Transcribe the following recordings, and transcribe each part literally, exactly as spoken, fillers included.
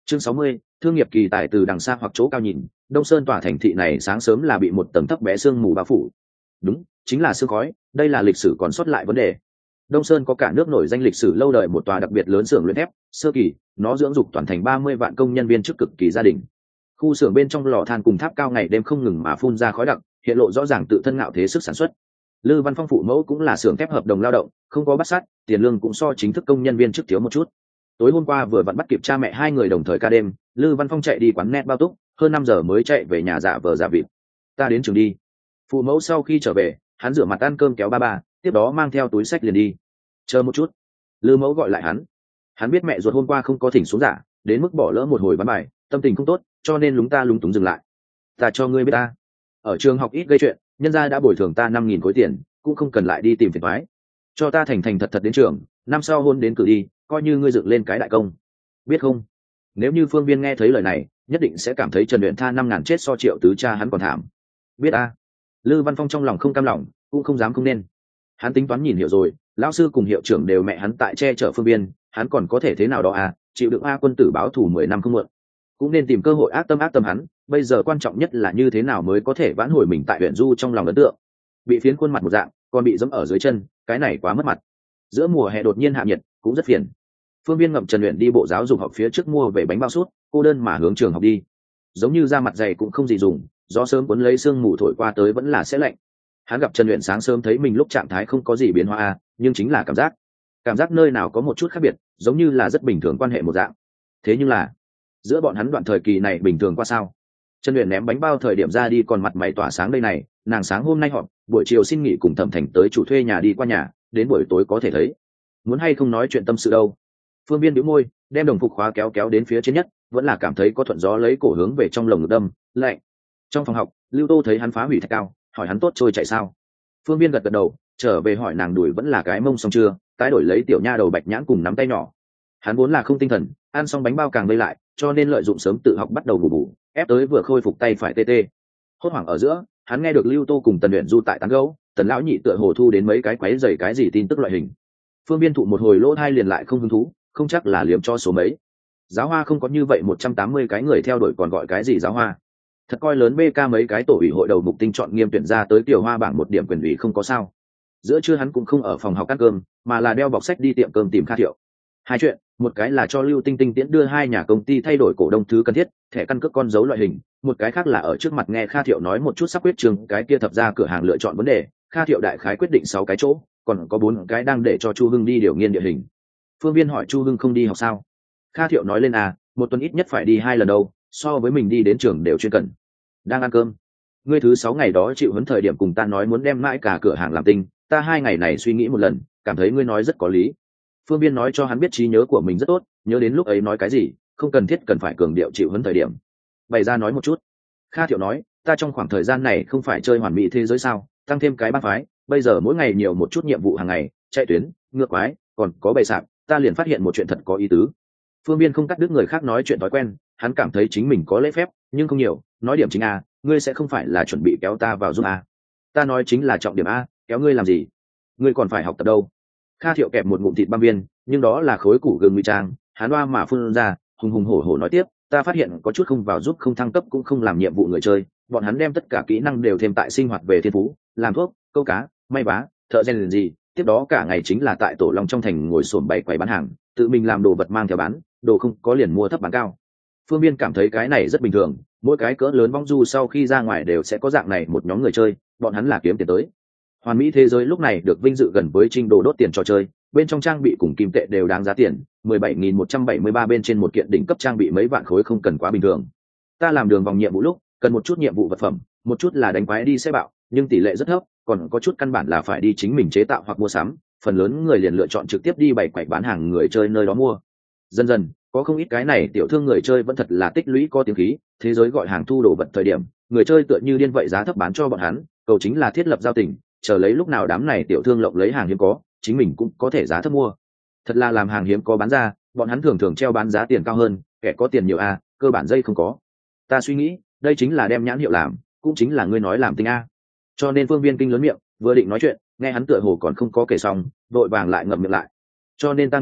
Chương sáu mươi, thương nghiệp kỳ tài từ đằng xa hoặc chỗ cao nhìn, Đông Sơn tòa thành thị này sáng sớm là bị một tầng thấp bé sương mù bao phủ. Đúng, chính là sương khói, đây là lịch sử còn sót lại vấn đề. Đông Sơn có cả nước nổi danh lịch sử lâu đời một tòa đặc biệt lớn xưởng luyện thép, sơ kỳ, nó dưỡng dục toàn thành ba mươi vạn công nhân viên chức cực kỳ gia đình. Khu xưởng bên trong lò than cùng tháp cao ngày đêm không ngừng mà phun ra khói đặc, hiện lộ rõ ràng tự thân ngạo thế sức sản xuất. Lư Văn Phong phụ mẫu cũng là xưởng thép hợp đồng lao động, không có bắt sát, tiền lương cũng so chính thức công nhân viên chức thiếu một chút. Tối hôm qua vừa vặn bắt kịp cha mẹ hai người đồng thời ca đêm, Lư Văn Phong chạy đi quán net bao túc, hơn năm giờ mới chạy về nhà giả vờ giả vịt. Ta đến trường đi. Phụ mẫu sau khi trở về, hắn rửa mặt ăn cơm kéo ba ba, tiếp đó mang theo túi sách liền đi. Chờ một chút. Lư mẫu gọi lại hắn. Hắn biết mẹ ruột hôm qua không có thỉnh xuống giả, đến mức bỏ lỡ một hồi bán bài, tâm tình không tốt, cho nên lúng ta lúng túng dừng lại. Ta cho ngươi biết ta. Ở trường học ít gây chuyện, nhân gia đã bồi thường ta năm nghìn khối tiền, cũng không cần lại đi tìm phiền toái. Cho ta thành thành thật thật đến trường, năm sau hôn đến cử đi, coi như ngươi dựng lên cái đại công. Biết không? Nếu như Phương Viên nghe thấy lời này, nhất định sẽ cảm thấy Trần Uyển Tha năm ngàn chết so Triệu tứ cha hắn còn thảm. Biết a. Lư Văn Phong trong lòng không cam lòng, cũng không dám không nên. Hắn tính toán nhìn hiểu rồi, lão sư cùng hiệu trưởng đều mẹ hắn tại che chở Phương Viên, hắn còn có thể thế nào đó à, chịu đựng a quân tử báo thù mười năm không muộn. Cũng nên tìm cơ hội ác tâm ác tâm hắn, bây giờ quan trọng nhất là như thế nào mới có thể vãn hồi mình tại huyện du trong lòng ấn tượng. Bị phiến khuôn mặt một dạng, còn bị giẫm ở dưới chân, cái này quá mất mặt. Giữa mùa hè đột nhiên hạ nhiệt, cũng rất phiền. Phương Viên ngậm Trần Uyển đi bộ giáo dục học phía trước mua về bánh bao sút, cô đơn mà hướng trường học đi. Giống như da mặt dày cũng không gì dùng, gió sớm cuốn lấy sương mù thổi qua tới vẫn là sẽ lạnh. Hắn gặp Trần Uyển sáng sớm thấy mình lúc trạng thái không có gì biến hóa, nhưng chính là cảm giác, cảm giác nơi nào có một chút khác biệt, giống như là rất bình thường quan hệ một dạng. Thế nhưng là, giữa bọn hắn đoạn thời kỳ này bình thường qua sao? Trần Uyển ném bánh bao thời điểm ra đi còn mặt mày tỏa sáng đây này, nàng sáng hôm nay họp, buổi chiều xin nghỉ cùng Thẩm Thành tới chủ thuê nhà đi qua nhà, đến buổi tối có thể thấy. Muốn hay không nói chuyện tâm sự đâu? Phương Viên bĩu môi, đem đồng phục khóa kéo kéo đến phía trên nhất, vẫn là cảm thấy có thuận gió lấy cổ hướng về trong lồng ngực đâm, lạnh. Trong phòng học, Lưu Tô thấy hắn phá hủy thạch cao, hỏi hắn tốt trôi chạy sao? Phương Viên gật gật đầu, trở về hỏi nàng đuổi vẫn là cái mông xong chưa, tái đổi lấy tiểu nha đầu bạch nhãn cùng nắm tay nhỏ. Hắn vốn là không tinh thần, ăn xong bánh bao càng vây lại, cho nên lợi dụng sớm tự học bắt đầu bù bù, ép tới vừa khôi phục tay phải tê tê. Hốt hoảng ở giữa, hắn nghe được Lưu Tô cùng Tần Uyển Du tại tán gẫu, Tần lão nhị tựa hồ thu đến mấy cái quấy rầy cái gì tin tức loại hình. Phương Viên thụ một hồi lỗ thai liền lại không hứng thú, không chắc là liếm cho số mấy. Giáo hoa không có như vậy một trăm tám mươi cái người theo đuổi còn gọi cái gì giáo hoa. Thật coi lớn bê ca mấy cái tổ ủy hội đầu mục tinh chọn nghiêm tuyển ra tới tiểu hoa bảng một điểm quyền ủy không có sao. Giữa trưa hắn cũng không ở phòng học ăn cơm, mà là đeo bọc sách đi tiệm cơm tìm Kha Thiệu. Hai chuyện, một cái là cho Lưu Tinh Tinh tiễn đưa hai nhà công ty thay đổi cổ đông thứ cần thiết, thẻ căn cước con dấu loại hình, một cái khác là ở trước mặt nghe Kha Thiệu nói một chút sắp quyết trường cái kia thập ra cửa hàng lựa chọn vấn đề, Kha Thiệu đại khái quyết định sáu cái chỗ, còn có bốn cái đang để cho Chu Hưng đi điều nghiên địa hình. Phương Viên hỏi Chu Hưng không đi học sao? Kha Thiệu nói lên à, một tuần ít nhất phải đi hai lần đâu, so với mình đi đến trường đều chuyên cần. Đang ăn cơm. Ngươi thứ sáu ngày đó chịu huấn thời điểm cùng ta nói muốn đem mãi cả cửa hàng làm tinh, ta hai ngày này suy nghĩ một lần, cảm thấy ngươi nói rất có lý. Phương Viên nói cho hắn biết trí nhớ của mình rất tốt, nhớ đến lúc ấy nói cái gì, không cần thiết cần phải cường điệu chịu huấn thời điểm. Bày ra nói một chút. Kha Thiệu nói, ta trong khoảng thời gian này không phải chơi hoàn mỹ thế giới sao, tăng thêm cái bát phái, bây giờ mỗi ngày nhiều một chút nhiệm vụ hàng ngày, chạy tuyến, ngược quái, còn có bày sạp, ta liền phát hiện một chuyện thật có ý tứ. Phương Viên không cắt đứt người khác nói chuyện thói quen, hắn cảm thấy chính mình có lễ phép, nhưng không nhiều, nói điểm chính a, ngươi sẽ không phải là chuẩn bị kéo ta vào giúp a. Ta nói chính là trọng điểm a, kéo ngươi làm gì? Ngươi còn phải học tập đâu. Kha Thiệu kẹp một ngụm thịt băm viên, nhưng đó là khối củ gừng ngụy trang, hắn oa mà phun ra, hùng hùng hổ hổ nói tiếp, ta phát hiện có chút không vào giúp không thăng cấp cũng không làm nhiệm vụ người chơi, bọn hắn đem tất cả kỹ năng đều thêm tại sinh hoạt về thiên phú, làm thuốc, câu cá, may vá, thợ rèn gì, tiếp đó cả ngày chính là tại tổ long trong thành ngồi xổm bày quầy bán hàng, tự mình làm đồ vật mang theo bán, đồ không có liền mua thấp bán cao. Phương Viên cảm thấy cái này rất bình thường, mỗi cái cỡ lớn vong du sau khi ra ngoài đều sẽ có dạng này một nhóm người chơi, bọn hắn là kiếm tiền tới. Hoàn mỹ thế giới lúc này được vinh dự gần với trình độ đốt tiền trò chơi, bên trong trang bị cùng kim tệ đều đáng giá tiền, mười bảy nghìn một trăm bảy mươi ba bên trên một kiện đỉnh cấp trang bị mấy vạn khối không cần quá bình thường. Ta làm đường vòng nhiệm vụ lúc, cần một chút nhiệm vụ vật phẩm, một chút là đánh quái đi xe bạo, nhưng tỷ lệ rất thấp, còn có chút căn bản là phải đi chính mình chế tạo hoặc mua sắm, phần lớn người liền lựa chọn trực tiếp đi bày quầy bán hàng người chơi nơi đó mua. Dần dần, có không ít cái này tiểu thương người chơi vẫn thật là tích lũy có tiếng khí, thế giới gọi hàng thu đồ vật thời điểm, người chơi tựa như điên vậy giá thấp bán cho bọn hắn, cầu chính là thiết lập giao tình, chờ lấy lúc nào đám này tiểu thương lộng lấy hàng hiếm có, chính mình cũng có thể giá thấp mua. Thật là làm hàng hiếm có bán ra, bọn hắn thường thường treo bán giá tiền cao hơn, kẻ có tiền nhiều a, cơ bản dây không có. Ta suy nghĩ, đây chính là đem nhãn hiệu làm, cũng chính là ngươi nói làm tinh a. Cho nên Phương Viên kinh lớn miệng, vừa định nói chuyện, nghe hắn tựa hồ còn không có kể xong, vội vàng lại ngậm miệng lại. Cho nên ta nghĩ,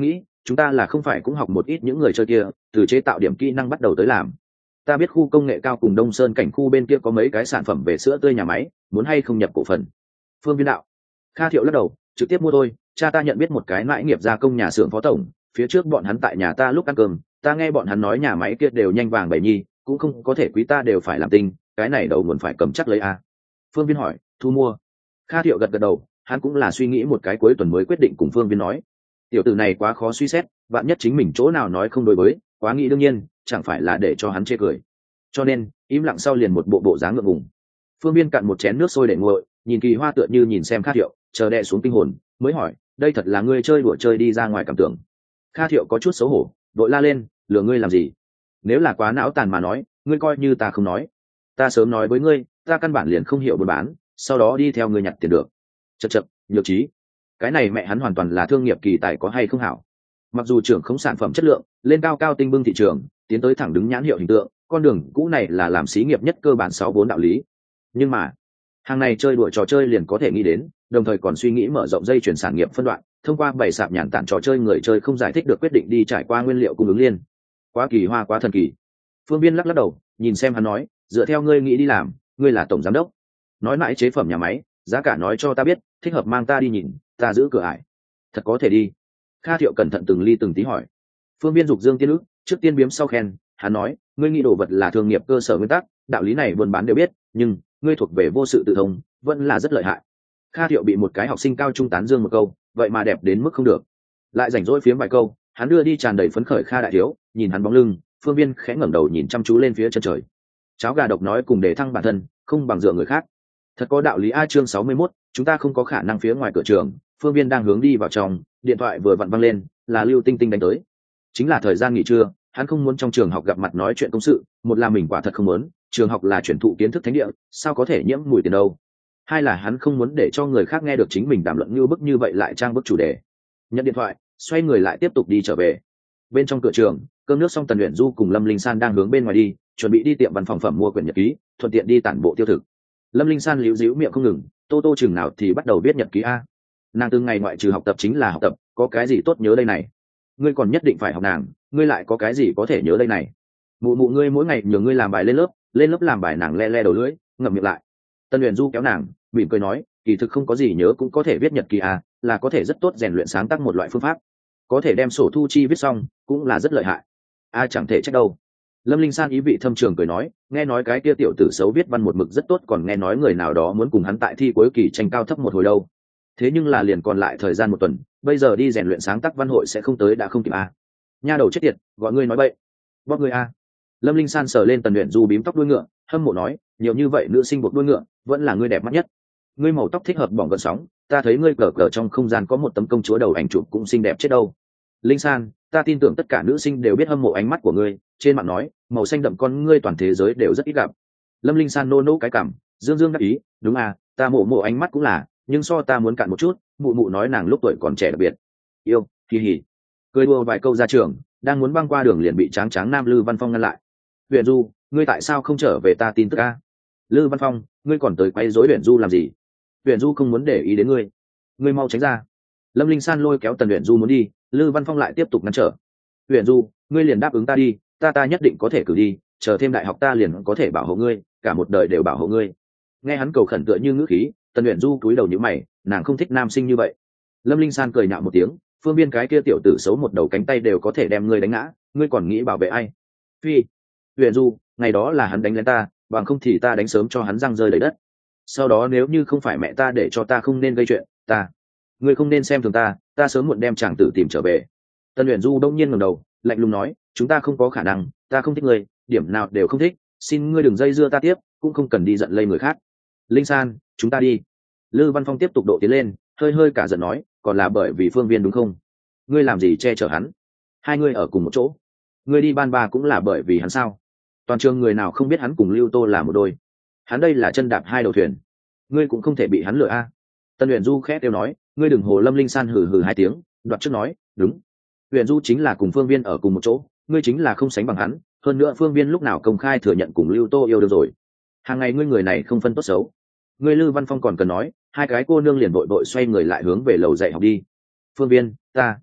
chúng ta là không phải cũng học một ít những người chơi kia từ chế tạo điểm kỹ năng bắt đầu tới làm. Ta biết khu công nghệ cao cùng Đông Sơn cảnh khu bên kia có mấy cái sản phẩm về sữa tươi nhà máy, muốn hay không nhập cổ phần? Phương Viên đạo. Kha Thiệu lắc đầu, trực tiếp mua thôi, cha ta nhận biết một cái mãi nghiệp gia công nhà xưởng phó tổng, phía trước bọn hắn tại nhà ta lúc ăn cơm, ta nghe bọn hắn nói nhà máy kia đều nhanh vàng bảy nhi, cũng không có thể quý ta đều phải làm tinh, cái này đầu nguồn phải cầm chắc lấy a. Phương Viên hỏi, thu mua? Kha Thiệu gật gật đầu, hắn cũng là suy nghĩ một cái cuối tuần mới quyết định cùng Phương Viên nói. Tiểu tử này quá khó suy xét, vạn nhất chính mình chỗ nào nói không đối với, quá nghĩ đương nhiên, chẳng phải là để cho hắn chê cười. Cho nên, im lặng sau liền một bộ bộ dáng ngượng ngùng. Phương Viên cạn một chén nước sôi để nguội, nhìn Kỳ Hoa tựa như nhìn xem Kha Thiệu, chờ đè xuống tinh hồn, mới hỏi, đây thật là ngươi chơi đùa chơi đi ra ngoài cảm tưởng? Kha Thiệu có chút xấu hổ, đội la lên, lừa ngươi làm gì? Nếu là quá não tàn mà nói, ngươi coi như ta không nói. Ta sớm nói với ngươi, ta căn bản liền không hiểu buôn bán, sau đó đi theo ngươi nhặt tiền được. Chậc chậc, nhược trí. Cái này mẹ hắn hoàn toàn là thương nghiệp kỳ tài có hay không hảo. Mặc dù trưởng không sản phẩm chất lượng, lên cao cao tinh bưng thị trường, tiến tới thẳng đứng nhãn hiệu hình tượng, con đường cũ này là làm xí nghiệp nhất cơ bản sáu bốn đạo lý. Nhưng mà, hàng này chơi đùa trò chơi liền có thể nghĩ đến, đồng thời còn suy nghĩ mở rộng dây chuyển sản nghiệp phân đoạn, thông qua bảy sạp nhàn tản trò chơi người chơi không giải thích được quyết định đi trải qua nguyên liệu cung ứng liên. Quá kỳ hoa quá thần kỳ. Phương Viên lắc lắc đầu, nhìn xem hắn nói, dựa theo ngươi nghĩ đi làm, ngươi là tổng giám đốc, nói mãi chế phẩm nhà máy, giá cả nói cho ta biết, thích hợp mang ta đi nhìn, ta giữ cửa ải. Thật có thể đi. Kha Thiệu cẩn thận từng ly từng tí hỏi. Phương Viên dục dương tiên ức, trước tiên biếm sau khen, hắn nói, ngươi nghĩ đồ vật là thương nghiệp cơ sở nguyên tắc, đạo lý này buôn bán đều biết, nhưng ngươi thuộc về vô sự tự thông, vẫn là rất lợi hại. Kha Thiệu bị một cái học sinh cao trung tán dương một câu, vậy mà đẹp đến mức không được. Lại rảnh rỗi phiếm vài câu, hắn đưa đi tràn đầy phấn khởi Kha đại thiếu, nhìn hắn bóng lưng, Phương Viên khẽ ngẩng đầu nhìn chăm chú lên phía chân trời. Cháo gà độc nói cùng để thăng bản thân, không bằng dựa người khác. Thật có đạo lý. A chương sáu mươi mốt, chúng ta không có khả năng phía ngoài cửa trường, Phương Viên đang hướng đi vào trong, điện thoại vừa vặn văng lên, là Lưu Tinh Tinh đánh tới. Chính là thời gian nghỉ trưa, hắn không muốn trong trường học gặp mặt nói chuyện công sự, một là mình quả thật không muốn, trường học là truyền thụ kiến thức thánh địa, sao có thể nhiễm mùi tiền đâu. Hai là hắn không muốn để cho người khác nghe được chính mình đàm luận như bức như vậy lại trang bức chủ đề. Nhận điện thoại, xoay người lại tiếp tục đi trở về. Bên trong cửa trường, cơm nước xong, Tần Uyển Du cùng Lâm Linh San đang hướng bên ngoài đi, chuẩn bị đi tiệm văn phòng phẩm mua quyển nhật ký, thuận tiện đi tản bộ tiêu thực. Lâm Linh San líu díu miệng không ngừng, tô tô chừng nào thì bắt đầu viết nhật ký a. Nàng từng ngày ngoại trừ học tập chính là học tập, có cái gì tốt nhớ đây này? Ngươi còn nhất định phải học nàng, ngươi lại có cái gì có thể nhớ đây này? Mụ mụ ngươi mỗi ngày nhường ngươi làm bài lên lớp, lên lớp làm bài nàng le le đầu lưỡi, ngậm miệng lại. Tần Uyển Du kéo nàng, mỉm cười nói, kỳ thực không có gì nhớ cũng có thể viết nhật ký a, là có thể rất tốt rèn luyện sáng tác một loại phương pháp. Có thể đem sổ thu chi viết xong, cũng là rất lợi hại. A chẳng thể trách đâu. Lâm Linh San ý vị thâm trường cười nói, nghe nói cái kia tiểu tử xấu viết văn một mực rất tốt, còn nghe nói người nào đó muốn cùng hắn tại thi cuối kỳ tranh cao thấp một hồi đâu. Thế nhưng là liền còn lại thời gian một tuần, bây giờ đi rèn luyện sáng tác văn hội sẽ không tới đã không kịp a. Nha đầu chết tiệt, gọi ngươi nói bậy. Bóp ngươi a. Lâm Linh San sờ lên Tần Uyển Du bím tóc đuôi ngựa, hâm mộ nói, nhiều như vậy nữ sinh buộc đuôi ngựa, vẫn là ngươi đẹp mắt nhất. Ngươi màu tóc thích hợp bỏng gợn sóng, ta thấy ngươi cờ cờ trong không gian có một tấm công chúa đầu ảnh chụp cũng xinh đẹp chết đâu. Linh San, ta tin tưởng tất cả nữ sinh đều biết hâm mộ ánh mắt của ngươi, trên mạng nói, màu xanh đậm con ngươi toàn thế giới đều rất ít gặp. Lâm Linh San nô nô cái cảm, dương dương đắc ý, đúng à, ta mộ mộ ánh mắt cũng là, nhưng so ta muốn cạn một chút, mụ mụ nói nàng lúc tuổi còn trẻ đặc biệt. Yêu, kỳ hỉ. Cười đùa vài câu ra trường, đang muốn băng qua đường liền bị tráng tráng nam Lư Văn Phong ngăn lại. Uyển Du, ngươi tại sao không trở về ta tin tức a? Lư Văn Phong, ngươi còn tới quấy rối Uyển Du làm gì? Uyển Du không muốn để ý đến ngươi, ngươi mau tránh ra. Lâm Linh San lôi kéo Tần Uyển Du muốn đi, Lư Văn Phong lại tiếp tục ngăn trở. Uyển Du, ngươi liền đáp ứng ta đi, ta ta nhất định có thể cử đi, chờ thêm đại học ta liền có thể bảo hộ ngươi, cả một đời đều bảo hộ ngươi. Nghe hắn cầu khẩn tựa như ngữ khí, Tần Uyển Du cúi đầu nhíu mày, nàng không thích nam sinh như vậy. Lâm Linh San cười nhạo một tiếng, Phương Biên cái kia tiểu tử xấu một đầu cánh tay đều có thể đem ngươi đánh ngã, ngươi còn nghĩ bảo vệ ai? Phi. Uyển Du, ngày đó là hắn đánh lên ta, bằng không thì ta đánh sớm cho hắn răng rơi đầy đất. Sau đó nếu như không phải mẹ ta để cho ta không nên gây chuyện, ta, ngươi không nên xem thường ta, ta sớm muộn đem chàng tử tìm trở về. Tần Uyển Du đông nhiên ngẩng đầu, lạnh lùng nói, chúng ta không có khả năng, ta không thích ngươi, điểm nào đều không thích, xin ngươi đừng dây dưa ta tiếp, cũng không cần đi giận lây người khác. Linh San, chúng ta đi. Lư Văn Phong tiếp tục độ tiến lên, hơi hơi cả giận nói, còn là bởi vì Phương Viên đúng không? Ngươi làm gì che chở hắn? Hai ngươi ở cùng một chỗ, ngươi đi ban ba cũng là bởi vì hắn sao? Toàn trường người nào không biết hắn cùng Lưu Tô là một đôi? Hắn đây là chân đạp hai đầu thuyền, ngươi cũng không thể bị hắn lừa a. Tần Uyển Du khẽ kêu nói, ngươi đừng hồ. Lâm Linh San hừ hừ hai tiếng, đoạt trước nói, đúng, Uyển Du chính là cùng Phương Viên ở cùng một chỗ, ngươi chính là không sánh bằng hắn, hơn nữa Phương Viên lúc nào công khai thừa nhận cùng Lưu Tô yêu được rồi. Hàng ngày ngươi người này không phân tốt xấu. Ngươi Lư Văn Phong còn cần nói, hai cái cô nương liền vội vội xoay người lại hướng về lầu dạy học đi. Phương Viên, ta,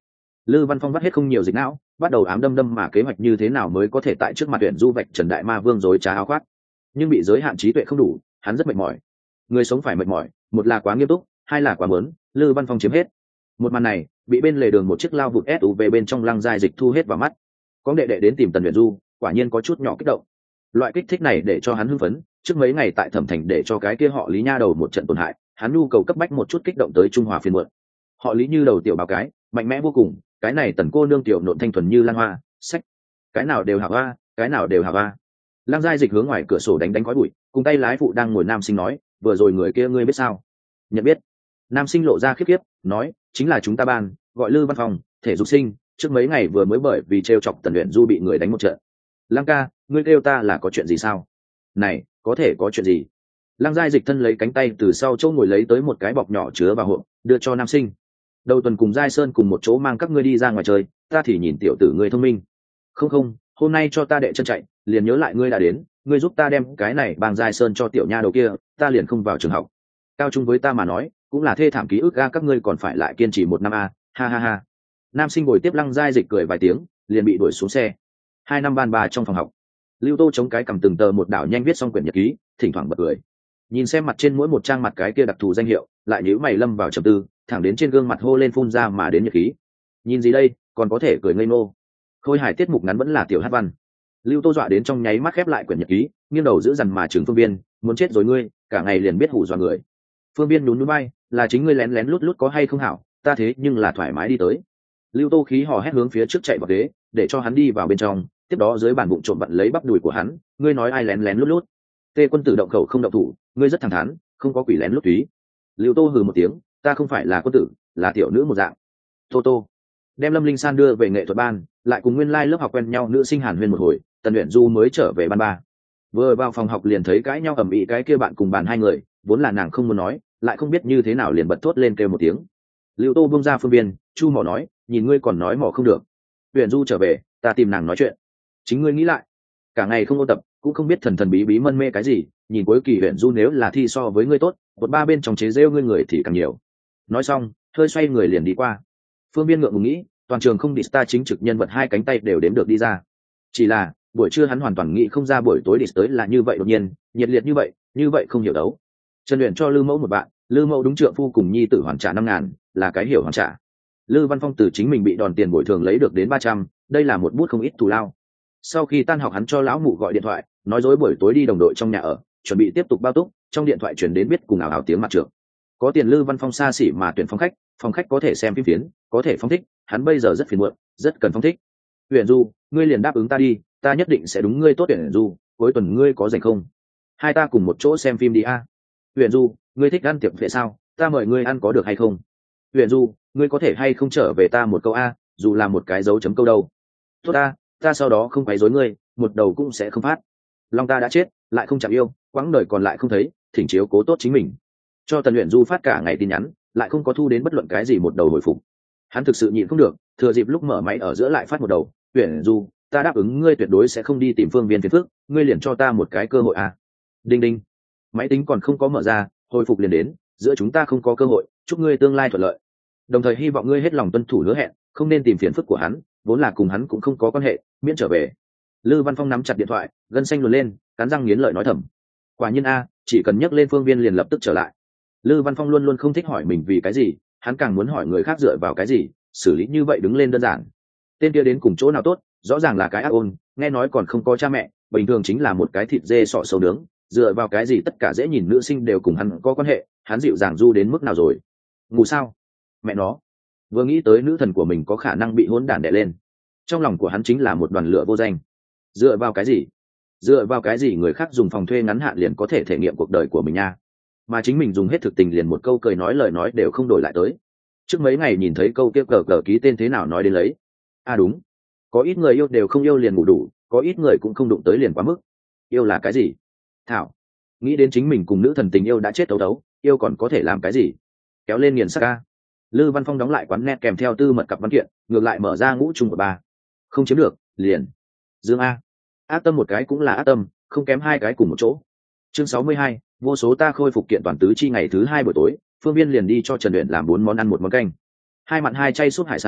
Lư Văn Phong vắt hết không nhiều dịch não, bắt đầu ám đâm đâm mà kế hoạch như thế nào mới có thể tại trước mặt tuyển du vạch trần đại ma vương dối trá áo khoác. Nhưng bị giới hạn trí tuệ không đủ, hắn rất mệt mỏi. Người sống phải mệt mỏi, một là quá nghiêm túc, hai là quá mớn, Lư Văn Phong chiếm hết. Một màn này bị bên lề đường một chiếc lao vụt ét u vê bên trong Lăng Giai Dịch thu hết vào mắt. Có đệ đệ đến tìm Tần Uyển Du, quả nhiên có chút nhỏ kích động. Loại kích thích này để cho hắn hưng phấn, trước mấy ngày tại Thẩm Thành để cho cái kia họ Lý nha đầu một trận tổn hại, hắn nhu cầu cấp bách một chút kích động tới Trung Hòa phiên muộn. Họ Lý như đầu tiểu báo cái, mạnh mẽ vô cùng, cái này Tần cô nương tiểu nộn thanh thuần như lan hoa, sách, cái nào đều hảo hoa, cái nào đều hảo hoa. Lăng Giai Dịch hướng ngoài cửa sổ đánh đánh khói bụi, cùng tay lái phụ đang ngồi nam sinh nói, vừa rồi người kia ngươi biết sao? Nhận biết. Nam sinh lộ ra khiếp khiếp, nói, chính là chúng ta ban, gọi Lư Văn Phong, thể dục sinh, trước mấy ngày vừa mới bởi vì trêu chọc Tần Uyển Du bị người đánh một trận. Lăng ca, ngươi kêu ta là có chuyện gì sao? Này, có thể có chuyện gì? Lăng Giai Dịch thân lấy cánh tay từ sau chỗ ngồi lấy tới một cái bọc nhỏ chứa vào hộp, đưa cho nam sinh. Đầu tuần cùng Giai Sơn cùng một chỗ mang các ngươi đi ra ngoài chơi, ta thì nhìn tiểu tử ngươi thông minh. Không không, hôm nay cho ta đệ chân chạy, liền nhớ lại ngươi đã đến, ngươi giúp ta đem cái này bằng Giai Sơn cho tiểu nha đầu kia, ta liền không vào trường học. Cao trung với ta mà nói, cũng là thê thảm ký ức a, các ngươi còn phải lại kiên trì một năm a, ha ha ha. Nam sinh ngồi tiếp Lăng Giai Dịch cười vài tiếng, liền bị đuổi xuống xe. Hai năm ban bà trong phòng học, Lưu Tô chống cái cầm từng tờ một đảo nhanh viết xong quyển nhật ký, thỉnh thoảng bật cười. Nhìn xem mặt trên mỗi một trang mặt cái kia đặc thù danh hiệu, lại nhíu mày lâm vào trầm tư, thẳng đến trên gương mặt hô lên phun ra mà đến nhật ký. Nhìn gì đây, còn có thể cười ngây ngô. Khôi hài tiết mục ngắn vẫn là tiểu hát văn. Lưu Tô dọa đến trong nháy mắt khép lại quyển nhật ký, nghiêng đầu giữ dằn mà trừng Phương Viên, muốn chết rồi ngươi, cả ngày liền biết hù dọa người. Phương Viên nhún nhún vai, là chính ngươi lén lén lút lút có hay không hảo, ta thế nhưng là thoải mái đi tới. Lưu Tô khí hò hét hướng phía trước chạy vào ghế, để cho hắn đi vào bên trong, tiếp đó dưới bàn bụng trộm vặn lấy bắp đùi của hắn, ngươi nói ai lén lén lút lút? Tê Quân Tử động khẩu không động thủ, ngươi rất thẳng thắn, không có quỷ lén lút túy. Lưu Tô hừ một tiếng, ta không phải là quân tử, là tiểu nữ một dạng. Tô Tô đem Lâm Linh San đưa về nghệ thuật ban, lại cùng nguyên lai lớp học quen nhau nữ sinh Hàn Huyên một hồi, Tần Uyển Du mới trở về ban ba. Vừa vào phòng học liền thấy cãi nhau ầm ĩ cái kia bạn cùng bàn hai người, vốn là nàng không muốn nói, lại không biết như thế nào liền bật thốt lên kêu một tiếng. Lưu Tô buông ra Phương Viên, Chu Mỏ nói, nhìn ngươi còn nói mỏ không được. Uyển Du trở về, ta tìm nàng nói chuyện. Chính ngươi nghĩ lại, cả ngày không ôn tập, cũng không biết thần thần bí bí mân mê cái gì, nhìn cuối kỳ Uyển Du nếu là thi so với ngươi tốt, một ba bên trong chế rêu ngươi người thì càng nhiều. Nói xong, hơi xoay người liền đi qua. Phương Viên ngượng ngùng nghĩ, toàn trường không đi star chính trực nhân vật hai cánh tay đều đếm được đi ra. Chỉ là buổi trưa hắn hoàn toàn nghĩ không ra buổi tối đi tới là như vậy đột nhiên, nhiệt liệt như vậy, như vậy không hiểu đấu. Trần Uyển cho Lư Mẫu một bạn, Lư Mẫu đúng trượng phu cùng nhi tử hoàn trả năm ngàn, là cái hiểu hoàn trả. Lư Văn Phong từ chính mình bị đòn tiền bồi thường lấy được đến ba trăm, đây là một bút không ít thù lao. Sau khi tan học hắn cho lão mụ gọi điện thoại, nói dối buổi tối đi đồng đội trong nhà ở, chuẩn bị tiếp tục bao túc, trong điện thoại truyền đến biết cùng ảo ảo tiếng mặt trượng. Có tiền Lư Văn Phong xa xỉ mà tuyển phòng khách, phòng khách có thể xem phim phiến, có thể phong thích, hắn bây giờ rất phiền muộn, rất cần phong thích. Uyển Du, ngươi liền đáp ứng ta đi, ta nhất định sẽ đúng ngươi tốt. Uyển Du, cuối tuần ngươi có rảnh không? Hai ta cùng một chỗ xem phim đi a. Uyển Du, ngươi thích ăn tiệm vệ sao? Ta mời ngươi ăn có được hay không? Uyển Du, ngươi có thể hay không trở về ta một câu a, dù là một cái dấu chấm câu đâu. Tốt ta, ta sau đó không quấy rối ngươi, một đầu cũng sẽ không phát. Long ta đã chết, lại không chạm yêu, quãng đời còn lại không thấy, thỉnh chiếu cố tốt chính mình. Cho Tần Uyển Du phát cả ngày tin nhắn, lại không có thu đến bất luận cái gì một đầu hồi phục. Hắn thực sự nhịn không được, thừa dịp lúc mở máy ở giữa lại phát một đầu, Uyển Du, ta đáp ứng ngươi tuyệt đối sẽ không đi tìm Phương Viên phiền phức, ngươi liền cho ta một cái cơ hội à. Đinh đinh. Máy tính còn không có mở ra, hồi phục liền đến, giữa chúng ta không có cơ hội, chúc ngươi tương lai thuận lợi. Đồng thời hy vọng ngươi hết lòng tuân thủ hứa hẹn, không nên tìm phiền phức của hắn, vốn là cùng hắn cũng không có quan hệ, miễn trở về. Lư Văn Phong nắm chặt điện thoại, gân xanh luồn lên, cắn răng nghiến lợi nói thầm. Quả nhiên a, chỉ cần nhắc lên Phương Viên liền lập tức trở lại. Lư Văn Phong luôn luôn không thích hỏi mình vì cái gì, hắn càng muốn hỏi người khác dựa vào cái gì, xử lý như vậy đứng lên đơn giản. Tên kia đến cùng chỗ nào tốt, rõ ràng là cái ác ôn, nghe nói còn không có cha mẹ, bình thường chính là một cái thịt dê sọ sầu nướng, dựa vào cái gì tất cả dễ nhìn nữ sinh đều cùng hắn có quan hệ, hắn dịu dàng du đến mức nào rồi? Ngủ sao? Mẹ nó. Vừa nghĩ tới nữ thần của mình có khả năng bị hỗn đản đè lên, trong lòng của hắn chính là một đoàn lửa vô danh. Dựa vào cái gì? Dựa vào cái gì người khác dùng phòng thuê ngắn hạn liền có thể thể nghiệm cuộc đời của mình nha? Mà chính mình dùng hết thực tình liền một câu cười nói lời nói đều không đổi lại tới. Trước mấy ngày nhìn thấy câu kia cờ cờ ký tên thế nào nói đến lấy. À đúng, có ít người yêu đều không yêu liền ngủ đủ, có ít người cũng không đụng tới liền quá mức. Yêu là cái gì? Thảo, nghĩ đến chính mình cùng nữ thần tình yêu đã chết tấu tấu, yêu còn có thể làm cái gì? Kéo lên nghiền sắc ca. Lư Văn Phong đóng lại quán net kèm theo tư mật cặp văn kiện, ngược lại mở ra ngũ trung của ba. Không chiếm được, liền. Dương A. Ác tâm một cái cũng là ác tâm, không kém hai cái cùng một chỗ. Chương sáu mươi hai, vô số ta khôi phục kiện toàn tứ chi ngày thứ hai buổi tối, Phương Viên liền đi cho Trần Uyển làm bốn món ăn một món canh. Hai mặn hai chay súp hải sản,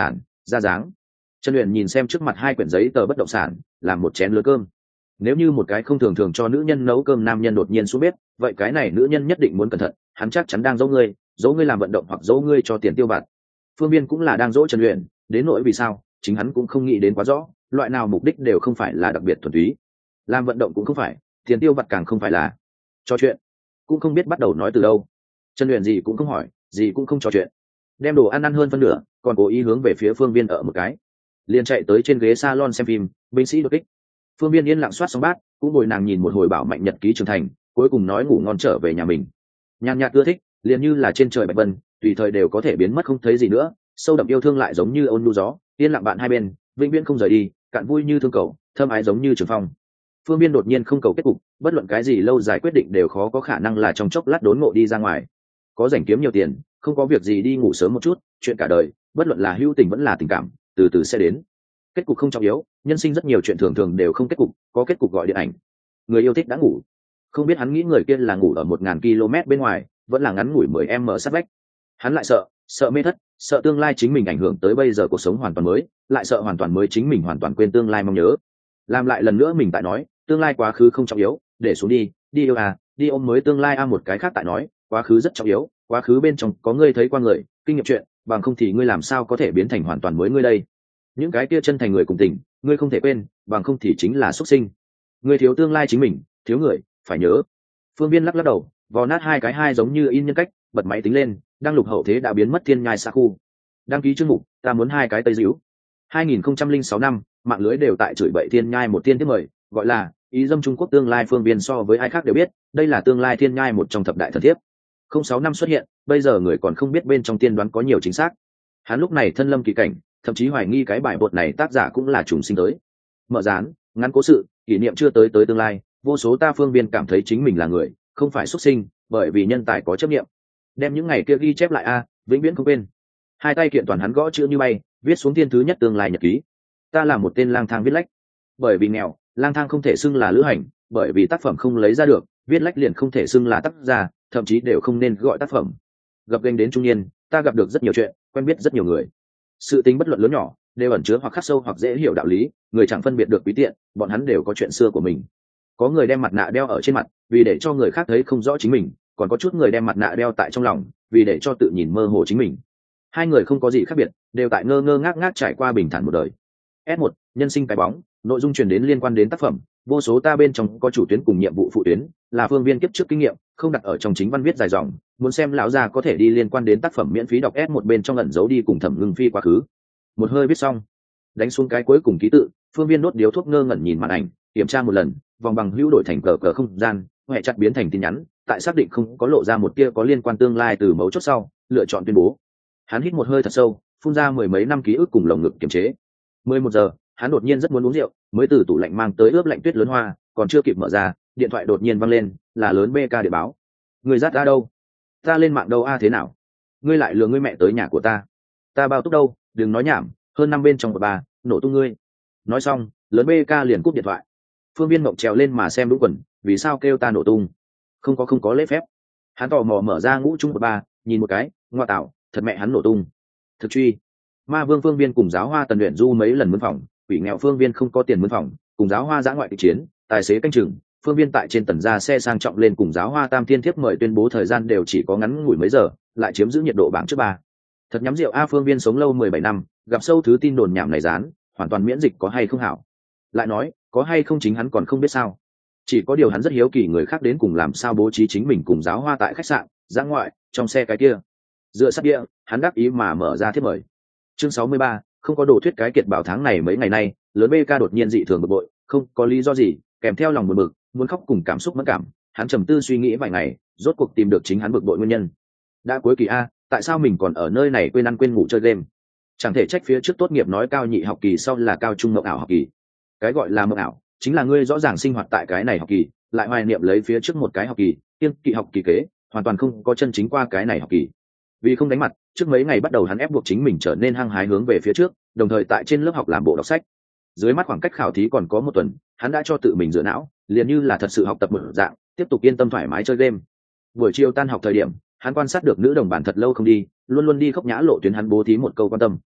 ra dáng. Trần Uyển nhìn xem trước mặt hai quyển giấy tờ bất động sản, làm một chén lớn cơm. Nếu như một cái không thường thường cho nữ nhân nấu cơm nam nhân đột nhiên xuống bếp, vậy cái này nữ nhân nhất định muốn cẩn thận, hắn chắc chắn đang dỗ ngươi, dỗ ngươi làm vận động hoặc dỗ ngươi cho tiền tiêu vặt. Phương Viên cũng là đang dỗ Trần Uyển, đến nỗi vì sao, chính hắn cũng không nghĩ đến quá rõ, loại nào mục đích đều không phải là đặc biệt thuần túy. Làm vận động cũng không phải, tiền tiêu vặt càng không phải là. Trò chuyện, cũng không biết bắt đầu nói từ đâu. Trần Uyển gì cũng không hỏi, gì cũng không trò chuyện. Đem đồ ăn ăn hơn phân nửa, còn cố ý hướng về phía Phương Viên ở một cái. Liền chạy tới trên ghế salon xem phim, binh sĩ đột kích. Phương Viên yên lặng soát xong bát, cũng ngồi nàng nhìn một hồi bảo mạnh nhật ký trưởng thành, cuối cùng nói ngủ ngon trở về nhà mình. Nhàn nhạt ưa thích, liền như là trên trời bạch vân, tùy thời đều có thể biến mất không thấy gì nữa, sâu đậm yêu thương lại giống như ôn nhu gió, yên lặng bạn hai bên, vĩnh viễn không rời đi, cạn vui như thương cầu, thơm ái giống như trường phong. Phương Viên đột nhiên không cầu kết cục, bất luận cái gì lâu dài quyết định đều khó có khả năng là trong chốc lát đốn ngộ đi ra ngoài. Có rảnh kiếm nhiều tiền, không có việc gì đi ngủ sớm một chút, chuyện cả đời, bất luận là hữu tình vẫn là tình cảm, từ từ sẽ đến. Kết cục không trọng yếu, nhân sinh rất nhiều chuyện thường thường đều không kết cục, có kết cục gọi điện ảnh. Người yêu thích đã ngủ, không biết hắn nghĩ người kia là ngủ ở một ngàn km bên ngoài, vẫn là ngắn ngủi mười em sát vách. Hắn lại sợ, sợ mê thất, sợ tương lai chính mình ảnh hưởng tới bây giờ cuộc sống hoàn toàn mới, lại sợ hoàn toàn mới chính mình hoàn toàn quên tương lai mong nhớ. Làm lại lần nữa mình tại nói, tương lai quá khứ không trọng yếu, để xuống đi, đi yêu à, đi ôm mới tương lai a à, một cái khác tại nói, quá khứ rất trọng yếu, quá khứ bên trong có ngươi thấy qua người, kinh nghiệm chuyện, bằng không thì ngươi làm sao có thể biến thành hoàn toàn mới ngươi đây. Những cái kia chân thành người cùng tình, ngươi không thể quên, bằng không thì chính là xuất sinh. Ngươi thiếu tương lai chính mình, thiếu người, phải nhớ. Phương Viên lắc lắc đầu, vò nát hai cái hai giống như in nhân cách, bật máy tính lên, đăng lục hậu thế đã biến mất thiên nhai xa khu. Đăng ký chương mục, ta muốn hai cái tây dĩu. hai nghìn không trăm lẻ sáu năm, mạng lưới đều tại chửi bậy thiên nhai một tiên tiếp mời, gọi là ý dâm Trung Quốc tương lai. Phương Viên so với ai khác đều biết, đây là tương lai thiên nhai một trong thập đại thần thiếp. Không sáu năm xuất hiện, bây giờ người còn không biết bên trong tiên đoán có nhiều chính xác. Hắn lúc này thân lâm kỳ cảnh, thậm chí hoài nghi cái bài bột này tác giả cũng là trùng sinh tới. Mở dán, ngắn cố sự, kỷ niệm chưa tới tới tương lai, vô số ta. Phương Viên cảm thấy chính mình là người, không phải xuất sinh, bởi vì nhân tài có chấp niệm. Đem những ngày kia ghi chép lại a, vĩnh viễn không quên. Hai tay kiện toàn hắn gõ chữ như bay, viết xuống thiên thứ nhất tương lai nhật ký. Ta là một tên lang thang viết lách, bởi vì nghèo, lang thang không thể xưng là lữ hành, bởi vì tác phẩm không lấy ra được, viết lách liền không thể xưng là tác giả, thậm chí đều không nên gọi tác phẩm. Gặp gành đến trung niên, ta gặp được rất nhiều chuyện, quen biết rất nhiều người. Sự tính bất luận lớn nhỏ, đều ẩn chứa hoặc khắc sâu hoặc dễ hiểu đạo lý, người chẳng phân biệt được quý tiện, bọn hắn đều có chuyện xưa của mình. Có người đem mặt nạ đeo ở trên mặt, vì để cho người khác thấy không rõ chính mình, còn có chút người đem mặt nạ đeo tại trong lòng, vì để cho tự nhìn mơ hồ chính mình. Hai người không có gì khác biệt, đều tại ngơ ngơ ngác ngác trải qua bình thản một đời. S một, nhân sinh cái bóng, nội dung truyền đến liên quan đến tác phẩm, vô số ta bên trong có chủ tuyến cùng nhiệm vụ phụ tuyến, là Phương Viên kiếp trước kinh nghiệm, không đặt ở trong chính văn viết dài dòng, muốn xem lão già có thể đi liên quan đến tác phẩm miễn phí đọc S một bên trong ẩn giấu đi cùng Thẩm Ngưng Phi quá khứ. Một hơi viết xong, đánh xuống cái cuối cùng ký tự, Phương Viên đốt điếu thuốc ngơ ngẩn nhìn màn ảnh, kiểm tra một lần, vòng bằng hữu đổi thành cờ cờ không gian, hệ chặt biến thành tin nhắn, tại xác định không có lộ ra một tia có liên quan tương lai từ mấu chốt sau, lựa chọn tuyên bố. Hắn hít một hơi thật sâu, phun ra mười mấy năm ký ức cùng lồng ngực kiềm chế. mười một giờ, hắn đột nhiên rất muốn uống rượu, mới từ tủ lạnh mang tới ướp lạnh tuyết lớn hoa, còn chưa kịp mở ra, điện thoại đột nhiên vang lên, là lớn bê ca điện báo. Người dắt ta đâu? Ta lên mạng đâu a thế nào? Ngươi lại lừa ngươi mẹ tới nhà của ta? Ta bao túc đâu? Đừng nói nhảm, hơn năm bên trong của bà, nổ tung ngươi. Nói xong, lớn bê ca liền cúp điện thoại. Phương Viên mộng trèo lên mà xem đúng quần, vì sao kêu ta nổ tung? Không có không có lễ phép. Hắn tò mò mở ra ngũ trung của ba, nhìn một cái, ngoa tạo, thật mẹ hắn nổ tung. Thực truy, ma vương Phương Viên cùng giáo hoa Tần Luyện Du mấy lần mướn phòng, quỷ nghèo Phương Viên không có tiền mướn phòng, cùng giáo hoa giã ngoại kịch chiến, tài xế canh chừng, Phương Viên tại trên tần ra xe sang trọng lên cùng giáo hoa tam thiên thiếp mời tuyên bố thời gian đều chỉ có ngắn ngủi mấy giờ, lại chiếm giữ nhiệt độ bảng trước ba. Thật nhắm rượu a. Phương Viên sống lâu mười bảy năm, gặp sâu thứ tin đồn nhảm này dán, hoàn toàn miễn dịch có hay không hảo. Lại nói, có hay không chính hắn còn không biết sao. Chỉ có điều hắn rất hiếu kỳ người khác đến cùng làm sao bố trí chính mình cùng giáo hoa tại khách sạn, giã ngoại, trong xe cái kia. Dựa sát địa, hắn đáp ý mà mở ra thiếp mời. Chương sáu mươi ba, không có đồ thuyết cái kiệt bảo tháng này mấy ngày nay, lớn bê ca đột nhiên dị thường bực bội, không có lý do gì, kèm theo lòng buồn bực, muốn khóc cùng cảm xúc mất cảm, hắn trầm tư suy nghĩ vài ngày, rốt cuộc tìm được chính hắn bực bội nguyên nhân. Đã cuối kỳ a, tại sao mình còn ở nơi này quên ăn quên ngủ chơi game? Chẳng thể trách phía trước tốt nghiệp nói cao nhị học kỳ sau là cao trung mộng ảo học kỳ. Cái gọi là mộng ảo, chính là ngươi rõ ràng sinh hoạt tại cái này học kỳ, lại hoài niệm lấy phía trước một cái học kỳ, kiêng kỵ học kỳ kế, hoàn toàn không có chân chính qua cái này học kỳ. Vì không đánh mặt, trước mấy ngày bắt đầu hắn ép buộc chính mình trở nên hăng hái hướng về phía trước, đồng thời tại trên lớp học làm bộ đọc sách. Dưới mắt khoảng cách khảo thí còn có một tuần, hắn đã cho tự mình dựa não, liền như là thật sự học tập một dạng, tiếp tục yên tâm thoải mái chơi game. Buổi chiều tan học thời điểm, hắn quan sát được nữ đồng bản thật lâu không đi, luôn luôn đi khóc nhã lộ tuyến hắn bố thí một câu quan tâm.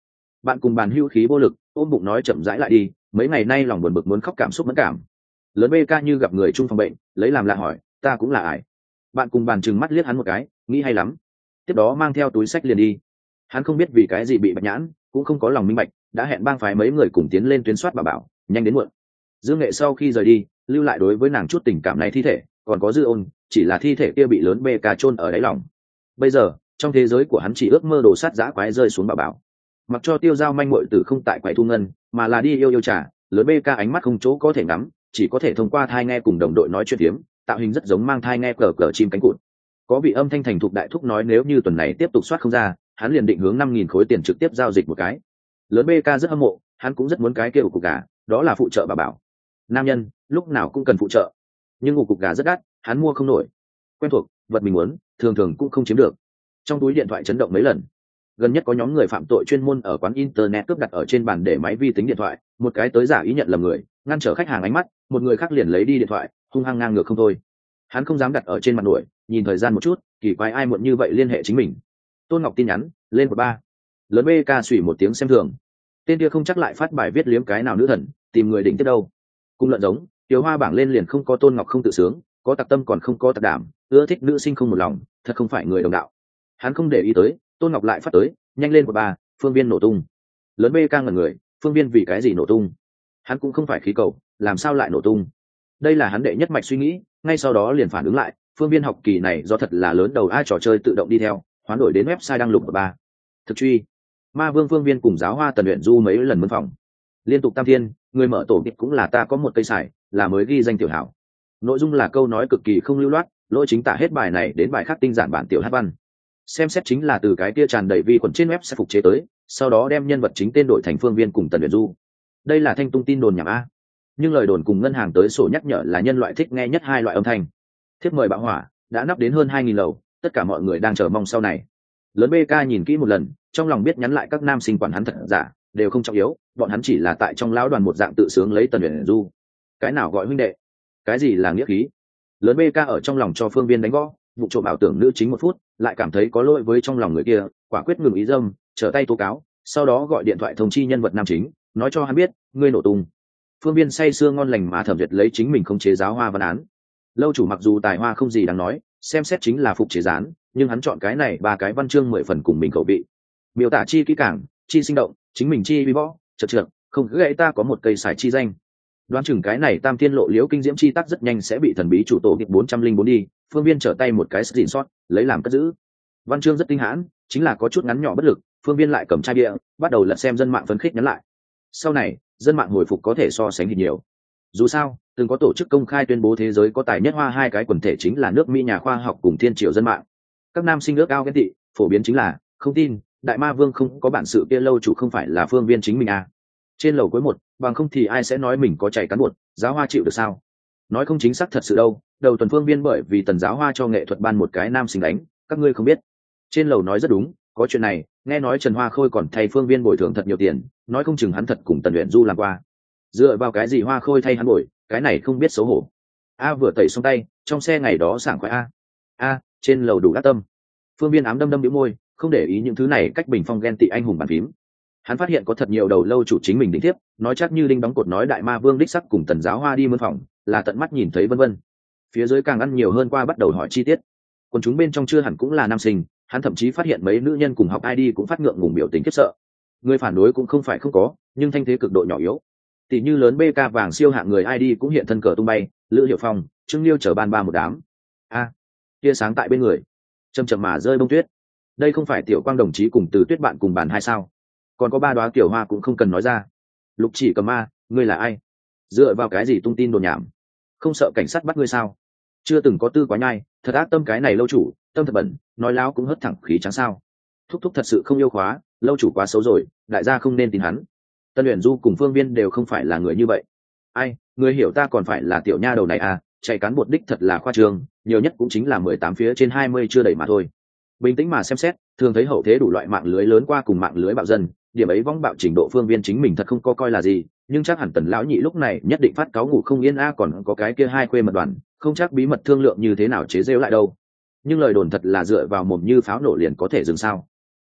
Bạn cùng bàn hưu khí vô lực, ôm bụng nói chậm rãi lại đi, mấy ngày nay lòng buồn bực muốn khóc, cảm xúc mẫn cảm. Lớn bê ca như gặp người chung phòng bệnh, lấy làm lạ hỏi, ta cũng là ải. Bạn cùng bàn trừng mắt liếc hắn một cái, nghĩ hay lắm. Tiếp đó mang theo túi sách liền đi. Hắn không biết vì cái gì bị bạch nhãn, cũng không có lòng minh bạch, đã hẹn bang phái mấy người cùng tiến lên tuyến soát bà bảo, nhanh đến muộn. Dương Nghệ sau khi rời đi, lưu lại đối với nàng chút tình cảm này thi thể, còn có dư ôn, chỉ là thi thể kia bị lớn bê ca chôn ở đáy lòng. Bây giờ, trong thế giới của hắn chỉ ước mơ đồ sát giã quái rơi xuống bà bảo. Mặc cho tiêu giao manh muội tử không tại quầy thu ngân, mà là đi yêu yêu trà, lớn bê ca ánh mắt không chỗ có thể ngắm, chỉ có thể thông qua thai nghe cùng đồng đội nói chuyện tiếm, tạo hình rất giống mang thai nghe cờ cờ chim cánh cụt. Có vị âm thanh thành thục đại thúc nói nếu như tuần này tiếp tục soát không ra, hắn liền định hướng năm nghìn khối tiền trực tiếp giao dịch một cái. Lớn bê ca rất hâm mộ, hắn cũng rất muốn cái kia ủ cục gà, đó là phụ trợ bà bảo. Nam nhân lúc nào cũng cần phụ trợ, nhưng ủ cục gà rất đắt, hắn mua không nổi. Quen thuộc vật mình muốn, thường thường cũng không chiếm được. Trong túi điện thoại chấn động mấy lần. Gần nhất có nhóm người phạm tội chuyên môn ở quán internet cướp đặt ở trên bàn để máy vi tính điện thoại, một cái tới giả ý nhận lầm người, ngăn trở khách hàng ánh mắt, một người khác liền lấy đi điện thoại, hung hăng ngang ngược không thôi. Hắn không dám đặt ở trên mặt nổi, nhìn thời gian một chút, kỳ quái ai muộn như vậy liên hệ chính mình. Tôn Ngọc tin nhắn lên một ba. Lớn bê ca xủy một tiếng xem thường. Tên kia không chắc lại phát bài viết liếm cái nào nữ thần, tìm người đỉnh tiếp đâu. Cung lợn giống, tiểu hoa bảng lên liền không có Tôn Ngọc không tự sướng, có tặc tâm còn không có tặc đảm, ưa thích nữ sinh không một lòng, thật không phải người đồng đạo. Hắn không để ý tới, Tôn Ngọc lại phát tới, nhanh lên một ba, phương viên nổ tung. Lớn bê ca ngẩn người, phương viên vì cái gì nổ tung? Hắn cũng không phải khí cầu, làm sao lại nổ tung? Đây là hắn đệ nhất mạch suy nghĩ, ngay sau đó liền phản ứng lại, phương viên học kỳ này do thật là lớn đầu ai trò chơi tự động đi theo, hoán đổi đến website đăng lục ở ba. Thực truy, ma vương phương viên cùng giáo hoa tần luyện du mấy lần mân phòng, liên tục tam thiên, người mở tổ kịch cũng là ta có một cây xài, là mới ghi danh tiểu hảo. Nội dung là câu nói cực kỳ không lưu loát, lỗi chính tả hết bài này đến bài khác tinh giản bản tiểu hát văn. Xem xét chính là từ cái kia tràn đầy vi khuẩn trên web sẽ phục chế tới, sau đó đem nhân vật chính tên đổi thành phương viên cùng tần luyện du. Đây là thanh tung tin đồn nhảm a, nhưng lời đồn cùng ngân hàng tới sổ nhắc nhở là nhân loại thích nghe nhất hai loại âm thanh. Thiếp mời bạo hỏa đã nắp đến hơn hai nghìn lầu, tất cả mọi người đang chờ mong sau này. Lớn bê ca nhìn kỹ một lần, trong lòng biết nhắn lại các nam sinh quản hắn thật giả đều không trọng yếu, bọn hắn chỉ là tại trong lão đoàn một dạng tự sướng lấy tần luyện du. Cái nào gọi huynh đệ, cái gì là nghĩa khí. Lớn bê ca ở trong lòng cho phương viên đánh gõ, vụ trộm ảo tưởng nữ chính một phút, lại cảm thấy có lỗi với trong lòng người kia, quả quyết ngừng ý dâm, trở tay tố cáo, sau đó gọi điện thoại thông chi nhân vật nam chính, nói cho hắn biết ngươi nổ tung. Phương viên say sưa ngon lành mà thẩm duyệt lấy chính mình không chế giáo hoa văn án. Lâu chủ mặc dù tài hoa không gì đáng nói, xem xét chính là phục chế gián, nhưng hắn chọn cái này ba cái văn chương mười phần cùng mình khẩu vị, miêu tả chi kỹ càng, chi sinh động, chính mình chi vi võ, chật trượt, không gãy ta có một cây sải chi danh. Đoán chừng cái này tam thiên lộ liễu kinh diễm chi tác rất nhanh sẽ bị thần bí chủ tổ kịch bốn trăm linh bốn đi. Phương viên trở tay một cái dìn sót, lấy làm cất giữ. Văn chương rất tinh hãn, chính là có chút ngắn nhỏ bất lực. Phương viên lại cầm chai bia, bắt đầu lật xem dân mạng phấn khích nhắn lại. Sau này dân mạng hồi phục có thể so sánh nhiều. Dù sao từng có tổ chức công khai tuyên bố thế giới có tài nhất hoa hai cái quần thể chính là nước Mỹ nhà khoa học cùng thiên triều dân mạng. Các nam sinh ước ao ghen tị, phổ biến chính là không tin đại ma vương không có bản sự kia, lâu chủ không phải là phương viên chính mình à. Trên lầu cuối một, bằng không thì ai sẽ nói mình có chảy cán bột, giáo hoa chịu được sao? Nói không chính xác thật sự đâu. Đầu tuần phương viên bởi vì tần giáo hoa cho nghệ thuật ban một cái nam sinh đánh, các ngươi không biết. Trên lầu nói rất đúng, có chuyện này, nghe nói Trần Hoa Khôi còn thay phương viên bồi thường thật nhiều tiền, nói không chừng hắn thật cùng tần luyện du làm qua. Dựa vào cái gì Hoa Khôi thay hắn bồi, cái này không biết xấu hổ. A vừa tẩy xong tay, trong xe ngày đó sảng khoái a. A, trên lầu đủ đắc tâm. Phương viên ám đâm đâm bĩu môi, không để ý những thứ này cách bình phong ghen tị anh hùng bàn phím. Hắn phát hiện có thật nhiều đầu lâu chủ chính mình đính tiếp, nói chắc như đinh đóng cột nói đại ma vương đích sắc cùng tần giáo hoa đi mân phòng, là tận mắt nhìn thấy vân vân. Phía dưới càng ăn nhiều hơn qua bắt đầu hỏi chi tiết. Còn chúng bên trong chưa hẳn cũng là nam sinh, hắn thậm chí phát hiện mấy nữ nhân cùng học i đê cũng phát ngượng ngùng biểu tình khiếp sợ. Người phản đối cũng không phải không có, nhưng thanh thế cực độ nhỏ yếu. Tỷ như lớn bê ca vàng siêu hạng người i đê cũng hiện thân cờ tung bay, Lữ Hiểu Phong, Trương Liêu chở ban ba một đám. A, tia sáng tại bên người, chầm chậm mà rơi bông tuyết. Đây không phải Tiểu Quang đồng chí cùng Từ Tuyết bạn cùng bàn hay sao? Còn có ba đóa kiểu hoa cũng không cần nói ra. Lục Chỉ Cầm ma, ngươi là ai? Dựa vào cái gì tung tin đồn nhảm? Không sợ cảnh sát bắt ngươi sao? Chưa từng có tư quá nhai, thật ác tâm cái này lâu chủ, tâm thật bẩn, nói láo cũng hất thẳng khí trắng sao? Thúc thúc thật sự không yêu khóa, lâu chủ quá xấu rồi, đại gia không nên tin hắn. Tân Uyển Du cùng Phương Viên đều không phải là người như vậy. Ai, người hiểu ta còn phải là tiểu nha đầu này à? Chạy cán bột đích thật là khoa trương, nhiều nhất cũng chính là mười tám phía trên hai mươi chưa đầy mà thôi. Bình tĩnh mà xem xét, thường thấy hậu thế đủ loại mạng lưới lớn qua cùng mạng lưới bạo dân, điểm ấy vong bạo trình độ Phương Viên chính mình thật không có coi là gì, nhưng chắc hẳn Tần lão nhị lúc này nhất định phát cáu ngủ không yên a, còn có cái kia hai khuê mật đoàn, không chắc bí mật thương lượng như thế nào chế giễu lại đâu. Nhưng lời đồn thật là dựa vào mồm như pháo nổ liền có thể dừng sao?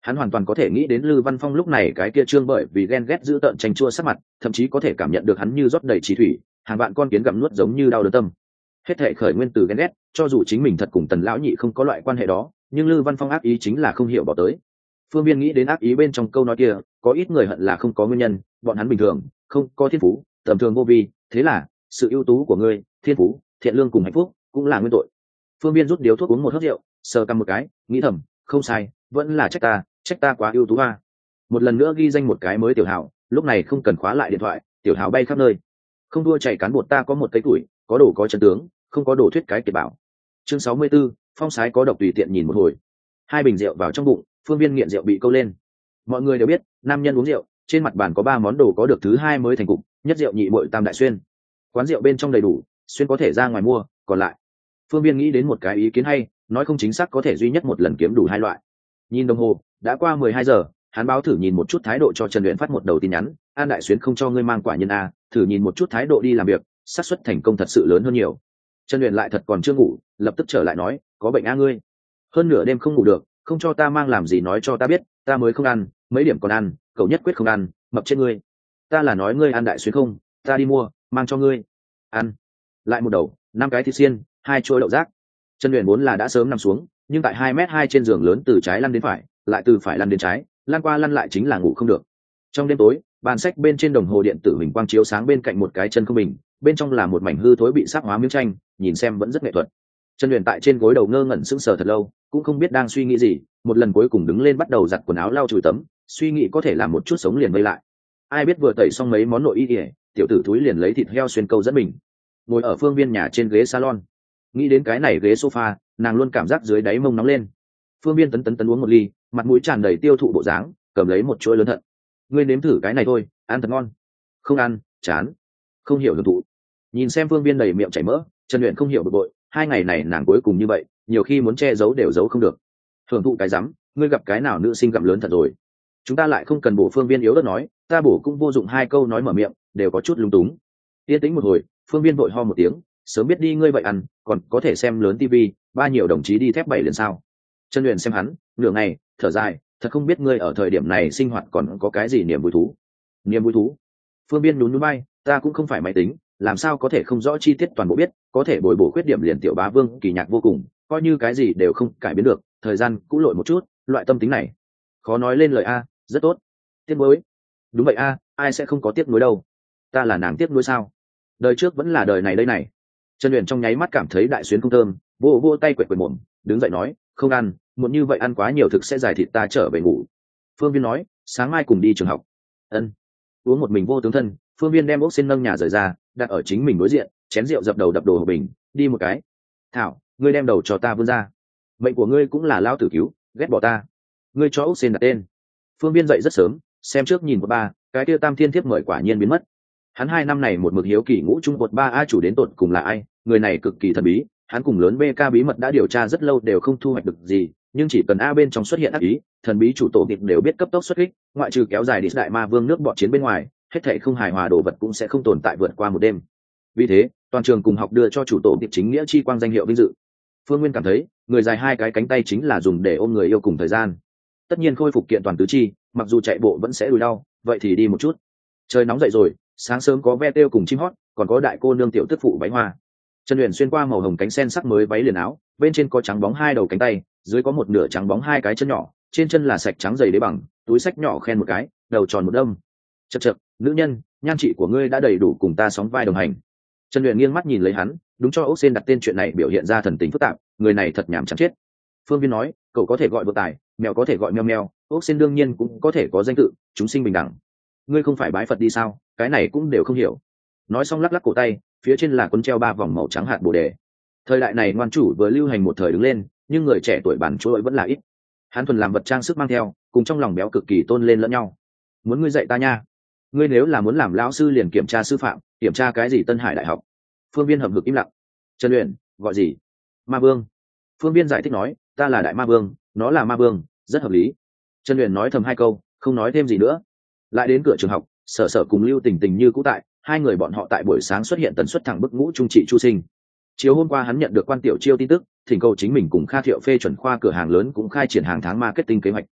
Hắn hoàn toàn có thể nghĩ đến Lư Văn Phong lúc này cái kia trương bởi vì ghen ghét giữ tợn tranh chua sắc mặt, thậm chí có thể cảm nhận được hắn như rót đầy chỉ thủy, hàng vạn con kiến gặm nuốt giống như đau đớn tâm. Hết thảy khởi nguyên từ ghen ghét, cho dù chính mình thật cùng Tần lão nhị không có loại quan hệ đó, nhưng Lư Văn Phong ác ý chính là không hiểu bỏ tới. Phương Viên nghĩ đến ác ý bên trong câu nói kia, có ít người hận là không có nguyên nhân, bọn hắn bình thường, không có thiên phú, tầm thường vô vi, thế là sự ưu tú của ngươi, thiên phú, thiện lương cùng hạnh phúc cũng là nguyên tội. Phương Viên rút điếu thuốc uống một hớp rượu, sờ cằm một cái, nghĩ thầm, không sai, vẫn là trách ta, trách ta quá ưu tú a. Một lần nữa ghi danh một cái mới tiểu hảo, lúc này không cần khóa lại điện thoại, tiểu hảo bay khắp nơi. Không đua chạy cán bột ta có một cây tuổi, có đồ có chân tướng, không có đồ thuyết cái kiệt bảo. Chương sáu mươi 64, phong sái có độc tùy tiện nhìn một hồi. Hai bình rượu vào trong bụng, Phương Viên nghiện rượu bị câu lên. Mọi người đều biết, nam nhân uống rượu, trên mặt bàn có ba món đồ có được thứ hai mới thành cục, nhất rượu nhị muội tam đại xuyên. Quán rượu bên trong đầy đủ, xuyên có thể ra ngoài mua, còn lại. Phương Viên nghĩ đến một cái ý kiến hay, nói không chính xác có thể duy nhất một lần kiếm đủ hai loại. Nhìn đồng hồ, đã qua mười hai giờ, hắn báo thử nhìn một chút thái độ cho Trần Uyển phát một đầu tin nhắn, An đại xuyến không cho ngươi mang quả nhân a, thử nhìn một chút thái độ đi làm việc, xác suất thành công thật sự lớn hơn nhiều. Trần Uyển lại thật còn chưa ngủ, lập tức trở lại nói, có bệnh a ngươi. Hơn nửa đêm không ngủ được, không cho ta mang làm gì nói cho ta biết, ta mới không ăn, mấy điểm còn ăn, cậu nhất quyết không ăn, mập chết ngươi. Ta là nói ngươi An đại xuyến không, ta đi mua, mang cho ngươi. Ăn. Lại một đầu, năm cái thịt xiên, hai chuôi đậu rác. Trần Uyển vốn là đã sớm nằm xuống, nhưng tại hai mét hai trên giường lớn từ trái lăn đến phải, lại từ phải lăn đến trái, lăn qua lăn lại chính là ngủ không được. Trong đêm tối, bàn sách bên trên đồng hồ điện tử hình quang chiếu sáng bên cạnh một cái chân không bình, bên trong là một mảnh hư thối bị sắc hóa miếng tranh, nhìn xem vẫn rất nghệ thuật. Trần Uyển tại trên gối đầu ngơ ngẩn sững sờ thật lâu, cũng không biết đang suy nghĩ gì, một lần cuối cùng đứng lên bắt đầu giặt quần áo lau chùi tấm, suy nghĩ có thể làm một chút sống liền vây lại. Ai biết vừa tẩy xong mấy món nội y ỉa, tiểu tử túi liền lấy thịt heo xuyên câu dẫn mình. Ngồi ở phương viên nhà trên ghế salon, nghĩ đến cái này ghế sofa, nàng luôn cảm giác dưới đáy mông nóng lên. Phương viên tấn tấn tấn uống một ly, mặt mũi tràn đầy tiêu thụ bộ dáng, cầm lấy một chuỗi lớn thận. Ngươi nếm thử cái này thôi, ăn thật ngon. Không ăn, chán. Không hiểu hưởng thụ. Nhìn xem phương viên đầy miệng chảy mỡ, Trần Uyển không hiểu bực bội, hai ngày này nàng cuối cùng như vậy, nhiều khi muốn che giấu đều giấu không được. Hưởng thụ cái rắm, ngươi gặp cái nào nữ sinh gặm lớn thật rồi. Chúng ta lại không cần bổ. Phương viên yếu đất nói, ta bổ cũng vô dụng, hai câu nói mở miệng đều có chút lung túng. Yên tĩnh một hồi, phương viên vội ho một tiếng, sớm biết đi ngươi vậy ăn, còn có thể xem lớn tivi, ba nhiều đồng chí đi thép bảy liền sao. Trần Uyển xem hắn nửa ngày, thở dài, thật không biết ngươi ở thời điểm này sinh hoạt còn có cái gì niềm vui thú. Niềm vui thú? Phương Biên nhún nhún bay, ta cũng không phải máy tính, làm sao có thể không rõ chi tiết toàn bộ biết, có thể bồi bổ khuyết điểm liền tiểu bá vương kỳ nhạc vô cùng, coi như cái gì đều không cải biến được, thời gian cũ lội một chút, loại tâm tính này khó nói lên lời a. Rất tốt. Tiếc nuối? Đúng vậy a, ai sẽ không có tiếc nuối đâu. Ta là nàng tiếc nuối sao? Đời trước vẫn là đời này đây này. Trần Uyển trong nháy mắt cảm thấy đại xuyến không thơm, vô vô tay quệt quệt mồm, đứng dậy nói, không ăn, muốn như vậy ăn quá nhiều thực sẽ giải thịt, ta trở về ngủ. Phương Viên nói, sáng mai cùng đi trường học. Ân. Uống một mình vô tướng thân, Phương Viên đem ốc xin nâng nhà rời ra, đặt ở chính mình đối diện, chén rượu dập đầu đập đồ hộp bình, đi một cái. Thảo, ngươi đem đầu cho ta vươn ra. Mệnh của ngươi cũng là lao tử cứu, ghét bỏ ta. Ngươi cho ốc xin đặt tên. Phương Viên dậy rất sớm, xem trước nhìn một ba, cái kia tam thiên thiếp mời quả nhiên biến mất. Hắn hai năm này một mực hiếu kỳ ngũ trung quật ba a chủ đến tột cùng là ai, người này cực kỳ thần bí, hắn cùng lớn bê ca bí mật đã điều tra rất lâu đều không thu hoạch được gì, nhưng chỉ cần a bên trong xuất hiện ác ý, thần bí chủ tổ kịch đều biết cấp tốc xuất kích, ngoại trừ kéo dài đi đại ma vương nước bọt chiến bên ngoài, hết thảy không hài hòa đồ vật cũng sẽ không tồn tại vượt qua một đêm. Vì thế, toàn trường cùng học đưa cho chủ tổ kịch chính nghĩa chi quang danh hiệu vinh dự. Phương Nguyên cảm thấy, người dài hai cái cánh tay chính là dùng để ôm người yêu cùng thời gian. Tất nhiên khôi phục kiện toàn tứ chi, mặc dù chạy bộ vẫn sẽ đùi đau, vậy thì đi một chút. Trời nóng dậy rồi, sáng sớm có ve tiêu cùng chim hót, còn có đại cô nương tiểu tức phụ váy hoa. Trần Uyển xuyên qua màu hồng cánh sen sắc mới váy liền áo, bên trên có trắng bóng hai đầu cánh tay, dưới có một nửa trắng bóng hai cái chân nhỏ, trên chân là sạch trắng dày đế bằng, túi sách nhỏ khen một cái, đầu tròn một đâm. Chậc chậc, nữ nhân, nhan trị của ngươi đã đầy đủ cùng ta sóng vai đồng hành. Trần Uyển nghiêng mắt nhìn lấy hắn, đúng cho ốc sen đặt tên chuyện này biểu hiện ra thần tình phức tạp, người này thật nhảm chán chết. Phương Viên nói, cậu có thể gọi vợ tài, mèo có thể gọi meo meo, ốc sen đương nhiên cũng có thể có danh tự, chúng sinh bình đẳng. Ngươi không phải bái Phật đi sao, cái này cũng đều không hiểu. Nói xong lắc lắc cổ tay, phía trên là cuốn treo ba vòng màu trắng hạt bồ đề. Thời đại này ngoan chủ vừa lưu hành một thời đứng lên, nhưng người trẻ tuổi bản chuỗi vẫn là ít. Hắn thuần làm vật trang sức mang theo, cùng trong lòng béo cực kỳ tôn lên lẫn nhau. Muốn ngươi dạy ta nha. Ngươi nếu là muốn làm lão sư liền kiểm tra sư phạm, kiểm tra cái gì Tân Hải đại học. Phương Viên hậm hực im lặng. Trần Uyển, gọi gì? Ma vương. Phương Viên giải thích nói, ta là đại ma vương, nó là ma vương, rất hợp lý. Trần Uyển nói thầm hai câu, không nói thêm gì nữa. Lại đến cửa trường học, Sở Sở cùng Lưu Tình Tình như cũ tại, hai người bọn họ tại buổi sáng xuất hiện tần suất thẳng bức ngũ trung trị chu sinh. Chiều hôm qua hắn nhận được quan tiểu chiêu tin tức, thỉnh cầu chính mình cùng Kha Thiệu phê chuẩn khoa cửa hàng lớn cũng khai triển hàng tháng marketing kế hoạch.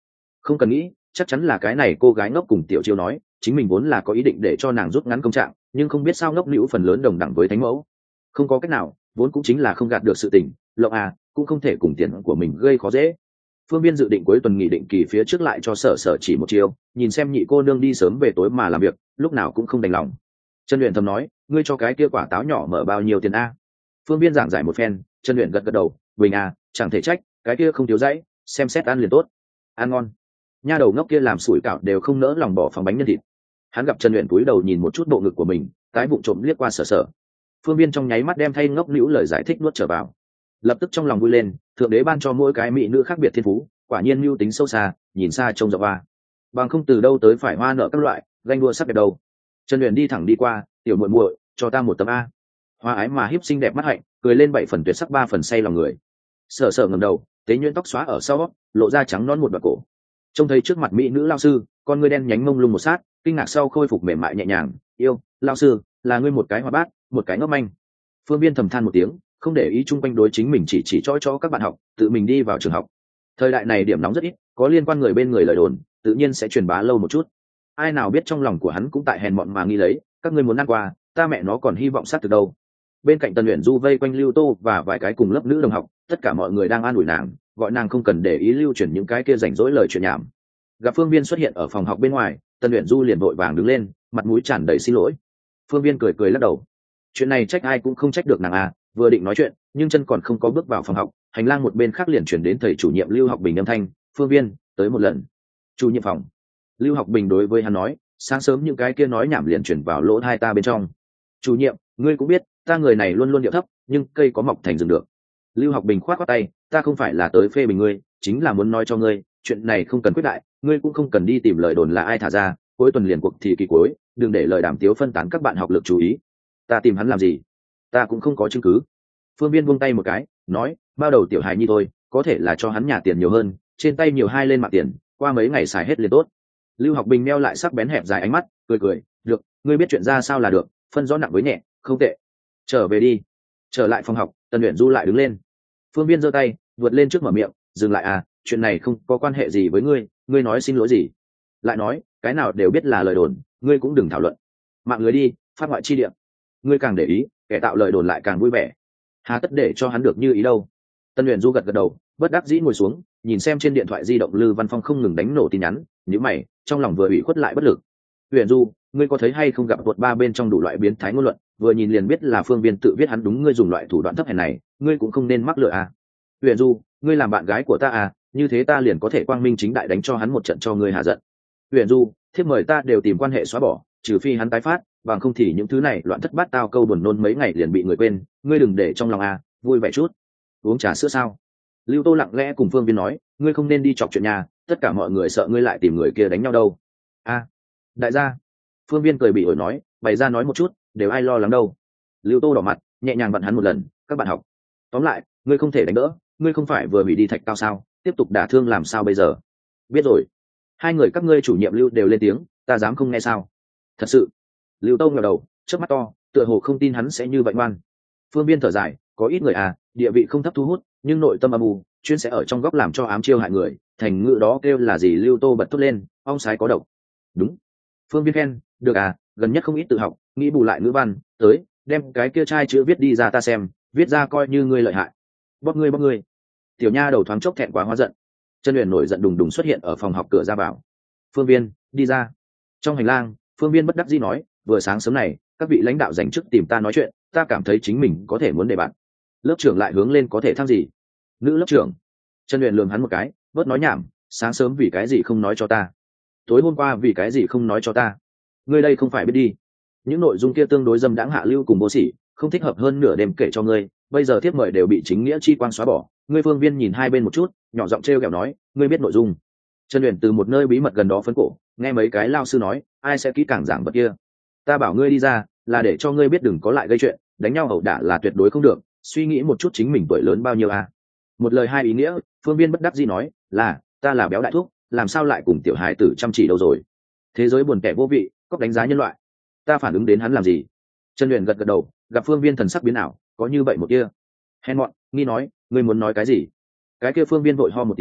Không cần nghĩ, chắc chắn là cái này cô gái ngốc cùng Tiểu Chiêu nói, chính mình vốn là có ý định để cho nàng rút ngắn công trạng, nhưng không biết sao ngốc nữu phần lớn đồng đẳng với thánh mẫu. Không có cách nào, vốn cũng chính là không gạt được sự tình, lộng à, cũng không thể cùng tiền của mình gây khó dễ. Phương Viên dự định cuối tuần nghỉ định kỳ phía trước lại cho Sở Sở chỉ một chiều, nhìn xem nhị cô nương đi sớm về tối mà làm việc, lúc nào cũng không đành lòng. Trần Uyển thầm nói, ngươi cho cái kia quả táo nhỏ mở bao nhiêu tiền a? Phương Viên giảng giải một phen, Trần Uyển gật gật đầu, bình à, chẳng thể trách, cái kia không thiếu dãy, xem xét ăn liền tốt, ăn ngon. Nha đầu ngốc kia làm sủi cảo đều không nỡ lòng bỏ phòng bánh nhân thịt. Hắn gặp Trần Uyển cúi đầu nhìn một chút bộ ngực của mình, tái bụng trộm liếc qua Sở Sở. Phương Viên trong nháy mắt đem thay ngốc nữu lời giải thích nuốt trở vào, lập tức trong lòng vui lên, thượng đế ban cho mỗi cái mỹ nữ khác biệt thiên phú, quả nhiên mưu tính sâu xa, nhìn xa trông rộng hoa, bằng không từ đâu tới phải hoa nợ các loại ganh đua sắc đẹp đâu. Trần Uyển đi thẳng đi qua, tiểu muội muội, cho ta một tấm a. Hoa ái mà hiếp xinh đẹp mắt hạnh, cười lên bảy phần tuyệt sắc ba phần say lòng người. Sở Sở ngẩng đầu, tế nhuyễn tóc xóa ở sau, lộ ra trắng non một đoạn cổ. Trông thấy trước mặt mỹ nữ lao sư, con ngươi đen nhánh mông lung một sát, kinh ngạc sau khôi phục mềm mại nhẹ nhàng, yêu, lao sư, là ngươi một cái hoa bát, một cái ngốc manh. Phương Viên thầm than một tiếng, không để ý chung quanh đối chính mình chỉ chỉ cho cho các bạn học, tự mình đi vào trường học. Thời đại này điểm nóng rất ít, có liên quan người bên người lời đồn, tự nhiên sẽ truyền bá lâu một chút. Ai nào biết trong lòng của hắn cũng tại hèn mọn mà nghĩ lấy, các ngươi muốn ăn qua, ta mẹ nó còn hy vọng sát từ đâu. Bên cạnh Tần Uyển Du vây quanh Lưu Tô và vài cái cùng lớp nữ đồng học, tất cả mọi người đang an ủi nàng, gọi nàng không cần để ý lưu truyền những cái kia rảnh rỗi lời chuyện nhảm. Gặp Phương Viên xuất hiện ở phòng học bên ngoài, Tần Uyển Du liền vội vàng đứng lên, mặt mũi tràn đầy xin lỗi. Phương Viên cười cười lắc đầu, chuyện này trách ai cũng không trách được nàng à. Vừa định nói chuyện, nhưng chân còn không có bước vào phòng học, hành lang một bên khác liền chuyển đến thầy chủ nhiệm Lưu Học Bình âm thanh, Phương Viên, tới một lần. Chủ nhiệm phòng. Lưu Học Bình đối với hắn nói, sáng sớm những cái kia nói nhảm liền chuyển vào lỗ tai ta bên trong. Chủ nhiệm, ngươi cũng biết, ta người này luôn luôn điệu thấp, nhưng cây có mọc thành rừng được. Lưu Học Bình khoát khoát tay, ta không phải là tới phê bình ngươi, chính là muốn nói cho ngươi, chuyện này không cần quyết đại, ngươi cũng không cần đi tìm lời đồn là ai thả ra, cuối tuần liền cuộc thì kỳ cuối, đừng để lời đàm tiếu phân tán các bạn học lực chú ý. Ta tìm hắn làm gì? Ta cũng không có chứng cứ. Phương Viên buông tay một cái, nói, bao đầu tiểu hài nhi thôi, có thể là cho hắn nhà tiền nhiều hơn, trên tay nhiều hai lên mặt tiền, qua mấy ngày xài hết liền tốt. Lưu Học Bình meo lại sắc bén hẹp dài ánh mắt, cười cười, được, ngươi biết chuyện ra sao là được, phân rõ nặng với nhẹ, không tệ. Trở về đi. Trở lại phòng học, Tần Uyển Du lại đứng lên. Phương Viên giơ tay, vượt lên trước mở miệng, dừng lại à, chuyện này không có quan hệ gì với ngươi, ngươi nói xin lỗi gì? Lại nói, cái nào đều biết là lời đồn, ngươi cũng đừng thảo luận. Mạng lưới đi, phát ngoại chi địa. Ngươi càng để ý, kẻ tạo lời đồn lại càng vui vẻ. Hà tất để cho hắn được như ý đâu. Tân Uyển Du gật gật đầu, bất đắc dĩ ngồi xuống, nhìn xem trên điện thoại di động Lư Văn Phong không ngừng đánh nổ tin nhắn, nhíu mày, trong lòng vừa ủy khuất lại bất lực. Uyển Du, ngươi có thấy hay không gặp tuột ba bên trong đủ loại biến thái ngôn luận, vừa nhìn liền biết là Phương Viên tự viết hắn đúng, ngươi dùng loại thủ đoạn thấp hèn này, ngươi cũng không nên mắc lừa à. Uyển Du, ngươi làm bạn gái của ta à, như thế ta liền có thể quang minh chính đại đánh cho hắn một trận cho ngươi hạ giận. Uyển Du, thiếp mời ta đều tìm quan hệ xóa bỏ, trừ phi hắn tái phát, bằng không thì những thứ này loạn thất bát tao câu buồn nôn mấy ngày liền bị người quên, ngươi đừng để trong lòng à, vui vẻ chút. Uống trà sữa sao? Lưu Tô lặng lẽ cùng Phương Viên nói, ngươi không nên đi chọc chuyện nhà, tất cả mọi người sợ ngươi lại tìm người kia đánh nhau đâu. A, à, đại gia. Phương Viên cười bị ổi nói, bày ra nói một chút, đều ai lo lắng đâu. Lưu Tô đỏ mặt, nhẹ nhàng vặn hắn một lần, các bạn học. Tóm lại, ngươi không thể đánh đỡ, ngươi không phải vừa bị đi thạch cao sao, tiếp tục đả thương làm sao bây giờ? Biết rồi. Hai người các ngươi chủ nhiệm Lưu đều lên tiếng, ta dám không nghe sao? Thật sự. Lưu Tô ngẩng đầu, chớp mắt to, tựa hồ không tin hắn sẽ như vậy ngoan. Phương Viên thở dài, có ít người à, địa vị không thấp thu hút, nhưng nội tâm âm u, chuyên sẽ ở trong góc làm cho ám chiêu hại người, thành ngữ đó kêu là gì? Lưu Tô bật thốt lên, ong sái có độc. Đúng. Phương Viên khen, được à, gần nhất không ít tự học, nghĩ bù lại ngữ văn, tới, đem cái kia trai chữ viết đi ra ta xem, viết ra coi như ngươi lợi hại. Bóp ngươi bóp ngươi. Tiểu nha đầu thoáng chốc thẹn quá hóa giận. Chân Uyển nổi giận đùng đùng xuất hiện ở phòng học cửa ra vào. Phương Viên, đi ra. Trong hành lang, Phương Viên bất đắc dĩ nói, vừa sáng sớm này, các vị lãnh đạo dành trước tìm ta nói chuyện, ta cảm thấy chính mình có thể muốn đề bạn. Lớp trưởng lại hướng lên có thể thăng gì? Nữ lớp trưởng. Chân Uyển lườm hắn một cái, bớt nói nhảm, sáng sớm vì cái gì không nói cho ta? Tối hôm qua vì cái gì không nói cho ta? Ngươi đây không phải biết đi. Những nội dung kia tương đối dâm đãng hạ lưu cùng vô sỉ, không thích hợp hơn nửa đêm kể cho ngươi, bây giờ thiếp mời đều bị chính nghĩa chi quan xóa bỏ. Ngươi Phương Viên nhìn hai bên một chút, nhỏ giọng trêu ghẹo nói, ngươi biết nội dung. Chân Uyển từ một nơi bí mật gần đó phấn cổ, nghe mấy cái lao sư nói, ai sẽ kỹ càng giảng vật kia. Ta bảo ngươi đi ra, là để cho ngươi biết đừng có lại gây chuyện, đánh nhau ẩu đả là tuyệt đối không được, suy nghĩ một chút chính mình tuổi lớn bao nhiêu à. Một lời hai ý nghĩa, Phương Viên bất đắc dĩ nói, là, ta là béo đại thúc, làm sao lại cùng tiểu hài tử chăm chỉ đâu rồi. Thế giới buồn tẻ vô vị, cóc đánh giá nhân loại. Ta phản ứng đến hắn làm gì? Chân Uyển gật gật đầu, gặp Phương Viên thần sắc biến ảo, có như vậy một kia. Hèn mọn, nghi nói, ngươi muốn nói cái gì? Cái kia Phương Viên vội ho một tiếng,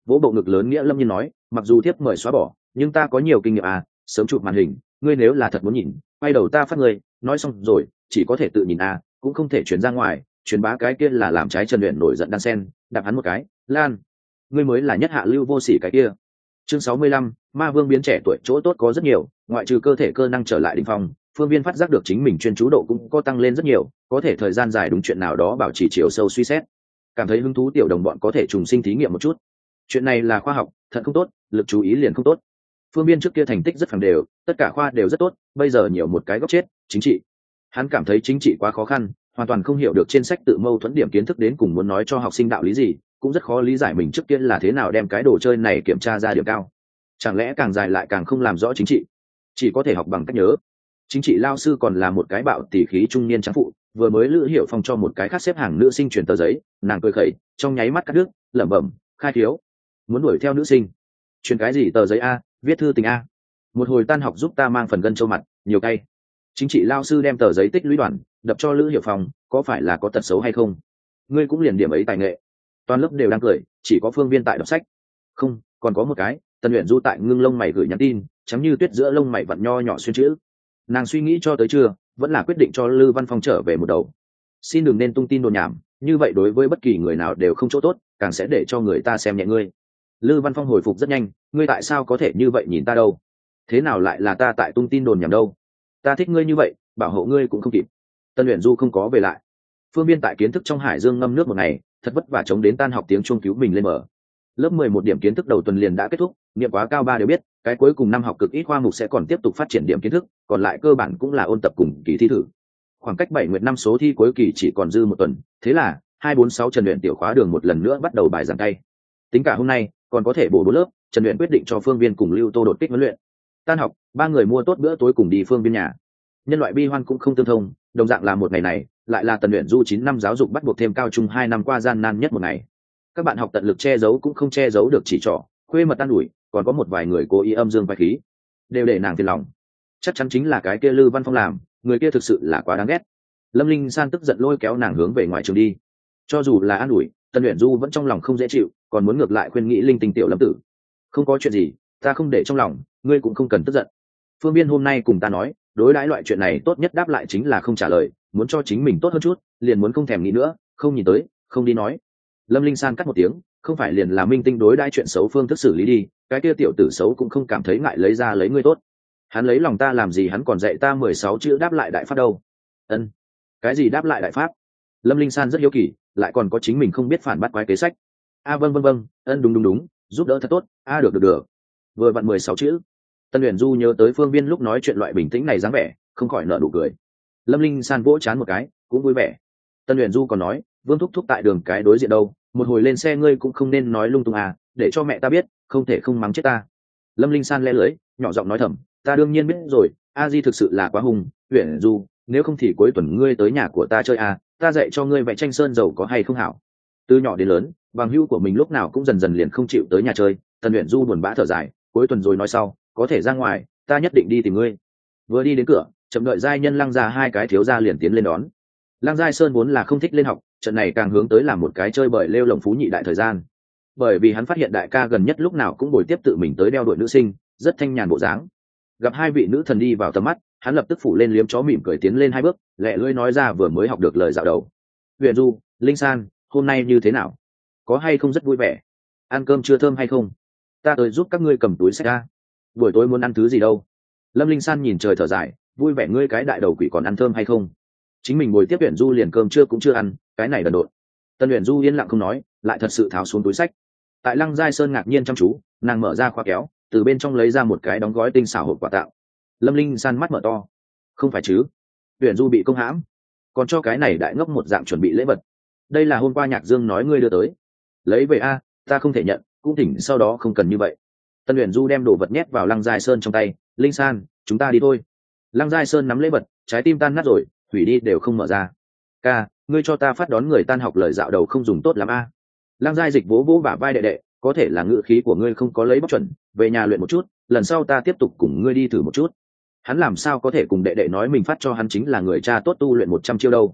vỗ bộ ngực lớn nghĩa lâm nhiên nói, mặc dù thiếp mời xóa bỏ nhưng ta có nhiều kinh nghiệm à, sớm chụp màn hình, ngươi nếu là thật muốn nhìn quay đầu ta phát ngươi. Nói xong rồi chỉ có thể tự nhìn à, cũng không thể chuyển ra ngoài, truyền bá cái kia là làm trái Trần Uyển nổi giận đan sen đạp hắn một cái. Lan, ngươi mới là nhất hạ lưu vô sỉ cái kia. Chương sáu mươi lăm, ma vương biến trẻ tuổi chỗ tốt có rất nhiều, ngoại trừ cơ thể cơ năng trở lại đỉnh phong, Phương Viên phát giác được chính mình chuyên chú độ cũng có tăng lên rất nhiều, có thể thời gian dài đúng chuyện nào đó bảo trì chiều sâu suy xét. Cảm thấy hứng thú tiểu đồng bọn có thể trùng sinh thí nghiệm một chút. Chuyện này là khoa học, thật không tốt, lực chú ý liền không tốt. Phương Viên trước kia thành tích rất phẳng đều, tất cả khoa đều rất tốt, bây giờ nhiều một cái góc chết, chính trị. Hắn cảm thấy chính trị quá khó khăn, hoàn toàn không hiểu được trên sách tự mâu thuẫn điểm kiến thức đến cùng muốn nói cho học sinh đạo lý gì, cũng rất khó lý giải mình trước kia là thế nào đem cái đồ chơi này kiểm tra ra điểm cao. Chẳng lẽ càng dài lại càng không làm rõ chính trị, chỉ có thể học bằng cách nhớ. Chính trị lao sư còn là một cái bạo tỉ khí trung niên trắng phụ, vừa mới Lữ Hiểu Phong cho một cái khác xếp hàng nữ sinh truyền tờ giấy, nàng cười khẩy, trong nháy mắt cắt đứt, lẩm bẩm, khai thiếu, muốn đuổi theo nữ sinh. Truyền cái gì tờ giấy a, viết thư tình a. Một hồi tan học giúp ta mang phần gân châu mặt, nhiều cay. Chính trị lao sư đem tờ giấy tích lũy đoàn, đập cho Lữ Hiểu Phong, có phải là có tật xấu hay không? Ngươi cũng liền điểm ấy tài nghệ. Toàn lớp đều đang cười, chỉ có Phương Viên tại đọc sách. Không, còn có một cái, Tân Uyển Du tại ngưng lông mày gửi nhắn tin, chấm như tuyết giữa lông mày vặn nho nhỏ xuyên chữ. Nàng suy nghĩ cho tới trưa, vẫn là quyết định cho Lư Văn Phong trở về một đầu. Xin đừng nên tung tin đồn nhảm, như vậy đối với bất kỳ người nào đều không chỗ tốt, càng sẽ để cho người ta xem nhẹ ngươi. Lư Văn Phong hồi phục rất nhanh, ngươi tại sao có thể như vậy nhìn ta đâu? Thế nào lại là ta tại tung tin đồn nhảm đâu? Ta thích ngươi như vậy, bảo hộ ngươi cũng không kịp. Tân Uyển Du không có về lại. Phương Viên tại kiến thức trong hải dương ngâm nước một ngày, thật vất vả chống đến tan học tiếng chuông cứu mình lên mở. Lớp mười một điểm kiến thức đầu tuần liền đã kết thúc, niệm quá cao ba đều biết, cái cuối cùng năm học cực ít khoa mục sẽ còn tiếp tục phát triển điểm kiến thức, còn lại cơ bản cũng là ôn tập cùng kỳ thi thử. Khoảng cách bảy nguyệt năm số thi cuối kỳ chỉ còn dư một tuần, thế là hai bốn sáu Trần Uyển tiểu khóa đường một lần nữa bắt đầu bài giảng tay. Tính cả hôm nay, còn có thể bổ bốn lớp, Trần Uyển quyết định cho Phương Viên cùng Lưu Tô đột kích huấn luyện. Tan học, ba người mua tốt bữa tối cùng đi Phương Viên nhà. Nhân loại bi hoan cũng không tương thông, đồng dạng là một ngày này, lại là Tần Uyển Du chín năm giáo dục bắt buộc thêm cao trung hai năm qua gian nan nhất một ngày. Các bạn học tận lực che giấu cũng không che giấu được chỉ trỏ, khuê mật tan ủi, còn có một vài người cố ý âm dương vai khí, đều để nàng phiền lòng. Chắc chắn chính là cái kia Lư Văn Phong làm, người kia thực sự là quá đáng ghét. Lâm Linh San tức giận lôi kéo nàng hướng về ngoài trường đi. Cho dù là an ủi, Tần Uyển Du vẫn trong lòng không dễ chịu, còn muốn ngược lại khuyên nghĩ linh tinh tiểu Lâm tử. Không có chuyện gì, ta không để trong lòng, ngươi cũng không cần tức giận. Phương Biên hôm nay cùng ta nói, đối đãi loại chuyện này tốt nhất đáp lại chính là không trả lời, muốn cho chính mình tốt hơn chút, liền muốn không thèm nghĩ nữa, không nhìn tới, không đi nói. Lâm Linh San cắt một tiếng, không phải liền là minh tinh đối đãi chuyện xấu phương thức xử lý đi, cái kia tiểu tử xấu cũng không cảm thấy ngại lấy ra lấy ngươi tốt. Hắn lấy lòng ta làm gì, hắn còn dạy ta mười sáu chữ đáp lại đại pháp đâu. Ân, cái gì đáp lại đại pháp? Lâm Linh San rất hiếu kỳ, lại còn có chính mình không biết phản bắt quái kế sách. A vâng vâng vâng, ân đúng đúng đúng, giúp đỡ thật tốt, a được được được. Vừa vặn mười sáu chữ. Tân Uyển Du nhớ tới Phương Viên lúc nói chuyện loại bình tĩnh này dáng vẻ, không khỏi nở nụ cười. Lâm Linh San vỗ chán một cái, cũng vui vẻ. Tân Uyển Du còn nói, Vương thúc thúc tại đường cái đối diện đâu, một hồi lên xe ngươi cũng không nên nói lung tung à, để cho mẹ ta biết, không thể không mắng chết ta. Lâm Linh San le lưỡi, nhỏ giọng nói thầm, ta đương nhiên biết rồi, a di thực sự là quá hùng. Uyển Du, nếu không thì cuối tuần ngươi tới nhà của ta chơi à, ta dạy cho ngươi vẽ tranh sơn dầu có hay không hảo. Từ nhỏ đến lớn, bằng hữu của mình lúc nào cũng dần dần liền không chịu tới nhà chơi. Tân Uyển Du buồn bã thở dài, cuối tuần rồi nói sau, có thể ra ngoài, ta nhất định đi tìm ngươi. Vừa đi đến cửa, chậm đợi giai nhân Lăng Gia hai cái thiếu gia liền tiến lên đón. Lăng Giai Sơn vốn là không thích lên học, trận này càng hướng tới làm một cái chơi bời lêu lồng phú nhị đại thời gian. Bởi vì hắn phát hiện đại ca gần nhất lúc nào cũng bồi tiếp tự mình tới đeo đuổi nữ sinh, rất thanh nhàn bộ dáng. Gặp hai vị nữ thần đi vào tầm mắt, hắn lập tức phủ lên liếm chó mỉm cười tiến lên hai bước, lẹ lưỡi nói ra vừa mới học được lời dạo đầu. Uyển Du, Linh San, hôm nay như thế nào? Có hay không rất vui vẻ? Ăn cơm chưa thơm hay không? Ta tới giúp các ngươi cầm túi sách ra. Buổi tối muốn ăn thứ gì đâu? Lâm Linh San nhìn trời thở dài, vui vẻ ngươi cái đại đầu quỷ còn ăn thơm hay không? Chính mình ngồi tiếp Uyển Du liền cơm trưa cũng chưa ăn, cái này đần độn. Tân Uyển Du yên lặng không nói, lại thật sự tháo xuống túi sách. Tại Lăng Giai Sơn ngạc nhiên chăm chú, nàng mở ra khóa kéo, từ bên trong lấy ra một cái đóng gói tinh xảo hộp quà tặng. Lâm Linh San mắt mở to, không phải chứ? Uyển Du bị công hãm, còn cho cái này đại ngốc một dạng chuẩn bị lễ vật. Đây là hôm qua Nhạc Dương nói ngươi đưa tới, lấy về a, ta không thể nhận, cũng thỉnh sau đó không cần như vậy. Tân Uyển Du đem đồ vật nhét vào Lăng Giai Sơn trong tay, Linh San, chúng ta đi thôi. Lăng Giai Sơn nắm lễ vật, trái tim tan nát rồi, hủy đi đều không mở ra. Ca, ngươi cho ta phát đón người tan học lời dạo đầu không dùng tốt lắm a. À. Lăng Giai Dịch vỗ vỗ bả vai đệ đệ, có thể là ngữ khí của ngươi không có lấy bóc chuẩn, về nhà luyện một chút, lần sau ta tiếp tục cùng ngươi đi thử một chút. Hắn làm sao có thể cùng đệ đệ nói mình phát cho hắn chính là người cha tốt tu luyện một trăm chiêu đâu.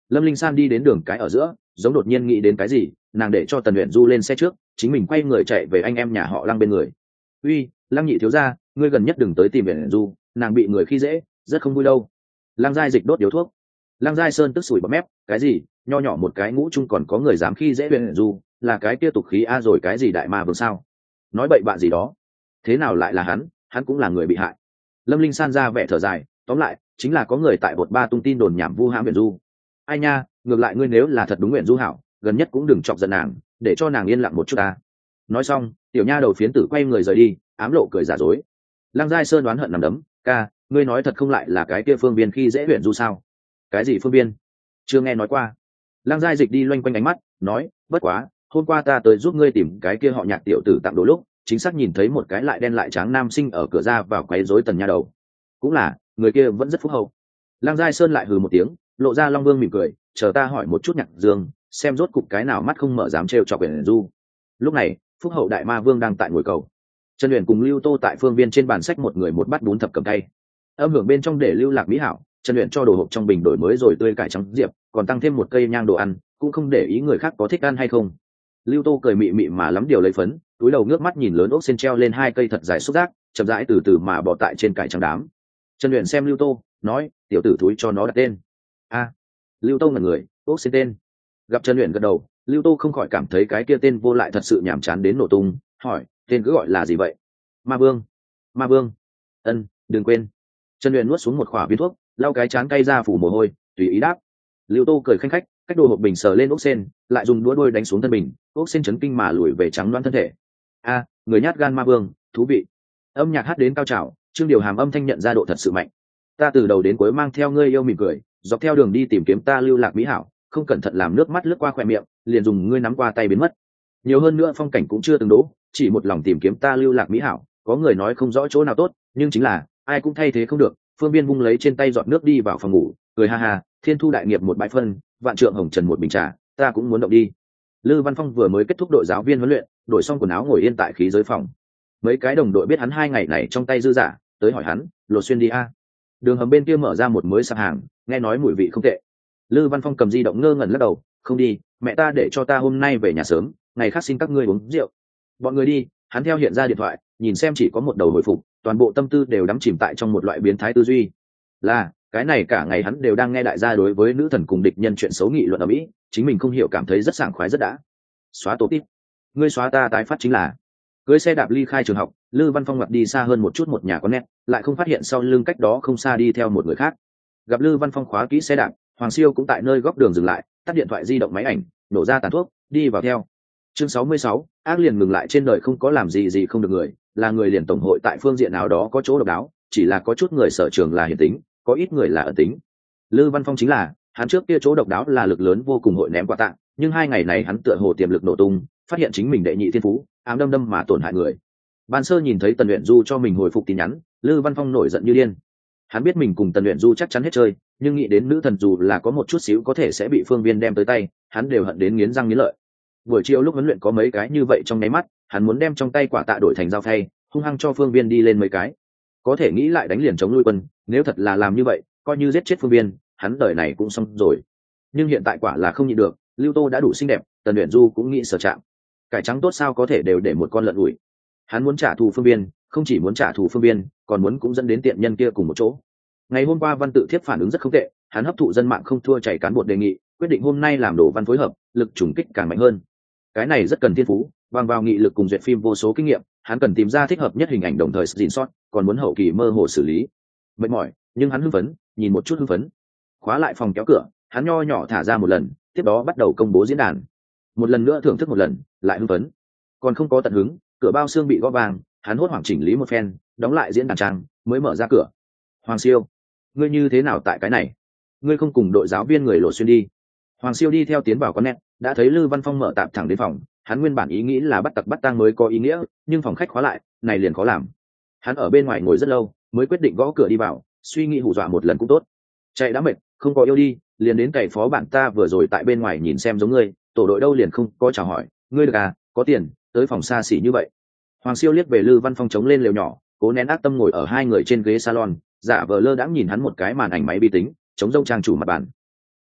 Lâm Linh San đi đến đường cái ở giữa, giống đột nhiên nghĩ đến cái gì, nàng để cho Tần Uyển Du lên xe trước, chính mình quay người chạy về anh em nhà họ Lăng bên người. Uy, Lăng nhị thiếu gia, ngươi gần nhất đừng tới tìm Uyển Du, nàng bị người khi dễ, rất không vui đâu. Lăng Giai Dịch đốt điếu thuốc. Lăng Giai Sơn tức sủi bọt mép, cái gì, nho nhỏ một cái ngũ trung còn có người dám khi dễ Uyển Du, là cái kia tục khí a rồi cái gì đại ma vương sao? Nói bậy bạ gì đó. Thế nào lại là hắn, hắn cũng là người bị hại. Lâm Linh San ra vẻ thở dài, tóm lại, chính là có người tại bột ba tung tin đồn nhảm vu hãm Uyển Du. Ai nha, ngược lại ngươi nếu là thật đúng Uyển Du hảo, gần nhất cũng đừng chọc giận nàng, để cho nàng yên lặng một chút ta. Nói xong, tiểu nha đầu phiến tử quay người rời đi, ám lộ cười giả dối. Lăng Giai Sơn đoán hận nằm đấm, ca, ngươi nói thật không lại là cái kia Phương Biên khi dễ Uyển Du sao? Cái gì Phương Biên? Chưa nghe nói qua. Lăng Giai Dịch đi loanh quanh ánh mắt, nói, bất quá, hôm qua ta tới giúp ngươi tìm cái kia họ Nhạc tiểu tử tặng đồ lúc, chính xác nhìn thấy một cái lại đen lại trắng nam sinh ở cửa ra vào quấy rối Tần nha đầu. Cũng là, người kia vẫn rất phúc hậu. Lăng Giai Sơn lại hừ một tiếng, lộ ra Long Vương mỉm cười, chờ ta hỏi một chút Nhạc Dương, xem rốt cục cái nào mắt không mở dám trêu chọc Uyển Du. Lúc này, phúc hậu đại ma vương đang tại ngồi cầu. Trần Uyển cùng Lưu Tô tại phương viên trên bàn sách một người một bát bún thập cầm tay. Âm hưởng bên trong để lưu lạc mỹ hảo, Trần Uyển cho đồ hộp trong bình đổi mới rồi tươi cải trắng diệp, còn tăng thêm một cây nhang đồ ăn, cũng không để ý người khác có thích ăn hay không. Lưu Tô cười mị mị mà lắm điều lấy phấn, túi đầu nước mắt nhìn lớn ốc sen treo lên hai cây thật dài xúc giác, chậm rãi từ từ mà bò tại trên cải trắng đám. Trần Uyển xem Lưu Tô, nói, tiểu tử thúi cho nó đặt tên. A. Lưu Tô ngẩn người, ốc sen tên. Gặp Trần Uyển gật đầu, Lưu Tô không khỏi cảm thấy cái kia tên vô lại thật sự nhàm chán đến nổ tung, hỏi, tên cứ gọi là gì vậy? Ma Vương. Ma Vương. Ân, đừng quên. Trần Uyển nuốt xuống một khỏa viên thuốc, lau cái chán cay ra phủ mồ hôi, tùy ý đáp. Lưu Tô cười khanh khách, cách đồ hộp bình sờ lên ốc sen, lại dùng đũa đôi đánh xuống thân bình, ốc sen chấn kinh mà lùi về trắng loáng thân thể. A, người nhát gan Ma Vương, thú vị. Âm nhạc hát đến cao trào, Trương Điều Hàm âm thanh nhận ra độ thật sự mạnh. Ta từ đầu đến cuối mang theo ngươi yêu mỉm cười, dọc theo đường đi tìm kiếm ta lưu lạc mỹ hảo, không cẩn thận làm nước mắt lướt qua khóe miệng, liền dùng ngươi nắm qua tay biến mất. Nhiều hơn nữa phong cảnh cũng chưa từng đỗ, chỉ một lòng tìm kiếm ta lưu lạc mỹ hảo, có người nói không rõ chỗ nào tốt, nhưng chính là ai cũng thay thế không được. Phương Biên vung lấy trên tay giọt nước đi vào phòng ngủ, cười ha ha, thiên thu đại nghiệp một bãi phân, vạn trượng hồng trần một bình trà, ta cũng muốn động đi. Lư Văn Phong vừa mới kết thúc đội giáo viên huấn luyện, đổi xong quần áo ngồi yên tại khí giới phòng. Mấy cái đồng đội biết hắn hai ngày này trong tay dư giả, tới hỏi hắn, lột xuyên đi a. Đường hầm bên kia mở ra một mới sạp hàng, nghe nói mùi vị không tệ. Lư Văn Phong cầm di động ngơ ngẩn lắc đầu, không đi, mẹ ta để cho ta hôm nay về nhà sớm, ngày khác xin các ngươi uống rượu. Bọn người đi, hắn theo hiện ra điện thoại, nhìn xem chỉ có một đầu hồi phục, toàn bộ tâm tư đều đắm chìm tại trong một loại biến thái tư duy. Là, cái này cả ngày hắn đều đang nghe đại gia đối với nữ thần cùng địch nhân chuyện xấu nghị luận ở mỹ, chính mình không hiểu cảm thấy rất sảng khoái rất đã. Xóa tổ tít, ngươi xóa ta tái phát chính là. Cưới xe đạp ly khai trường học, Lư Văn Phong ngoặt đi xa hơn một chút một nhà có nét, lại không phát hiện sau lưng cách đó không xa đi theo một người khác. Gặp Lư Văn Phong khóa kỹ xe đạp, Hoàng Siêu cũng tại nơi góc đường dừng lại, tắt điện thoại di động máy ảnh, nổ ra tàn thuốc, đi vào theo. Chương sáu mươi sáu, ác liền ngừng lại trên đời không có làm gì gì không được người, là người liền tổng hội tại phương diện nào đó có chỗ độc đáo, chỉ là có chút người sở trường là hiển tính, có ít người là ẩn tính. Lư Văn Phong chính là, hắn trước kia chỗ độc đáo là lực lớn vô cùng hội ném quà tặng, nhưng hai ngày này hắn tựa hồ tiềm lực nổ tung, phát hiện chính mình đệ nhị thiên phú, ám đâm đâm mà tổn hại người. Ban sơ nhìn thấy Tần Uyển Du cho mình hồi phục tin nhắn, Lư Văn Phong nổi giận như điên. Hắn biết mình cùng Tần Uyển Du chắc chắn hết chơi, nhưng nghĩ đến nữ thần dù là có một chút xíu có thể sẽ bị Phương Viên đem tới tay, hắn đều hận đến nghiến răng nghiến lợi. Buổi chiều lúc huấn luyện có mấy cái như vậy trong nháy mắt, hắn muốn đem trong tay quả tạ đổi thành dao phay, hung hăng cho Phương Viên đi lên mấy cái. Có thể nghĩ lại đánh liền chống nuôi quân, nếu thật là làm như vậy, coi như giết chết Phương Viên, hắn đời này cũng xong rồi. Nhưng hiện tại quả là không nhịn được, Lưu Tô đã đủ xinh đẹp, Tần Uyển Du cũng nghĩ sở chạm. Cải trắng tốt sao có thể đều để một con lợn ủi. Hắn muốn trả thù Phương Viên, không chỉ muốn trả thù Phương Viên, còn muốn cũng dẫn đến tiện nhân kia cùng một chỗ. Ngày hôm qua Văn Tự Thiếp phản ứng rất không tệ, hắn hấp thụ dân mạng không thua chảy cán bột đề nghị, quyết định hôm nay làm đồ văn phối hợp, lực trùng kích càng mạnh hơn. Cái này rất cần thiên phú, bằng vào nghị lực cùng duyệt phim vô số kinh nghiệm, hắn cần tìm ra thích hợp nhất hình ảnh đồng thời gìn sót, còn muốn hậu kỳ mơ hồ xử lý. Mệt mỏi, nhưng hắn hưng phấn, nhìn một chút hưng phấn. Khóa lại phòng kéo cửa, hắn nho nhỏ thả ra một lần, tiếp đó bắt đầu công bố diễn đàn. Một lần nữa thưởng thức một lần, lại hưng phấn. Còn không có tận hứng, cửa bao xương bị gõ vàng, hắn hốt hoảng chỉnh lý một phen, đóng lại diễn đàn trang, mới mở ra cửa. Hoàng Siêu, ngươi như thế nào tại cái này? Ngươi không cùng đội giáo viên người lộ xuyên đi? Hoàng Siêu đi theo tiến vào con nét, đã thấy Lư Văn Phong mở tạm thẳng đến phòng, hắn nguyên bản ý nghĩ là bắt tặc bắt tang mới có ý nghĩa, nhưng phòng khách khóa lại, này liền khó làm. Hắn ở bên ngoài ngồi rất lâu, mới quyết định gõ cửa đi vào, suy nghĩ hù dọa một lần cũng tốt. Chạy đã mệt, không có yêu đi, liền đến cày phó bản ta vừa rồi tại bên ngoài nhìn xem giống ngươi, tổ đội đâu liền không có chào hỏi, ngươi được à, có tiền, tới phòng xa xỉ như vậy. Hoàng Siêu liếc về Lư Văn Phong chống lên lều nhỏ, cố nén ác tâm ngồi ở hai người trên ghế salon, giả vờ lơ đãng nhìn hắn một cái màn ảnh máy vi tính, chống rông trang chủ mặt bàn.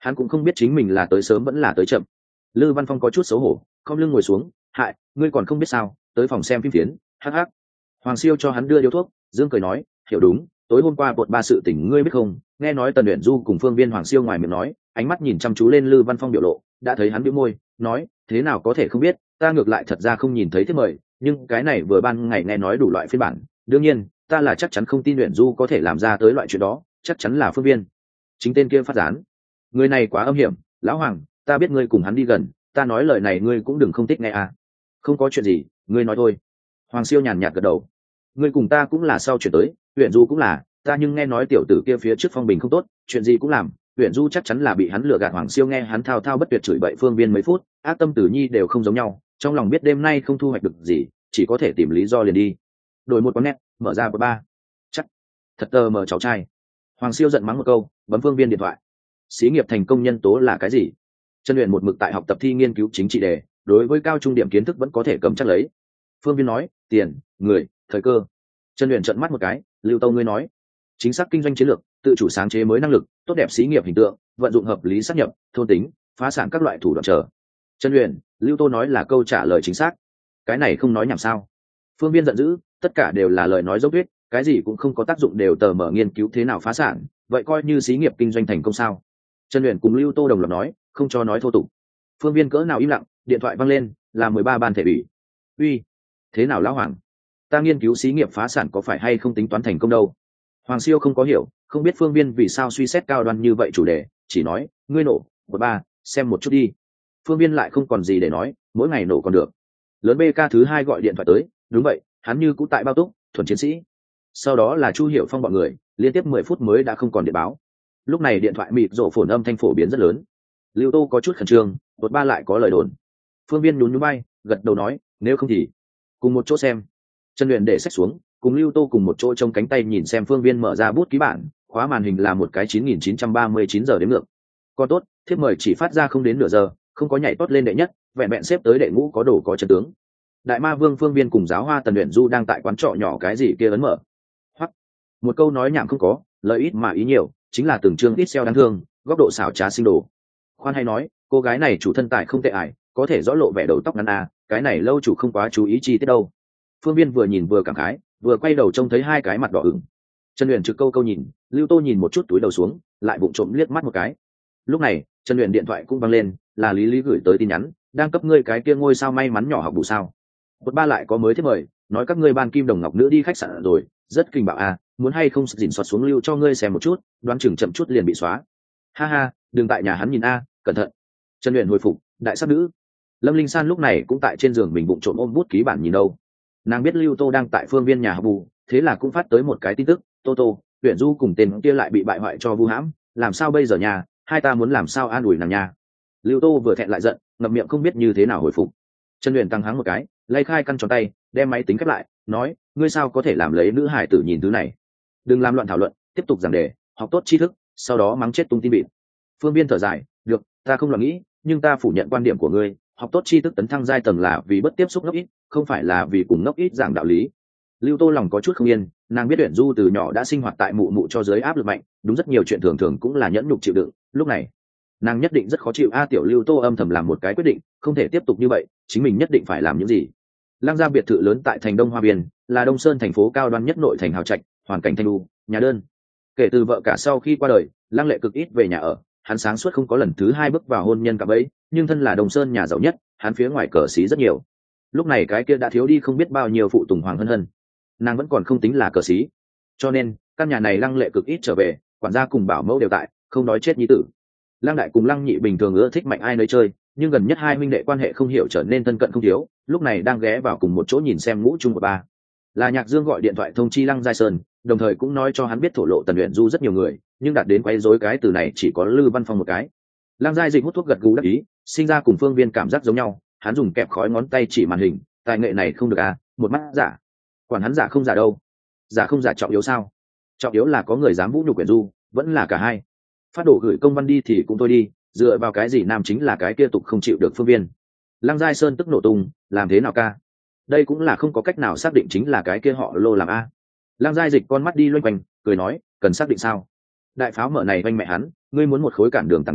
hắn cũng không biết chính mình là tới sớm vẫn là tới chậm. Lư Văn Phong có chút xấu hổ, không lưng ngồi xuống. Hại, ngươi còn không biết sao, tới phòng xem phim phiến. Hắc hắc. Hoàng Siêu cho hắn đưa điếu thuốc, dương cười nói, hiểu đúng, tối hôm qua bột ba sự tình ngươi biết không, nghe nói Tần Uyển Du cùng Phương Viên. Hoàng Siêu ngoài miệng nói, ánh mắt nhìn chăm chú lên Lư Văn Phong biểu lộ, đã thấy hắn bĩu môi, nói, thế nào có thể không biết, ta ngược lại thật ra không nhìn thấy thiết mời, nhưng cái này vừa ban ngày nghe nói đủ loại phiên bản, đương nhiên, ta là chắc chắn không tin Uyển Du có thể làm ra tới loại chuyện đó, chắc chắn là Phương Viên. Chính tên kia phát gián. Người này quá âm hiểm, lão Hoàng, ta biết ngươi cùng hắn đi gần, ta nói lời này ngươi cũng đừng không thích nghe à. Không có chuyện gì, ngươi nói thôi. Hoàng Siêu nhàn nhạt gật đầu. Ngươi cùng ta cũng là sau chuyển tới, Uyển Du cũng là, ta nhưng nghe nói tiểu tử kia phía trước phong bình không tốt, chuyện gì cũng làm, Uyển Du chắc chắn là bị hắn lừa gạt. Hoàng Siêu nghe hắn thao thao bất tuyệt chửi bậy Phương Viên mấy phút, ác tâm tử nhi đều không giống nhau, trong lòng biết đêm nay không thu hoạch được gì, chỉ có thể tìm lý do liền đi. Đổi một quán nét, mở ra bờ ba. Chắc thật tờ mở cháu trai. Hoàng Siêu giận mắng một câu, bấm Phương Viên điện thoại. Xí nghiệp thành công nhân tố là cái gì? Trần Uyển một mực tại học tập thi nghiên cứu chính trị đề, đối với cao trung điểm kiến thức vẫn có thể cầm chắc lấy. Phương Viên nói, tiền, người, thời cơ. Trần Uyển trợn mắt một cái, Lưu Tâu ngươi nói, chính xác kinh doanh chiến lược, tự chủ sáng chế mới năng lực, tốt đẹp xí nghiệp hình tượng, vận dụng hợp lý sát nhập, thôn tính, phá sản các loại thủ đoạn trở. Trần Uyển, Lưu Tô nói là câu trả lời chính xác. Cái này không nói nhảm sao? Phương Viên giận dữ, tất cả đều là lời nói dốc tuyết, cái gì cũng không có tác dụng, đều tờ mở nghiên cứu thế nào phá sản, vậy coi như xí nghiệp kinh doanh thành công sao? Trần Uyển cùng Lưu Tô đồng loạt nói, không cho nói thô tục. Phương Viên cỡ nào im lặng, điện thoại vang lên, là mười ba ban thể ủy. Uy, thế nào lão Hoàng? Ta nghiên cứu xí nghiệp phá sản có phải hay không tính toán thành công đâu? Hoàng Siêu không có hiểu, không biết Phương Viên vì sao suy xét cao đoan như vậy chủ đề, chỉ nói, ngươi nổ, một ba, xem một chút đi. Phương Viên lại không còn gì để nói, mỗi ngày nổ còn được. Lớn bê ca thứ hai gọi điện thoại tới, đúng vậy, hắn như cũ tại bao túc, thuần chiến sĩ. Sau đó là Chu Hiểu Phong bọn người, liên tiếp mười phút mới đã không còn điện báo. Lúc này điện thoại mịt rộ phồn âm thanh phổ biến rất lớn. Lưu Tô có chút khẩn trương, một ba lại có lời đồn. Phương Viên nhún nhún bay, gật đầu nói, nếu không thì cùng một chỗ xem. Trần Uyển để sách xuống, cùng Lưu Tô cùng một chỗ trong cánh tay nhìn xem Phương Viên mở ra bút ký bản, khóa màn hình là một cái chín nghìn chín trăm ba mươi chín giờ đến ngược. Còn tốt, thiếp mời chỉ phát ra không đến nửa giờ, không có nhảy tót lên đệ nhất, vẹn vẹn xếp tới đệ ngũ có đồ có chân tướng. Đại ma vương Phương Viên cùng giáo hoa Tần Uyển Du đang tại quán trọ nhỏ cái gì kia ấn mở. Hoặc một câu nói nhảm không có, lời ít mà ý nhiều, chính là từng chương ít xeo đáng thương, góc độ xảo trá sinh đồ. Khoan hay nói, cô gái này chủ thân tài không tệ ải, có thể rõ lộ vẻ đầu tóc ngắn à, cái này lâu chủ không quá chú ý chi tiết đâu. Phương Viên vừa nhìn vừa cảm khái, vừa quay đầu trông thấy hai cái mặt đỏ ửng. Trần Uyển trực câu câu nhìn, Lưu Tô nhìn một chút túi đầu xuống, lại bụng trộm liếc mắt một cái. Lúc này, Trần Uyển điện thoại cũng vang lên, là Lý Lý gửi tới tin nhắn, đang cấp ngươi cái kia ngôi sao may mắn nhỏ học bù sao. Một ba lại có mới thiết mời, nói các ngươi ban kim đồng ngọc nữ đi khách sạn rồi, rất kinh bạo à, muốn hay không dình xoát xuống lưu cho ngươi xem một chút, đoán chừng chậm chút liền bị xóa. Ha ha, đừng tại nhà hắn nhìn a, cẩn thận. Trần Uyển hồi phục, đại sắc nữ. Lâm Linh San lúc này cũng tại trên giường mình bụng trộm ôm bút ký bản nhìn đâu. Nàng biết Lưu Tô đang tại Phương Viên nhà học bù, thế là cũng phát tới một cái tin tức, Tô Tô, Uyển Du cùng tên kia lại bị bại hoại cho vu hãm, làm sao bây giờ nhà, hai ta muốn làm sao an ủi nàng nha. Lưu Tô vừa thẹn lại giận, ngậm miệng không biết như thế nào hồi phục. Trần Uyển tăng hắng một cái, lay khai căn tròn tay, đem máy tính khép lại, nói, ngươi sao có thể làm lấy nữ hải tử nhìn thứ này? Đừng làm loạn thảo luận, tiếp tục giảng đề, học tốt tri thức, sau đó mắng chết tung tin bịt. Phương Viên thở dài, được, ta không lo nghĩ, nhưng ta phủ nhận quan điểm của ngươi, học tốt tri thức tấn thăng giai tầng là vì bất tiếp xúc ngốc ít, không phải là vì cùng ngốc ít giảng đạo lý. Lưu Tô lòng có chút không yên, nàng biết Uyển Du từ nhỏ đã sinh hoạt tại mụ mụ cho dưới áp lực mạnh, đúng rất nhiều chuyện thường thường cũng là nhẫn nhục chịu đựng, lúc này nàng nhất định rất khó chịu. A tiểu Lưu Tô âm thầm làm một cái quyết định, không thể tiếp tục như vậy, chính mình nhất định phải làm những gì. Lăng gia biệt thự lớn tại thành Đông Hoa Biên, là Đông Sơn thành phố cao đoan nhất nội thành hào trạch, hoàn cảnh thanh lưu, nhà đơn. Kể từ vợ cả sau khi qua đời, Lăng Lệ cực ít về nhà ở, hắn sáng suốt không có lần thứ hai bước vào hôn nhân cả bấy, nhưng thân là Đông Sơn nhà giàu nhất, hắn phía ngoài cờ xí rất nhiều. Lúc này cái kia đã thiếu đi không biết bao nhiêu phụ tùng Hoàng Hân Hân, nàng vẫn còn không tính là cờ xí, cho nên căn nhà này Lăng Lệ cực ít trở về, quản gia cùng bảo mẫu đều tại, không nói chết nhi tử. Lăng đại cùng Lăng nhị bình thường ưa thích mạnh ai nấy chơi, nhưng gần nhất hai huynh đệ quan hệ không hiểu trở nên thân cận không thiếu, lúc này đang ghé vào cùng một chỗ nhìn xem ngũ chung của ba. Là Nhạc Dương gọi điện thoại thông chi Lăng Giai Sơn, đồng thời cũng nói cho hắn biết thổ lộ Tần Uyển Du rất nhiều người, nhưng đạt đến quấy rối cái từ này chỉ có Lư Văn Phong một cái. Lăng Giai Dịch hút thuốc gật gù đắc ý, sinh ra cùng Phương Viên cảm giác giống nhau, hắn dùng kẹp khói ngón tay chỉ màn hình, tài nghệ này không được à, một mắt giả. Quản hắn giả không giả đâu, giả không giả trọng yếu sao? Trọng yếu là có người dám vũ nhục Uyển Du, vẫn là cả hai. Phát đổ gửi công văn đi thì cũng thôi đi, dựa vào cái gì nam chính là cái kia tục không chịu được Phương Viên. Lăng Giai Sơn tức nổ tung, làm thế nào ca? Đây cũng là không có cách nào xác định chính là cái kia họ Lô làm a. Lăng Giai Dịch con mắt đi loanh quanh, cười nói, cần xác định sao? Đại pháo mở này oanh mẹ hắn, ngươi muốn một khối cản đường tảng đá,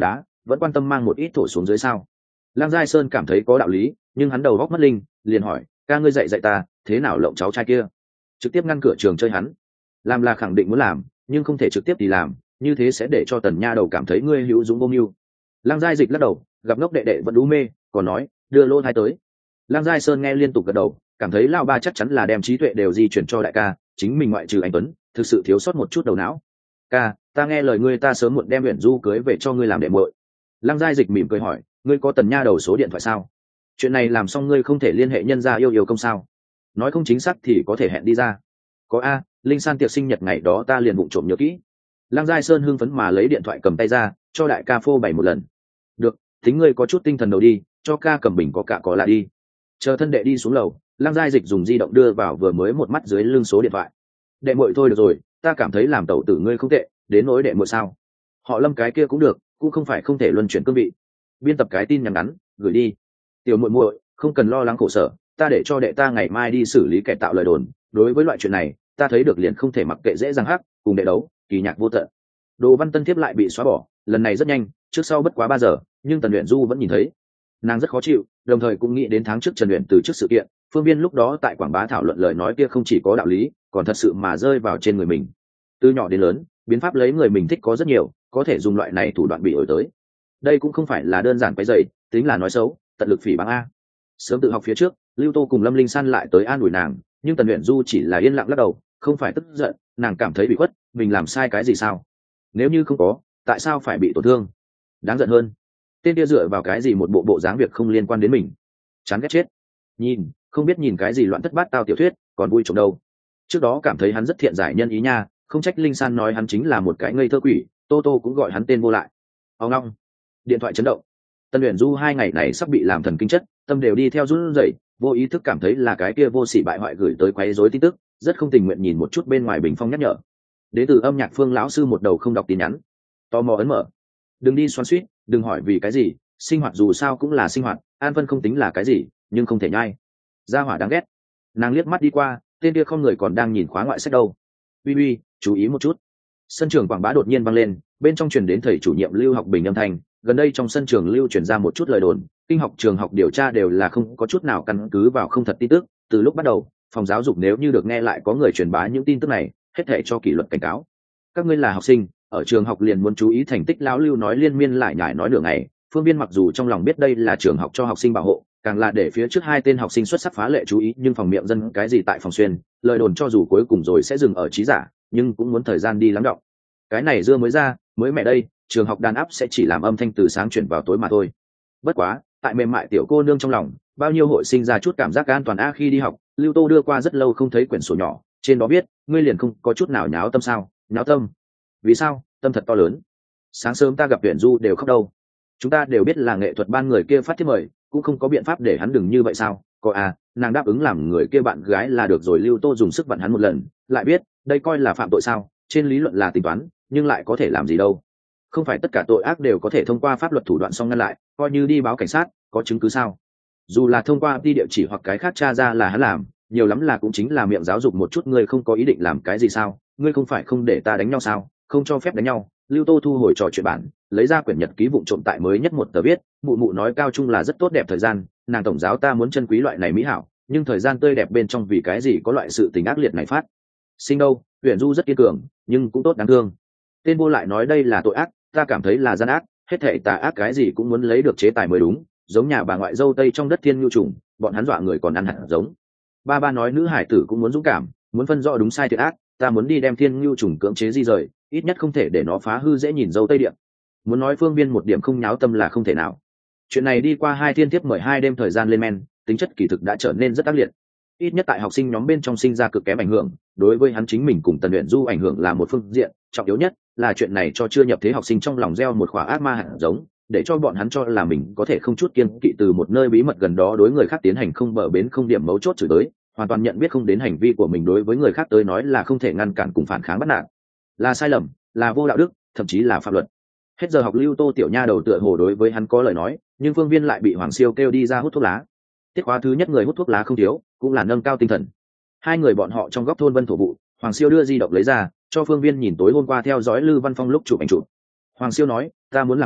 vẫn quan tâm mang một ít thổ xuống dưới sao? Lăng Giai Sơn cảm thấy có đạo lý, nhưng hắn đầu góc mất linh, liền hỏi, ca ngươi dạy dạy ta, thế nào lộng cháu trai kia? Trực tiếp ngăn cửa trường chơi hắn. Làm là khẳng định muốn làm, nhưng không thể trực tiếp thì làm, như thế sẽ để cho Tần Nha đầu cảm thấy ngươi hữu dũng vô mưu. Lăng Giai Dịch lắc đầu, gặp ngốc đệ đệ vẫn đú mê, còn nói, đưa lô thai tới. Lăng Giai Sơn nghe liên tục gật đầu, cảm thấy lão ba chắc chắn là đem trí tuệ đều di chuyển cho đại ca, chính mình ngoại trừ anh Tuấn, thực sự thiếu sót một chút đầu não. Ca, ta nghe lời ngươi, ta sớm muộn đem Uyển Du cưới về cho ngươi làm đệ muội. Lăng Giai Dịch mỉm cười hỏi, ngươi có Tần Nha đầu số điện thoại sao? Chuyện này làm xong ngươi không thể liên hệ nhân gia yêu yêu công sao? Nói không chính xác thì có thể hẹn đi ra. Có a, Linh San tiệc sinh nhật ngày đó ta liền vụng trộm nhớ kỹ. Lăng Giai Sơn hưng phấn mà lấy điện thoại cầm tay ra, cho đại ca phô bày một lần. Được, tính ngươi có chút tinh thần đầu đi, cho ca cầm bình có cả có là đi. Chờ thân đệ đi xuống lầu, Lăng Giai Dịch dùng di động đưa vào vừa mới một mắt dưới lưng số điện thoại. Đệ muội thôi được rồi, ta cảm thấy làm tẩu tử ngươi không tệ, đến nỗi đệ muội sao? Họ Lâm cái kia cũng được, cũng không phải không thể luân chuyển cương vị. Biên tập cái tin nhắn ngắn, gửi đi. Tiểu muội muội, không cần lo lắng khổ sở, ta để cho đệ ta ngày mai đi xử lý kẻ tạo lời đồn. Đối với loại chuyện này, ta thấy được liền không thể mặc kệ dễ dàng hắc, cùng đệ đấu, kỳ nhạc vô tận. Đồ Văn Tân Thiếp lại bị xóa bỏ, lần này rất nhanh, trước sau bất quá ba giờ, nhưng Tần Uyển Du vẫn nhìn thấy. Nàng rất khó chịu, đồng thời cũng nghĩ đến tháng trước Trần Uyển từ trước sự kiện, phương viên lúc đó tại quảng bá thảo luận lời nói kia không chỉ có đạo lý, còn thật sự mà rơi vào trên người mình. Từ nhỏ đến lớn, biến pháp lấy người mình thích có rất nhiều, có thể dùng loại này thủ đoạn bị ổi tới. Đây cũng không phải là đơn giản quấy rầy, tính là nói xấu, tận lực phỉ báng a. Sớm tự học phía trước, Lưu Tô cùng Lâm Linh San lại tới an ủi nàng, nhưng Tần Uyển Du chỉ là yên lặng lắc đầu, không phải tức giận, nàng cảm thấy bị khuất, mình làm sai cái gì sao? Nếu như không có, tại sao phải bị tổn thương? Đáng giận hơn, tên kia dựa vào cái gì một bộ bộ dáng việc không liên quan đến mình? Chán ghét chết. Nhìn, không biết nhìn cái gì loạn thất bát tao tiểu thuyết, còn vui trộm đâu. Trước đó cảm thấy hắn rất thiện giải nhân ý nha, không trách Linh San nói hắn chính là một cái ngây thơ quỷ, Tô Tô cũng gọi hắn tên vô lại. Ông long, điện thoại chấn động. Tân Uyển Du hai ngày này sắp bị làm thần kinh chất, tâm đều đi theo run rẩy, vô ý thức cảm thấy là cái kia vô sỉ bại hoại gửi tới quấy rối tin tức, rất không tình nguyện nhìn một chút bên ngoài bình phong nhắc nhở. Đến từ âm nhạc Phương lão sư một đầu không đọc tin nhắn, tò mò ấn mở. Đừng đi xoắn xuýt, đừng hỏi vì cái gì, sinh hoạt dù sao cũng là sinh hoạt, an phân không tính là cái gì, nhưng không thể nhai. Gia hỏa đáng ghét. Nàng liếc mắt đi qua, tên kia không người còn đang nhìn khóa ngoại sách đâu. Uy uy, chú ý một chút. Sân trường quảng bá đột nhiên vang lên, bên trong truyền đến thầy chủ nhiệm Lưu Học Bình âm thanh, gần đây trong sân trường lưu truyền ra một chút lời đồn, kinh học trường học điều tra đều là không có chút nào căn cứ vào không thật tin tức, từ lúc bắt đầu, phòng giáo dục nếu như được nghe lại có người truyền bá những tin tức này, hết thảy cho kỷ luật cảnh cáo. Các ngươi là học sinh, ở trường học liền muốn chú ý thành tích. Lão Lưu nói liên miên lại nhải nói nửa ngày, Phương Viên mặc dù trong lòng biết đây là trường học cho học sinh bảo hộ, càng là để phía trước hai tên học sinh xuất sắc phá lệ chú ý, nhưng phòng miệng dân cái gì tại phòng xuyên, lời đồn cho dù cuối cùng rồi sẽ dừng ở trí giả, nhưng cũng muốn thời gian đi lắng đọng. Cái này dưa mới ra, mới mẹ đây, trường học đàn áp sẽ chỉ làm âm thanh từ sáng chuyển vào tối mà thôi. Bất quá, tại mềm mại tiểu cô nương trong lòng, bao nhiêu hội sinh ra chút cảm giác an toàn a. Khi đi học, Lưu Tô đưa qua rất lâu không thấy quyển sổ nhỏ, trên đó viết, ngươi liền không có chút nào nháo tâm sao? Nháo tâm? Vì sao? Tâm thật to lớn. Sáng sớm ta gặp Uyển Du đều khóc đâu. Chúng ta đều biết là nghệ thuật ban người kia phát thiếp mời, cũng không có biện pháp để hắn đừng như vậy sao? Có à, nàng đáp ứng làm người kia bạn gái là được rồi. Lưu Tô dùng sức vặn hắn một lần, lại biết, đây coi là phạm tội sao? Trên lý luận là tính toán, nhưng lại có thể làm gì đâu? Không phải tất cả tội ác đều có thể thông qua pháp luật thủ đoạn xong ngăn lại, coi như đi báo cảnh sát, có chứng cứ sao? Dù là thông qua đi địa chỉ hoặc cái khác tra ra là hắn làm, nhiều lắm là cũng chính là miệng giáo dục một chút, ngươi không có ý định làm cái gì sao? Ngươi không phải không để ta đánh nhau sao? Không cho phép đánh nhau. Lưu Tô thu hồi trò chuyện bản, lấy ra quyển nhật ký vụng trộm tại mới nhất một tờ viết, mụ mụ nói cao trung là rất tốt đẹp thời gian, nàng tổng giáo ta muốn chân quý loại này mỹ hảo, nhưng thời gian tươi đẹp bên trong vì cái gì có loại sự tình ác liệt này phát sinh đâu. Uyển Du rất kiên cường, nhưng cũng tốt đáng thương. Tên vô lại nói đây là tội ác, ta cảm thấy là gian ác, hết thảy tà ác cái gì cũng muốn lấy được chế tài mới đúng, giống nhà bà ngoại dâu tây trong đất thiên nhu trùng, bọn hắn dọa người còn ăn hạt giống. Ba ba nói nữ hải tử cũng muốn dũng cảm, muốn phân rõ đúng sai thiệt ác, ta muốn đi đem thiên nhu trùng cưỡng chế di rời, ít nhất không thể để nó phá hư dễ nhìn dâu tây điện. Muốn nói Phương Viên một điểm không nháo tâm là không thể nào. Chuyện này đi qua hai thiên tiếp mời hai đêm thời gian lên men, tính chất kỳ thực đã trở nên rất ác liệt. Ít nhất tại học sinh nhóm bên trong sinh ra cực kém ảnh hưởng, đối với hắn chính mình cùng Tần Uyển Du ảnh hưởng là một phương diện, trọng yếu nhất là chuyện này cho chưa nhập thế học sinh trong lòng gieo một khỏa ác ma hạt giống, để cho bọn hắn cho là mình có thể không chút kiêng kỵ từ một nơi bí mật gần đó đối người khác tiến hành không bờ bến không điểm mấu chốt chửi tới, hoàn toàn nhận biết không đến hành vi của mình đối với người khác tới nói là không thể ngăn cản cùng phản kháng bắt nạt, là sai lầm, là vô đạo đức, thậm chí là pháp luật. Hết giờ học Lưu Tô tiểu nha đầu tựa hồ đối với hắn có lời nói, nhưng Phương Viên lại bị Hoàng Siêu kêu đi ra hút thuốc lá. Tiết khóa thứ nhất người hút thuốc lá không thiếu, cũng là nâng cao tinh thần. Hai người bọn họ trong góc thôn Vân Thổ vụ, Hoàng Siêu đưa di động lấy ra cho Phương Viên nhìn tối hôm qua theo dõi Lư Văn Phong lúc chụp ảnh chụp. Hoàng Siêu nói, ta muốn làm hắn,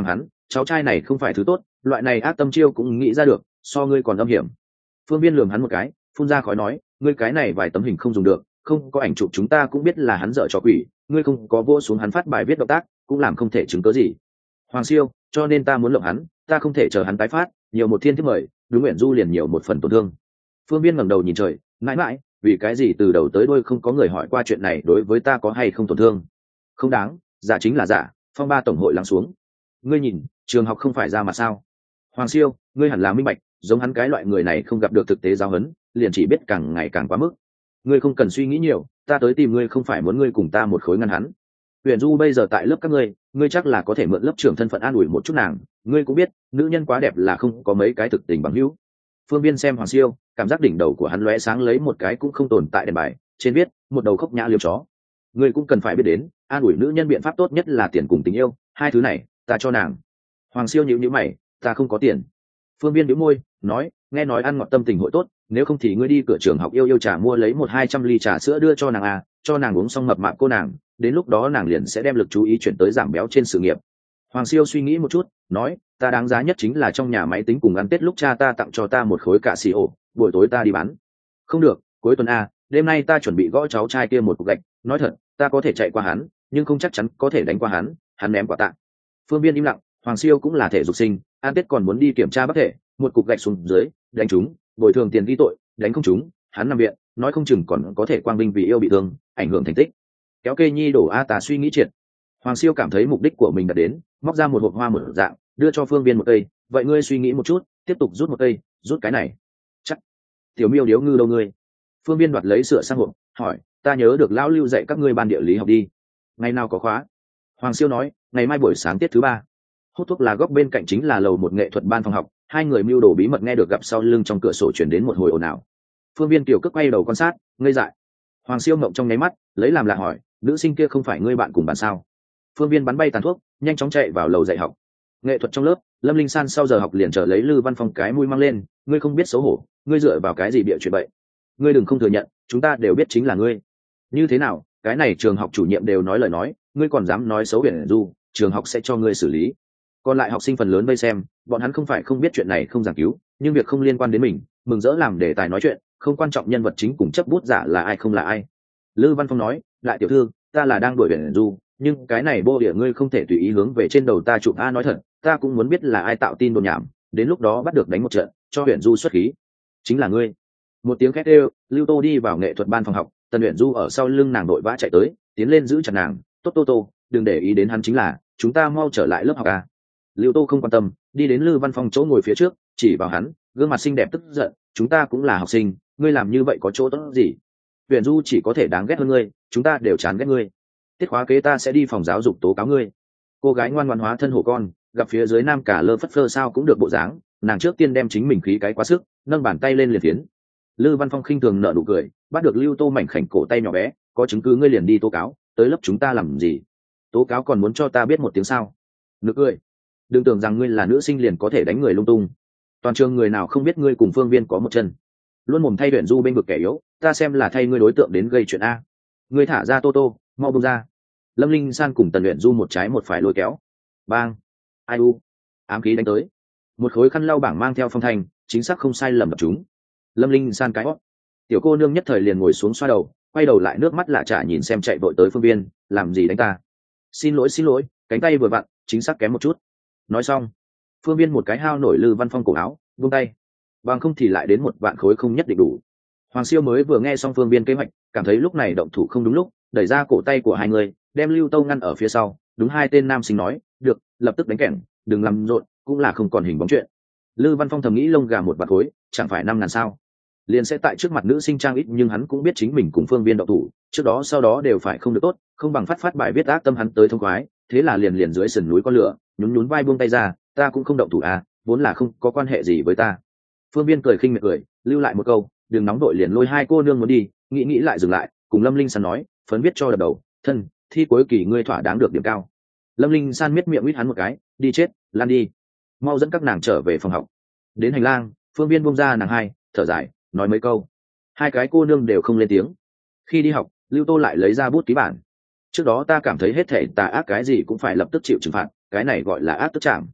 cháu trai này không phải thứ tốt, loại này ác tâm chiêu cũng nghĩ ra được, so ngươi còn âm hiểm. Phương Viên lườm hắn một cái, phun ra khói nói, ngươi cái này vài tấm hình không dùng được, không có ảnh chụp chúng ta cũng biết là hắn dở trò quỷ, ngươi không có vô xuống hắn phát bài viết động tác cũng làm không thể chứng cớ gì. Hoàng Siêu, cho nên ta muốn lộng hắn, ta không thể chờ hắn tái phát, nhiều một thiên thiết mời, đúng nguyện du liền nhiều một phần tổn thương. Phương Viên ngẩng đầu nhìn trời, mãi mãi, vì cái gì từ đầu tới đuôi không có người hỏi qua chuyện này đối với ta có hay không tổn thương? Không đáng, giả chính là giả, phong ba tổng hội lắng xuống. Ngươi nhìn, trường học không phải ra mà sao? Hoàng Siêu, ngươi hẳn là minh bạch, giống hắn cái loại người này không gặp được thực tế giáo huấn, liền chỉ biết càng ngày càng quá mức. Ngươi không cần suy nghĩ nhiều, ta tới tìm ngươi không phải muốn ngươi cùng ta một khối ngăn hắn. Huyền Du bây giờ tại lớp các ngươi, ngươi chắc là có thể mượn lớp trưởng thân phận an ủi một chút nàng, ngươi cũng biết, nữ nhân quá đẹp là không có mấy cái thực tình bằng hữu. Phương Viên xem Hoàng Siêu, cảm giác đỉnh đầu của hắn lóe sáng lấy một cái cũng không tồn tại đèn bài, trên viết, một đầu khốc nhã liêu chó. Ngươi cũng cần phải biết đến, an ủi nữ nhân biện pháp tốt nhất là tiền cùng tình yêu, hai thứ này, ta cho nàng. Hoàng Siêu nhíu nhíu mày, ta không có tiền. Phương Viên nhíu môi, nói, nghe nói ăn ngọt tâm tình hội tốt, nếu không thì ngươi đi cửa trường học yêu yêu trà mua lấy một hai trăm ly trà sữa đưa cho nàng à, cho nàng uống xong mập mạp cô nàng, đến lúc đó nàng liền sẽ đem lực chú ý chuyển tới giảm béo trên sự nghiệp. Hoàng Siêu suy nghĩ một chút, nói, ta đáng giá nhất chính là trong nhà máy tính cùng ăn Tết lúc cha ta tặng cho ta một khối cà xì ổ, buổi tối ta đi bán. Không được, cuối tuần à, đêm nay ta chuẩn bị gõ cháu trai kia một cục gạch, nói thật, ta có thể chạy qua hắn, nhưng không chắc chắn có thể đánh qua hắn, hắn ném quả tạ. Phương Viên im lặng, Hoàng Siêu cũng là thể dục sinh, ăn Tết còn muốn đi kiểm tra bác thể, một cục gạch xuống dưới, đánh trúng, bồi thường tiền ghi tội, đánh không trúng, hắn nằm viện, nói không chừng còn có thể quang vinh vì yêu bị thương, ảnh hưởng thành tích. Kéo kê nhi đổ a tà suy nghĩ triệt. Hoàng Siêu cảm thấy mục đích của mình đã đến, móc ra một hộp hoa mở dạng, đưa cho Phương Viên một cây, vậy ngươi suy nghĩ một chút, tiếp tục rút một cây, rút cái này. Chắc. Tiểu Miêu điếu ngư đâu ngươi? Phương Viên đoạt lấy sửa sang hộp, hỏi, ta nhớ được lão Lưu dạy các ngươi ban địa lý học đi. Ngày nào có khóa? Hoàng Siêu nói, ngày mai buổi sáng tiết thứ ba. Hút thuốc là góc bên cạnh chính là lầu một nghệ thuật ban phòng học, hai người mưu đồ bí mật nghe được gặp sau lưng trong cửa sổ chuyển đến một hồi ồn ào. Phương Viên tiểu cước quay đầu quan sát, ngây dại. Hoàng Siêu ngậm trong nháy mắt, lấy làm lạ hỏi, nữ sinh kia không phải ngươi bạn cùng bàn sao? Phương Viên bắn bay tàn thuốc, nhanh chóng chạy vào lầu dạy học. Nghệ thuật trong lớp, Lâm Linh San sau giờ học liền trở lấy Lư Văn Phong cái mũi mang lên, ngươi không biết xấu hổ, ngươi dựa vào cái gì bịa chuyện vậy? Ngươi đừng không thừa nhận, chúng ta đều biết chính là ngươi. Như thế nào, cái này trường học chủ nhiệm đều nói lời nói, ngươi còn dám nói xấu Huyền Du, trường học sẽ cho ngươi xử lý. Còn lại học sinh phần lớn vây xem, bọn hắn không phải không biết chuyện này không giảng cứu, nhưng việc không liên quan đến mình, mừng rỡ làm đề tài nói chuyện, không quan trọng nhân vật chính cùng chấp bút giả là ai không là ai. Lư Văn Phong nói, lại tiểu thư, ta là đang đuổi Huyền Du, nhưng cái này bô địa ngươi không thể tùy ý hướng về trên đầu ta chụp. A nói thật, ta cũng muốn biết là ai tạo tin đồn nhảm, đến lúc đó bắt được đánh một trận, cho Huyền Du xuất khí. Chính là ngươi. Một tiếng khét kêu, Lưu Tô đi vào nghệ thuật ban phòng học, Tần Huyền Du ở sau lưng nàng đội vã chạy tới, tiến lên giữ chặt nàng, tốt tô tô, đừng để ý đến hắn, chính là, chúng ta mau trở lại lớp học a. Lưu Tô không quan tâm, đi đến Lư Văn Phong chỗ ngồi phía trước, chỉ vào hắn, gương mặt xinh đẹp tức giận, chúng ta cũng là học sinh, ngươi làm như vậy có chỗ tốt gì? Huyền Du chỉ có thể đáng ghét hơn ngươi, chúng ta đều chán ghét ngươi. Tiết khóa kế ta sẽ đi phòng giáo dục tố cáo ngươi. Cô gái ngoan ngoãn hóa thân hổ con, gặp phía dưới nam cả lơ phất phơ sao cũng được bộ dáng, nàng trước tiên đem chính mình khí cái quá sức, nâng bàn tay lên liền tiến. Lư Văn Phong khinh thường nở nụ cười, bắt được Lưu Tô mảnh khảnh cổ tay nhỏ bé, có chứng cứ ngươi liền đi tố cáo, tới lớp chúng ta làm gì? Tố cáo còn muốn cho ta biết một tiếng sao? Nực cười. Đừng tưởng rằng ngươi là nữ sinh liền có thể đánh người lung tung. Toàn trường người nào không biết ngươi cùng Phương Viên có một chân. Luôn mồm thay Huyền Du bên vực kẻ yếu, ta xem là thay ngươi đối tượng đến gây chuyện a. Ngươi thả ra Tô Tô, mau buông ra. Lâm Linh San cùng Tần Huyền Du một trái một phải lôi kéo. Bang. Ai u. Ám khí đánh tới. Một khối khăn lau bảng mang theo phong thanh, chính xác không sai lầm đập chúng. Lâm Linh San cái hót. Tiểu cô nương nhất thời liền ngồi xuống xoa đầu, quay đầu lại nước mắt lạ chả nhìn xem chạy vội tới Phương Viên, làm gì đánh ta? Xin lỗi xin lỗi, cánh tay vừa vặn, chính xác kém một chút. Nói xong, Phương Viên một cái hao nổi Lư Văn Phong cổ áo, buông tay. Bằng không thì lại đến một vạn khối không nhất định đủ. Hoàng Siêu mới vừa nghe xong Phương Viên kế hoạch, cảm thấy lúc này động thủ không đúng lúc, đẩy ra cổ tay của hai người, đem Lưu Tâu ngăn ở phía sau, đúng hai tên nam sinh nói, được, lập tức đánh kẻng, đừng làm rộn, cũng là không còn hình bóng chuyện. Lư Văn Phong thầm nghĩ lông gà một vạn khối, chẳng phải năm ngàn sao? Liền sẽ tại trước mặt nữ sinh trang ít, nhưng hắn cũng biết chính mình cùng Phương Viên động thủ, trước đó sau đó đều phải không được tốt, không bằng phát phát bài viết ác tâm hắn tới thông khoái, thế là liền liền dưới sườn núi con lửa, nhún nhún vai buông tay ra, ta cũng không động thủ à, vốn là không có quan hệ gì với ta. Phương Viên cười khinh miệt cười, lưu lại một câu, đừng nóng đội, liền lôi hai cô nương muốn đi, nghĩ nghĩ lại dừng lại, cùng Lâm Linh San nói, phấn biết cho đập đầu, thân, thi cuối kỳ ngươi thỏa đáng được điểm cao. Lâm Linh San miết miệng huýt hắn một cái, đi chết, lan đi, mau dẫn các nàng trở về phòng học. Đến hành lang, Phương Viên buông ra nàng hai, thở dài, nói mấy câu, hai cái cô nương đều không lên tiếng. Khi đi học, Lưu Tô lại lấy ra bút ký bản. Trước đó ta cảm thấy hết thể tà ác cái gì cũng phải lập tức chịu trừng phạt, cái này gọi là ác tức chạm.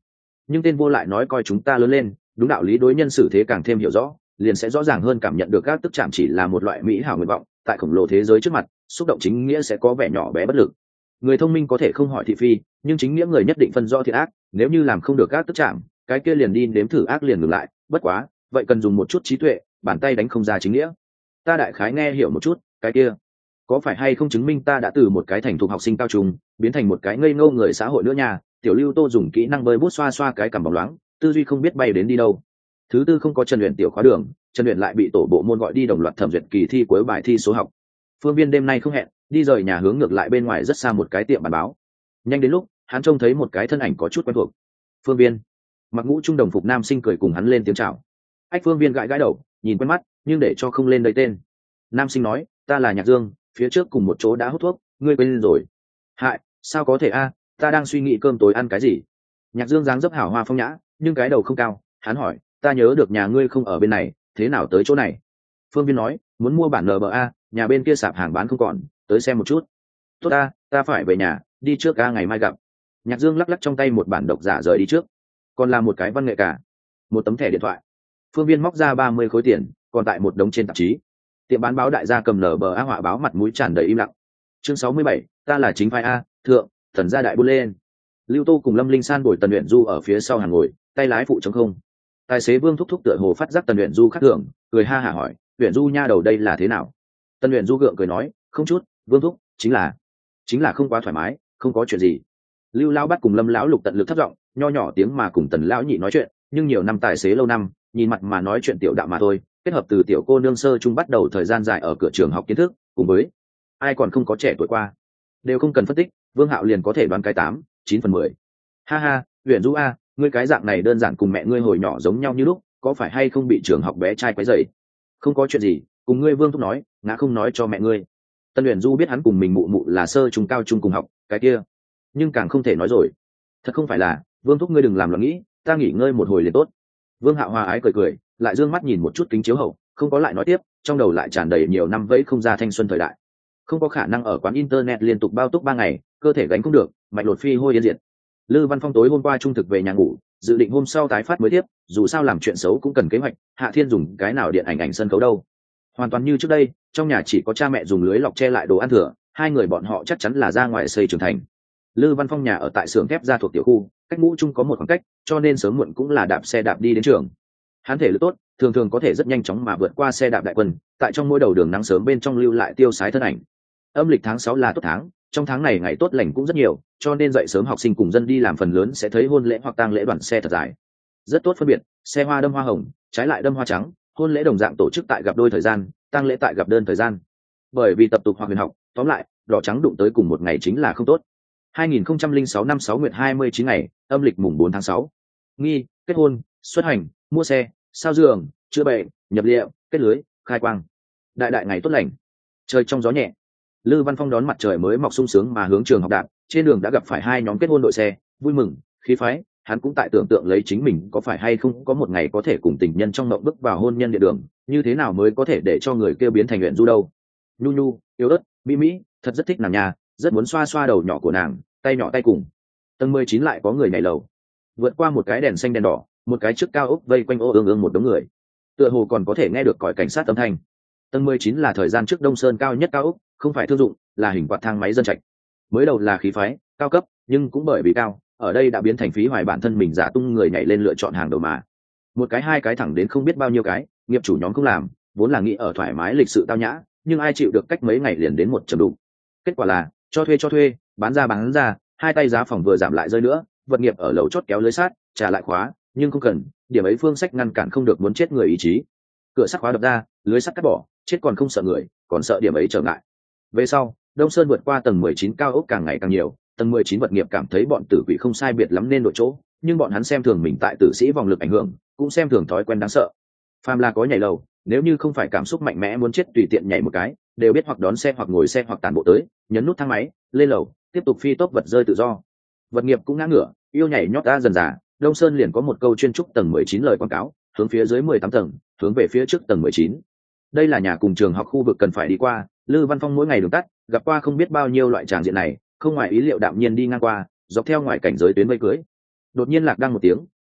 nhưng tên vô lại nói coi chúng ta lớn lên, đúng đạo lý đối nhân xử thế càng thêm hiểu rõ, liền sẽ rõ ràng hơn cảm nhận được các tức chạm chỉ là một loại mỹ hảo nguyện vọng, tại khổng lồ thế giới trước mặt xúc động chính nghĩa sẽ có vẻ nhỏ bé bất lực. Người thông minh có thể không hỏi thị phi, nhưng chính nghĩa người nhất định phân rõ thiện ác, nếu như làm không được các tức chạm, cái kia liền đi nếm thử ác liền ngừng lại, bất quá vậy cần dùng một chút trí tuệ, bàn tay đánh không ra chính nghĩa. Ta đại khái nghe hiểu một chút, cái kia có phải hay không chứng minh ta đã từ một cái thành thục học sinh cao trung biến thành một cái ngây ngô người xã hội nữa nha. Tiểu Lưu Tô dùng kỹ năng bơi bút xoa xoa cái cằm bóng loáng, tư duy không biết bay đến đi đâu. Thứ tư không có Trần Uyển tiểu khóa đường, Trần Uyển lại bị tổ bộ môn gọi đi đồng loạt thẩm duyệt kỳ thi cuối bài thi số học. Phương Viên đêm nay không hẹn, đi rời nhà hướng ngược lại bên ngoài rất xa một cái tiệm bản báo. Nhanh đến lúc, hắn trông thấy một cái thân ảnh có chút quen thuộc. Phương Viên. Mặc ngũ trung đồng phục nam sinh cười cùng hắn lên tiếng chào. Ách Phương Viên gãi gãi đầu, nhìn quen mắt, nhưng để cho không lên đây tên. Nam sinh nói, ta là Nhạc Dương, phía trước cùng một chỗ đã hút thuốc, ngươi quên rồi. Hại, sao có thể a, ta đang suy nghĩ cơm tối ăn cái gì. Nhạc Dương dáng dấp hảo hoa phong nhã, nhưng cái đầu không cao, hắn hỏi, ta nhớ được nhà ngươi không ở bên này, thế nào tới chỗ này? Phương Viên nói, muốn mua bản en bê a, nhà bên kia sạp hàng bán không còn, tới xem một chút. Tốt ta, ta phải về nhà, đi trước ca ngày mai gặp. Nhạc Dương lắc lắc trong tay một bản độc giả rời đi trước, còn là một cái văn nghệ cả, một tấm thẻ điện thoại. Phương Viên móc ra ba mươi khối tiền, còn tại một đống trên tạp chí. Tiệm bán báo đại gia cầm nở bờ á họa báo mặt mũi tràn đầy im lặng. Chương sáu mươi bảy, ta là chính phái a, thượng, thần gia đại buôn lên. Lưu Tô cùng Lâm Linh San bồi Tần Uyển Du ở phía sau hàng ngồi, tay lái phụ trống không. Tài xế Vương thúc thúc tựa hồ phát giác Tần Uyển Du khác thường, cười ha hả hỏi, Uyển Du nha đầu đây là thế nào? Tần Uyển Du gượng cười nói, không chút, Vương thúc, chính là, chính là không quá thoải mái, không có chuyện gì. Lưu lão bắt cùng Lâm lão lục tận lực thấp giọng, nho nhỏ tiếng mà cùng Tần lão nhị nói chuyện, nhưng nhiều năm tài xế lâu năm, nhìn mặt mà nói chuyện tiểu đạo mà thôi, kết hợp từ tiểu cô nương sơ trung bắt đầu thời gian dài ở cửa trường học kiến thức, cùng với ai còn không có trẻ tuổi qua, đều không cần phân tích, Vương Hạo liền có thể đoán cái tám, chín phần mười. Ha ha, Uyển Du a, ngươi cái dạng này đơn giản cùng mẹ ngươi hồi nhỏ giống nhau như lúc, có phải hay không bị trường học bé trai quấy rầy? Không có chuyện gì, cùng ngươi Vương thúc nói, ngã không nói cho mẹ ngươi. Tân Uyển Du biết hắn cùng mình mụ mụ là sơ trung cao trung cùng học, cái kia, nhưng càng không thể nói rồi. Thật không phải là, Vương thúc ngươi đừng làm loạn nghĩ, ta nghỉ ngơi một hồi liền tốt. Vương Hạo hòa ái cười cười, lại dương mắt nhìn một chút kính chiếu hậu, không có lại nói tiếp, trong đầu lại tràn đầy nhiều năm vẫy không ra thanh xuân thời đại. Không có khả năng ở quán internet liên tục bao túc ba ngày, cơ thể gánh không được, mạch lột phi hôi yên diệt. Lư Văn Phong tối hôm qua trung thực về nhà ngủ, dự định hôm sau tái phát mới tiếp, dù sao làm chuyện xấu cũng cần kế hoạch, Hạ Thiên dùng cái nào điện ảnh ảnh sân khấu đâu. Hoàn toàn như trước đây, trong nhà chỉ có cha mẹ dùng lưới lọc che lại đồ ăn thừa, hai người bọn họ chắc chắn là ra ngoài xây trưởng thành. Lư Văn Phong nhà ở tại xưởng thép gia thuộc tiểu khu, cách ngũ trung có một khoảng cách, cho nên sớm muộn cũng là đạp xe đạp đi đến trường. Hắn thể lực tốt, thường thường có thể rất nhanh chóng mà vượt qua xe đạp đại quân, tại trong mỗi đầu đường nắng sớm bên trong lưu lại tiêu sái thân ảnh. Âm lịch tháng sáu là tốt tháng, trong tháng này ngày tốt lành cũng rất nhiều, cho nên dậy sớm học sinh cùng dân đi làm phần lớn sẽ thấy hôn lễ hoặc tang lễ đoàn xe thật dài. Rất tốt phân biệt, xe hoa đâm hoa hồng, trái lại đâm hoa trắng, hôn lễ đồng dạng tổ chức tại gặp đôi thời gian, tang lễ tại gặp đơn thời gian. Bởi vì tập tục hoặc huyền học, tóm lại, đỏ trắng đụng tới cùng một ngày chính là không tốt. hai nghìn không trăm lẻ sáu năm sáu nguyệt hai mươi chín ngày, âm lịch mùng bốn tháng sáu. Nghi, kết hôn, xuất hành, mua xe, sao giường, chữa bệnh, nhập liệu, kết lưới, khai quang. Đại đại ngày tốt lành. Trời trong gió nhẹ. Lư Văn Phong đón mặt trời mới mọc sung sướng mà hướng trường học đạp, trên đường đã gặp phải hai nhóm kết hôn đội xe, vui mừng, khí phái, hắn cũng tại tưởng tượng lấy chính mình có phải hay không có một ngày có thể cùng tình nhân trong mộng bước vào hôn nhân địa đường, như thế nào mới có thể để cho người kêu biến thành Uyển Du đâu. Nhu nhu, yếu ớt, mỹ mỹ, thật rất thích nàng nhà, rất muốn xoa xoa đầu nhỏ của nàng, tay nhỏ tay cùng. Tầng mười chín lại có người nhảy lầu, vượt qua một cái đèn xanh đèn đỏ, một cái trước cao ốc vây quanh ô ương ương một đống người, tựa hồ còn có thể nghe được còi cảnh sát âm thanh. Tầng mười chín là thời gian trước Đông Sơn cao nhất cao ốc, không phải thương dụng, là hình quạt thang máy dân trạch. Mới đầu là khí phái, cao cấp, nhưng cũng bởi vì cao, ở đây đã biến thành phí hoài bản thân mình giả tung người nhảy lên lựa chọn hàng đầu mà. Một cái hai cái thẳng đến không biết bao nhiêu cái, nghiệp chủ nhóm không làm, vốn là nghĩ ở thoải mái lịch sự tao nhã, nhưng ai chịu được cách mấy ngày liền đến một trầm đục. Kết quả là, cho thuê cho thuê, bán ra bán ra, hai tay giá phòng vừa giảm lại rơi nữa, vật nghiệp ở lầu chót kéo lưới sát, trả lại khóa, nhưng không cần, điểm ấy phương sách ngăn cản không được muốn chết người ý chí. Cửa sắt khóa đập ra, lưới sắt cắt bỏ, chết còn không sợ người, còn sợ điểm ấy trở ngại. Về sau, Đông Sơn vượt qua tầng mười chín cao ốc càng ngày càng nhiều, tầng mười chín vật nghiệp cảm thấy bọn tử quỷ không sai biệt lắm nên đổi chỗ, nhưng bọn hắn xem thường mình tại tử sĩ vòng lực ảnh hưởng, cũng xem thường thói quen đáng sợ. Phàm là có nhảy lầu, nếu như không phải cảm xúc mạnh mẽ muốn chết tùy tiện nhảy một cái, đều biết hoặc đón xe hoặc ngồi xe hoặc tản bộ tới, nhấn nút thang máy, lên lầu, tiếp tục phi tốc vật rơi tự do. Vật nghiệp cũng ngã ngửa, yêu nhảy nhót ra dần dà, Đông Sơn liền có một câu chuyên trúc tầng mười chín lời quảng cáo, hướng phía dưới mười tám tầng, hướng về phía trước tầng mười chín. Đây là nhà cùng trường học khu vực cần phải đi qua, Lư Văn Phong mỗi ngày đường tắt, gặp qua không biết bao nhiêu loại tràng diện này, không ngoài ý liệu đạm nhiên đi ngang qua, dọc theo ngoài cảnh giới tuyến vây cưới. Đột nhiên lạc đăng một tiếng,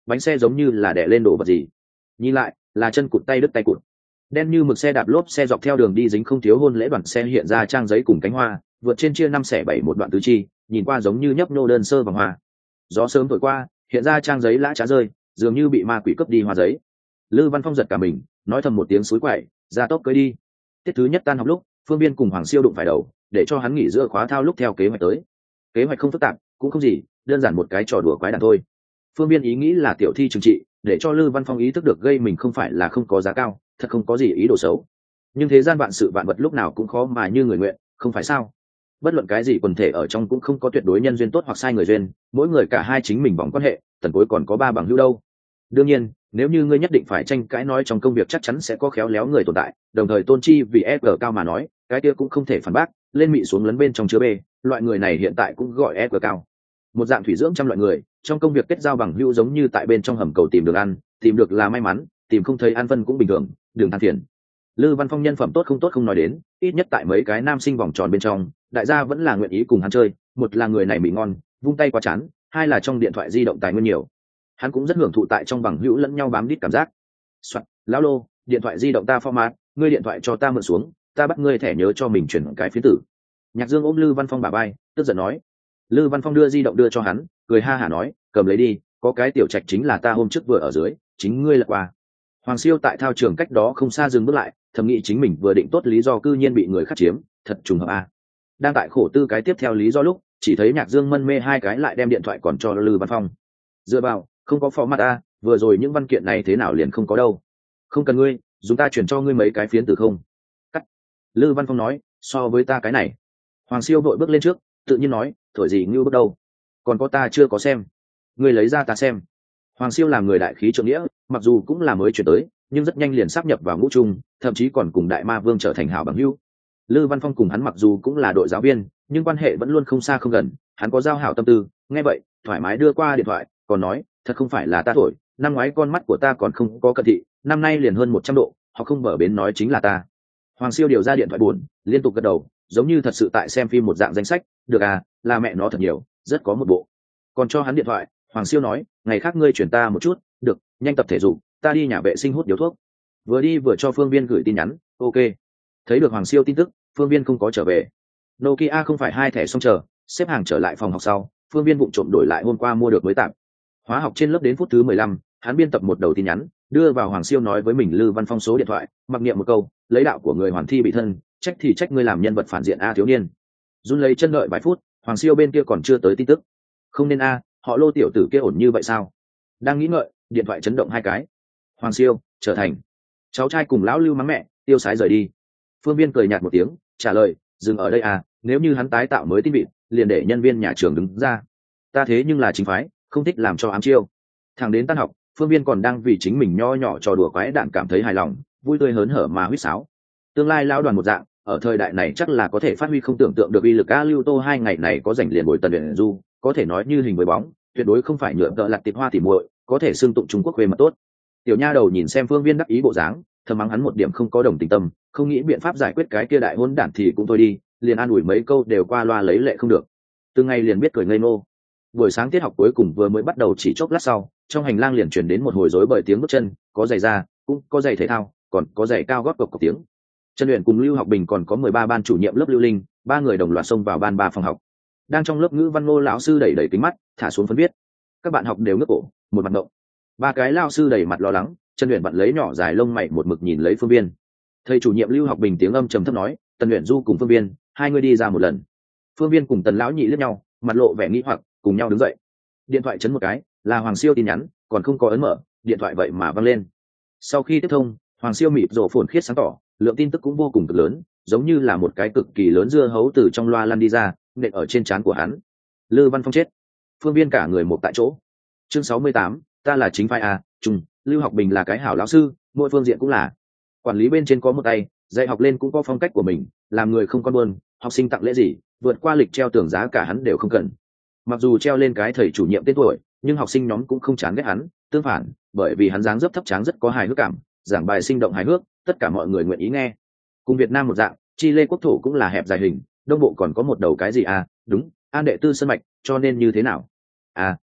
bánh xe giống như là đè lên đổ vật gì, nhìn lại là chân cụt tay đứt tay cụt. Đen như mực xe đạp lốp xe dọc theo đường đi dính không thiếu hôn lễ đoàn xe hiện ra trang giấy cùng cánh hoa, vượt trên chia năm xẻ bảy một đoạn tứ chi, nhìn qua giống như nhấp nhô đơn sơ vàng hoa. Gió sớm thổi qua, hiện ra trang giấy lã trá rơi, dường như bị ma quỷ cướp đi hoa giấy. Lư Văn Phong giật cả mình, nói thầm một tiếng suối quậy, ra tốc cưới đi. Tiết thứ nhất tan học lúc, Phương Biên cùng Hoàng Siêu đụng phải đầu, để cho hắn nghỉ giữa khóa thao lúc theo kế hoạch tới. Kế hoạch không phức tạp, cũng không gì, đơn giản một cái trò đùa quái đản thôi. Phương Biên ý nghĩ là tiểu thi trừng trị, để cho Lư Văn Phong ý thức được gây mình không phải là không có giá cao, thật không có gì ý đồ xấu. Nhưng thế gian vạn sự vạn vật lúc nào cũng khó mà như người nguyện, không phải sao? Bất luận cái gì quần thể ở trong cũng không có tuyệt đối nhân duyên tốt hoặc sai người duyên, mỗi người cả hai chính mình vòng quan hệ, tần cuối còn có ba bằng hữu đâu. Đương nhiên, nếu như ngươi nhất định phải tranh cãi nói trong công việc chắc chắn sẽ có khéo léo người tồn tại, đồng thời tôn chi vì e giê cao mà nói, cái kia cũng không thể phản bác, lên mị xuống lấn bên trong chứa bê, loại người này hiện tại cũng gọi e giê cao. Một dạng thủy dưỡng trăm loại người, trong công việc kết giao bằng hữu giống như tại bên trong hầm cầu tìm được ăn, tìm được là may mắn, tìm không thấy ăn phân cũng bình thường, đừng than phiền. Lư Văn Phong nhân phẩm tốt không tốt không nói đến, ít nhất tại mấy cái nam sinh vòng tròn bên trong, đại gia vẫn là nguyện ý cùng hắn chơi, một là người này mị ngon, vung tay quá chán, hai là trong điện thoại di động tài nguyên nhiều. Hắn cũng rất hưởng thụ tại trong bằng hữu lẫn nhau bám đít cảm giác. Soạn, lão lô, điện thoại di động ta format, ngươi điện thoại cho ta mượn xuống, ta bắt ngươi thẻ nhớ cho mình chuyển cái phiến tử. Nhạc Dương ôm Lư Văn Phong bả vai, tức giận nói. Lư Văn Phong đưa di động đưa cho hắn, cười ha hả nói, cầm lấy đi, có cái tiểu trạch chính là ta hôm trước vừa ở dưới, chính ngươi lật qua. Hoàng Siêu tại thao trường cách đó không xa dừng bước lại, thầm nghĩ chính mình vừa định tốt lý do cư nhiên bị người khác chiếm, thật trùng hợp a. Đang tại khổ tư cái tiếp theo lý do lúc, chỉ thấy Nhạc Dương mân mê hai cái lại đem điện thoại còn cho Lư Văn Phong. Dựa vào, không có format a, vừa rồi những văn kiện này thế nào liền không có đâu. Không cần ngươi, dùng ta chuyển cho ngươi mấy cái phiến từ không. Cắt. Lư Văn Phong nói, so với ta cái này. Hoàng Siêu vội bước lên trước, tự nhiên nói, thổi gì ngưu bước đâu. Còn có ta chưa có xem. Ngươi lấy ra ta xem. Hoàng Siêu làm người đại khí trượng nghĩa, mặc dù cũng là mới chuyển tới, nhưng rất nhanh liền sáp nhập vào ngũ trung, thậm chí còn cùng đại ma vương trở thành hảo bằng hữu. Lư Văn Phong cùng hắn mặc dù cũng là đội giáo viên, nhưng quan hệ vẫn luôn không xa không gần, hắn có giao hảo tâm tư, nghe vậy, thoải mái đưa qua điện thoại, còn nói, thật không phải là ta thổi, năm ngoái con mắt của ta còn không có cận thị, năm nay liền hơn một trăm độ, họ không mở bến nói chính là ta. Hoàng Siêu điều ra điện thoại buồn, liên tục gật đầu, giống như thật sự tại xem phim một dạng danh sách, được à, là mẹ nó thật nhiều, rất có một bộ. Còn cho hắn điện thoại, Hoàng Siêu nói, ngày khác ngươi chuyển ta một chút, được, nhanh tập thể dục, ta đi nhà vệ sinh hút điếu thuốc. Vừa đi vừa cho Phương Viên gửi tin nhắn, ok. Thấy được Hoàng Siêu tin tức, Phương Viên không có trở về. Nokia không phải hai thẻ xong chờ, xếp hàng trở lại phòng học sau, Phương Viên vụng trộm đổi lại hôm qua mua được mới tạm. Hóa học trên lớp đến phút thứ mười lăm, hắn biên tập một đầu tin nhắn, đưa vào Hoàng Siêu nói với mình Lư Văn Phong số điện thoại, mặc niệm một câu, lấy đạo của người hoàn thi bị thân, trách thì trách ngươi làm nhân vật phản diện a thiếu niên. Run lấy chân đợi vài phút, Hoàng Siêu bên kia còn chưa tới tin tức. Không nên a, họ Lô tiểu tử kia ổn như vậy sao? Đang nghĩ ngợi, điện thoại chấn động hai cái. Hoàng Siêu, trở thành. Cháu trai cùng lão Lưu mắng mẹ, tiêu sái rời đi. Phương Viên cười nhạt một tiếng, trả lời, dừng ở đây à, nếu như hắn tái tạo mới tin vịt, liền để nhân viên nhà trường đứng ra. Ta thế nhưng là chính phái, không thích làm cho ám chiêu. Thằng đến tan học, Phương Viên còn đang vì chính mình nho nhỏ trò đùa quái đản cảm thấy hài lòng, vui tươi hớn hở mà huýt sáo. Tương lai lão đoàn một dạng, ở thời đại này chắc là có thể phát huy không tưởng tượng được uy lực. A Lưu Tô hai ngày này có rảnh liền bồi Tần Uyển Du, có thể nói như hình với bóng, tuyệt đối không phải nhựa tợ lặt tịt hoa tỉ muội, có thể xưng tụng Trung Quốc về mặt tốt. Tiểu nha đầu nhìn xem Phương Viên đắc ý bộ dáng, thầm mắng hắn một điểm không có đồng tình tâm, không nghĩ biện pháp giải quyết cái kia đại hôn đản thì cũng thôi đi, liền an ủi mấy câu đều qua loa lấy lệ không được. Từng ngày liền biết cười ngây ngô. Buổi sáng tiết học cuối cùng vừa mới bắt đầu chỉ chốc lát sau, trong hành lang liền truyền đến một hồi rối bời tiếng bước chân, có giày da, cũng có giày thể thao, còn có giày cao gót cộc cộc tiếng. Trần Uyển cùng Lưu Học Bình còn có mười ba ban chủ nhiệm lớp Lưu Linh, ba người đồng loạt xông vào ban ba phòng học. Đang trong lớp ngữ văn Ngô lão sư đẩy đẩy kính mắt, thả xuống phấn viết. Các bạn học đều ngước cổ, một mặt động. Ba cái lão sư đầy mặt lo lắng, Trần Uyển vặn lấy nhỏ dài lông mày một mực nhìn lấy Phương Viên. Thầy chủ nhiệm Lưu Học Bình tiếng âm trầm thấp nói, Tần Uyển Du cùng Phương Viên, hai người đi ra một lần. Phương Viên cùng Tần lão nhị liếc nhau, mặt lộ vẻ nghi hoặc, cùng nhau đứng dậy. Điện thoại chấn một cái, là Hoàng Siêu tin nhắn, còn không có ấn mở, điện thoại vậy mà văng lên. Sau khi tiếp thông, Hoàng Siêu mịt rộ phồn khiết sáng tỏ, lượng tin tức cũng vô cùng cực lớn, giống như là một cái cực kỳ lớn dưa hấu từ trong loa lăn đi ra, nện ở trên trán của hắn. Lư Văn Phong chết. Phương Viên cả người một tại chỗ. Chương sáu mươi tám, ta là chính phái a, trùng, Lưu Học Bình là cái hảo lão sư, mỗi phương diện cũng là. Quản lý bên trên có một tay, dạy học lên cũng có phong cách của mình, làm người không con buồn, học sinh tặng lễ gì, vượt qua lịch treo tưởng giá cả hắn đều không cần. Mặc dù treo lên cái thầy chủ nhiệm tên tuổi, nhưng học sinh nhóm cũng không chán ghét hắn, tương phản, bởi vì hắn dáng dấp thấp tráng rất có hài hước cảm, giảng bài sinh động hài hước, tất cả mọi người nguyện ý nghe. Cùng Việt Nam một dạng, Chile quốc thổ cũng là hẹp dài hình, đông bộ còn có một đầu cái gì à, đúng, An đệ tư sân mạch, cho nên như thế nào? À,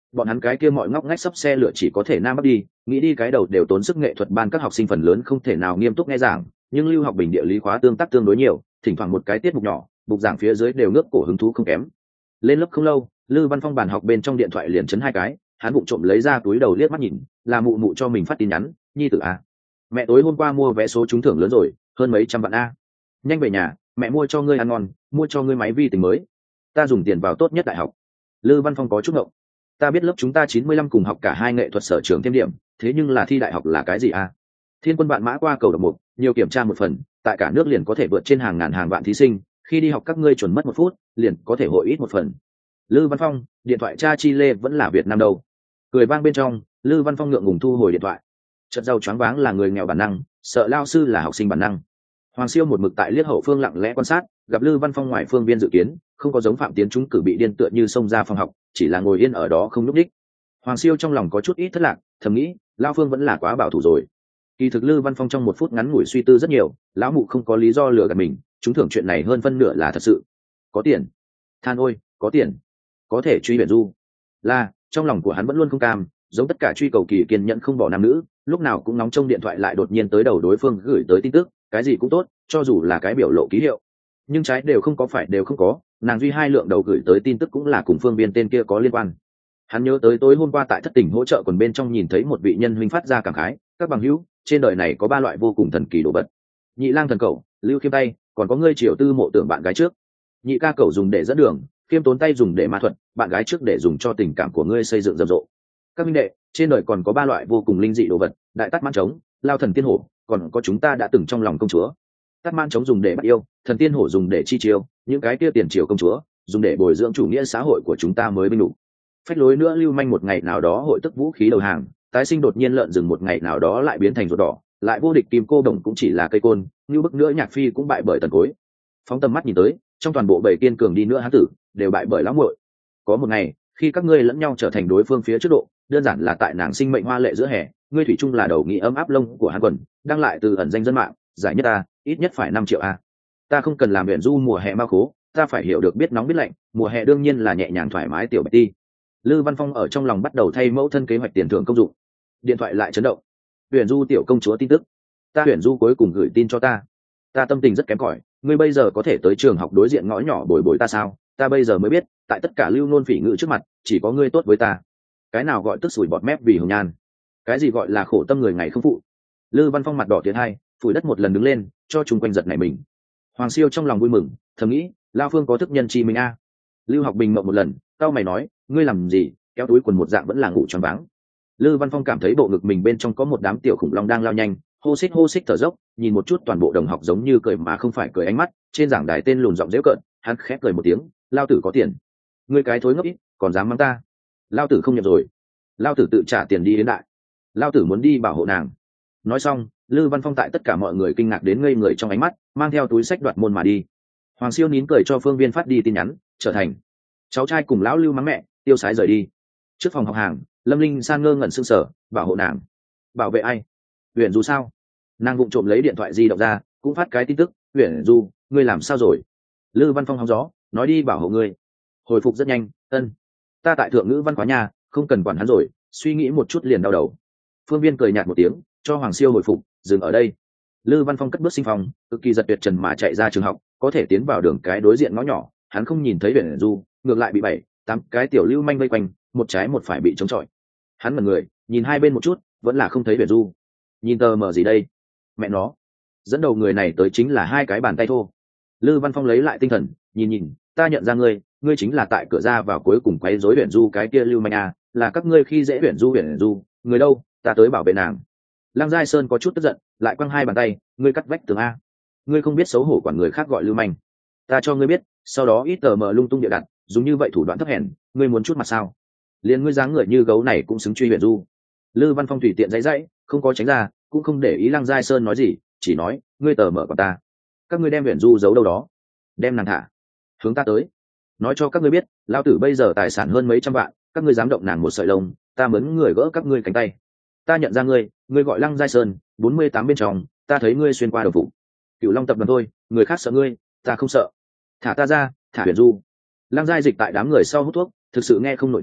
bọn hắn cái kia mọi ngóc ngách sắp xe lửa chỉ có thể nam bắc đi, nghĩ đi cái đầu đều tốn sức. Nghệ thuật ban các học sinh phần lớn không thể nào nghiêm túc nghe giảng, nhưng Lưu Học Bình địa lý khóa tương tác tương đối nhiều, thỉnh thoảng một cái tiết mục nhỏ bục giảng phía dưới đều ngước cổ hứng thú không kém. Lên lớp không lâu, Lư Văn Phong bàn học bên trong điện thoại liền chấn hai cái, hắn vụng trộm lấy ra túi đầu liếc mắt nhìn, là mụ mụ cho mình phát tin nhắn: nhi tử a, mẹ tối hôm qua mua vé số trúng thưởng lớn rồi, hơn mấy trăm vạn a, nhanh về nhà, mẹ mua cho ngươi ăn ngon, mua cho ngươi máy vi tính mới, ta dùng tiền vào tốt nhất đại học. Lư Văn Phong có chút ngộng, ta biết lớp chúng ta chín mươi lăm cùng học cả hai nghệ thuật sở trường thêm điểm, thế nhưng là thi đại học là cái gì a? Thiên quân bạn mã qua cầu độc mục, nhiều kiểm tra một phần, tại cả nước liền có thể vượt trên hàng ngàn hàng vạn thí sinh, khi đi học các ngươi chuẩn mất một phút liền có thể hội ít một phần. Lư Văn Phong, điện thoại cha chi lê vẫn là Việt Nam đâu? Cười vang bên trong, Lư Văn Phong ngượng ngùng thu hồi điện thoại. Chợt giàu choáng váng là người nghèo bản năng, sợ lao sư là học sinh bản năng. Hoàng Siêu một mực tại liếc hậu phương lặng lẽ quan sát, gặp Lư Văn Phong ngoài phương viên dự kiến, không có giống Phạm Tiến chúng cử bị điên tựa như xông ra phòng học, chỉ là ngồi yên ở đó không nhúc nhích. Hoàng Siêu trong lòng có chút ít thất lạc, thầm nghĩ, lão Phương vẫn là quá bảo thủ rồi. Kỳ thực Lư Văn Phong trong một phút ngắn ngủi suy tư rất nhiều, lão mụ không có lý do lừa gạt mình, chúng thưởng chuyện này hơn phân nửa là thật sự. Có tiền, than ôi, có tiền, có thể truy Huyền Du. Là, trong lòng của hắn vẫn luôn không cam, giống tất cả truy cầu kỳ kiên nhẫn không bỏ nam nữ, lúc nào cũng nóng trong điện thoại lại đột nhiên tới đầu đối phương gửi tới tin tức, cái gì cũng tốt, cho dù là cái biểu lộ ký hiệu. Nhưng trái đều không có phải đều không có, nàng duy hai lượng đầu gửi tới tin tức cũng là cùng Phương Biên tên kia có liên quan. Hắn nhớ tới tối hôm qua tại thất tình hỗ trợ còn bên trong nhìn thấy một vị nhân huynh phát ra cảm khái, các bằng hữu, trên đời này có ba loại vô cùng thần kỳ đồ vật: nhị lang thần cẩu, lưu khiêm tay, còn có ngươi triều tư mộ tưởng bạn gái trước. Nhị ca cẩu dùng để dẫn đường, khiêm tốn tay dùng để ma thuật, bạn gái trước để dùng cho tình cảm của ngươi xây dựng rầm rộ. Các minh đệ, trên đời còn có ba loại vô cùng linh dị đồ vật: đại tát man trống, lao thần tiên hổ, còn có chúng ta đã từng trong lòng công chúa. Tát man trống dùng để bắt yêu, thần tiên hổ dùng để chi chiêu, những cái kia tiền triều công chúa dùng để bồi dưỡng chủ nghĩa xã hội của chúng ta mới binh đủ. Phách lối nữa lưu manh một ngày nào đó hội tức vũ khí đầu hàng, tái sinh đột nhiên lợn rừng một ngày nào đó lại biến thành ruột đỏ, lại vô địch kim cô đồng cũng chỉ là cây côn, như bức nữa nhạc phi cũng bại bởi tần cối. Phóng tầm mắt nhìn tới, trong toàn bộ bảy kiên cường đi nữa hán tử đều bại bởi lão muội. Có một ngày, khi các ngươi lẫn nhau trở thành đối phương phía trước độ, đơn giản là tại nàng sinh mệnh hoa lệ giữa hè, ngươi thủy chung là đầu nghĩ ấm áp lông của hắn quần, đăng lại từ ẩn danh dân mạng, giải nhất ta, ít nhất phải năm triệu a. Ta không cần làm Huyền Du mùa hè ma khố, ta phải hiểu được biết nóng biết lạnh, mùa hè đương nhiên là nhẹ nhàng thoải mái tiểu bạch ti. Lư Văn Phong ở trong lòng bắt đầu thay mẫu thân kế hoạch tiền thưởng công dụng. Điện thoại lại chấn động. Huyền Du tiểu công chúa tin tức. Ta Huyền Du cuối cùng gửi tin cho ta. Ta tâm tình rất kém cỏi, ngươi bây giờ có thể tới trường học đối diện ngõ nhỏ bồi bồi ta sao? Ta bây giờ mới biết, tại tất cả lưu nôn phỉ ngữ trước mặt, chỉ có ngươi tốt với ta. Cái nào gọi tức sủi bọt mép vì hồng nhan? Cái gì gọi là khổ tâm người ngày không phụ? Lư Văn Phong mặt đỏ tiến hai, phủi đất một lần đứng lên, cho chúng quanh giật nảy mình. Hoàng Siêu trong lòng vui mừng, thầm nghĩ, lao Phương có thức nhân chi mình a. Lưu Học Bình mộng một lần, tao mày nói, ngươi làm gì, kéo túi quần một dạng vẫn là ngủ choáng váng. Lư Văn Phong cảm thấy bộ ngực mình bên trong có một đám tiểu khủng long đang lao nhanh, hô xích hô xích thở dốc, nhìn một chút toàn bộ đồng học giống như cười mà không phải cười ánh mắt, trên giảng đài tên lùn giọng dễu cợt, hắn khép cười một tiếng, lao tử có tiền, ngươi cái thối ngốc ít, còn dám mắng ta. Lao tử không nhập rồi, lao tử tự trả tiền đi đến đại, lao tử muốn đi bảo hộ nàng. Nói xong, Lư Văn Phong tại tất cả mọi người kinh ngạc đến ngây người trong ánh mắt, mang theo túi sách đoạt môn mà đi. Hoàng Siêu nín cười cho Phương Viên phát đi tin nhắn, trở thành cháu trai cùng lão Lưu mắng mẹ, tiêu sái rời đi. Trước phòng học hàng, Lâm Linh san ngơ ngẩn sững sờ, bảo hộ nàng, bảo vệ ai? Huyền Du sao? Nàng vụng trộm lấy điện thoại di động ra, cũng phát cái tin tức, Huyền Du, ngươi làm sao rồi? Lư Văn Phong hóng gió, nói đi bảo hộ ngươi. Hồi phục rất nhanh, ân, ta tại thượng ngữ văn khóa nhà, không cần quản hắn rồi, suy nghĩ một chút liền đau đầu. Phương Viên cười nhạt một tiếng, cho Hoàng Siêu hồi phục, dừng ở đây. Lư Văn Phong cất bước sinh phòng, cực kỳ giật tuyệt trần mà chạy ra trường học, có thể tiến vào đường cái đối diện ngõ nhỏ, hắn không nhìn thấy Huyền Du, ngược lại bị bảy, tám cái tiểu lưu manh vây quanh, một trái một phải bị chống chọi. Hắn mở người, nhìn hai bên một chút, vẫn là không thấy Huyền Du. Nhìn tờ mờ gì đây? Mẹ nó, dẫn đầu người này tới chính là hai cái bàn tay thô. Lư Văn Phong lấy lại tinh thần, nhìn nhìn, ta nhận ra ngươi, ngươi chính là tại cửa ra vào cuối cùng quấy rối Huyền Du cái kia lưu manh à, là các ngươi khi dễ Huyền Du Huyền Du, người đâu, ta tới bảo vệ nàng. Lăng Giai Sơn có chút tức giận, lại quăng hai bàn tay, ngươi cắt vách tường a, ngươi không biết xấu hổ quản người khác gọi lưu manh. Ta cho ngươi biết, sau đó ít tờ mờ lung tung địa đặt, dùng như vậy thủ đoạn thấp hèn, ngươi muốn chút mặt sao? Liên ngươi dáng người như gấu này cũng xứng truy Huyền Du. Lư Văn Phong tùy tiện dãy dãy, không có tránh ra, cũng không để ý Lăng Giai Sơn nói gì, chỉ nói, ngươi tờ mở của ta, các ngươi đem Huyền Du giấu đâu đó, đem nàng thả, hướng ta tới, nói cho các ngươi biết, lão tử bây giờ tài sản hơn mấy trăm vạn, các ngươi dám động nàng một sợi lông, ta mướn người gỡ các ngươi cánh tay. Ta nhận ra ngươi, ngươi gọi Lăng Giai Sơn, bốn mươi tám bên trong, ta thấy ngươi xuyên qua đầu vụ. Cửu Long tập đoàn thôi, người khác sợ ngươi, ta không sợ. Thả ta ra, thả Huyền Du. Lăng Giai Dịch tại đám người sau hút thuốc, thực sự nghe không nổi nữa,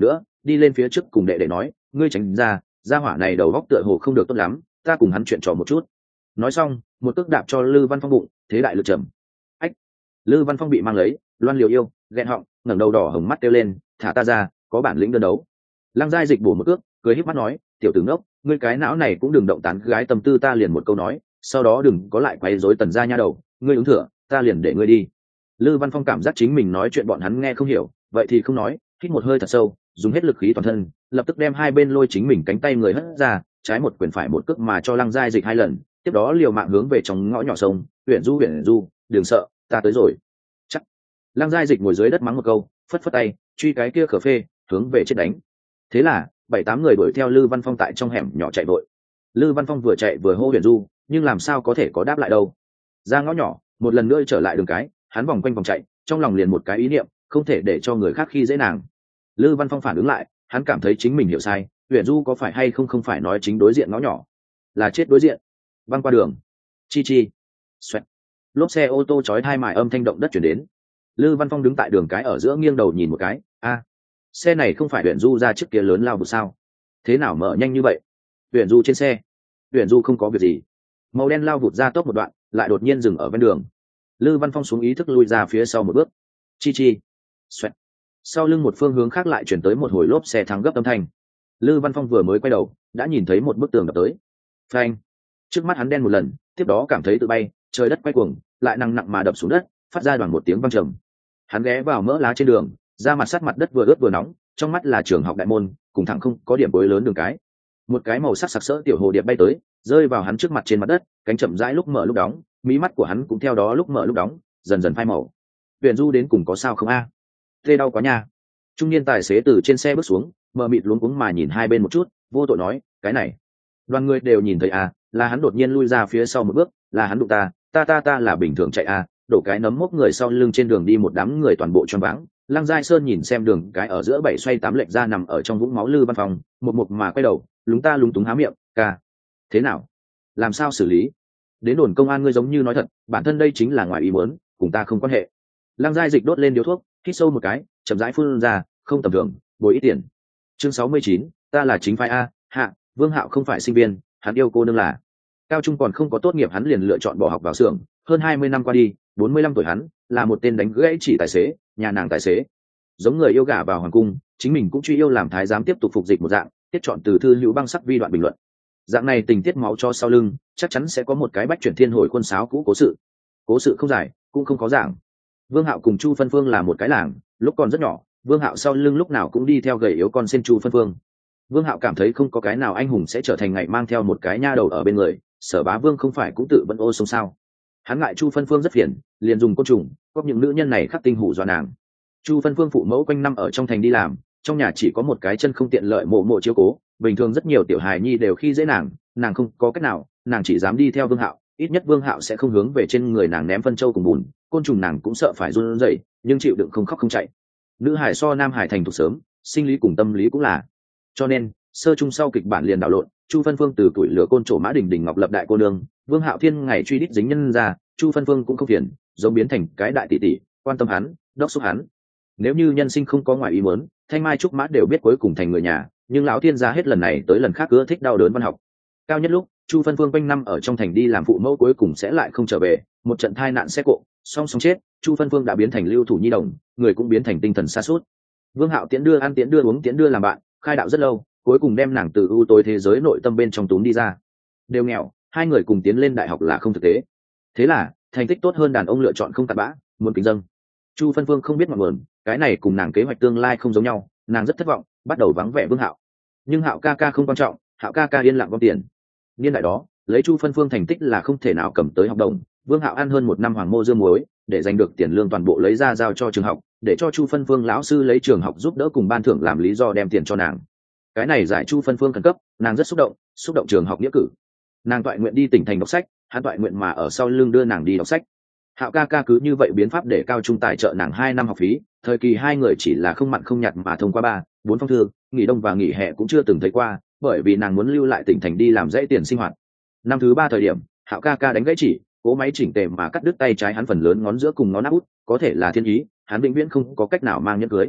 đi lên phía trước cùng đệ đệ nói, ngươi tránh ra, gia hỏa này đầu góc tựa hồ không được tốt lắm, ta cùng hắn chuyện trò một chút. Nói xong một cước đạp cho Lư Văn Phong bụng, thế đại lực trầm. Ách! Lư Văn Phong bị mang lấy, loan liều yêu, ghen họng, ngẩng đầu đỏ hồng mắt kêu lên, thả ta ra, có bản lĩnh đơn đấu. Lăng Giai Dịch bổ một cước, cười híp mắt nói, tiểu tử ngốc, ngươi cái não này cũng đừng động tán gái tâm tư, ta liền một câu nói, sau đó đừng có lại quấy rối Tần gia nha đầu, ngươi ứng thừa, ta liền để ngươi đi. Lư Văn Phong cảm giác chính mình nói chuyện bọn hắn nghe không hiểu, vậy thì không nói, hít một hơi thật sâu, dùng hết lực khí toàn thân, lập tức đem hai bên lôi chính mình cánh tay người hất ra, trái một quyền phải một cước mà cho Lăng Giai Dịch hai lần, tiếp đó liều mạng hướng về trong ngõ nhỏ sông, huyện du huyện du, đừng sợ, ta tới rồi. Chắc. Lăng Giai Dịch ngồi dưới đất mắng một câu, phất phất tay, truy cái kia khở phê, hướng về chết đánh. Thế là bảy tám người đuổi theo Lư Văn Phong tại trong hẻm nhỏ chạy vội. Lư Văn Phong vừa chạy vừa hô huyện du, nhưng làm sao có thể có đáp lại đâu. Ra ngõ nhỏ, một lần nữa trở lại đường cái, hắn vòng quanh vòng chạy, trong lòng liền một cái ý niệm, không thể để cho người khác khi dễ nàng. Lư Văn Phong phản ứng lại, hắn cảm thấy chính mình hiểu sai, huyện du có phải hay không không phải nói chính đối diện ngõ nhỏ, là chết đối diện. Băng qua đường, chi chi, xoẹt, lốp xe ô tô chói hai mài âm thanh động đất chuyển đến. Lư Văn Phong đứng tại đường cái ở giữa nghiêng đầu nhìn một cái, a, xe này không phải huyện du ra trước kia lớn lao vượt sao? Thế nào mở nhanh như vậy? Huyện du trên xe, huyện du không có việc gì. Màu đen lao vụt ra tốc một đoạn, lại đột nhiên dừng ở ven đường. Lư Văn Phong xuống ý thức lui ra phía sau một bước, chi chi, xoẹt. Sau lưng một phương hướng khác lại chuyển tới một hồi lốp xe thắng gấp âm thanh. Lư Văn Phong vừa mới quay đầu, đã nhìn thấy một bức tường đập tới. Phanh! Trước mắt hắn đen một lần, tiếp đó cảm thấy tự bay, trời đất quay cuồng, lại nặng nặng mà đập xuống đất, phát ra đoàn một tiếng vang trầm. Hắn ghé vào mỡ lá trên đường, ra mặt sát mặt đất vừa ướt vừa nóng, trong mắt là trường học đại môn, cùng thẳng không có điểm bối lớn đường cái. Một cái màu sắc sặc sỡ tiểu hồ điệp bay tới, rơi vào hắn trước mặt trên mặt đất, cánh chậm rãi lúc mở lúc đóng, mí mắt của hắn cũng theo đó lúc mở lúc đóng, dần dần phai màu. Huyền Du đến cùng có sao không a? À? Tê đau quá nha. Trung niên tài xế từ trên xe bước xuống, mờ mịt luống cuống mà nhìn hai bên một chút, vô tội nói, cái này. Đoàn người đều nhìn thấy à, là hắn đột nhiên lui ra phía sau một bước, là hắn đụng ta, ta ta ta là bình thường chạy à, đổ cái nấm mốc người sau lưng trên đường đi một đám người toàn bộ choáng váng. Lăng Giai Sơn nhìn xem đường cái ở giữa bảy xoay tám lệch ra nằm ở trong vũng máu Lư Văn Phong, một một mà quay đầu, lúng ta lúng túng há miệng, ca, thế nào, làm sao xử lý? Đến đồn công an ngươi giống như nói thật, bản thân đây chính là ngoài ý muốn, cùng ta không quan hệ. Lăng Giai Dịch đốt lên điếu thuốc, hít sâu một cái, chậm rãi phun ra, không tầm thường, bồi ít tiền. Chương sáu mươi chín, ta là chính phái a, hạ, Vương Hạo không phải sinh viên, hắn yêu cô nương là. Cao trung còn không có tốt nghiệp hắn liền lựa chọn bỏ học vào xưởng, hơn hai mươi năm qua đi, bốn mươi lăm tuổi hắn, là một tên đánh gãy chỉ tài xế, nhà nàng tài xế. Giống người yêu gả vào hoàng cung, chính mình cũng truy yêu làm thái giám tiếp tục phục dịch một dạng, tiết chọn từ thư hữu băng sắc vi đoạn bình luận. Dạng này tình tiết máu cho sau lưng, chắc chắn sẽ có một cái bách chuyển thiên hồi quân sáo cũ cố sự. Cố sự không dài, cũng không có giảng. Vương Hạo cùng Chu Phân Phương là một cái làng, lúc còn rất nhỏ, Vương Hạo sau lưng lúc nào cũng đi theo gầy yếu con sen Chu Phân Phương. Vương Hạo cảm thấy không có cái nào anh hùng sẽ trở thành ngày mang theo một cái nha đầu ở bên người, Sở Bá Vương không phải cũng tự vẫn ô sống sao? Hắn ngại Chu Phân Phương rất phiền, liền dùng côn trùng, góp những nữ nhân này khắc tinh hủ dọa nàng. Chu Phân Phương phụ mẫu quanh năm ở trong thành đi làm, trong nhà chỉ có một cái chân không tiện lợi mộ mộ chiếu cố, bình thường rất nhiều tiểu hài nhi đều khi dễ nàng, nàng không có cách nào, nàng chỉ dám đi theo Vương Hạo, ít nhất Vương Hạo sẽ không hướng về trên người nàng ném phân châu cùng bùn, côn trùng nàng cũng sợ phải run rẩy, nhưng chịu đựng không khóc không chạy. Nữ hải so nam hải thành thục sớm, sinh lý cùng tâm lý cũng là. Cho nên, sơ chung sau kịch bản liền đảo lộn, Chu Phân Phương từ tuổi lửa côn trổ Mã Đình Đình Ngọc lập đại cô nương, Vương Hạo Thiên ngày truy đích dính nhân ra, Chu Phân Phương cũng không phiền, giống biến thành cái đại tỷ tỷ, quan tâm hắn, đốc xúc hắn. Nếu như nhân sinh không có ngoài ý muốn, Thanh Mai Trúc Mã đều biết cuối cùng thành người nhà, nhưng lão thiên gia hết lần này tới lần khác ưa thích đau đớn văn học. Cao nhất lúc, Chu Phân Phương quanh năm ở trong thành đi làm phụ mẫu cuối cùng sẽ lại không trở về, một trận tai nạn xe cộ, song song chết, Chu Phân Phương đã biến thành lưu thủ nhi đồng, người cũng biến thành tinh thần sa sút. Vương Hạo tiễn đưa ăn tiễn đưa uống tiễn đưa làm bạn, khai đạo rất lâu, cuối cùng đem nàng từ ưu tối thế giới nội tâm bên trong túm đi ra. Đều nghèo, hai người cùng tiến lên đại học là không thực tế. Thế là, thành tích tốt hơn đàn ông lựa chọn không tạt bã, muốn kính dâng. Chu Phân Phương không biết ngọn nguồn, cái này cùng nàng kế hoạch tương lai không giống nhau, nàng rất thất vọng, bắt đầu vắng vẻ Vương Hạo. Nhưng Hạo ca ca không quan trọng, Hạo ca ca yên lặng gom tiền. Niên đại đó, lấy Chu Phân Phương thành tích là không thể nào cầm tới học đồng, Vương Hạo ăn hơn một năm hoàng mô dương muối, để giành được tiền lương toàn bộ lấy ra giao cho trường học, để cho Chu Phân Phương lão sư lấy trường học giúp đỡ cùng ban thưởng làm lý do đem tiền cho nàng. Cái này giải Chu Phân Phương khẩn cấp, nàng rất xúc động, xúc động trường học nghĩa cử. Nàng toại nguyện đi tỉnh thành đọc sách, hắn toại nguyện mà ở sau lưng đưa nàng đi đọc sách. Hạo ca ca cứ như vậy biến pháp để cao trung tài trợ nàng hai năm học phí, thời kỳ hai người chỉ là không mặn không nhạt mà thông qua ba, bốn phong thư, nghỉ đông và nghỉ hè cũng chưa từng thấy qua, bởi vì nàng muốn lưu lại tỉnh thành đi làm dãy tiền sinh hoạt. Năm thứ ba thời điểm, Hạo ca ca đánh gãy chỉ, cố máy chỉnh tề mà cắt đứt tay trái hắn phần lớn ngón giữa cùng ngón áp út, có thể là thiên ý, hắn vĩnh viễn không có cách nào mang nhẫn cưới.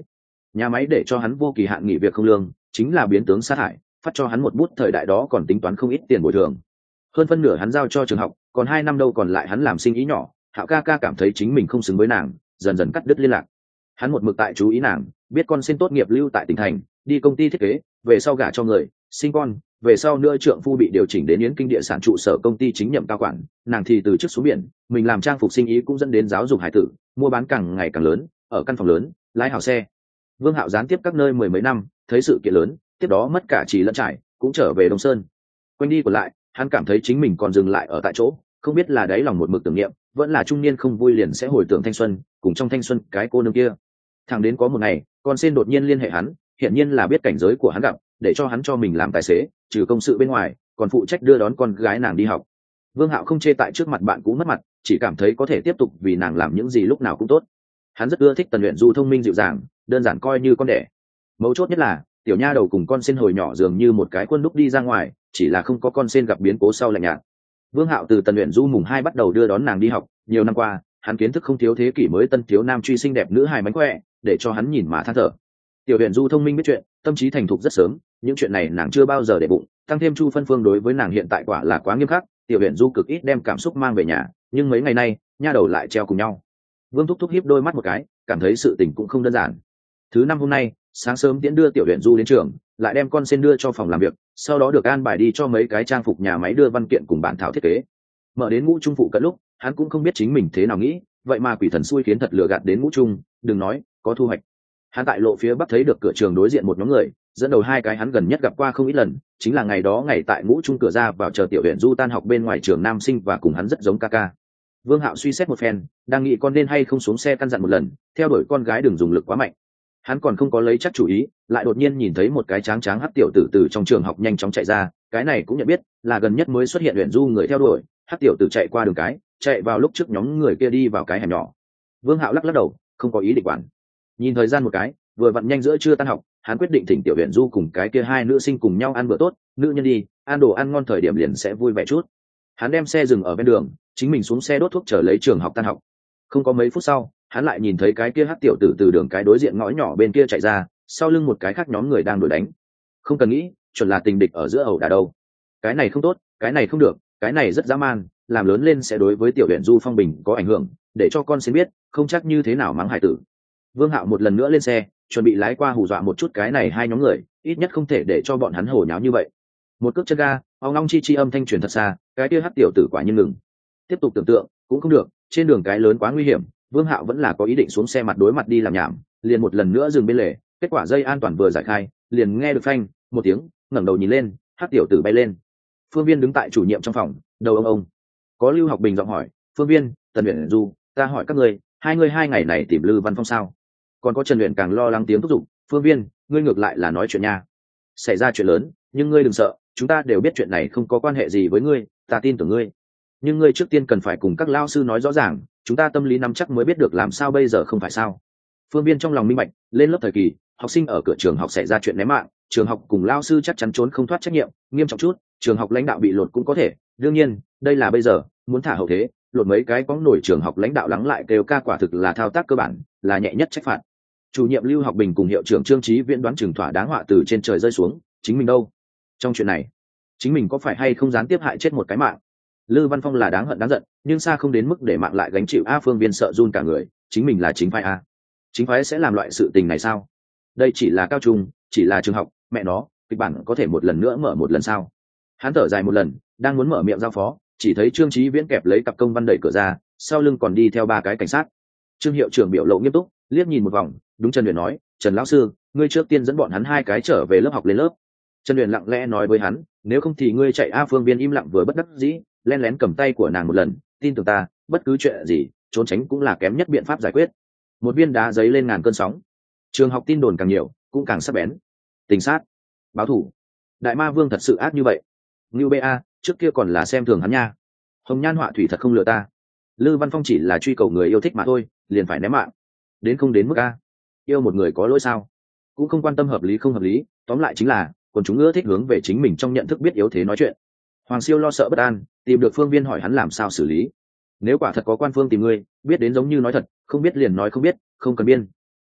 Nhà máy để cho hắn vô kỳ hạn nghỉ việc không lương, chính là biến tướng sát hại, phát cho hắn một bút thời đại đó còn tính toán không ít tiền bồi thường. Hơn phân nửa hắn giao cho trường học, còn hai năm đâu còn lại hắn làm sinh ý nhỏ. Hạo ca ca cảm thấy chính mình không xứng với nàng, dần dần cắt đứt liên lạc. Hắn một mực tại chú ý nàng, biết con xin tốt nghiệp lưu tại tỉnh thành, đi công ty thiết kế, về sau gả cho người, sinh con, về sau nữa trượng phu bị điều chỉnh đến Yến Kinh địa sản trụ sở công ty chính nhậm cao quản, nàng thì từ chức xuống biển, mình làm trang phục sinh ý cũng dẫn đến giáo dục hải tử, mua bán càng ngày càng lớn, ở căn phòng lớn, lái hào xe. Vương Hạo gián tiếp các nơi mười mấy năm, thấy sự kiện lớn, tiếp đó mất cả trì lẫn trải, cũng trở về Đông Sơn. Quanh đi còn lại, hắn cảm thấy chính mình còn dừng lại ở tại chỗ, không biết là đáy lòng một mực tưởng niệm, vẫn là trung niên không vui liền sẽ hồi tưởng thanh xuân, cùng trong thanh xuân cái cô nương kia. Thẳng đến có một ngày, con sen đột nhiên liên hệ hắn, hiện nhiên là biết cảnh giới của hắn gặp, để cho hắn cho mình làm tài xế, trừ công sự bên ngoài, còn phụ trách đưa đón con gái nàng đi học. Vương Hạo không chê tại trước mặt bạn cũ mất mặt, chỉ cảm thấy có thể tiếp tục vì nàng làm những gì lúc nào cũng tốt. Hắn rất ưa thích Tần Uyển Du thông minh dịu dàng, đơn giản coi như con đẻ. Mấu chốt nhất là, tiểu nha đầu cùng con sen hồi nhỏ dường như một cái quân đúc đi ra ngoài, chỉ là không có con sen gặp biến cố sau lạnh nhạt. Vương Hạo từ Tần Uyển Du mùng hai bắt đầu đưa đón nàng đi học, nhiều năm qua, hắn kiến thức không thiếu thế kỷ mới tân thiếu nam truy xinh đẹp nữ hài mánh khỏe, để cho hắn nhìn mà than thở. Tiểu Uyển Du thông minh biết chuyện, tâm trí thành thục rất sớm, những chuyện này nàng chưa bao giờ để bụng, tăng thêm Chu Phân Phương đối với nàng hiện tại quả là quá nghiêm khắc, Tiểu Uyển Du cực ít đem cảm xúc mang về nhà, nhưng mấy ngày nay, nha đầu lại treo cùng nhau. Vương Thúc Thúc hiếp đôi mắt một cái, cảm thấy sự tình cũng không đơn giản. Thứ năm hôm nay, sáng sớm tiễn đưa Tiểu Uyển Du đến trường, lại đem con sen đưa cho phòng làm việc, sau đó được an bài đi cho mấy cái trang phục nhà máy đưa văn kiện cùng bản thảo thiết kế. Mở đến ngũ trung phụ cận lúc, hắn cũng không biết chính mình thế nào nghĩ, vậy mà quỷ thần xui khiến thật lừa gạt đến ngũ trung, đừng nói có thu hoạch. Hắn tại lộ phía bắc thấy được cửa trường đối diện một nhóm người, dẫn đầu hai cái hắn gần nhất gặp qua không ít lần, chính là ngày đó ngày tại ngũ trung cửa ra vào chờ Tiểu Uyển Du tan học bên ngoài trường nam sinh và cùng hắn rất giống ca ca. Vương Hạo suy xét một phen, đang nghĩ con nên hay không xuống xe căn dặn một lần, theo đuổi con gái đừng dùng lực quá mạnh. Hắn còn không có lấy chắc chủ ý, lại đột nhiên nhìn thấy một cái tráng tráng hắc tiểu tử từ trong trường học nhanh chóng chạy ra, cái này cũng nhận biết là gần nhất mới xuất hiện Uyển Du người theo đuổi. Hắc tiểu tử chạy qua đường cái, chạy vào lúc trước nhóm người kia đi vào cái hẻm nhỏ. Vương Hạo lắc lắc đầu, không có ý định quản. Nhìn thời gian một cái, vừa vặn nhanh giữa trưa tan học, hắn quyết định thỉnh Tiểu Uyển Du cùng cái kia hai nữ sinh cùng nhau ăn bữa tốt, nữ nhân đi, ăn đồ ăn ngon thời điểm liền sẽ vui vẻ chút. Hắn đem xe dừng ở bên đường, chính mình xuống xe đốt thuốc chờ lấy trường học tan học. Không có mấy phút sau, hắn lại nhìn thấy cái kia hắc tiểu tử từ đường cái đối diện ngõ nhỏ bên kia chạy ra, sau lưng một cái khác nhóm người đang đuổi đánh. Không cần nghĩ, chuẩn là tình địch ở giữa ẩu đả đâu. Cái này không tốt, cái này không được, cái này rất dã man, làm lớn lên sẽ đối với Tiểu Uyển Du phong bình có ảnh hưởng, để cho con xin biết, không chắc như thế nào mắng hải tử. Vương Hạo một lần nữa lên xe, chuẩn bị lái qua hù dọa một chút cái này hai nhóm người, ít nhất không thể để cho bọn hắn hồ nháo như vậy. Một cước chân ga, ong ong chi chi âm thanh truyền thật xa, cái kia hắc tiểu tử quả nhiên ngừng. Tiếp tục tưởng tượng, cũng không được, trên đường cái lớn quá nguy hiểm, Vương Hạo vẫn là có ý định xuống xe mặt đối mặt đi làm nhảm, liền một lần nữa dừng bên lề, kết quả dây an toàn vừa giải khai, liền nghe được phanh một tiếng, ngẩng đầu nhìn lên, hắc tiểu tử bay lên. Phương Viên đứng tại chủ nhiệm trong phòng, đầu ông ông. Có Lưu Học Bình giọng hỏi, "Phương Viên, Tần Uyển Du, ta hỏi các ngươi, hai ngươi hai ngày này tìm Lư Văn Phong sao?" Còn có Trần Uyển càng lo lắng tiếng thúc giục, "Phương Viên, ngươi ngược lại là nói chuyện nha. Xảy ra chuyện lớn, nhưng ngươi đừng sợ, chúng ta đều biết chuyện này không có quan hệ gì với ngươi, ta tin tưởng ngươi. Nhưng ngươi trước tiên cần phải cùng các lao sư nói rõ ràng, chúng ta tâm lý nắm chắc mới biết được làm sao bây giờ không phải sao?" Phương Viên trong lòng minh bạch, lên lớp thời kỳ, học sinh ở cửa trường học xảy ra chuyện ném mạng, trường học cùng lao sư chắc chắn trốn không thoát trách nhiệm, nghiêm trọng chút, trường học lãnh đạo bị lột cũng có thể. Đương nhiên, đây là bây giờ, muốn thả hậu thế, lột mấy cái có nổi trường học lãnh đạo lắng lại kêu ca quả thực là thao tác cơ bản, là nhẹ nhất trách phạt. Chủ nhiệm Lưu Học Bình cùng hiệu trưởng Trương Chí Viễn đoán chừng thỏa đáng họa từ trên trời rơi xuống, chính mình đâu? Trong chuyện này, chính mình có phải hay không gián tiếp hại chết một cái mạng? Lư Văn Phong là đáng hận đáng giận, nhưng xa không đến mức để mạng lại gánh chịu. A Phương Viên sợ run cả người, chính mình là chính phái a. Chính phái sẽ làm loại sự tình này sao? Đây chỉ là cao trung, chỉ là trường học, mẹ nó, kịch bản có thể một lần nữa mở một lần sao? Hắn thở dài một lần, đang muốn mở miệng giao phó, chỉ thấy Trương Chí Viễn kẹp lấy cặp công văn đẩy cửa ra, sau lưng còn đi theo ba cái cảnh sát. Trương hiệu trưởng biểu lộ nghiêm túc, liếc nhìn một vòng, đúng Trần Uyển nói, "Trần lão sư, ngươi trước tiên dẫn bọn hắn hai cái trở về lớp học lên lớp." Trần Uyển lặng lẽ nói với hắn, "Nếu không thì ngươi chạy." A Phương Viên im lặng vừa bất đắc dĩ, len lén cầm tay của nàng một lần, "Tin tưởng ta, bất cứ chuyện gì, trốn tránh cũng là kém nhất biện pháp giải quyết." Một viên đá giấy lên ngàn cơn sóng. Trường học tin đồn càng nhiều, cũng càng sắc bén. Tình sát, báo thủ, đại ma vương thật sự ác như vậy. Ngưu ba, trước kia còn là xem thường hắn nha. Hồng nhan họa thủy thật không lừa ta. Lư Văn Phong chỉ là truy cầu người yêu thích mà thôi, liền phải ném mạng. Đến không đến mức a. Yêu một người có lỗi sao? Cũng không quan tâm hợp lý không hợp lý, tóm lại chính là, còn chúng ưa thích hướng về chính mình trong nhận thức biết yếu thế nói chuyện. Hoàng Siêu lo sợ bất an, tìm được Phương Viên hỏi hắn làm sao xử lý. Nếu quả thật có quan phương tìm ngươi, biết đến giống như nói thật, không biết liền nói không biết, không cần biên.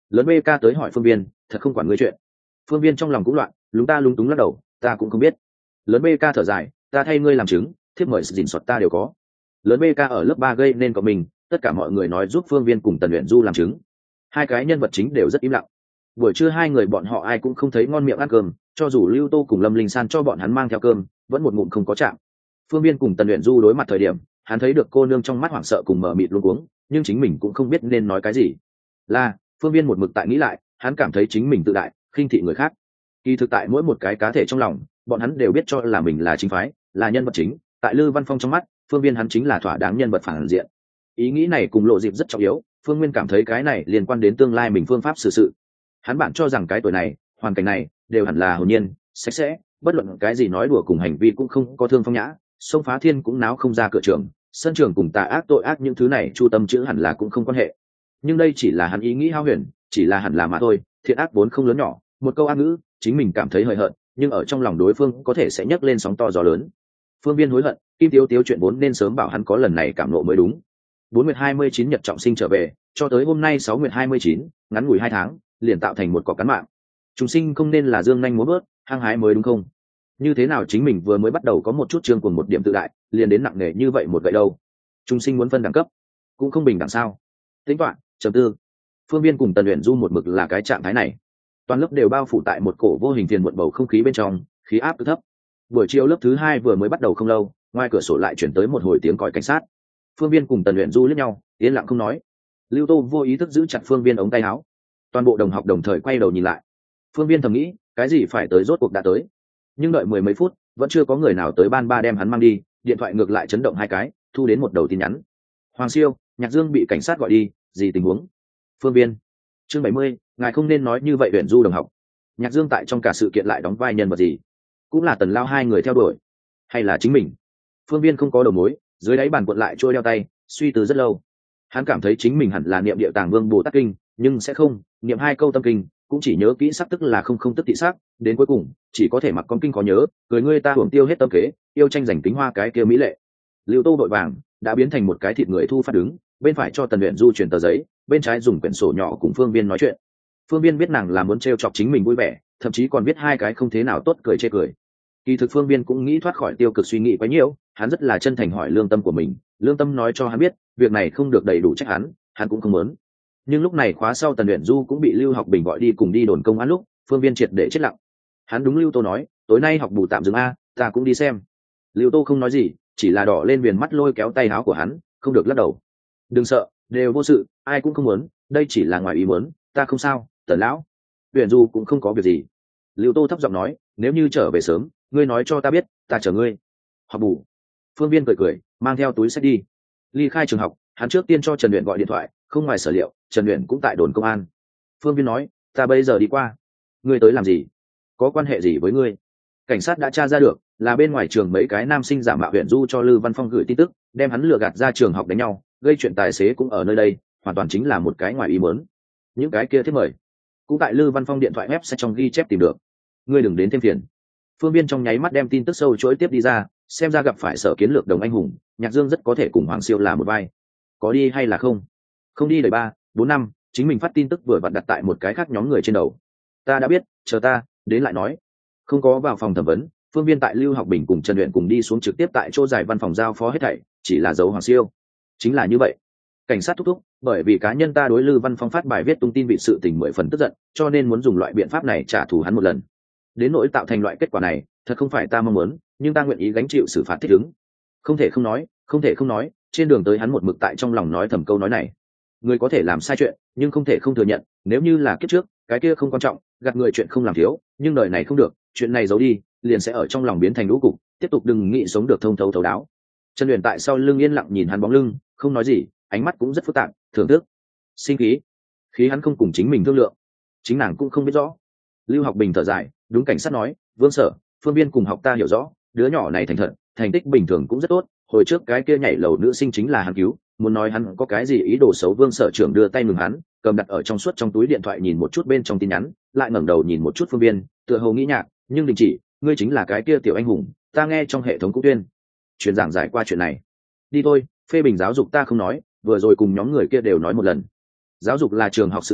Lớn bê ca tới hỏi phương viên, thật không quản ngươi chuyện. Phương viên trong lòng cũng loạn, lúng ta lúng túng lắc đầu, ta cũng không biết. Lớn bê ca thở dài, ta thay ngươi làm chứng, thiếp mời sự dình soạt ta đều có. Lớn bê ca ở lớp ba gây nên cộng mình, tất cả mọi người nói giúp phương viên cùng Tần Uyển Du làm chứng. Hai cái nhân vật chính đều rất im lặng. Buổi trưa hai người bọn họ ai cũng không thấy ngon miệng ăn cơm, cho dù Lưu Tô cùng Lâm Linh San cho bọn hắn mang theo cơm, vẫn một ngụm không có chạm. Phương viên cùng Tần Uyển Du đối mặt thời điểm, hắn thấy được cô nương trong mắt hoảng sợ cùng mở mịt luống cuống, nhưng chính mình cũng không biết nên nói cái gì. Là, phương viên một mực tại nghĩ lại, hắn cảm thấy chính mình tự đại, khinh thị người khác. Kỳ thực tại mỗi một cái cá thể trong lòng, bọn hắn đều biết cho là mình là chính phái, là nhân vật chính. Tại Lư Văn Phong trong mắt, phương viên hắn chính là thỏa đáng nhân vật phản diện. Ý nghĩ này cùng lộ dịp rất trọng yếu, phương nguyên cảm thấy cái này liên quan đến tương lai mình phương pháp xử sự. Hắn bản cho rằng cái tuổi này, hoàn cảnh này đều hẳn là hồn nhiên, sạch sẽ, bất luận cái gì nói đùa cùng hành vi cũng không có thương phong nhã, sông phá thiên cũng náo không ra cửa trường, sân trường cùng tà ác tội ác những thứ này chu tâm chữ hẳn là cũng không quan hệ. Nhưng đây chỉ là hắn ý nghĩ hao huyền, chỉ là hẳn là mà thôi, thiện ác vốn không lớn nhỏ, một câu ác ngữ, chính mình cảm thấy hời hợt, nhưng ở trong lòng đối phương có thể sẽ nhấc lên sóng to gió lớn. Phương viên hối hận, Kim Tiếu Tiếu chuyện vốn nên sớm bảo hắn có lần này cảm nộ mới đúng. Bốn nguyệt hai mươi chín nhật trọng sinh trở về, cho tới hôm nay sáu nguyệt hai mươi chín, ngắn ngủi hai tháng, liền tạo thành một cọc cán mạng. Chúng sinh không nên là dương nhanh múa bớt, hăng hái mới đúng không? Như thế nào chính mình vừa mới bắt đầu có một chút trương cùng một điểm tự đại, liền đến nặng nề như vậy một gậy đâu? Chúng sinh muốn phân đẳng cấp, cũng không bình đẳng sao? Tính toán, trầm tư. Phương viên cùng Tần Uyển Du một mực là cái trạng thái này, toàn lớp đều bao phủ tại một cổ vô hình phiền muộn bầu không khí bên trong, khí áp thấp. Buổi chiều lớp thứ hai vừa mới bắt đầu không lâu, ngoài cửa sổ lại chuyển tới một hồi tiếng còi cảnh sát. Phương viên cùng Tần Uyển Du liếc nhau, yên lặng không nói. Lưu Tô vô ý thức giữ chặt phương viên ống tay áo, toàn bộ đồng học đồng thời quay đầu nhìn lại. Phương viên thầm nghĩ, cái gì phải tới rốt cuộc đã tới, nhưng đợi mười mấy phút vẫn chưa có người nào tới ban ba đem hắn mang đi. Điện thoại ngược lại chấn động hai cái, thu đến một đầu tin nhắn. Hoàng Siêu, Nhạc Dương bị cảnh sát gọi đi, gì tình huống? Phương viên. Chương bảy mươi, ngài không nên nói như vậy. Uyển Du đồng học, Nhạc Dương tại trong cả sự kiện lại đóng vai nhân vật gì? Cũng là Tần Lao hai người theo đuổi, hay là chính mình? Phương viên không có đầu mối, dưới đáy bàn cuộn lại trôi đeo tay, suy tư rất lâu. Hắn cảm thấy chính mình hẳn là niệm địa tàng vương Bồ Tát kinh, nhưng sẽ không niệm hai câu tâm kinh, cũng chỉ nhớ kỹ sắc tức là không không tức thị sắc, đến cuối cùng chỉ có thể mặc con kinh khó nhớ, cười ngươi ta hưởng tiêu hết tâm kế, yêu tranh giành tính hoa cái kia mỹ lệ. Lưu Tô vội vàng đã biến thành một cái thịt người thu phát đứng, bên phải cho Tần Uyển Du chuyển tờ giấy, bên trái dùng quyển sổ nhỏ cùng Phương Viên nói chuyện. Phương Viên biết nàng là muốn trêu chọc chính mình vui vẻ, thậm chí còn biết hai cái không thế nào tốt cười chê cười. Kỳ thực Phương Viên cũng nghĩ thoát khỏi tiêu cực suy nghĩ quá nhiều, hắn rất là chân thành hỏi lương tâm của mình, lương tâm nói cho hắn biết, việc này không được đầy đủ trách hắn, hắn cũng không muốn. Nhưng lúc này khóa sau Tần Uyển Du cũng bị Lưu Học Bình gọi đi cùng đi đồn công an lúc, Phương Viên triệt để chết lặng. Hắn đúng Lưu Tô nói, tối nay học bù tạm dừng a, ta cũng đi xem. Lưu Tô không nói gì, chỉ là đỏ lên viền mắt lôi kéo tay áo của hắn, không được lắc đầu. Đừng sợ, đều vô sự, ai cũng không muốn, đây chỉ là ngoài ý muốn, ta không sao, Tần lão. Uyển Du cũng không có việc gì. Lưu Tô thấp giọng nói, nếu như trở về sớm, ngươi nói cho ta biết, ta chờ ngươi. Học bù. Phương Viên cười cười, mang theo túi sách đi. Ly khai trường học, hắn trước tiên cho Trần Uyển gọi điện thoại, không ngoài sở liệu, Trần Uyển cũng tại đồn công an. Phương Viên nói, ta bây giờ đi qua. Ngươi tới làm gì? Có quan hệ gì với ngươi? Cảnh sát đã tra ra được, là bên ngoài trường mấy cái nam sinh giả mạo Uyển Du cho Lư Văn Phong gửi tin tức, đem hắn lừa gạt ra trường học đánh nhau, gây chuyện tài xế cũng ở nơi đây, hoàn toàn chính là một cái ngoài ý muốn. Những cái kia thiết mời, cũng tại Lư Văn Phong điện thoại web sẽ trong ghi chép tìm được. Ngươi đừng đến thêm phiền. Phương Viên trong nháy mắt đem tin tức sâu chuỗi tiếp đi ra, xem ra gặp phải Sở Kiến Lược đồng anh hùng, Nhạc Dương rất có thể cùng Hoàng Siêu là một vai. Có đi hay là không? Không đi đời ba, bốn năm, chính mình phát tin tức vừa vặn đặt tại một cái khác nhóm người trên đầu. Ta đã biết, chờ ta, đến lại nói. Không có vào phòng thẩm vấn, Phương Viên tại Lưu Học Bình cùng Trần Uyển cùng đi xuống trực tiếp tại chỗ giải văn phòng giao phó hết thảy, chỉ là dấu Hoàng Siêu. Chính là như vậy. Cảnh sát thúc thúc, bởi vì cá nhân ta đối Lư Văn Phong phát bài viết tung tin bị sự tình mười phần tức giận, cho nên muốn dùng loại biện pháp này trả thù hắn một lần. Đến nỗi tạo thành loại kết quả này, thật không phải ta mong muốn, nhưng ta nguyện ý gánh chịu xử phạt thích ứng. Không thể không nói, không thể không nói, trên đường tới hắn một mực tại trong lòng nói thầm câu nói này. Người có thể làm sai chuyện, nhưng không thể không thừa nhận, nếu như là kiếp trước, cái kia không quan trọng, gạt người chuyện không làm thiếu, nhưng đời này không được, chuyện này giấu đi, liền sẽ ở trong lòng biến thành lũ cục, tiếp tục đừng nghĩ sống được thông thấu thấu đáo. Trần Uyển tại sau lưng yên lặng nhìn hắn bóng lưng, không nói gì, ánh mắt cũng rất phức tạp, thưởng thức, sinh khí, khí hắn không cùng chính mình thương lượng, chính nàng cũng không biết rõ. Lưu Học Bình thở dài, đúng cảnh sát nói, Vương Sở, Phương Viên cùng học ta hiểu rõ, đứa nhỏ này thành thật, thành tích bình thường cũng rất tốt, hồi trước cái kia nhảy lầu nữ sinh chính là hắn cứu, muốn nói hắn có cái gì ý đồ xấu. Vương Sở trưởng đưa tay ngừng hắn, cầm đặt ở trong suốt trong túi điện thoại nhìn một chút bên trong tin nhắn, lại ngẩng đầu nhìn một chút Phương Viên, tựa hồ nghĩ nhạc, nhưng đình chỉ, ngươi chính là cái kia tiểu anh hùng, ta nghe trong hệ thống cũng tuyên truyền giảng giải qua chuyện này. Đi thôi, phê bình giáo dục ta không nói, vừa rồi cùng nhóm người kia đều nói một lần. Giáo dục là trường học sự tình,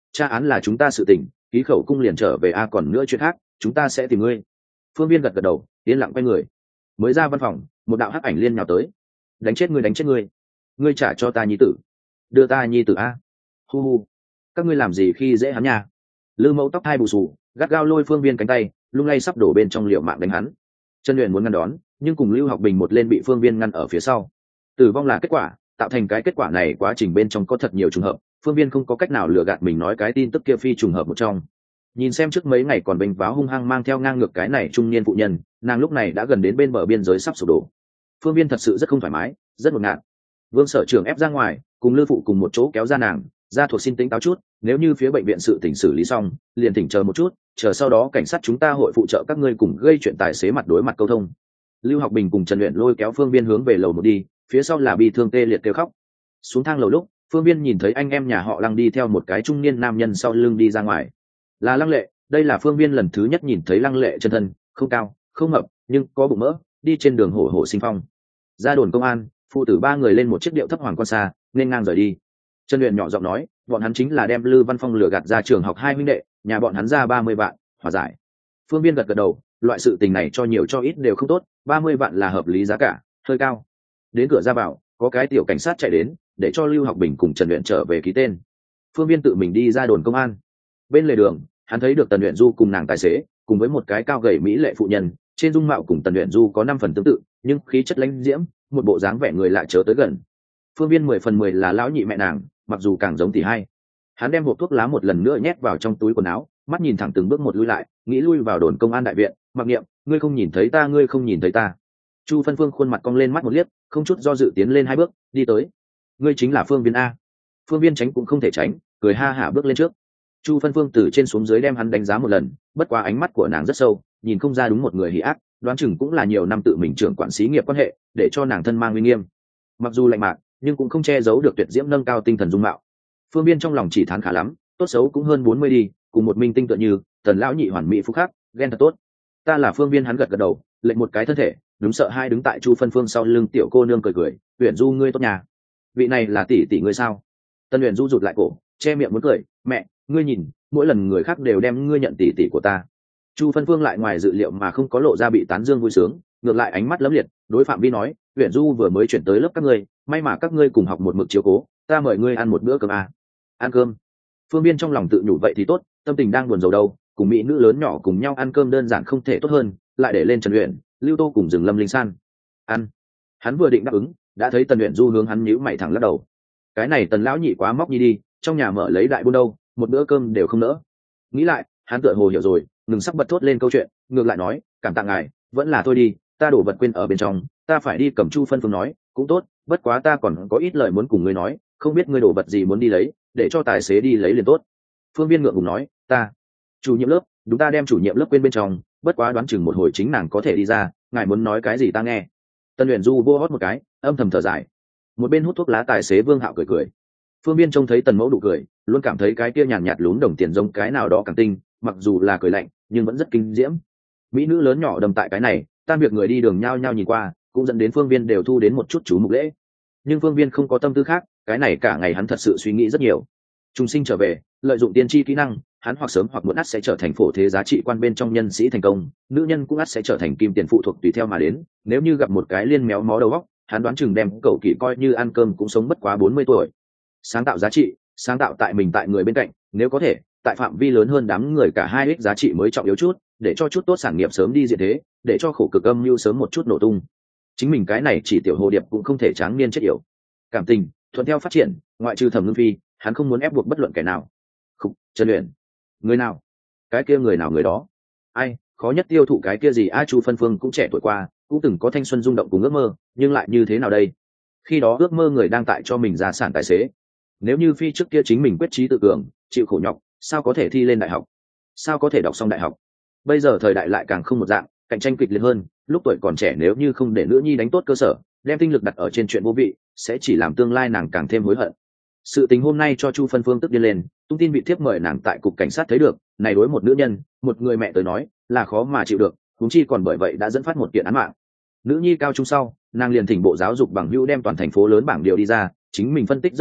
tra án là chúng ta sự tình, ký khẩu cung liền trở về a, còn nữa chuyện khác chúng ta sẽ tìm ngươi. Phương Viên gật gật đầu, yên lặng quay người. Mới ra văn phòng, một đạo hắc ảnh liên nhào tới. Đánh chết ngươi, đánh chết ngươi, ngươi trả cho ta nhi tử, đưa ta nhi tử a. Hu hu, các ngươi làm gì khi dễ hắn nha. Lư Mẫu tóc hai bù xù, gắt gao lôi Phương Viên cánh tay, lung lay sắp đổ bên trong liệu mạng đánh hắn. Trần Uyển muốn ngăn đón, nhưng cùng Lưu Học Bình một lên bị Phương Viên ngăn ở phía sau. Tử vong là kết quả, tạo thành cái kết quả này quá trình bên trong có thật nhiều trùng hợp, Phương Viên không có cách nào lừa gạt mình nói cái tin tức kia phi trùng hợp một trong. Nhìn xem trước mấy ngày còn bình váo hung hăng mang theo ngang ngược cái này trung niên phụ nhân, nàng lúc này đã gần đến bên bờ biên giới sắp sụp đổ. Phương Viên thật sự rất không thoải mái, rất ngột ngạt. Vương sở trưởng ép ra ngoài, cùng Lư phụ cùng một chỗ kéo ra nàng, ra thuộc xin tính táo chút, nếu như phía bệnh viện sự tỉnh xử lý xong, liền tỉnh chờ một chút, chờ sau đó cảnh sát chúng ta hội phụ trợ các ngươi cùng gây chuyện tài xế mặt đối mặt câu thông. Lưu Học Bình cùng Trần Uyển lôi kéo Phương Viên hướng về lầu một đi, phía sau là bi thương tê liệt kêu khóc. Xuống thang lầu lúc, Phương Viên nhìn thấy anh em nhà họ Lăng đi theo một cái trung niên nam nhân sau lưng đi ra ngoài. Là Lăng Lệ, đây là Phương Viên lần thứ nhất nhìn thấy Lăng Lệ chân thân, không cao, không mập, nhưng có bụng mỡ, đi trên đường hổ hổ sinh phong. Ra đồn công an, phụ tử ba người lên một chiếc điệu thấp hoàng quan xa, nên ngang rời đi. Trần Uyển nhỏ giọng nói, bọn hắn chính là đem Lư Văn Phong lừa gạt ra trường học hai huynh đệ, nhà bọn hắn ra ba mươi vạn, hòa giải. Phương Viên gật gật đầu, loại sự tình này cho nhiều cho ít đều không tốt, ba mươi vạn là hợp lý giá cả, hơi cao. Đến cửa ra vào, có cái tiểu cảnh sát chạy đến, để cho Lưu Học Bình cùng Trần Uyển trở về ký tên. Phương Viên tự mình đi ra đồn công an. Bên lề đường, hắn thấy được Tần Uyển Du cùng nàng tài xế, cùng với một cái cao gầy mỹ lệ phụ nhân, trên dung mạo cùng Tần Uyển Du có năm phần tương tự, nhưng khí chất lãnh diễm, một bộ dáng vẻ người lạ chớ tới gần. Phương Viên mười phần mười là lão nhị mẹ nàng, mặc dù càng giống tỷ hai. Hắn đem hộp thuốc lá một lần nữa nhét vào trong túi quần áo, mắt nhìn thẳng từng bước một lui lại, nghĩ lui vào đồn công an đại viện. Mặc niệm, ngươi không nhìn thấy ta, ngươi không nhìn thấy ta. Chu Phân Phương khuôn mặt cong lên mắt một liếc, không chút do dự tiến lên hai bước, đi tới. Ngươi chính là Phương Viên a. Phương Viên tránh cũng không thể tránh, cười ha hả bước lên trước. Chu Phân Phương từ trên xuống dưới đem hắn đánh giá một lần, bất quá ánh mắt của nàng rất sâu, nhìn không ra đúng một người hỉ ác, đoán chừng cũng là nhiều năm tự mình trưởng quản xí nghiệp quan hệ, để cho nàng thân mang uy nghiêm. Mặc dù lạnh mạc, nhưng cũng không che giấu được tuyệt diễm nâng cao tinh thần dung mạo. Phương Viên trong lòng chỉ thán khá lắm, tốt xấu cũng hơn bốn mươi đi, cùng một minh tinh tựa như Tần lão nhị hoàn mỹ phúc khắc, ghen thật tốt. Ta là Phương Viên, hắn gật gật đầu, lệnh một cái thân thể, đúng sợ hai đứng tại Chu Phân Phương sau lưng tiểu cô nương cười cười, Uyển Du ngươi tốt nhà. Vị này là tỷ tỷ ngươi sao? Tần Uyển Du rụt lại cổ, che miệng muốn cười, mẹ, ngươi nhìn, mỗi lần người khác đều đem ngươi nhận tỷ tỷ của ta. Chu Phân Phương lại ngoài dự liệu mà không có lộ ra bị tán dương vui sướng, ngược lại ánh mắt lấm liệt, đối Phạm Vi nói, Uyển Du vừa mới chuyển tới lớp các ngươi, may mà các ngươi cùng học một mực chiếu cố, ta mời ngươi ăn một bữa cơm à. Ăn cơm. Phương Viên trong lòng tự nhủ vậy thì tốt, tâm tình đang buồn rầu đâu, cùng mỹ nữ lớn nhỏ cùng nhau ăn cơm đơn giản không thể tốt hơn, lại để lên Trần Uyển, Lưu Tô cùng Dừng Lâm Linh San. Ăn. Hắn vừa định đáp ứng, đã thấy Tần Uyển Du hướng hắn nhíu mày thẳng lắc đầu. Cái này Tần lão nhị quá móc nhi đi, trong nhà mở lấy đại buôn đâu, một bữa cơm đều không nỡ. Nghĩ lại, hắn tựa hồ hiểu rồi, ngừng sắc bật thốt lên câu chuyện, ngược lại nói, cảm tạ ngài, vẫn là thôi đi, ta đổ vật quên ở bên trong, ta phải đi cầm. Chu Phân Phương nói, cũng tốt, bất quá ta còn có ít lời muốn cùng ngươi nói, không biết ngươi đổ vật gì muốn đi lấy, để cho tài xế đi lấy liền tốt. Phương Viên ngượng ngùng nói, ta chủ nhiệm lớp, đúng, ta đem chủ nhiệm lớp quên bên trong, bất quá đoán chừng một hồi chính nàng có thể đi ra, ngài muốn nói cái gì ta nghe. Tân Uyển Du vô hót một cái, âm thầm thở dài. Một bên hút thuốc lá tài xế Vương Hạo cười cười. Phương Viên trông thấy Tần Mẫu đủ cười, luôn cảm thấy cái kia nhàn nhạt lún đồng tiền giống cái nào đó càng tinh, mặc dù là cười lạnh, nhưng vẫn rất kinh diễm. Mỹ nữ lớn nhỏ đầm tại cái này, tan việc người đi đường nhao nhao nhìn qua, cũng dẫn đến Phương Viên đều thu đến một chút chú mục lễ. Nhưng Phương Viên không có tâm tư khác, cái này cả ngày hắn thật sự suy nghĩ rất nhiều. Trung sinh trở về, lợi dụng tiên tri kỹ năng, hắn hoặc sớm hoặc muộn ắt sẽ trở thành phổ thế giá trị quan bên trong nhân sĩ thành công, nữ nhân cũng ắt sẽ trở thành kim tiền phụ thuộc tùy theo mà đến. Nếu như gặp một cái liên méo mó đầu óc, hắn đoán chừng đem cậu kỳ coi như ăn cơm cũng sống bất quá bốn mươi tuổi. Sáng tạo giá trị, sáng tạo tại mình tại người bên cạnh, nếu có thể, tại phạm vi lớn hơn đám người cả hai ích giá trị mới trọng yếu chút, để cho chút tốt sản nghiệp sớm đi diện thế, để cho khổ cực âm mưu sớm một chút nổ tung. Chính mình cái này chỉ tiểu hồ điệp cũng không thể tráng niên chết yểu. Cảm tình thuận theo phát triển, ngoại trừ Thẩm Ngưng Phi, hắn không muốn ép buộc bất luận kẻ nào. Khục, Trần Uyển, người nào? Cái kia người nào người đó? Ai, khó nhất tiêu thụ cái kia gì? A Chu Phân Phương cũng trẻ tuổi qua, cũng từng có thanh xuân rung động cùng ước mơ, nhưng lại như thế nào đây? Khi đó ước mơ người đang tại cho mình gia sản tài xế. Nếu như Phi trước kia chính mình quyết chí tự cường, chịu khổ nhọc, sao có thể thi lên đại học? Sao có thể đọc xong đại học? Bây giờ thời đại lại càng không một dạng, cạnh tranh kịch liệt hơn, lúc tuổi còn trẻ nếu như không để nữ nhi đánh tốt cơ sở, đem tinh lực đặt ở trên chuyện vô vị, sẽ chỉ làm tương lai nàng càng thêm hối hận. Sự tình hôm nay cho Chu Phân Phương tức điên lên, tung tin bị thiếp mời nàng tại cục cảnh sát thấy được, này đối một nữ nhân, một người mẹ tới nói, là khó mà chịu được, huống chi còn bởi vậy đã dẫn phát một kiện án mạng. Nữ nhi cao trung sau, nàng liền thỉnh bộ giáo dục bằng hữu đem toàn thành phố lớn bảng điều đi ra, chính mình phân tích rất lâu,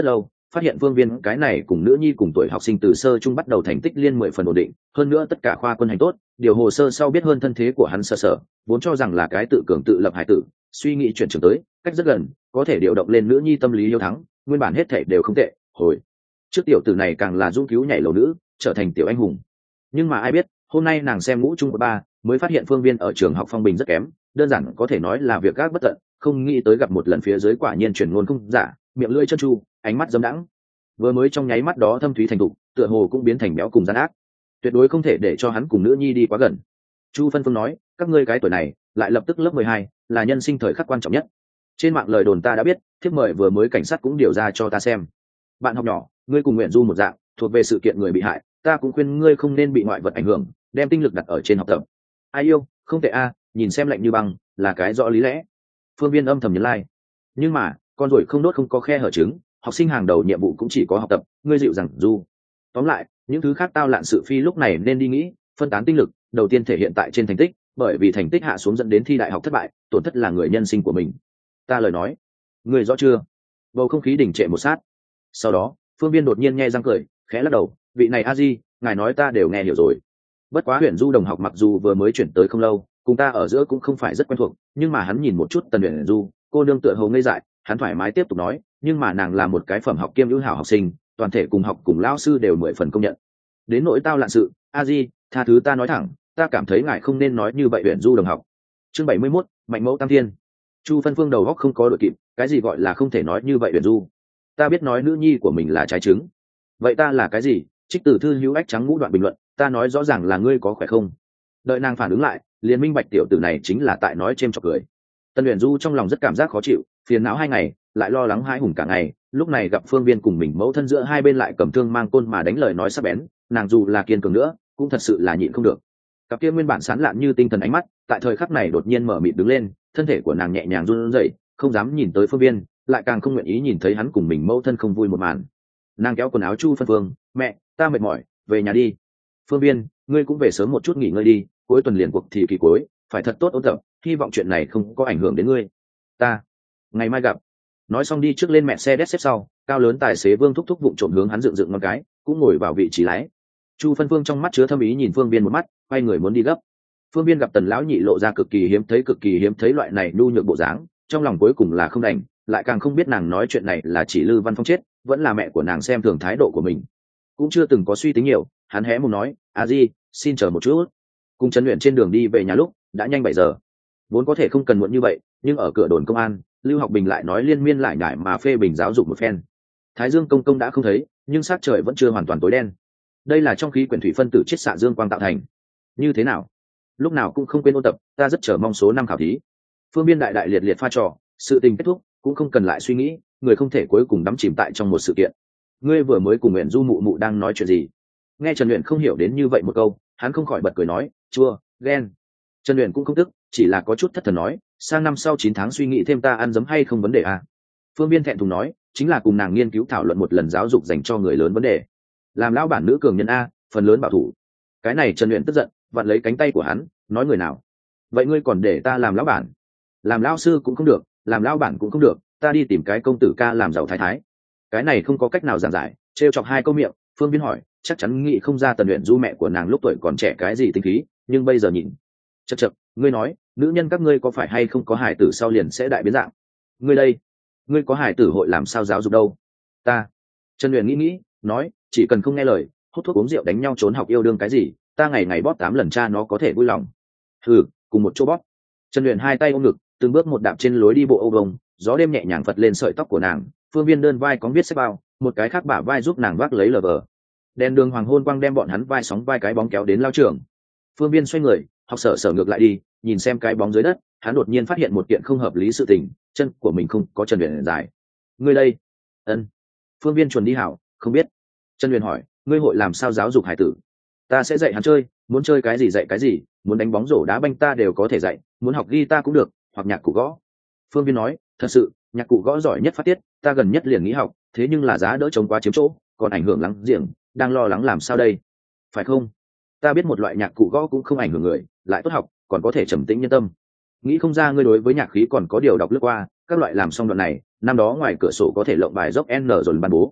phát hiện Phương Viên cái này cùng nữ nhi cùng tuổi học sinh từ sơ trung bắt đầu thành tích liên mười phần ổn định, hơn nữa tất cả khoa quân hành tốt, điều hồ sơ sau biết hơn thân thế của hắn sơ sở, vốn cho rằng là cái tự cường tự lập hải tử, suy nghĩ chuyển trường tới, cách rất gần, có thể điều động lên nữ nhi tâm lý yêu thắng, nguyên bản hết thể đều không tệ, hồi trước tiểu tử này càng là dũng cứu nhảy lầu nữ, trở thành tiểu anh hùng. Nhưng mà ai biết, hôm nay nàng xem ngũ trung của ba, mới phát hiện Phương Viên ở trường học phong bình rất kém, đơn giản có thể nói là việc gác bất tận, không nghĩ tới gặp một lần phía dưới quả nhiên truyền ngôn không giả, miệng lưỡi chân chu, ánh mắt dâm đãng, vừa mới trong nháy mắt đó thâm thúy thành thục, tựa hồ cũng biến thành béo cùng gian ác, tuyệt đối không thể để cho hắn cùng nữ nhi đi quá gần. Chu Phân Phương nói, các ngươi cái tuổi này lại lập tức lớp mười hai, là nhân sinh thời khắc quan trọng nhất. Trên mạng lời đồn ta đã biết, thiếp mời vừa mới cảnh sát cũng điều ra cho ta xem. Bạn học nhỏ, ngươi cùng Nguyện Du một dạng, thuộc về sự kiện người bị hại, ta cũng khuyên ngươi không nên bị ngoại vật ảnh hưởng, đem tinh lực đặt ở trên học tập. Ai yêu, không tệ a, nhìn xem lạnh như băng, là cái rõ lý lẽ. Phương Viên âm thầm nhấn like. Nhưng mà, con ruồi không đốt không có khe hở trứng, học sinh hàng đầu nhiệm vụ cũng chỉ có học tập, ngươi dịu rằng Du. Tóm lại, những thứ khác tao lạn sự phi lúc này nên đi nghĩ, phân tán tinh lực, đầu tiên thể hiện tại trên thành tích, bởi vì thành tích hạ xuống dẫn đến thi đại học thất bại, tổn thất là người nhân sinh của mình. Ta lời nói, ngươi rõ chưa? Bầu không khí đình trệ một sát. Sau đó, Phương Viên đột nhiên nghe răng cười, khẽ lắc đầu, vị này a di, ngài nói ta đều nghe hiểu rồi. Bất quá Huyền Du đồng học mặc dù vừa mới chuyển tới không lâu, cùng ta ở giữa cũng không phải rất quen thuộc, nhưng mà hắn nhìn một chút Tần Huyền Du, cô nương tựa hồ ngây dại, hắn thoải mái tiếp tục nói, nhưng mà nàng là một cái phẩm học kiêm ưu hảo học sinh, toàn thể cùng học cùng lão sư đều mười phần công nhận. Đến nỗi tao lạn sự, a di, tha thứ ta nói thẳng, ta cảm thấy ngài không nên nói như vậy Huyền Du đồng học. Chương bảy mươi mốt, mạnh mẫu tam thiên. Chu Phân Phương đầu óc không có đội kịp, cái gì gọi là không thể nói như vậy Huyền Du? Ta biết nói nữ nhi của mình là trái trứng. Vậy ta là cái gì? Trích từ thư hữu ách trắng ngũ đoạn bình luận, ta nói rõ ràng là ngươi có khỏe không? Đợi nàng phản ứng lại, liền minh bạch tiểu tử này chính là tại nói chêm chọc cười. Tân Huyền Du trong lòng rất cảm giác khó chịu, phiền não hai ngày, lại lo lắng hãi hùng cả ngày, lúc này gặp Phương Viên cùng mình mẫu thân giữa hai bên lại cầm thương mang côn mà đánh lời nói sắc bén, nàng dù là kiên cường nữa, cũng thật sự là nhịn không được. Cặp kia nguyên bản sán lạn như tinh thần ánh mắt, tại thời khắc này đột nhiên mở mịt đứng lên, thân thể của nàng nhẹ nhàng run rẩy, không dám nhìn tới Phương Viên, lại càng không nguyện ý nhìn thấy hắn cùng mình mẫu thân không vui một màn. Nàng kéo quần áo Chu Phân Phương, mẹ, ta mệt mỏi, về nhà đi. Phương Viên, ngươi cũng về sớm một chút nghỉ ngơi đi, cuối tuần liền cuộc thì kỳ cuối, phải thật tốt ôn tập, hy vọng chuyện này không có ảnh hưởng đến ngươi. Ta, ngày mai gặp. Nói xong đi trước lên mẹ xe đét xếp sau, cao lớn tài xế Vương thúc thúc vụng trộm hướng hắn dựng dựng ngón cái, cũng ngồi vào vị trí lái. Chu Phân Phương trong mắt chứa thâm ý nhìn Phương Viên một mắt, quay người muốn đi gấp. Phương Viên gặp Tần lão nhị lộ ra cực kỳ hiếm thấy cực kỳ hiếm thấy loại này nhu nhược bộ dáng, trong lòng cuối cùng là không đành, lại càng không biết nàng nói chuyện này là chỉ Lư Văn Phong chết, vẫn là mẹ của nàng xem thường thái độ của mình. Cũng chưa từng có suy tính nhiều, hắn hé mồm nói, a di, xin chờ một chút. Cùng Trần Uyển trên đường đi về nhà lúc đã nhanh bảy giờ, vốn có thể không cần muộn như vậy, nhưng ở cửa đồn công an, Lưu Học Bình lại nói liên miên lại nhải mà phê bình giáo dục một phen. Thái dương công công đã không thấy, nhưng sát trời vẫn chưa hoàn toàn tối đen. Đây là trong khí quyển thủy phân tử chiết xạ dương quang tạo thành. Như thế nào? Lúc nào cũng không quên ôn tập, ta rất chờ mong số năm khảo thí. Phương Biên đại đại liệt liệt pha trò, sự tình kết thúc, cũng không cần lại suy nghĩ, người không thể cuối cùng đắm chìm tại trong một sự kiện. Ngươi vừa mới cùng Uyển Du mụ mụ đang nói chuyện gì? Nghe Trần Uyển không hiểu đến như vậy một câu, hắn không khỏi bật cười nói, chua, ghen. Trần Uyển cũng không tức, chỉ là có chút thất thần nói, sang năm sau chín tháng suy nghĩ thêm ta ăn giấm hay không vấn đề à? Phương Biên thẹn thùng nói, chính là cùng nàng nghiên cứu thảo luận một lần giáo dục dành cho người lớn vấn đề. Làm lão bản nữ cường nhân a, phần lớn bảo thủ. Cái này Trần Uyển tức giận, vặn lấy cánh tay của hắn, nói người nào? Vậy ngươi còn để ta làm lão bản? Làm lão sư cũng không được, làm lão bản cũng không được, ta đi tìm cái công tử ca làm giàu thái thái. Cái này không có cách nào giảng giải, trêu chọc hai câu miệng. Phương Biên hỏi, chắc chắn nghĩ không ra Tần Uyển Du mẹ của nàng lúc tuổi còn trẻ cái gì tính khí, nhưng bây giờ nhìn, chậc chậc, ngươi nói, nữ nhân các ngươi có phải hay không có hài tử sau liền sẽ đại biến dạng? Ngươi đây, ngươi có hài tử hội làm sao giáo dục đâu? Ta, Trần Uyển nghĩ nghĩ, nói, chỉ cần không nghe lời, hút thuốc uống rượu đánh nhau trốn học yêu đương cái gì, ta ngày ngày bóp tám lần cha nó có thể vui lòng. Ừ, cùng một chỗ bóp. Trần Uyển hai tay ôm ngực, từng bước một đạp trên lối đi bộ ô vông, gió đêm nhẹ nhàng phật lên sợi tóc của nàng. Phương Viên đơn vai có biết xếp bao, một cái khác bả vai giúp nàng vác lấy lờ vờ. Đèn đường hoàng hôn quang đem bọn hắn vai sóng vai cái bóng kéo đến lao trường. Phương Viên xoay người, học sở sở ngược lại đi, nhìn xem cái bóng dưới đất, hắn đột nhiên phát hiện một kiện không hợp lý sự tình, chân của mình không có Trần Uyển dài. Ngươi đây? Ân. Phương Viên chuẩn đi hảo, không biết. Trần Uyển hỏi, ngươi hội làm sao giáo dục hải tử? Ta sẽ dạy hắn chơi, muốn chơi cái gì dạy cái gì, muốn đánh bóng rổ đá banh ta đều có thể dạy, muốn học guitar cũng được, hoặc nhạc cụ gõ. Phương Viên nói, thật sự, nhạc cụ gõ giỏi nhất phát tiết, ta gần nhất liền nghĩ học, thế nhưng là giá đỡ chống quá chiếm chỗ, còn ảnh hưởng lắng giềng, đang lo lắng làm sao đây? Phải không? Ta biết một loại nhạc cụ gõ cũng không ảnh hưởng người, lại tốt học, còn có thể trầm tĩnh nhân tâm. Nghĩ không ra ngươi đối với nhạc khí còn có điều đọc lướt qua, các loại làm xong đoạn này, năm đó ngoài cửa sổ có thể lộng bài dốc N rồi ban bố.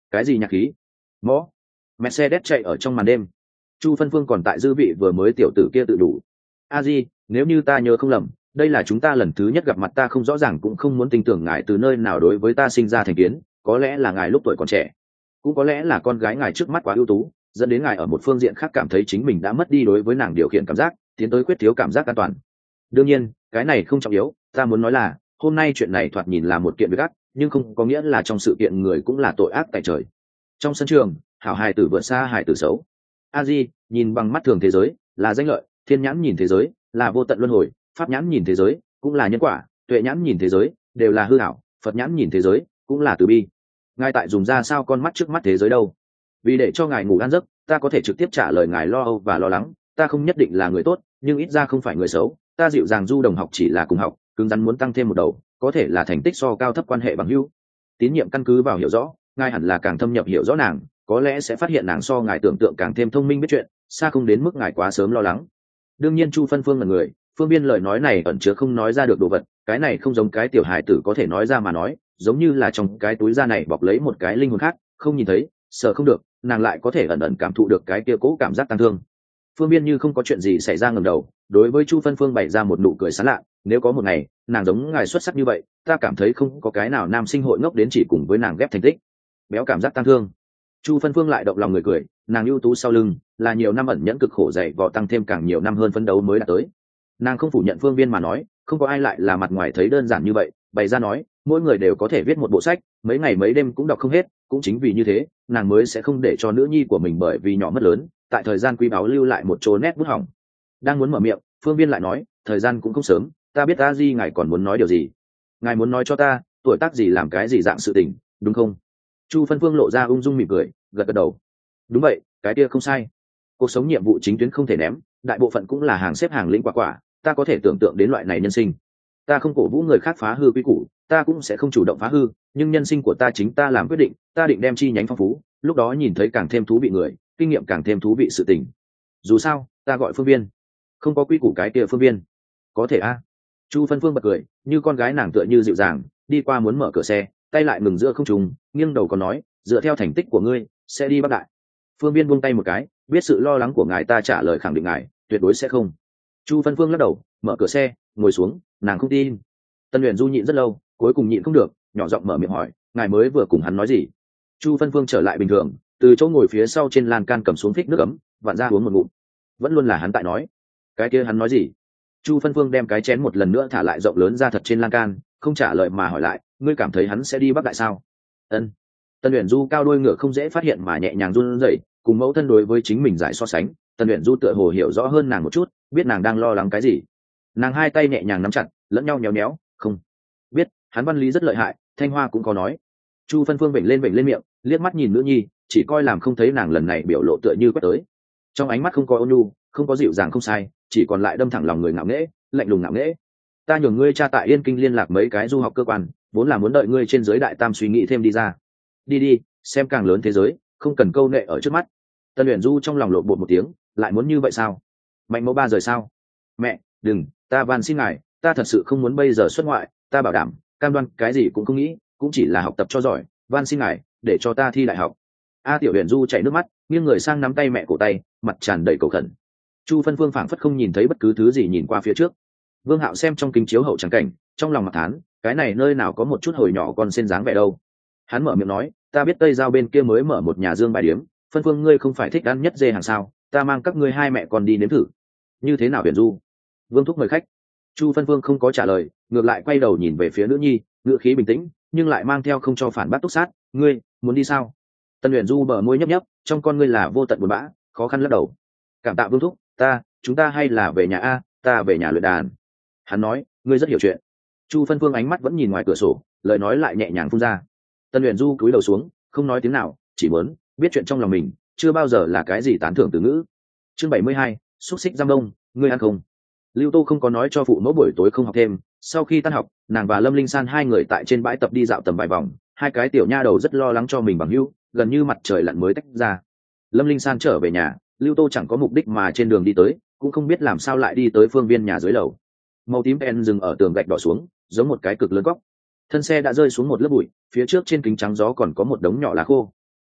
Cái gì nhạc khí? Mõ. Mercedes chạy ở trong màn đêm. Chu Phân Phương còn tại dư vị vừa mới tiểu tử kia tự đủ. A Di, nếu như ta nhớ không lầm, đây là chúng ta lần thứ nhất gặp mặt, ta không rõ ràng cũng không muốn tin tưởng ngài từ nơi nào đối với ta sinh ra thành kiến, có lẽ là ngài lúc tuổi còn trẻ, cũng có lẽ là con gái ngài trước mắt quá ưu tú, dẫn đến ngài ở một phương diện khác cảm thấy chính mình đã mất đi đối với nàng điều khiển cảm giác, tiến tới quyết thiếu cảm giác an toàn. Đương nhiên, cái này không trọng yếu, ta muốn nói là, hôm nay chuyện này thoạt nhìn là một kiện việc ác, nhưng không có nghĩa là trong sự kiện người cũng là tội ác tại trời. Trong sân trường, hảo hài tử vượt xa hài tử xấu. A Di, nhìn bằng mắt thường thế giới, là danh lợi, thiên nhãn nhìn thế giới, là vô tận luân hồi, pháp nhãn nhìn thế giới, cũng là nhân quả, tuệ nhãn nhìn thế giới, đều là hư ảo, Phật nhãn nhìn thế giới, cũng là từ bi. Ngài tại dùng ra sao con mắt trước mắt thế giới đâu? Vì để cho ngài ngủ an giấc, ta có thể trực tiếp trả lời ngài lo âu và lo lắng, ta không nhất định là người tốt, nhưng ít ra không phải người xấu, ta dịu dàng du đồng học chỉ là cùng học, cứng rắn muốn tăng thêm một đầu, có thể là thành tích so cao thấp quan hệ bằng hữu. Tín nhiệm căn cứ vào hiểu rõ, ngài hẳn là càng thâm nhập hiểu rõ nàng, có lẽ sẽ phát hiện nàng so ngài tưởng tượng càng thêm thông minh biết chuyện, xa không đến mức ngài quá sớm lo lắng. Đương nhiên Chu Phân Phương là người, Phương Biên lời nói này ẩn chứa không nói ra được đồ vật, cái này không giống cái tiểu hài tử có thể nói ra mà nói, giống như là trong cái túi da này bọc lấy một cái linh hồn khác, không nhìn thấy, sợ không được, nàng lại có thể ẩn ẩn cảm thụ được cái kia cố cảm giác tăng thương. Phương Biên như không có chuyện gì xảy ra ngẩng đầu, đối với Chu Phân Phương bày ra một nụ cười sảng lạ, nếu có một ngày, nàng giống ngài xuất sắc như vậy, ta cảm thấy không có cái nào nam sinh hội ngốc đến chỉ cùng với nàng ghép thành tích. Béo cảm giác tăng thương. Chu Phân Phương lại động lòng người cười, nàng ưu tú sau lưng, là nhiều năm ẩn nhẫn cực khổ dày vò tăng thêm càng nhiều năm hơn phấn đấu mới đạt tới. Nàng không phủ nhận Phương Biên mà nói, không có ai lại là mặt ngoài thấy đơn giản như vậy, bày ra nói, mỗi người đều có thể viết một bộ sách, mấy ngày mấy đêm cũng đọc không hết, cũng chính vì như thế, nàng mới sẽ không để cho nữ nhi của mình bởi vì nhỏ mất lớn, tại thời gian quý báu lưu lại một chỗ nét bút hỏng. Đang muốn mở miệng, Phương Biên lại nói, thời gian cũng không sớm, ta biết A Di ngài còn muốn nói điều gì. Ngài muốn nói cho ta, tuổi tác gì làm cái gì dạng sự tình, đúng không? Chu Phân Phương lộ ra ung dung mỉm cười, gật gật đầu. Đúng vậy, cái kia không sai. Cuộc sống nhiệm vụ chính tuyến không thể ném, đại bộ phận cũng là hàng xếp hàng lĩnh quả quả, ta có thể tưởng tượng đến loại này nhân sinh. Ta không cổ vũ người khác phá hư quy củ, ta cũng sẽ không chủ động phá hư, nhưng nhân sinh của ta chính ta làm quyết định, ta định đem chi nhánh phong phú, lúc đó nhìn thấy càng thêm thú vị người, kinh nghiệm càng thêm thú vị sự tình. Dù sao, ta gọi Phương Viên, không có quy củ cái kia Phương Viên. Có thể a. Chu Phân Phương bật cười, như con gái nàng tựa như dịu dàng, đi qua muốn mở cửa xe, tay lại ngừng giữa không trung, nghiêng đầu còn nói, dựa theo thành tích của ngươi, sẽ đi Bắc Đại. Phương Viên buông tay một cái, biết sự lo lắng của ngài, ta trả lời khẳng định ngài, tuyệt đối sẽ không. Chu Phân Phương lắc đầu, mở cửa xe, ngồi xuống, nàng không tin. Tân Uyển Du nhịn rất lâu, cuối cùng nhịn không được, nhỏ giọng mở miệng hỏi, ngài mới vừa cùng hắn nói gì? Chu Phân Phương trở lại bình thường, từ chỗ ngồi phía sau trên lan can cầm xuống phích nước ấm, vặn ra uống một ngụm. Vẫn luôn là hắn tại nói. Cái kia hắn nói gì? Chu Phân Phương đem cái chén một lần nữa thả lại rộng lớn ra thật trên lan can, không trả lời mà hỏi lại, ngươi cảm thấy hắn sẽ đi Bắc Đại sao? Ân. Tân Uyển Du cao đôi ngựa không dễ phát hiện mà nhẹ nhàng run rẩy, cùng mẫu thân đối với chính mình giải so sánh, Tân Uyển Du tựa hồ hiểu rõ hơn nàng một chút, biết nàng đang lo lắng cái gì. Nàng hai tay nhẹ nhàng nắm chặt, lẫn nhau nhéo nhéo, không biết, hắn văn lý rất lợi hại, Thanh Hoa cũng có nói. Chu Phân Phương vểnh lên vểnh lên miệng, liếc mắt nhìn nữ nhi, chỉ coi làm không thấy nàng lần này biểu lộ tựa như quét tới. Trong ánh mắt không có ôn nhu, không có dịu dàng không sai, chỉ còn lại đâm thẳng lòng người ngạo nghễ, lạnh lùng ngạo nghễ. Ta nhường ngươi cha tại Yên Kinh liên lạc mấy cái du học cơ quan, vốn là muốn đợi ngươi trên dưới đại tam suy nghĩ thêm đi ra. Đi đi, xem càng lớn thế giới, không cần câu nệ ở trước mắt. Tân Uyển Du trong lòng lộn bột một tiếng, lại muốn như vậy sao? Mạnh mẫu ba rời sao? Mẹ, đừng, ta van xin ngài, ta thật sự không muốn bây giờ xuất ngoại, ta bảo đảm, cam đoan cái gì cũng không nghĩ, cũng chỉ là học tập cho giỏi, van xin ngài, để cho ta thi đại học. A Tiểu Uyển Du chảy nước mắt, nghiêng người sang nắm tay mẹ cổ tay, mặt tràn đầy cầu khẩn. Chu Phân Phương phảng phất không nhìn thấy bất cứ thứ gì nhìn qua phía trước. Vương Hạo xem trong kính chiếu hậu trắng cảnh, trong lòng mặc thán, cái này nơi nào có một chút hồi nhỏ con sen dáng vẻ đâu. Hắn mở miệng nói, ta biết Tây Giao bên kia mới mở một nhà dương bài điếm, Phân Phương ngươi không phải thích ăn nhất dê hàng sao, ta mang các ngươi hai mẹ con đi nếm thử. Như thế nào Uyển Du? Vương thúc mời khách. Chu Phân Phương không có trả lời, ngược lại quay đầu nhìn về phía nữ nhi, ngữ khí bình tĩnh, nhưng lại mang theo không cho phản bác túc sát, ngươi muốn đi sao? Tân Uyển Du bờ môi nhấp nhấp, trong con ngươi là vô tận buồn bã, khó khăn lắc đầu. Cảm tạ Vương thúc, ta, chúng ta hay là về nhà a, ta về nhà luyện đàn. Hắn nói, ngươi rất hiểu chuyện. Chu Phân Phương ánh mắt vẫn nhìn ngoài cửa sổ, lời nói lại nhẹ nhàng phun ra. Tân Uyển Du cúi đầu xuống, không nói tiếng nào, chỉ muốn biết chuyện trong lòng mình, chưa bao giờ là cái gì tán thưởng từ ngữ. Chương bảy mươi hai, xúc xích giam đông, ngươi ăn không? Lưu Tô không có nói cho phụ mẫu buổi tối không học thêm, sau khi tan học, nàng và Lâm Linh San hai người tại trên bãi tập đi dạo tầm vài vòng, hai cái tiểu nha đầu rất lo lắng cho mình bằng hữu, gần như mặt trời lặn mới tách ra. Lâm Linh San trở về nhà, Lưu Tô chẳng có mục đích mà trên đường đi tới, cũng không biết làm sao lại đi tới Phương Viên nhà dưới lầu. Màu tím pen dừng ở tường gạch đỏ xuống, giống một cái cực lớn góc. Thân xe đã rơi xuống một lớp bụi, phía trước trên kính trắng gió còn có một đống nhỏ lá khô.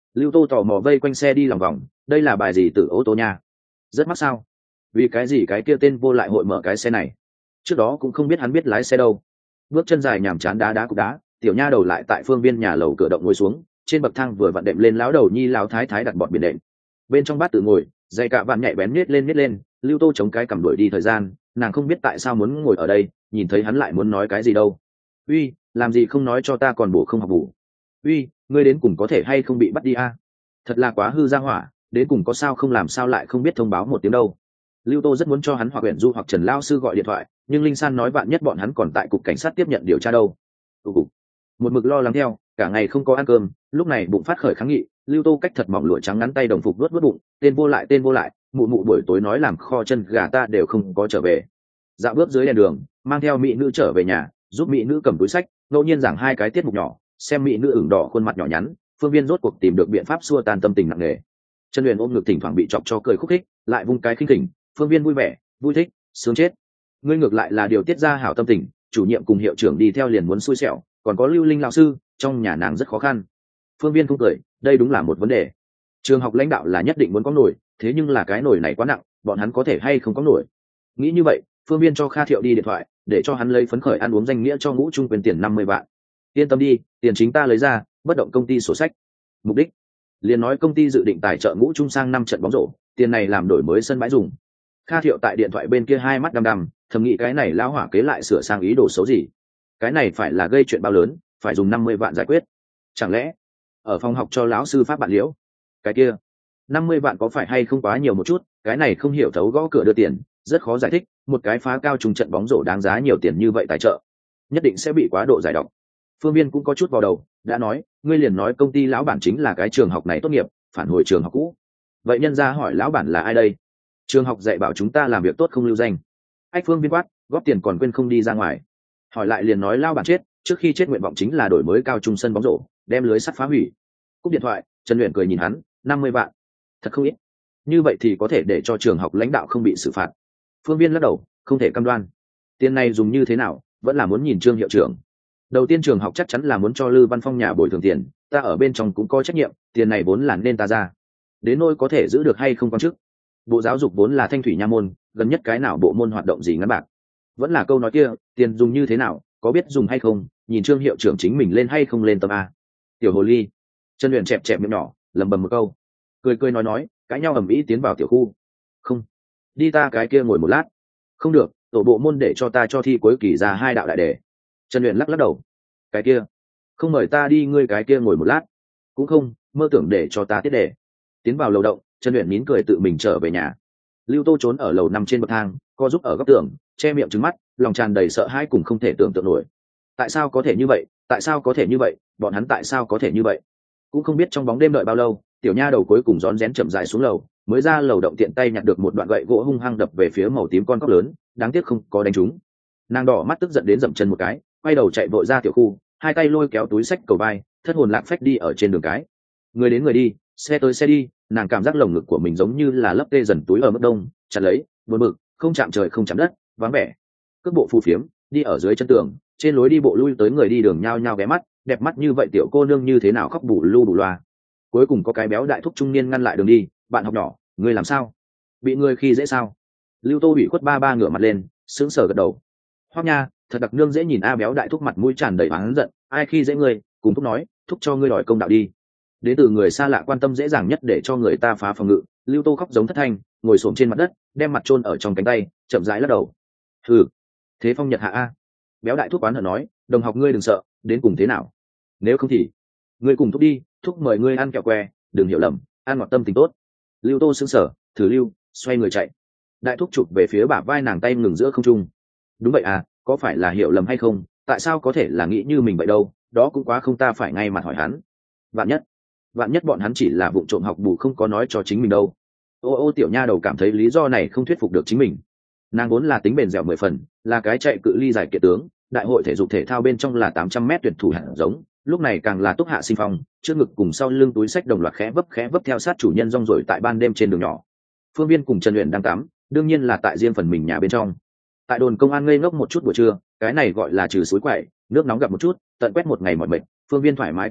Lưu Tô tò mò vây quanh xe đi lòng vòng, đây là bài gì từ ô tô nha? Rất mắc sao? Vì cái gì cái kia tên vô lại hội mở cái xe này? Trước đó cũng không biết hắn biết lái xe đâu. Bước chân dài nhàm chán đá đá cục đá, tiểu nha đầu lại tại phương viên nhà lầu cửa động ngồi xuống, trên bậc thang vừa vặn đệm lên lão đầu nhi lão thái thái đặt bọt biển đệm. Bên trong bát tự ngồi, dây cạ vạn nhạy bén nhét lên nhét lên, Lưu Tô chống cái cầm đuổi đi thời gian, nàng không biết tại sao muốn ngồi ở đây, nhìn thấy hắn lại muốn nói cái gì đâu. Uy, làm gì không nói cho ta còn bổ không học bổ. Uy, ngươi đến cùng có thể hay không bị bắt đi a? Thật là quá hư ra hỏa, đến cùng có sao không làm sao lại không biết thông báo một tiếng đâu. Lưu Tô rất muốn cho hắn hoặc huyện du hoặc Trần Lao sư gọi điện thoại, nhưng Linh San nói vạn nhất bọn hắn còn tại cục cảnh sát tiếp nhận điều tra đâu. Cục cục. Một mực lo lắng theo, cả ngày không có ăn cơm, lúc này bụng phát khởi kháng nghị, Lưu Tô cách thật mỏng lụa trắng ngắn tay đồng phục vuốt vuốt bụng, tên vô lại tên vô lại, mụ mụ buổi tối nói làm kho chân gà ta đều không có trở về. Dạo bước dưới đèn đường, mang theo mỹ nữ trở về nhà, giúp mỹ nữ cầm túi sách, ngẫu nhiên giảng hai cái tiết mục nhỏ, xem mỹ nữ ửng đỏ khuôn mặt nhỏ nhắn, Phương Viên rốt cuộc tìm được biện pháp xua tan tâm tình nặng nề. Chân Huyền ôm ngực thỉnh thoảng bị chọc cho cười khúc khích, lại vung cái khinh khỉnh, Phương Viên vui vẻ, vui thích, sướng chết. Ngươi ngược lại là điều tiết ra hảo tâm tình, chủ nhiệm cùng hiệu trưởng đi theo liền muốn xui xẻo, còn có Lưu Linh lão sư, trong nhà nàng rất khó khăn. Phương Viên không cười, đây đúng là một vấn đề. Trường học lãnh đạo là nhất định muốn có nổi, thế nhưng là cái nổi này quá nặng, bọn hắn có thể hay không có nổi. Nghĩ như vậy, Phương Viên cho Kha Thiệu đi điện thoại, để cho hắn lấy phấn khởi ăn uống danh nghĩa cho Ngũ Trung quyền tiền năm mươi vạn. Yên tâm đi, tiền chính ta lấy ra, bất động công ty sổ sách. Mục đích, liền nói công ty dự định tài trợ Ngũ Trung sang năm trận bóng rổ, tiền này làm đổi mới sân bãi dùng. Kha Thiệu tại điện thoại bên kia hai mắt đăm đăm, thầm nghĩ cái này lão hỏa kế lại sửa sang ý đồ xấu gì. Cái này phải là gây chuyện bao lớn, phải dùng năm mươi vạn giải quyết. Chẳng lẽ ở phòng học cho lão sư pháp bản liễu? Cái kia, năm mươi vạn có phải hay không quá nhiều một chút, cái này không hiểu thấu gõ cửa đưa tiền, rất khó giải thích, một cái phá cao trùng trận bóng rổ đáng giá nhiều tiền như vậy tài trợ, nhất định sẽ bị quá độ giải độc. Phương Viên cũng có chút vào đầu, đã nói, ngươi liền nói công ty lão bản chính là cái trường học này tốt nghiệp, phản hồi trường học cũ. Vậy nhân ra hỏi lão bản là ai đây? Trường học dạy bảo chúng ta làm việc tốt không lưu danh. Ách Phương Viên quát, góp tiền còn quên không đi ra ngoài. Hỏi lại liền nói lão bản chết, trước khi chết nguyện vọng chính là đổi mới cao trung sân bóng rổ, đem lưới sắt phá hủy. Cúp điện thoại, Trần Uyển cười nhìn hắn, năm mươi vạn, thật không ít. Như vậy thì có thể để cho trường học lãnh đạo không bị xử phạt. Phương Viên lắc đầu, không thể cam đoan. Tiền này dùng như thế nào, vẫn là muốn nhìn Trương hiệu trưởng. Đầu tiên trường học chắc chắn là muốn cho Lư Văn Phong nhà bồi thường tiền, ta ở bên trong cũng có trách nhiệm, tiền này vốn là nên ta ra. Đến nỗi có thể giữ được hay không quan chức. Bộ giáo dục vốn là thanh thủy nha môn, gần nhất cái nào bộ môn hoạt động gì ngắn bạc. Vẫn là câu nói kia, tiền dùng như thế nào, có biết dùng hay không, nhìn Trương hiệu trưởng chính mình lên hay không lên tâm a. Tiểu hồ ly. Trần Uyển chẹp chẹp miệng nhỏ, lẩm bẩm một câu. Cười cười nói nói, cãi nhau ầm ĩ tiến vào tiểu khu. Không, đi ta cái kia ngồi một lát. Không được, tổ bộ môn để cho ta cho thi cuối kỳ ra hai đạo đại đề. Trần Uyển lắc lắc đầu. Cái kia, không mời ta đi ngươi cái kia ngồi một lát. Cũng không, mơ tưởng để cho ta tiết đề. Tiến vào lầu động, Trần Uyển nín cười tự mình trở về nhà. Lưu Tô trốn ở lầu nằm trên bậc thang, co giúp ở góc tường, che miệng trừng mắt, lòng tràn đầy sợ hãi cùng không thể tưởng tượng nổi. Tại sao có thể như vậy? Tại sao có thể như vậy? Bọn hắn tại sao có thể như vậy? Cũng không biết trong bóng đêm đợi bao lâu, tiểu nha đầu cuối cùng rón rén chậm rãi xuống lầu, mới ra lầu động tiện tay nhặt được một đoạn gậy gỗ hung hăng đập về phía màu tím con cóc lớn, đáng tiếc không có đánh trúng. Nàng đỏ mắt tức giận đến dậm chân một cái, quay đầu chạy vội ra tiểu khu, hai tay lôi kéo túi sách cầu vai, thất hồn lạc phách đi ở trên đường cái. Người đến người đi, xe tới xe đi, nàng cảm giác lồng ngực của mình giống như là lấp tê dần túi ở mức đông, chặt lấy, buồn bực, không chạm trời không chạm đất, vắng vẻ. Cước bộ phù phiếm, đi ở dưới chân tường, trên lối đi bộ lui tới người đi đường nhao nhao ghé mắt, đẹp mắt như vậy tiểu cô nương như thế nào khóc bù lu bù loa. Cuối cùng có cái béo đại thúc trung niên ngăn lại đường đi, bạn học nhỏ, ngươi làm sao? Bị ngươi khi dễ sao? Lưu Tô bị khuất ba ba ngửa mặt lên, sững sờ gật đầu. Hoắc nha, thật đặc nương dễ nhìn a. Béo đại thúc mặt mũi tràn đầy oán giận, ai khi dễ ngươi, cùng thúc nói, thúc cho ngươi đòi công đạo đi. Đến từ người xa lạ quan tâm dễ dàng nhất để cho người ta phá phòng ngự. Lưu Tô khóc giống thất thanh, ngồi xổm trên mặt đất, đem mặt chôn ở trong cánh tay, chậm rãi lắc đầu. Hừ, thế phong nhật hạ a. Béo đại thúc oán hận nói, đồng học ngươi đừng sợ, đến cùng thế nào? Nếu không thì ngươi cùng thúc đi, thúc mời ngươi ăn kẹo que, đừng hiểu lầm, ăn ngọt tâm tình tốt. Lưu Tô sững sờ, thử lưu, xoay người chạy. Đại thúc chụp về phía bả vai nàng, tay ngừng giữa không trung. Đúng vậy à, có phải là hiểu lầm hay không? Tại sao có thể là nghĩ như mình vậy đâu? Đó cũng quá không, ta phải ngay mặt hỏi hắn. Vạn nhất, vạn nhất bọn hắn chỉ là vụ trộm học bù không có nói cho chính mình đâu. Ô ô tiểu nha đầu cảm thấy lý do này không thuyết phục được chính mình. Nàng vốn là tính bền dẻo mười phần, là cái chạy cự ly giải kiệt tướng, đại hội thể dục thể thao bên trong là tám trăm mét tuyển thủ hạt giống, lúc này càng là túc hạ sinh phong, trước ngực cùng sau lưng túi sách đồng loạt khẽ vấp khẽ vấp theo sát chủ nhân rong rồi tại ban đêm trên đường nhỏ. Phương Viên cùng Trần Uyển đang tắm, đương nhiên là tại riêng phần mình nhà bên trong. Tại đồn công an ngây ngốc một chút buổi trưa, cái này gọi là trừ suối quậy, nước nóng gặp một chút, tận quét một ngày mỏi mệt, Phương Viên thoải mái cực kỳ,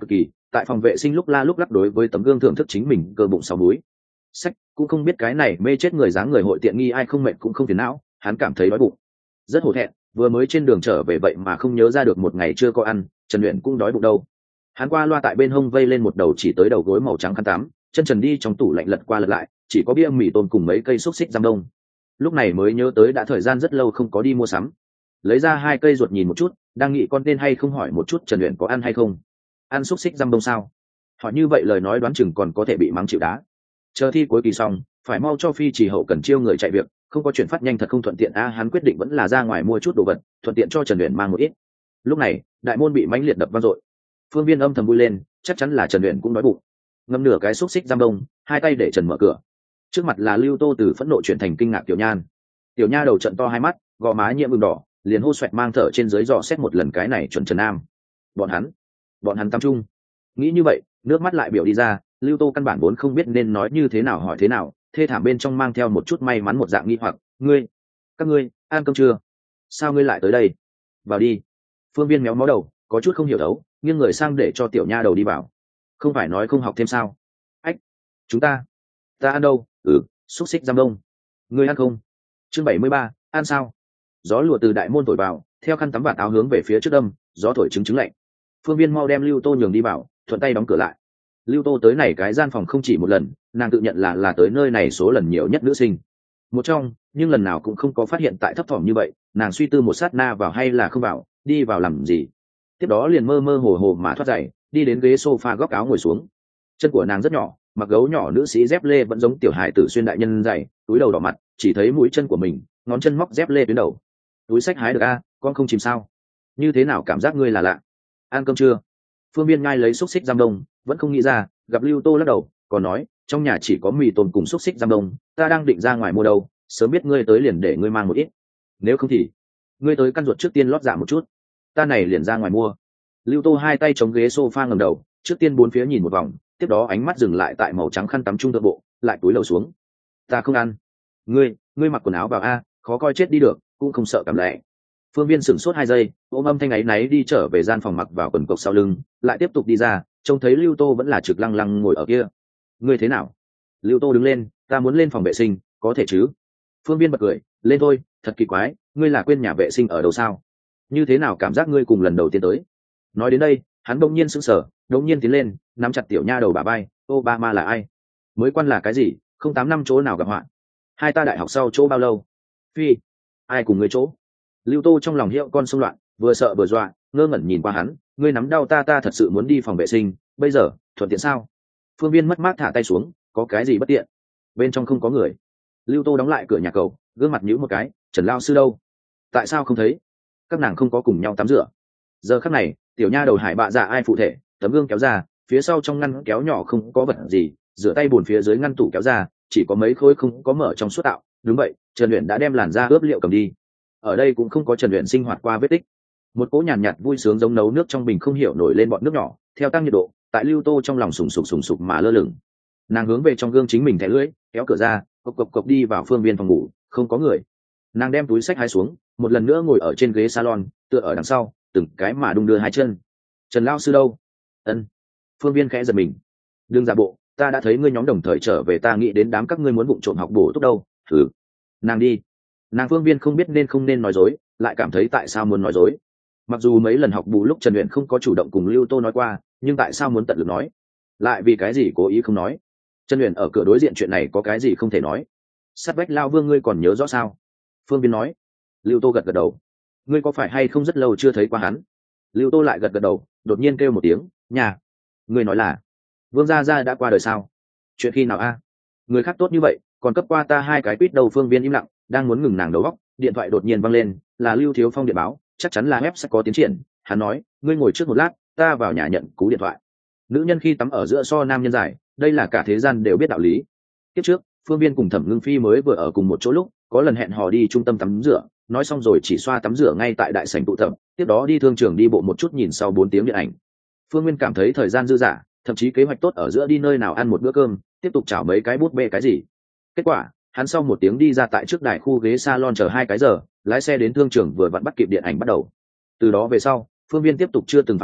tại phòng vệ sinh lúc la lúc lắc đối với tấm gương thưởng thức chính mình cơ bụng sáu múi. Sách cũng không biết cái này mê chết người dáng người hội tiện nghi ai không mệt cũng không phiền não, hắn cảm thấy đói bụng rất hổ thẹn, vừa mới trên đường trở về vậy mà không nhớ ra được một ngày chưa có ăn. Trần Uyển cũng đói bụng đâu. Hắn qua loa tại bên hông vây lên một đầu chỉ tới đầu gối màu trắng khăn tắm, chân trần đi trong tủ lạnh lật qua lật lại, chỉ có bia mì tôm cùng mấy cây xúc xích giam đông. Lúc này mới nhớ tới đã thời gian rất lâu không có đi mua sắm, lấy ra hai cây ruột nhìn một chút, đang nghĩ con nên hay không hỏi một chút Trần Uyển có ăn hay không. Ăn xúc xích giam đông sao? Hỏi như vậy lời nói đoán chừng còn có thể bị mắng chịu đá. Chờ thi cuối kỳ xong, phải mau cho phi chỉ hậu cần chiêu người chạy việc, không có chuyển phát nhanh thật không thuận tiện a. Hắn quyết định vẫn là ra ngoài mua chút đồ vật, thuận tiện cho Trần Uyển mang một ít. Lúc này đại môn bị mãnh liệt đập vang dội. Phương Viên âm thầm vui lên, chắc chắn là Trần Uyển cũng đói bụng. Ngâm nửa cái xúc xích giam đông, hai tay để Trần mở cửa. Trước mặt là Lưu Tô từ phẫn nộ chuyển thành kinh ngạc Tiểu Nhan. Tiểu Nha đầu trận to hai mắt, gò má nhiễm ửng đỏ, liền hô xoẹt mang thở trên dưới dò xét một lần cái này chuẩn Trần Nam. Bọn hắn, bọn hắn tam trung. Nghĩ như vậy, nước mắt lại biểu đi ra, Lưu Tô căn bản vốn không biết nên nói như thế nào hỏi thế nào, thê thảm bên trong mang theo một chút may mắn một dạng nghi hoặc, "Ngươi, các ngươi, ăn cơm chưa? Sao ngươi lại tới đây? Vào đi." Phương Viên méo mó đầu, có chút không hiểu đấu, nghiêng người sang để cho Tiểu Nha đầu đi vào. "Không phải nói không học thêm sao?" "Ách, chúng ta, ta ăn đâu?" "Ừ, xúc xích giam đông." "Ngươi ăn không?" Chương bảy mươi ba, ăn sao? Gió lùa từ đại môn thổi vào, theo khăn tắm vạt áo hướng về phía trước đâm, gió thổi trứng trứng lạnh. Phương Viên mau đem Lưu Tô nhường đi vào, thuận tay đóng cửa lại. Lưu Tô tới này cái gian phòng không chỉ một lần, nàng tự nhận là là tới nơi này số lần nhiều nhất nữ sinh một trong, nhưng lần nào cũng không có phát hiện tại thấp thỏm như vậy. Nàng suy tư một sát na vào hay là không vào, đi vào làm gì. Tiếp đó liền mơ mơ hồ hồ mà thoát giày, đi đến ghế sofa góc áo ngồi xuống. Chân của nàng rất nhỏ, mặc gấu nhỏ nữ sĩ dép lê vẫn giống tiểu hài tử xuyên đại nhân giày, túi đầu đỏ mặt, chỉ thấy mũi chân của mình, ngón chân móc dép lê tuyến đầu. "Túi sách hái được a, con không chìm sao? Như thế nào cảm giác ngươi là lạ? Ăn cơm chưa?" Phương Viên ngay lấy xúc xích giam đông, vẫn không nghĩ ra, gặp Lưu Tô lắc đầu, còn nói, "Trong nhà chỉ có mì tôm cùng xúc xích giam đông, ta đang định ra ngoài mua đâu, sớm biết ngươi tới liền để ngươi mang một ít. Nếu không thì, ngươi tới căn ruột trước tiên lót dạ một chút, ta này liền ra ngoài mua." Lưu Tô hai tay chống ghế sofa ngẩng đầu, trước tiên bốn phía nhìn một vòng, tiếp đó ánh mắt dừng lại tại màu trắng khăn tắm trung thượng bộ, lại túi lầu xuống. "Ta không ăn." "Ngươi, ngươi mặc quần áo vào a, khó coi chết đi được, cũng không sợ cảm lạnh." Phương Viên sửng sốt hai giây, ôm âm thanh ấy náy đi trở về gian phòng mặc vào quần cộc sau lưng, lại tiếp tục đi ra, trông thấy Lưu Tô vẫn là trực lăng lăng ngồi ở kia. "Ngươi thế nào?" Lưu Tô đứng lên, "Ta muốn lên phòng vệ sinh, có thể chứ?" Phương Viên bật cười, "Lên thôi, thật kỳ quái, ngươi là quên nhà vệ sinh ở đâu sao? Như thế nào cảm giác ngươi cùng lần đầu tiên tới?" Nói đến đây, hắn bỗng nhiên sững sờ, đột nhiên tiến lên, nắm chặt Tiểu Nha đầu bả vai, "Obama là ai? Mới quan là cái gì? Không tám năm chỗ nào gặp họa? Hai ta đại học sau chỗ bao lâu?" "Phi, ai cùng ngươi chỗ?" Lưu Tô trong lòng hiệu con xung loạn, vừa sợ vừa dọa, ngơ ngẩn nhìn qua hắn, "Ngươi nắm đau ta, ta thật sự muốn đi phòng vệ sinh, bây giờ thuận tiện sao?" Phương Viên mất mát thả tay xuống, "Có cái gì bất tiện? Bên trong không có người." Lưu Tô đóng lại cửa nhà cầu, gương mặt nhíu một cái, "Trần lao sư đâu? Tại sao không thấy? Các nàng không có cùng nhau tắm rửa?" Giờ khắc này, Tiểu Nha đầu Hải bạ dạ ai phụ thể, tấm gương kéo ra, phía sau trong ngăn kéo nhỏ không có vật gì, rửa tay bồn phía dưới ngăn tủ kéo ra, chỉ có mấy khối không có mở trong suốt tạo. Đúng vậy, Trần Uyển đã đem làn da ướp liệu cầm đi. Ở đây cũng không có Trần Uyển sinh hoạt qua vết tích. Một cỗ nhàn nhạt, nhạt vui sướng giống nấu nước trong bình không hiểu nổi lên bọn nước nhỏ, theo tăng nhiệt độ, tại Lưu Tô trong lòng sùng sục sùng sục mà lơ lửng. Nàng hướng về trong gương chính mình thẻ lưỡi, kéo cửa ra, cộc cộc cộc đi vào Phương Viên phòng ngủ, không có người. Nàng đem túi sách hái xuống, một lần nữa ngồi ở trên ghế salon, tựa ở đằng sau, từng cái mà đung đưa hai chân. "Trần lao sư đâu?" "Ân." Phương Viên khẽ giật mình. "Đừng giả bộ, ta đã thấy ngươi nhóm đồng thời trở về, ta nghĩ đến đám các ngươi muốn vụng trộm học bổ túc đâu." "Thử." Nàng đi. Nàng Phương Viên không biết nên không nên nói dối, lại cảm thấy tại sao muốn nói dối. Mặc dù mấy lần học bù lúc Trần Uyển không có chủ động cùng Lưu Tô nói qua, nhưng tại sao muốn tận lực nói? Lại vì cái gì cố ý không nói? Trần Uyển ở cửa đối diện chuyện này có cái gì không thể nói? Sát vách lao vương ngươi còn nhớ rõ sao? Phương Viên nói. Lưu Tô gật gật đầu. "Ngươi có phải hay không rất lâu chưa thấy qua hắn?" Lưu Tô lại gật gật đầu, đột nhiên kêu một tiếng, "Nhà." "Ngươi nói là Vương gia gia đã qua đời sao? Chuyện khi nào a? Người khác tốt như vậy, còn cấp qua ta hai cái quýt đầu." Phương Viên im lặng, đang muốn ngừng nàng đầu óc, điện thoại đột nhiên vang lên, là Lưu Thiếu Phong điện báo, chắc chắn là web sẽ có tiến triển. Hắn nói, "Ngươi ngồi trước một lát, ta vào nhà nhận cú điện thoại." Nữ nhân khi tắm ở giữa so nam nhân dài, đây là cả thế gian đều biết đạo lý. Tiếp trước, Phương Viên cùng Thẩm Ngưng Phi mới vừa ở cùng một chỗ lúc, có lần hẹn hò đi trung tâm tắm rửa, nói xong rồi chỉ xoa tắm rửa ngay tại đại sảnh tụ tập, tiếp đó đi thương trường đi bộ một chút nhìn sau bốn tiếng điện ảnh. Phương Nguyên cảm thấy thời gian dư dả, thậm chí kế hoạch tốt ở giữa đi nơi nào ăn một bữa cơm, tiếp tục chảo mấy cái bút bê cái gì. Kết quả, hắn sau một tiếng đi ra tại trước đài khu ghế salon chờ hai cái giờ, lái xe đến thương trường vừa vặn bắt kịp điện ảnh bắt đầu. Từ đó về sau, Phương Viên tiếp tục chưa từng phạm ốc,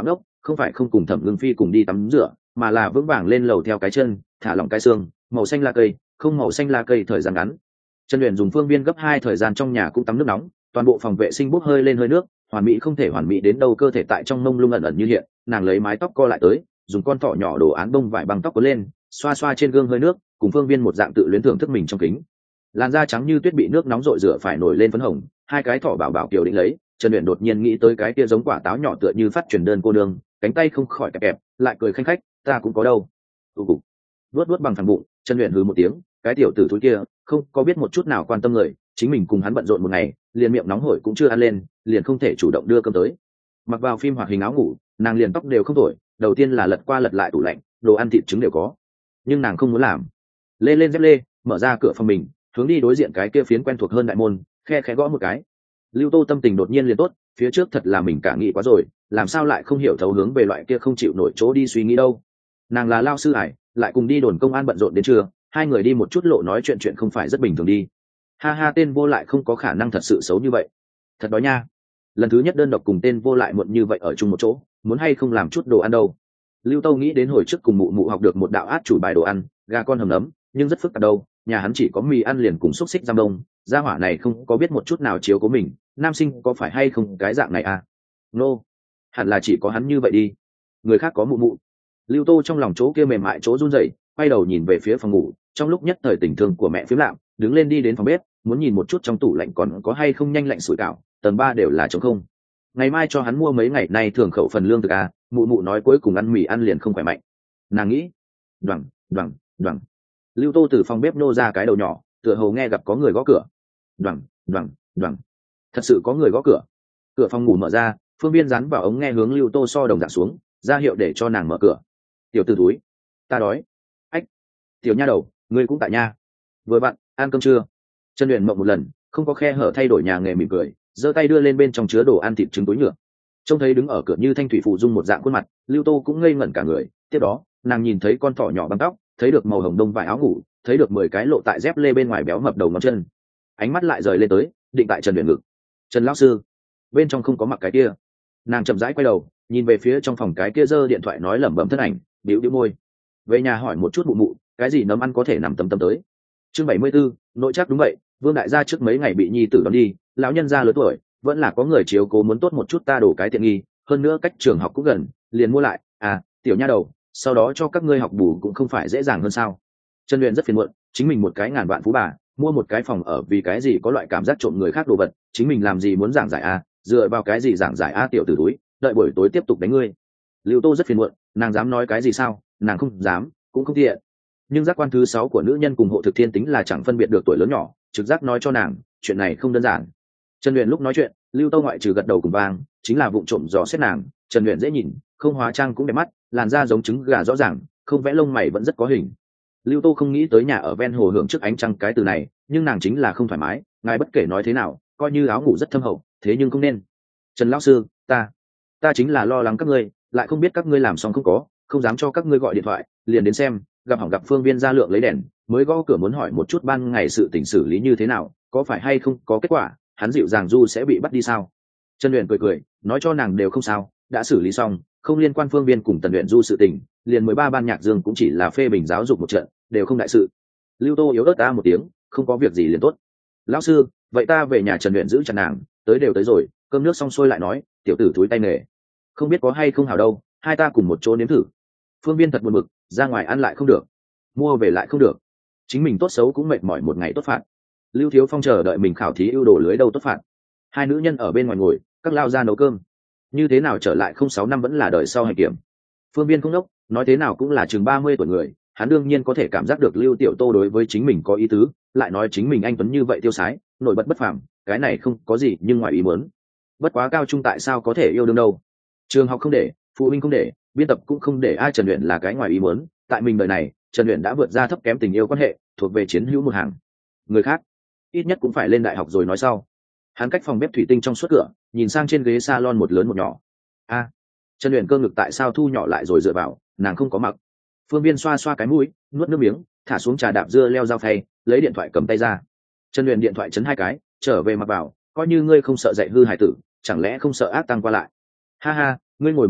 không phải không cùng Thẩm Ngưng Phi cùng đi tắm rửa, mà là vững vàng lên lầu theo cái chân, thả lỏng cái xương, màu xanh lá cây, không màu xanh lá cây thời gian ngắn. Trần Uyển dùng phương viên gấp hai thời gian trong nhà cũng tắm nước nóng, toàn bộ phòng vệ sinh bốc hơi lên hơi nước, hoàn mỹ không thể hoàn mỹ đến đâu, cơ thể tại trong mông lung ẩn ẩn như hiện, nàng lấy mái tóc co lại tới, dùng con thỏ nhỏ đồ án bông vải bằng tóc cuốn lên, xoa xoa trên gương hơi nước, cùng phương viên một dạng tự luyến thưởng thức mình trong kính. Làn da trắng như tuyết bị nước nóng rội rửa phải nổi lên phấn hồng, hai cái thỏ bảo bảo kiều định lấy. Trần Uyển đột nhiên nghĩ tới cái kia giống quả táo nhỏ tựa như phát truyền đơn cô nương, cánh tay không khỏi kẹp kẹp, lại cười khanh khách, ta cũng có đâu. Tụ cục. Vuốt vuốt bằng phẳng bụng, Trần Uyển hừ một tiếng, cái tiểu tử thúi kia, không có biết một chút nào quan tâm người, chính mình cùng hắn bận rộn một ngày, liền miệng nóng hổi cũng chưa ăn lên, liền không thể chủ động đưa cơm tới. Mặc vào phim hoạt hình áo ngủ, nàng liền tóc đều không thổi, đầu tiên là lật qua lật lại tủ lạnh, đồ ăn thịt trứng đều có, nhưng nàng không muốn làm. Lê lên dép lê, mở ra cửa phòng mình, hướng đi đối diện cái kia phiến quen thuộc hơn đại môn, khe khẽ gõ một cái. Lưu Tô tâm tình đột nhiên liền tốt, phía trước thật là mình cả nghĩ quá rồi, làm sao lại không hiểu thấu hướng về loại kia không chịu nổi chỗ đi suy nghĩ đâu. Nàng là lao sư ải, lại cùng đi đồn công an bận rộn đến trưa, hai người đi một chút lộ nói chuyện chuyện không phải rất bình thường đi. Ha ha, tên vô lại không có khả năng thật sự xấu như vậy. Thật đói nha. Lần thứ nhất đơn độc cùng tên vô lại muộn như vậy ở chung một chỗ, muốn hay không làm chút đồ ăn đâu. Lưu Tô nghĩ đến hồi trước cùng mụ mụ học được một đạo át chủ bài đồ ăn, gà con hầm nấm, nhưng rất phức tạp đâu, nhà hắn chỉ có mì ăn liền cùng xúc xích giam đông, gia hỏa này không có biết một chút nào chiếu cố mình, nam sinh có phải hay không cái dạng này à? Nô, no. Hẳn là chỉ có hắn như vậy đi, người khác có mụ mụ. Lưu Tô trong lòng chỗ kia mềm mại chỗ run rẩy, quay đầu nhìn về phía phòng ngủ, trong lúc nhất thời tình thương của mẹ phiếm lạm, đứng lên đi đến phòng bếp, muốn nhìn một chút trong tủ lạnh còn có hay không nhanh lạnh sủi cảo, tầng ba đều là trống không. Ngày mai cho hắn mua mấy ngày nay thường khẩu phần lương thực à, mụ mụ nói cuối cùng ăn mì ăn liền không khỏe mạnh. Nàng nghĩ, đoằng, đoằng, đoằng. Lưu Tô từ phòng bếp nô ra cái đầu nhỏ, tựa hồ nghe gặp có người gõ cửa. Đoằng, đoằng, đoằng. Thật sự có người gõ cửa. Cửa phòng ngủ mở ra, Phương Viên dán vào ống nghe hướng Lưu Tô so đồng dạng xuống, ra hiệu để cho nàng mở cửa. Tiểu tử túi, ta đói. Ách, tiểu nha đầu, ngươi cũng tại nha. Vừa bạn, ăn cơm chưa? Trần Uyển mộng một lần, không có khe hở thay đổi nhà nghề mỉm cười, giơ tay đưa lên bên trong chứa đồ ăn thịt trứng túi nhựa. Trông thấy đứng ở cửa như thanh thủy phụ dung một dạng khuôn mặt, Lưu Tô cũng ngây ngẩn cả người. Tiếp đó, nàng nhìn thấy con thỏ nhỏ băng tóc, thấy được màu hồng đông vải áo ngủ, thấy được mười cái lộ tại dép lê bên ngoài béo mập đầu ngón chân. Ánh mắt lại rời lên tới, định tại Trần Uyển ngực. Trần lão sư, bên trong không có mặc cái kia. Nàng chậm rãi quay đầu, nhìn về phía trong phòng cái kia giơ điện thoại nói lẩm bẩm thân ảnh, bĩu bĩu môi. Về nhà hỏi một chút mụ mụ, cái gì nấm ăn có thể nằm tầm tầm tới. Chương bảy mươi 74, nội chắc đúng vậy, Vương đại gia trước mấy ngày bị nhi tử đón đi, lão nhân gia lớn tuổi, vẫn là có người chiếu cố muốn tốt một chút ta đổ cái tiện nghi, hơn nữa cách trường học cũng gần, liền mua lại. À, tiểu nha đầu, sau đó cho các ngươi học bù cũng không phải dễ dàng hơn sao? Trần Uyển rất phiền muộn, chính mình một cái ngàn vạn phú bà, mua một cái phòng ở vì cái gì có loại cảm giác trộm người khác đồ vật, chính mình làm gì muốn giảng giải a, dựa vào cái gì giảng giải a tiểu tử túi, đợi buổi tối tiếp tục đánh ngươi. Lưu Tô rất phiền muộn, nàng dám nói cái gì sao? Nàng không dám, cũng không tiện. Nhưng giác quan thứ sáu của nữ nhân cùng hộ thực thiên tính là chẳng phân biệt được tuổi lớn nhỏ, trực giác nói cho nàng, chuyện này không đơn giản. Trần Uyển lúc nói chuyện, Lưu Tô ngoại trừ gật đầu cùng vang, chính là vụng trộm dò xét nàng. Trần Uyển dễ nhìn, không hóa trang cũng đẹp mắt, làn da giống trứng gà rõ ràng, không vẽ lông mày vẫn rất có hình. Lưu Tô không nghĩ tới nhà ở ven hồ hưởng trước ánh trăng cái từ này, nhưng nàng chính là không thoải mái, ngài bất kể nói thế nào, coi như áo ngủ rất thâm hậu, thế nhưng không nên. Trần lão sư, ta, ta chính là lo lắng các ngươi, lại không biết các ngươi làm xong không có, không dám cho các ngươi gọi điện thoại, liền đến xem, gặp hỏng gặp Phương Viên ra lượng lấy đèn, mới gõ cửa muốn hỏi một chút ban ngày sự tình xử lý như thế nào, có phải hay không có kết quả, hắn dịu dàng du sẽ bị bắt đi sao? Trần Uyển cười cười, nói cho nàng đều không sao, đã xử lý xong, không liên quan Phương Viên cùng Tần Uyển du sự tình, liền mười ba ban nhạc dương cũng chỉ là phê bình giáo dục một trận, đều không đại sự. Lưu Tô yếu ớt ta một tiếng, không có việc gì liền tốt. Lão sư, vậy ta về nhà Trần Uyển giữ chặt nàng, tới đều tới rồi, cơm nước xong xuôi lại nói, tiểu tử túi tay nghề, không biết có hay không hảo đâu, hai ta cùng một chỗ nếm thử. Phương Viên thật buồn bực, ra ngoài ăn lại không được, mua về lại không được, chính mình tốt xấu cũng mệt mỏi một ngày tốt phạt. Lưu Thiếu Phong chờ đợi mình khảo thí ưu đồ lưới đâu tốt phạt. Hai nữ nhân ở bên ngoài ngồi, các lao ra nấu cơm. Như thế nào trở lại không sáu năm vẫn là đời sau hành kiểm. Phương Viên không đốc, nói thế nào cũng là chừng ba mươi tuổi người, hắn đương nhiên có thể cảm giác được Lưu Tiểu Tô đối với chính mình có ý tứ, lại nói chính mình anh tuấn như vậy tiêu sái, nổi bật bất phàm, cái này không có gì nhưng ngoài ý muốn. Bất quá cao trung tại sao có thể yêu đương đâu? Trường học không để, phụ huynh không để, biên tập cũng không để, ai Trần Uyển là cái ngoài ý muốn, tại mình đời này, Trần Uyển đã vượt ra thấp kém tình yêu quan hệ, thuộc về chiến hữu một hàng. Người khác, ít nhất cũng phải lên đại học rồi nói sau. Hắn cách phòng bếp thủy tinh trong suốt cửa, nhìn sang trên ghế salon một lớn một nhỏ. A, à, Trần Uyển cơ ngực tại sao thu nhỏ lại rồi dựa vào, nàng không có mặc. Phương Viên xoa xoa cái mũi, nuốt nước miếng, thả xuống trà đạp dưa leo dao phay, lấy điện thoại cầm tay ra. Trần Uyển điện thoại chấn hai cái, trở về mặc vào, coi như ngươi không sợ dạy hư hải tử, chẳng lẽ không sợ ác tăng qua lại. Ha ha, ngươi ngồi một lát,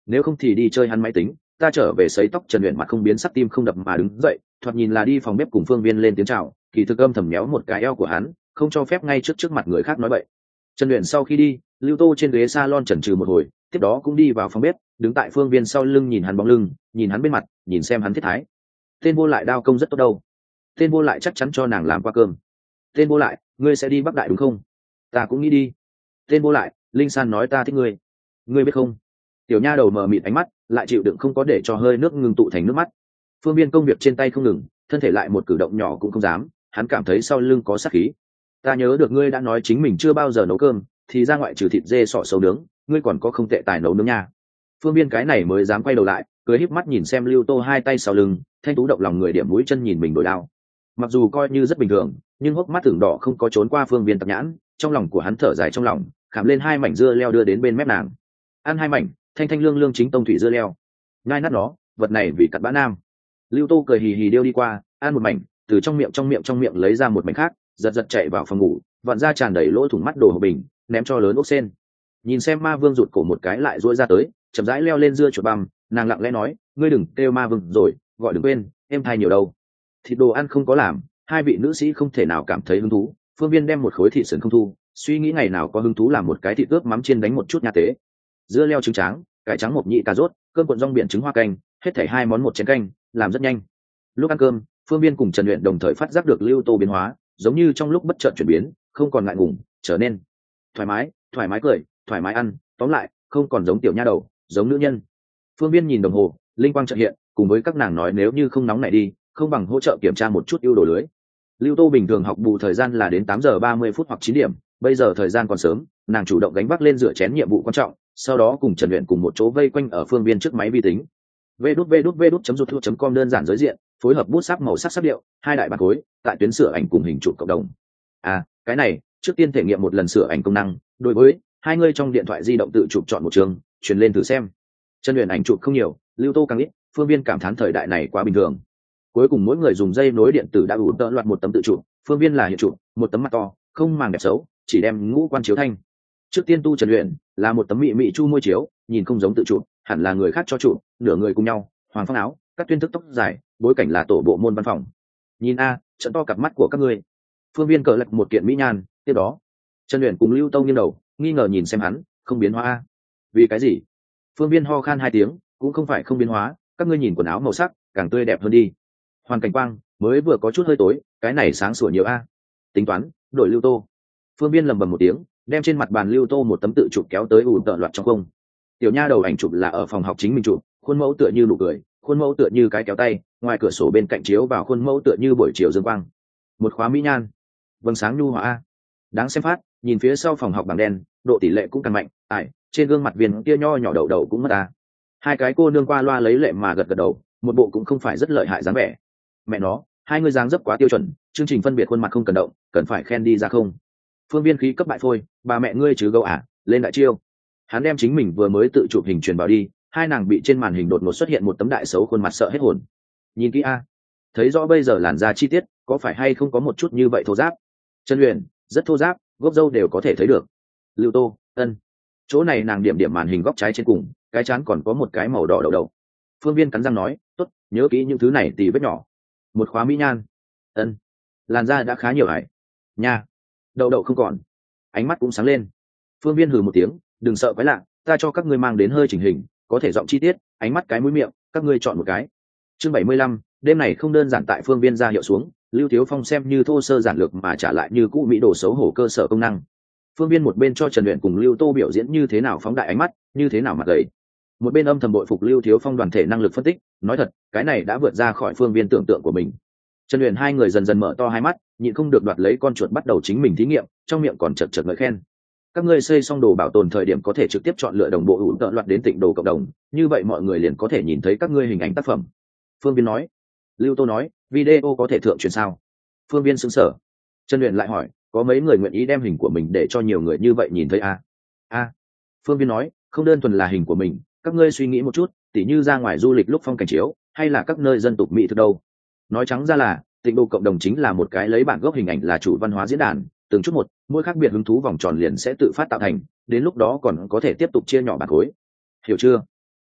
nếu không thì đi chơi hắn máy tính. Ta trở về sấy tóc. Trần Uyển mặt không biến sắc, tim không đập mà đứng dậy, thoạt nhìn là đi phòng bếp cùng Phương Viên lên tiếng chào, kỳ thực âm thầm méo một cái eo của hắn, không cho phép ngay trước trước mặt người khác nói bậy. Trần Uyển sau khi đi, Lưu Tô trên ghế salon chần chừ một hồi, tiếp đó cũng đi vào phòng bếp, đứng tại Phương Viên sau lưng nhìn hắn bóng lưng, nhìn hắn bên mặt, nhìn xem hắn thiết thái. Tên vô lại đao công rất tốt đâu. Tên vô lại chắc chắn cho nàng làm qua cơm. Tên vô lại, ngươi sẽ đi Bắc Đại đúng không? Ta cũng nghĩ đi. Tên vô lại, Linh San nói ta thích ngươi. Ngươi biết không? Tiểu nha đầu mờ mịt ánh mắt, lại chịu đựng không có để cho hơi nước ngừng tụ thành nước mắt. Phương Viên công việc trên tay không ngừng, thân thể lại một cử động nhỏ cũng không dám, hắn cảm thấy sau lưng có sát khí. Ta nhớ được ngươi đã nói chính mình chưa bao giờ nấu cơm, thì ra ngoại trừ thịt dê sọ sấu nướng, ngươi còn có không tệ tài nấu nướng nha. Phương Viên cái này mới dám quay đầu lại, cười híp mắt nhìn xem Lưu Tô hai tay sau lưng, thanh tú động lòng người điểm mũi chân nhìn mình đổi đao. Mặc dù coi như rất bình thường, nhưng hốc mắt tưởng đỏ không có trốn qua Phương Viên tạp nhãn, trong lòng của hắn thở dài trong lòng, khảm lên hai mảnh dưa leo đưa đến bên mép nàng. Ăn hai mảnh, thanh thanh lương lương chính tông thủy dưa leo. Ngai nát nó, vật này vì cặn bã nam. Lưu Tô cười hì hì điêu đi qua, ăn một mảnh, từ trong miệng trong miệng trong miệng lấy ra một mảnh khác, giật giật chạy vào phòng ngủ, vặn ra tràn đầy lỗ thủng mắt đồ hộp bình, ném cho lớn ốc sen. Nhìn xem ma vương rụt cổ một cái lại duỗi ra tới, chậm rãi leo lên dưa chuột băm, nàng lặng lẽ nói, ngươi đừng kêu ma vương rồi, gọi đừng quên, em thay nhiều đâu. Thịt đồ ăn không có làm, hai vị nữ sĩ không thể nào cảm thấy hứng thú. Phương Viên đem một khối thịt sườn không thu, suy nghĩ ngày nào có hứng thú làm một cái thịt ướp mắm chiên đánh một chút nha tế. Dưa leo trứng tráng, cải trắng mộc nhị cà rốt, cơm cuộn rong biển trứng hoa canh, hết thảy hai món một chén canh, làm rất nhanh. Lúc ăn cơm, Phương Viên cùng Trần Uyển đồng thời phát giác được Lưu Tô biến hóa, giống như trong lúc bất chợt chuyển biến, không còn ngại ngùng, trở nên thoải mái, thoải mái cười, thoải mái ăn, tóm lại, không còn giống tiểu nha đầu, giống nữ nhân. Phương Viên nhìn đồng hồ, linh quang chợt hiện, cùng với các nàng nói nếu như không nóng này đi, không bằng hỗ trợ kiểm tra một chút ưu đồ lưới. Lưu Tô bình thường học bù thời gian là đến tám giờ ba mươi phút hoặc chín điểm, bây giờ thời gian còn sớm, nàng chủ động gánh vác lên rửa chén nhiệm vụ quan trọng, sau đó cùng Trần Uyển cùng một chỗ vây quanh ở Phương Viên trước máy vi tính. vê đút vê đút vê đút chấm ruột chấm com đơn giản giới diện, phối hợp bút sáp màu sắc sắc điệu, hai đại bản khối, tại tuyến sửa ảnh cùng hình chụp cộng đồng. À, cái này, trước tiên thể nghiệm một lần sửa ảnh công năng, đối với hai người trong điện thoại di động tự chụp chọn một trường, truyền lên thử xem. Trần Uyển ảnh chụp không nhiều, Lưu Tô càng ít, Phương Viên cảm thán thời đại này quá bình thường. Cuối cùng mỗi người dùng dây nối điện tử đã đủ tợ loạt một tấm tự chụp, Phương Viên là hiện chụp, một tấm mặt to, không màng đẹp xấu, chỉ đem ngũ quan chiếu thanh. Trước tiên tu Trần Uyển là một tấm mị mị chu môi chiếu, nhìn không giống tự chụp, hẳn là người khác cho chụp, nửa người cùng nhau, hoàng phong áo, các tuyên thức tóc dài, bối cảnh là tổ bộ môn văn phòng. Nhìn a, trận to cặp mắt của các ngươi. Phương Viên cờ lật một kiện mỹ nhan, tiếp đó, Trần Uyển cùng Lưu Tô nghiêng đầu, nghi ngờ nhìn xem hắn, không biến hóa a. Vì cái gì? Phương Viên ho khan hai tiếng, cũng không phải không biến hóa, các ngươi nhìn quần áo màu sắc, càng tươi đẹp hơn đi. Hoàn cảnh quang, mới vừa có chút hơi tối, cái này sáng sủa nhiều a. Tính toán, đổi Lưu Tô. Phương Viên lầm bầm một tiếng, đem trên mặt bàn Lưu Tô một tấm tự chụp kéo tới ủ tợ loạt trong không. Tiểu nha đầu ảnh chụp là ở phòng học chính mình chụp, khuôn mẫu tựa như nụ cười, khuôn mẫu tựa như cái kéo tay, ngoài cửa sổ bên cạnh chiếu vào khuôn mẫu tựa như buổi chiều dương quang. Một khóa mỹ nhan, vầng sáng nhu hòa a. Đáng xem phát, nhìn phía sau phòng học bằng đen, độ tỷ lệ cũng càng mạnh, ải, trên gương mặt viên kia nho nhỏ đầu đầu cũng mất a. Hai cái cô nương qua loa lấy lệ mà gật gật đầu, một bộ cũng không phải rất lợi hại dáng vẻ. Mẹ nó, hai người dáng dấp quá tiêu chuẩn, chương trình phân biệt khuôn mặt không cần động, cần phải khen đi ra không? Phương Viên khí cấp bại phôi, bà mẹ ngươi chứ gấu à, lên đại chiêu. Hắn đem chính mình vừa mới tự chụp hình truyền vào đi, hai nàng bị trên màn hình đột ngột xuất hiện một tấm đại xấu khuôn mặt sợ hết hồn. Nhìn kỹ a, thấy rõ bây giờ làn da chi tiết, có phải hay không có một chút như vậy thô giáp? Trần Uyển rất thô giáp, gốc râu đều có thể thấy được. Lưu Tô, ân, chỗ này nàng điểm điểm màn hình góc trái trên cùng, cái trán còn có một cái màu đỏ đầu đầu. Phương Viên cắn răng nói, tốt, nhớ kỹ những thứ này tỉ vết nhỏ. Một khóa mỹ nhan, ân, làn da đã khá nhiều hải, nha, đậu đậu không còn, ánh mắt cũng sáng lên. Phương Viên hừ một tiếng, đừng sợ quái lạ, ta cho các ngươi mang đến hơi chỉnh hình, có thể giọng chi tiết, ánh mắt cái mũi miệng, các ngươi chọn một cái. Chương bảy mươi lăm, đêm này không đơn giản tại Phương Viên ra hiệu xuống, Lưu Thiếu Phong xem như thô sơ giản lược mà trả lại như cũ mỹ đồ xấu hổ cơ sở công năng. Phương Viên một bên cho Trần Uyển cùng Lưu Tô biểu diễn như thế nào phóng đại ánh mắt, như thế nào mặt gầy. Một bên âm thầm bội phục Lưu Thiếu Phong đoàn thể năng lực phân tích, nói thật, cái này đã vượt ra khỏi Phương Viên tưởng tượng của mình. Trần Uyển hai người dần dần mở to hai mắt, nhịn không được đoạt lấy con chuột bắt đầu chính mình thí nghiệm, trong miệng còn chật chật ngợi khen. Các ngươi xây xong đồ bảo tồn thời điểm có thể trực tiếp chọn lựa đồng bộ ủn tợ loạt đến tịnh đồ cộng đồng, như vậy mọi người liền có thể nhìn thấy các ngươi hình ảnh tác phẩm. Phương Viên nói. Lưu Tô nói, video có thể thượng truyền sao? Phương Viên sững sờ. Trần Uyển lại hỏi, có mấy người nguyện ý đem hình của mình để cho nhiều người như vậy nhìn thấy à? A. Phương Viên nói, không đơn thuần là hình của mình, các ngươi suy nghĩ một chút, tỉ như ra ngoài du lịch lúc phong cảnh chiếu, hay là các nơi dân tục mỹ thực đâu. Nói trắng ra là, tịnh đồ cộng đồng chính là một cái lấy bản gốc hình ảnh là chủ văn hóa diễn đàn, từng chút một, mỗi khác biệt hứng thú vòng tròn liền sẽ tự phát tạo thành, đến lúc đó còn có thể tiếp tục chia nhỏ bản khối. Hiểu chưa?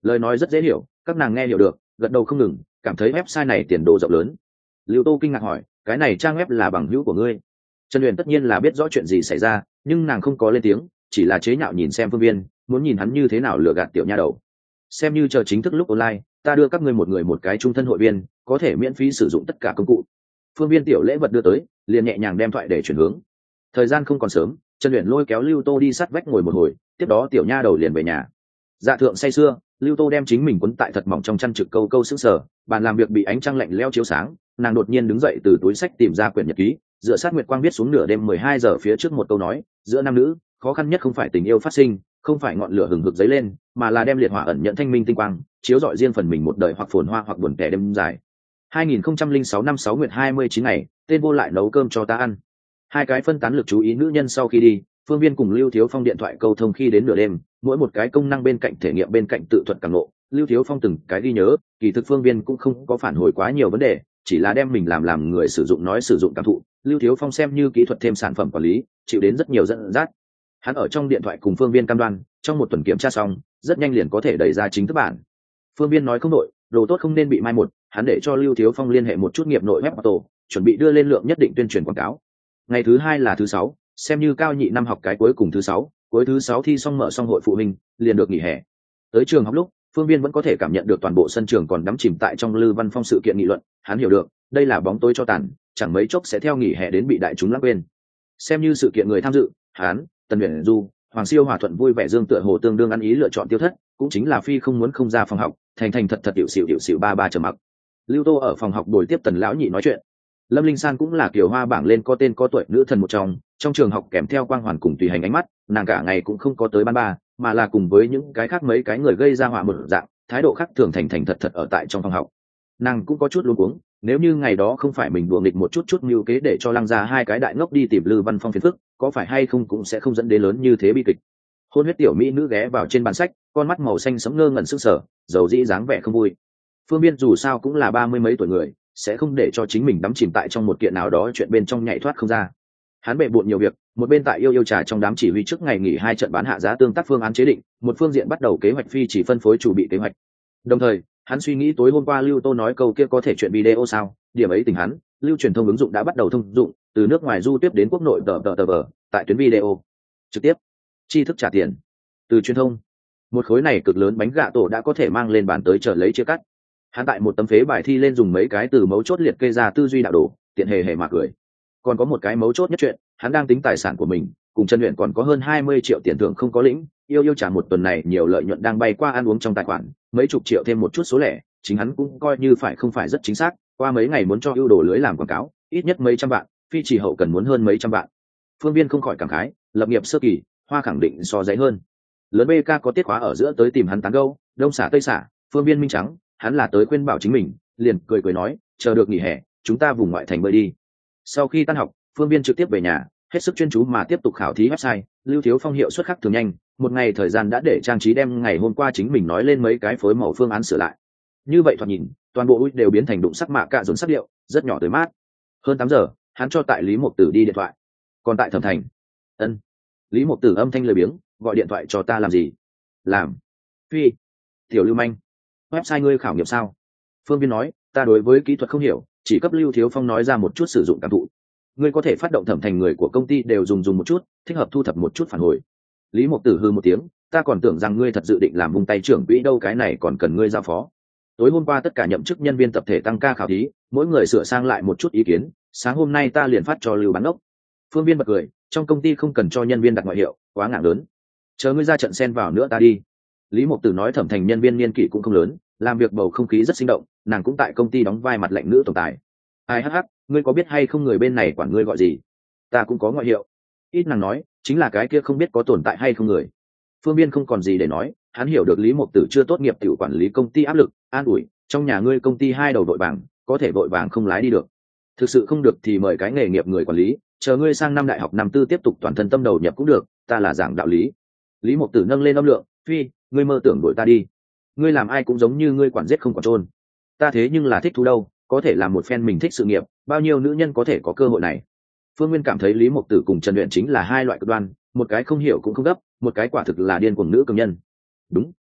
Lời nói rất dễ hiểu, các nàng nghe hiểu được, gật đầu không ngừng, cảm thấy website này tiền đồ rộng lớn. Lưu Tô kinh ngạc hỏi, cái này trang web là bằng hữu của ngươi? Trần Uyển tất nhiên là biết rõ chuyện gì xảy ra, nhưng nàng không có lên tiếng, chỉ là chế nhạo nhìn xem Phương Viên, muốn nhìn hắn như thế nào lừa gạt tiểu nha đầu. Xem như chờ chính thức lúc online, ta đưa các ngươi một người một cái trung thân hội viên, có thể miễn phí sử dụng tất cả công cụ. Phương Viên tiểu lễ vật đưa tới, liền nhẹ nhàng đem thoại để chuyển hướng. Thời gian không còn sớm, Trần Uyển lôi kéo Lưu Tô đi sát vách ngồi một hồi, tiếp đó tiểu nha đầu liền về nhà. Dạ thượng say sưa, Lưu Tô đem chính mình quấn tại thật mỏng trong chăn trực câu câu sững sờ, bàn làm việc bị ánh trăng lạnh lẽo chiếu sáng, nàng đột nhiên đứng dậy từ túi sách tìm ra quyển nhật ký, dựa sát nguyệt quang viết xuống nửa đêm mười hai giờ phía trước một câu nói, giữa nam nữ, khó khăn nhất không phải tình yêu phát sinh, không phải ngọn lửa hừng hực dấy lên, mà là đem liệt hỏa ẩn nhận thanh minh tinh quang, chiếu rọi riêng phần mình một đời hoặc phồn hoa hoặc buồn tẻ đêm dài. hai nghìn không trăm lẻ sáu năm sáu nguyệt hai mươi chín ngày, tên vô lại nấu cơm cho ta ăn. Hai cái phân tán lực chú ý nữ nhân sau khi đi, Phương Viên cùng Lưu Thiếu Phong điện thoại câu thông khi đến nửa đêm, mỗi một cái công năng bên cạnh thể nghiệm bên cạnh tự thuật càng lộ, Lưu Thiếu Phong từng cái ghi nhớ, kỳ thực Phương Viên cũng không có phản hồi quá nhiều vấn đề, chỉ là đem mình làm làm người sử dụng nói sử dụng cảm thụ. Lưu Thiếu Phong xem như kỹ thuật thêm sản phẩm quản lý, chịu đến rất nhiều dẫn dắt. Hắn ở trong điện thoại cùng Phương Viên cam đoan, trong một tuần kiểm tra xong, rất nhanh liền có thể đẩy ra chính thức bản. Phương Viên nói không đội, đồ tốt không nên bị mai một, hắn để cho Lưu Thiếu Phong liên hệ một chút nghiệp nội web auto, chuẩn bị đưa lên lượng nhất định tuyên truyền quảng cáo. Ngày thứ hai là thứ sáu, xem như cao nhị năm học cái cuối cùng thứ sáu, cuối thứ sáu thi xong mở xong hội phụ huynh, liền được nghỉ hè. Tới trường học lúc, Phương Viên vẫn có thể cảm nhận được toàn bộ sân trường còn đắm chìm tại trong Lư Văn Phong sự kiện nghị luận, hắn hiểu được, đây là bóng tối cho tàn, chẳng mấy chốc sẽ theo nghỉ hè đến bị đại chúng lãng quên. Xem như sự kiện người tham dự, hắn, Tần Uyển Du, Hoàng Siêu Hòa Thuận vui vẻ dương tựa hồ tương đương ăn ý lựa chọn tiêu thất, cũng chính là Phi không muốn không ra phòng học, thành thành thật thật tiểu xỉu tiểu xỉu ba ba trầm mặc. Lưu Tô ở phòng học đổi tiếp Tần lão nhị nói chuyện. Lâm Linh San cũng là Kiều Hoa bảng lên có tên có tuổi nữ thần một trong, trong trường học kèm theo quang hoàn cùng tùy hành ánh mắt, nàng cả ngày cũng không có tới ban ba, mà là cùng với những cái khác mấy cái người gây ra họa một dạng, thái độ khác thường thành thành thật thật ở tại trong phòng học. Nàng cũng có chút luống cuống, nếu như ngày đó không phải mình đùa nghịch một chút chút mưu kế để cho Lăng ra hai cái đại ngốc đi tìm Lư Văn Phong phiền phức, có phải hay không cũng sẽ không dẫn đến lớn như thế bi kịch. Hôn huyết tiểu mỹ nữ ghé vào trên bàn sách, con mắt màu xanh sẫm ngơ ngẩn sững sờ, dầu dĩ dáng vẻ không vui. Phương Biên dù sao cũng là ba mươi mấy tuổi người, sẽ không để cho chính mình đắm chìm tại trong một kiện nào đó chuyện bên trong nhảy thoát không ra. Hắn bệ bội nhiều việc, một bên tại yêu yêu trà trong đám chỉ huy trước ngày nghỉ hai trận bán hạ giá tương tác phương án chế định, một phương diện bắt đầu kế hoạch phi chỉ phân phối chủ bị kế hoạch. Đồng thời, hắn suy nghĩ tối hôm qua Lưu Tô nói câu kia có thể chuyện video sao, điểm ấy tình hắn, lưu truyền thông ứng dụng đã bắt đầu thông dụng, từ nước ngoài du tiếp đến quốc nội tờ tờ tờ vờ, tại tuyến video trực tiếp tri thức trả tiền. Từ truyền thông, một khối này cực lớn bánh gạ tổ đã có thể mang lên bàn tới chờ lấy chia cắt. Hắn tại một tấm phế bài thi lên dùng mấy cái từ mấu chốt liệt kê ra tư duy đạo đồ, tiện hề hề mà cười. Còn có một cái mấu chốt nhất chuyện, hắn đang tính tài sản của mình, cùng Trần Uyển còn có hơn hai mươi triệu tiền thưởng không có lĩnh, yêu yêu trả một tuần này nhiều lợi nhuận đang bay qua ăn uống trong tài khoản, mấy chục triệu thêm một chút số lẻ, chính hắn cũng coi như phải không phải rất chính xác, qua mấy ngày muốn cho ưu đồ lưới làm quảng cáo, ít nhất mấy trăm vạn, phi chỉ hậu cần muốn hơn mấy trăm vạn. Phương Viên không khỏi cảm khái, lập nghiệp sơ kỳ, hoa khẳng định so dễ hơn. Lớn bê ca có tiết khóa ở giữa tới tìm hắn tán gẫu, đông xả tây xả, Phương Viên minh trắng, hắn là tới khuyên bảo chính mình, liền cười cười nói, chờ được nghỉ hè, chúng ta vùng ngoại thành bơi đi. Sau khi tan học, Phương Viên trực tiếp về nhà, hết sức chuyên chú mà tiếp tục khảo thí website. Lưu Thiếu Phong hiệu suất khắc thường nhanh, một ngày thời gian đã để trang trí đem ngày hôm qua chính mình nói lên mấy cái phối màu phương án sửa lại. Như vậy thoạt nhìn, toàn bộ ui đều biến thành đụng sắc mạ cạ dồn sắc điệu, rất nhỏ tới mát. Hơn tám giờ, hắn cho tại Lý Mộc Tử đi điện thoại. Còn tại Thẩm Thành, ân. Lý Mộc Tử âm thanh lười biếng, gọi điện thoại cho ta làm gì? Làm. Phi. Tiểu Lưu Manh. Website ngươi khảo nghiệm sao? Phương Viên nói, ta đối với kỹ thuật không hiểu, chỉ cấp Lưu Thiếu Phong nói ra một chút sử dụng cảm thụ. Ngươi có thể phát động Thẩm Thành người của công ty đều dùng dùng một chút, thích hợp thu thập một chút phản hồi. Lý Mộc Tử hư một tiếng, ta còn tưởng rằng ngươi thật dự định làm vùng tay trưởng quỹ đâu, cái này còn cần ngươi giao phó. Tối hôm qua tất cả nhậm chức nhân viên tập thể tăng ca khảo thí, mỗi người sửa sang lại một chút ý kiến, sáng hôm nay ta liền phát cho Lưu Bán Ốc. Phương Viên bật cười, trong công ty không cần cho nhân viên đặt ngoại hiệu, quá ngạng lớn. Chờ ngươi ra trận xen vào nữa ta đi. Lý Mộc Tử nói Thẩm Thành nhân viên niên kỷ cũng không lớn, làm việc bầu không khí rất sinh động, nàng cũng tại công ty đóng vai mặt lạnh nữ tổng tài. Ai hắc hắc, ngươi có biết hay không người bên này quản ngươi gọi gì? Ta cũng có ngoại hiệu. Ít nàng nói, chính là cái kia không biết có tồn tại hay không người. Phương Viên không còn gì để nói, hắn hiểu được Lý Mộc Tử chưa tốt nghiệp tiểu quản lý công ty áp lực, an ủi, trong nhà ngươi công ty hai đầu đội vàng, có thể vội vàng không lái đi được. Thực sự không được thì mời cái nghề nghiệp người quản lý, chờ ngươi sang năm đại học năm tư tiếp tục toàn thân tâm đầu nhập cũng được, ta là giảng đạo lý. Lý Mộc Tử nâng lên âm lượng, phi, ngươi mơ tưởng đuổi ta đi. Ngươi làm ai cũng giống như ngươi quản giết không quản trôn. Ta thế nhưng là thích thú đâu, có thể làm một phen mình thích sự nghiệp, bao nhiêu nữ nhân có thể có cơ hội này. Phương Nguyên cảm thấy Lý Mộc Tử cùng Trần Uyển chính là hai loại cực đoan, một cái không hiểu cũng không gấp, một cái quả thực là điên cuồng nữ cường nhân. Đúng,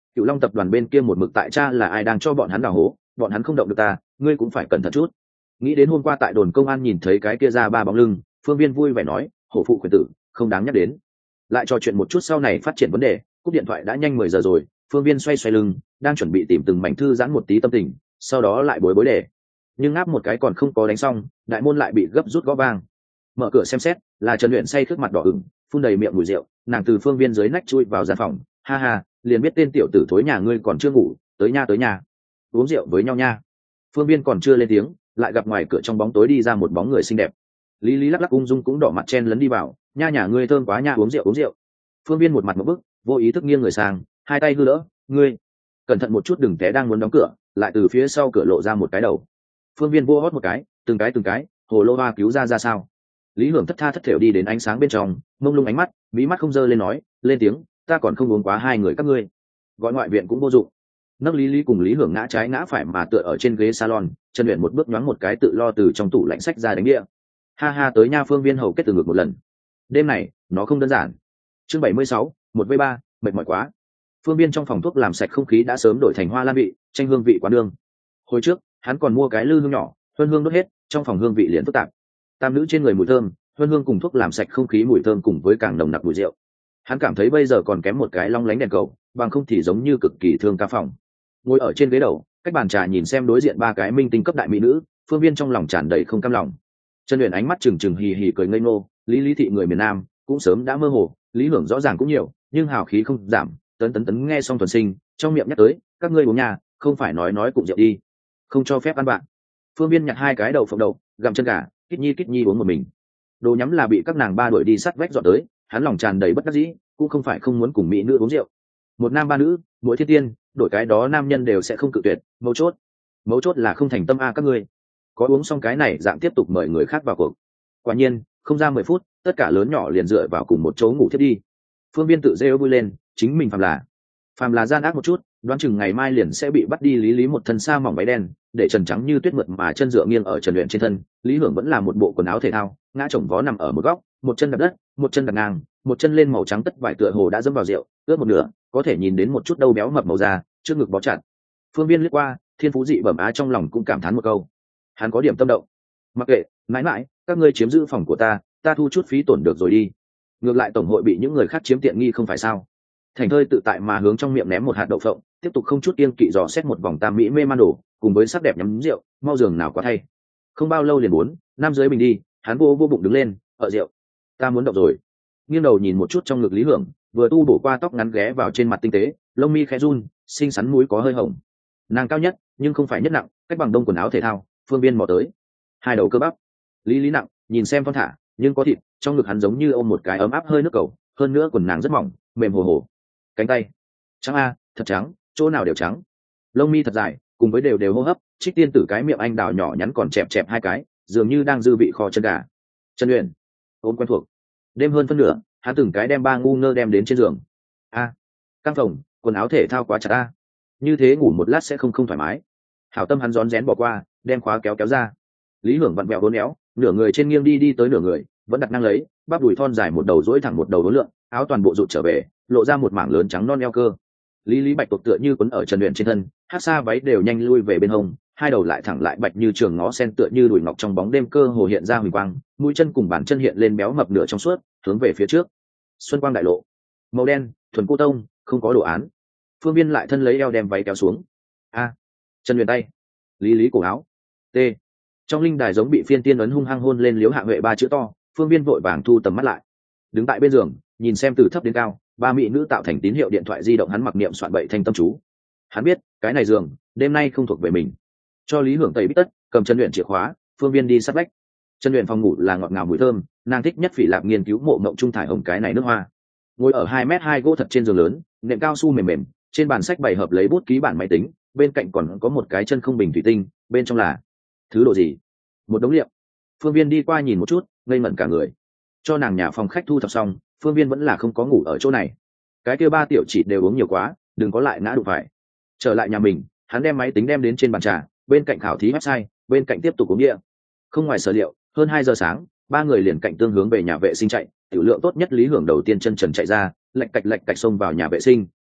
Cựu Long tập đoàn bên kia một mực tại cha là ai đang cho bọn hắn đào hố, bọn hắn không động được ta, ngươi cũng phải cẩn thận chút. Nghĩ đến hôm qua tại đồn công an nhìn thấy cái kia ra ba bóng lưng, Phương Viên vui vẻ nói, hổ phụ quyền tử, không đáng nhắc đến. Lại trò chuyện một chút sau này phát triển vấn đề, cúp điện thoại đã nhanh mười giờ rồi, Phương Viên xoay xoay lưng, đang chuẩn bị tìm từng mảnh thư giãn một tí tâm tình, sau đó lại bối bối đề. Nhưng ngáp một cái còn không có đánh xong, đại môn lại bị gấp rút gõ vang. Mở cửa xem xét, là Trần Uyển say khướt mặt đỏ ửng, phun đầy miệng mùi rượu, nàng từ Phương Viên dưới nách chui vào gian phòng, ha ha, liền biết tên tiểu tử thối nhà ngươi còn chưa ngủ, tới nha tới nhà, uống rượu với nhau nha. Phương Viên còn chưa lên tiếng, lại gặp ngoài cửa trong bóng tối đi ra một bóng người xinh đẹp. Lý Lý lắc lắc ung dung cũng đỏ mặt chen lấn đi vào, nha nhà ngươi thơm quá nha, uống rượu uống rượu. Phương Viên một mặt một bức, vô ý thức nghiêng người sang, hai tay hư đỡ, ngươi cẩn thận một chút đừng té, đang muốn đóng cửa, lại từ phía sau cửa lộ ra một cái đầu. Phương Viên vô hót một cái, từng cái từng cái, hồ lô hoa cứu ra ra sao. Lý Hưởng thất tha thất thểu đi đến ánh sáng bên trong, mông lung ánh mắt, mí mắt không dơ lên nói, lên tiếng, ta còn không uống quá hai người các ngươi, gọi ngoại viện cũng vô dụng. Nâng Lý Lý cùng Lý Hưởng ngã trái ngã phải mà tựa ở trên ghế salon, Trần Uyển một bước nhoáng một cái tự lo từ trong tủ lạnh sách ra đánh đĩa. Ha ha, tới nha. Phương Viên hầu kết từ ngược một lần. Đêm này nó không đơn giản. Chương bảy mươi sáu, một v ba, mệt mỏi quá. Phương Viên trong phòng thuốc làm sạch không khí đã sớm đổi thành hoa lan vị, tranh hương vị quán đường. Hồi trước hắn còn mua cái lư hương nhỏ, huân hương đốt hết, trong phòng hương vị liền phức tạp. Tam nữ trên người mùi thơm, huân hương cùng thuốc làm sạch không khí mùi thơm cùng với càng nồng nặc mùi rượu. Hắn cảm thấy bây giờ còn kém một cái long lánh đèn cầu, bằng không thì giống như cực kỳ thương ca phòng. Ngồi ở trên ghế đầu, cách bàn trà nhìn xem đối diện ba cái minh tinh cấp đại mỹ nữ, Phương Viên trong lòng tràn đầy không cam lòng. Trần Uyển ánh mắt trừng trừng hì hì cười ngây ngô, Lý Lý thị người miền Nam cũng sớm đã mơ hồ, Lý Hưởng rõ ràng cũng nhiều, nhưng hào khí không giảm. Tấn tấn tấn nghe xong Thuần Sinh trong miệng nhắc tới, các ngươi uống nhà, không phải nói nói cùng rượu đi, không cho phép ăn bạn. Phương Viên nhặt hai cái đầu phộng đầu, gặm chân gà, kít nhi kít nhi uống một mình. Đồ nhắm là bị các nàng ba đuổi đi sắt vách dọn tới, hắn lòng tràn đầy bất đắc dĩ, cũng không phải không muốn cùng mỹ nữ uống rượu. Một nam ba nữ, mỗi thiên tiên, đổi cái đó nam nhân đều sẽ không cự tuyệt, mấu chốt mấu chốt là không thành tâm a các ngươi. Có uống xong cái này dạng tiếp tục mời người khác vào cuộc. Quả nhiên không ra mười phút, tất cả lớn nhỏ liền dựa vào cùng một chỗ ngủ thiết đi. Phương Viên tự rêu vui lên, chính mình phàm là phàm là gian ác một chút, đoán chừng ngày mai liền sẽ bị bắt đi. Lý Lý một thân sa mỏng váy đen, để trần trắng như tuyết mượt mà chân dựa nghiêng ở Trần Uyển trên thân. Lý Hưởng vẫn là một bộ quần áo thể thao, ngã chồng vó nằm ở một góc, một chân đặt đất, một chân đặt ngang, một chân lên màu trắng tất vải tựa hồ đã dẫm vào rượu, ướt một nửa, có thể nhìn đến một chút đâu béo mập màu da, trước ngực bó chặt. Phương Viên liếc qua, thiên phú dị bẩm á, trong lòng cũng cảm thán một câu. Hắn có điểm tâm động. Mặc kệ, mãi mãi, các ngươi chiếm giữ phòng của ta, ta thu chút phí tổn được rồi đi. Ngược lại tổng hội bị những người khác chiếm tiện nghi không phải sao? Thành thơi tự tại mà hướng trong miệng ném một hạt đậu phộng, tiếp tục không chút kiêng kỵ dò xét một vòng tam mỹ mê man đồ, cùng với sắc đẹp nhắm rượu, mau giường nào quá thay. Không bao lâu liền bốn, năm dưới bình đi, hắn vô vô bụng đứng lên, ở rượu, ta muốn động rồi. Nghiêng đầu nhìn một chút trong ngực Lý Hưởng, vừa tu bổ qua tóc ngắn ghé vào trên mặt tinh tế, lông mi khẽ run, xinh xắn mũi có hơi hồng. Nàng cao nhất, nhưng không phải nhất nặng, cách bằng đông quần áo thể thao. Phương Viên mò tới, hai đầu cơ bắp. Lý Lý nặng, nhìn xem thon thả, nhưng có thịt, trong ngực hắn giống như ôm một cái ấm áp hơi nước cầu, hơn nữa quần nàng rất mỏng, mềm hồ hồ. Cánh tay trắng a, thật trắng, chỗ nào đều trắng. Lông mi thật dài, cùng với đều đều hô hấp, trích tiên tử cái miệng anh đào nhỏ nhắn còn chẹp chẹp hai cái, dường như đang dư vị kho chân gà. Trần Uyển ôm quen thuộc. Đêm hơn phân nửa, hắn từng cái đem ba ngu ngơ đem đến trên giường. A, căng phòng, quần áo thể thao quá chặt a, như thế ngủ một lát sẽ không không thoải mái. Hảo tâm hắn rón rén bỏ qua, đem khóa kéo kéo ra. Lý Hưởng vặn vẹo uốn éo, nửa người trên nghiêng đi đi tới nửa người, vẫn đặt năng lấy, bắp đùi thon dài một đầu duỗi thẳng một đầu đối lượng, áo toàn bộ rụt trở về, lộ ra một mảng lớn trắng non eo cơ. Lý Lý bạch tuộc tựa như quấn ở Trần Uyển trên thân, hát xa váy đều nhanh lui về bên hông, hai đầu lại thẳng lại bạch như trường ngó sen tựa như đùi ngọc trong bóng đêm cơ hồ hiện ra huỳnh quang, mũi chân cùng bàn chân hiện lên béo mập nửa trong suốt, hướng về phía trước. Xuân quang đại lộ, màu đen, thuần cô tông, không có đồ án. Phương Viên lại thân lấy eo đem váy kéo xuống. A, Trần Uyển tay, Lý Lý cổ áo. T. Trong linh đài giống bị phiên tiên ấn hung hăng hôn lên Liễu Hạ Huệ ba chữ to. Phương Viên vội vàng thu tầm mắt lại, đứng tại bên giường, nhìn xem từ thấp đến cao, ba mỹ nữ tạo thành tín hiệu điện thoại di động, hắn mặc niệm soạn bậy thanh tâm chú. Hắn biết cái này giường đêm nay không thuộc về mình. Cho Lý Hưởng tẩy bít tất, cầm Trần Uyển chìa khóa, Phương Viên đi sát vách. Trần Uyển phòng ngủ là ngọt ngào mùi thơm, nàng thích nhất Phỉ Lạp nghiên cứu mộ mộng trung thải hồng cái này nước hoa. Ngồi ở hai mét hai gỗ thật trên giường lớn, nệm cao su mềm mềm, trên bàn sách bày hợp lấy bút ký bản máy tính, bên cạnh còn có một cái chân không bình thủy tinh, bên trong là thứ đồ gì? Một đống liệu. Phương Viên đi qua nhìn một chút, ngây ngẩn cả người. Cho nàng nhà phòng khách thu thập xong, Phương Viên vẫn là không có ngủ ở chỗ này. Cái kia ba tiểu chỉ đều uống nhiều quá, đừng có lại ngã đụng phải. Trở lại nhà mình, hắn đem máy tính đem đến trên bàn trà, bên cạnh khảo thí website, bên cạnh tiếp tục uống địa. Không ngoài sở liệu, hơn hai giờ sáng, ba người liền cạnh tương hướng về nhà vệ sinh chạy. Tiểu lượng tốt nhất Lý Hưởng đầu tiên chân trần chạy ra, lạch cạch lạch cạch xông vào nhà vệ sinh,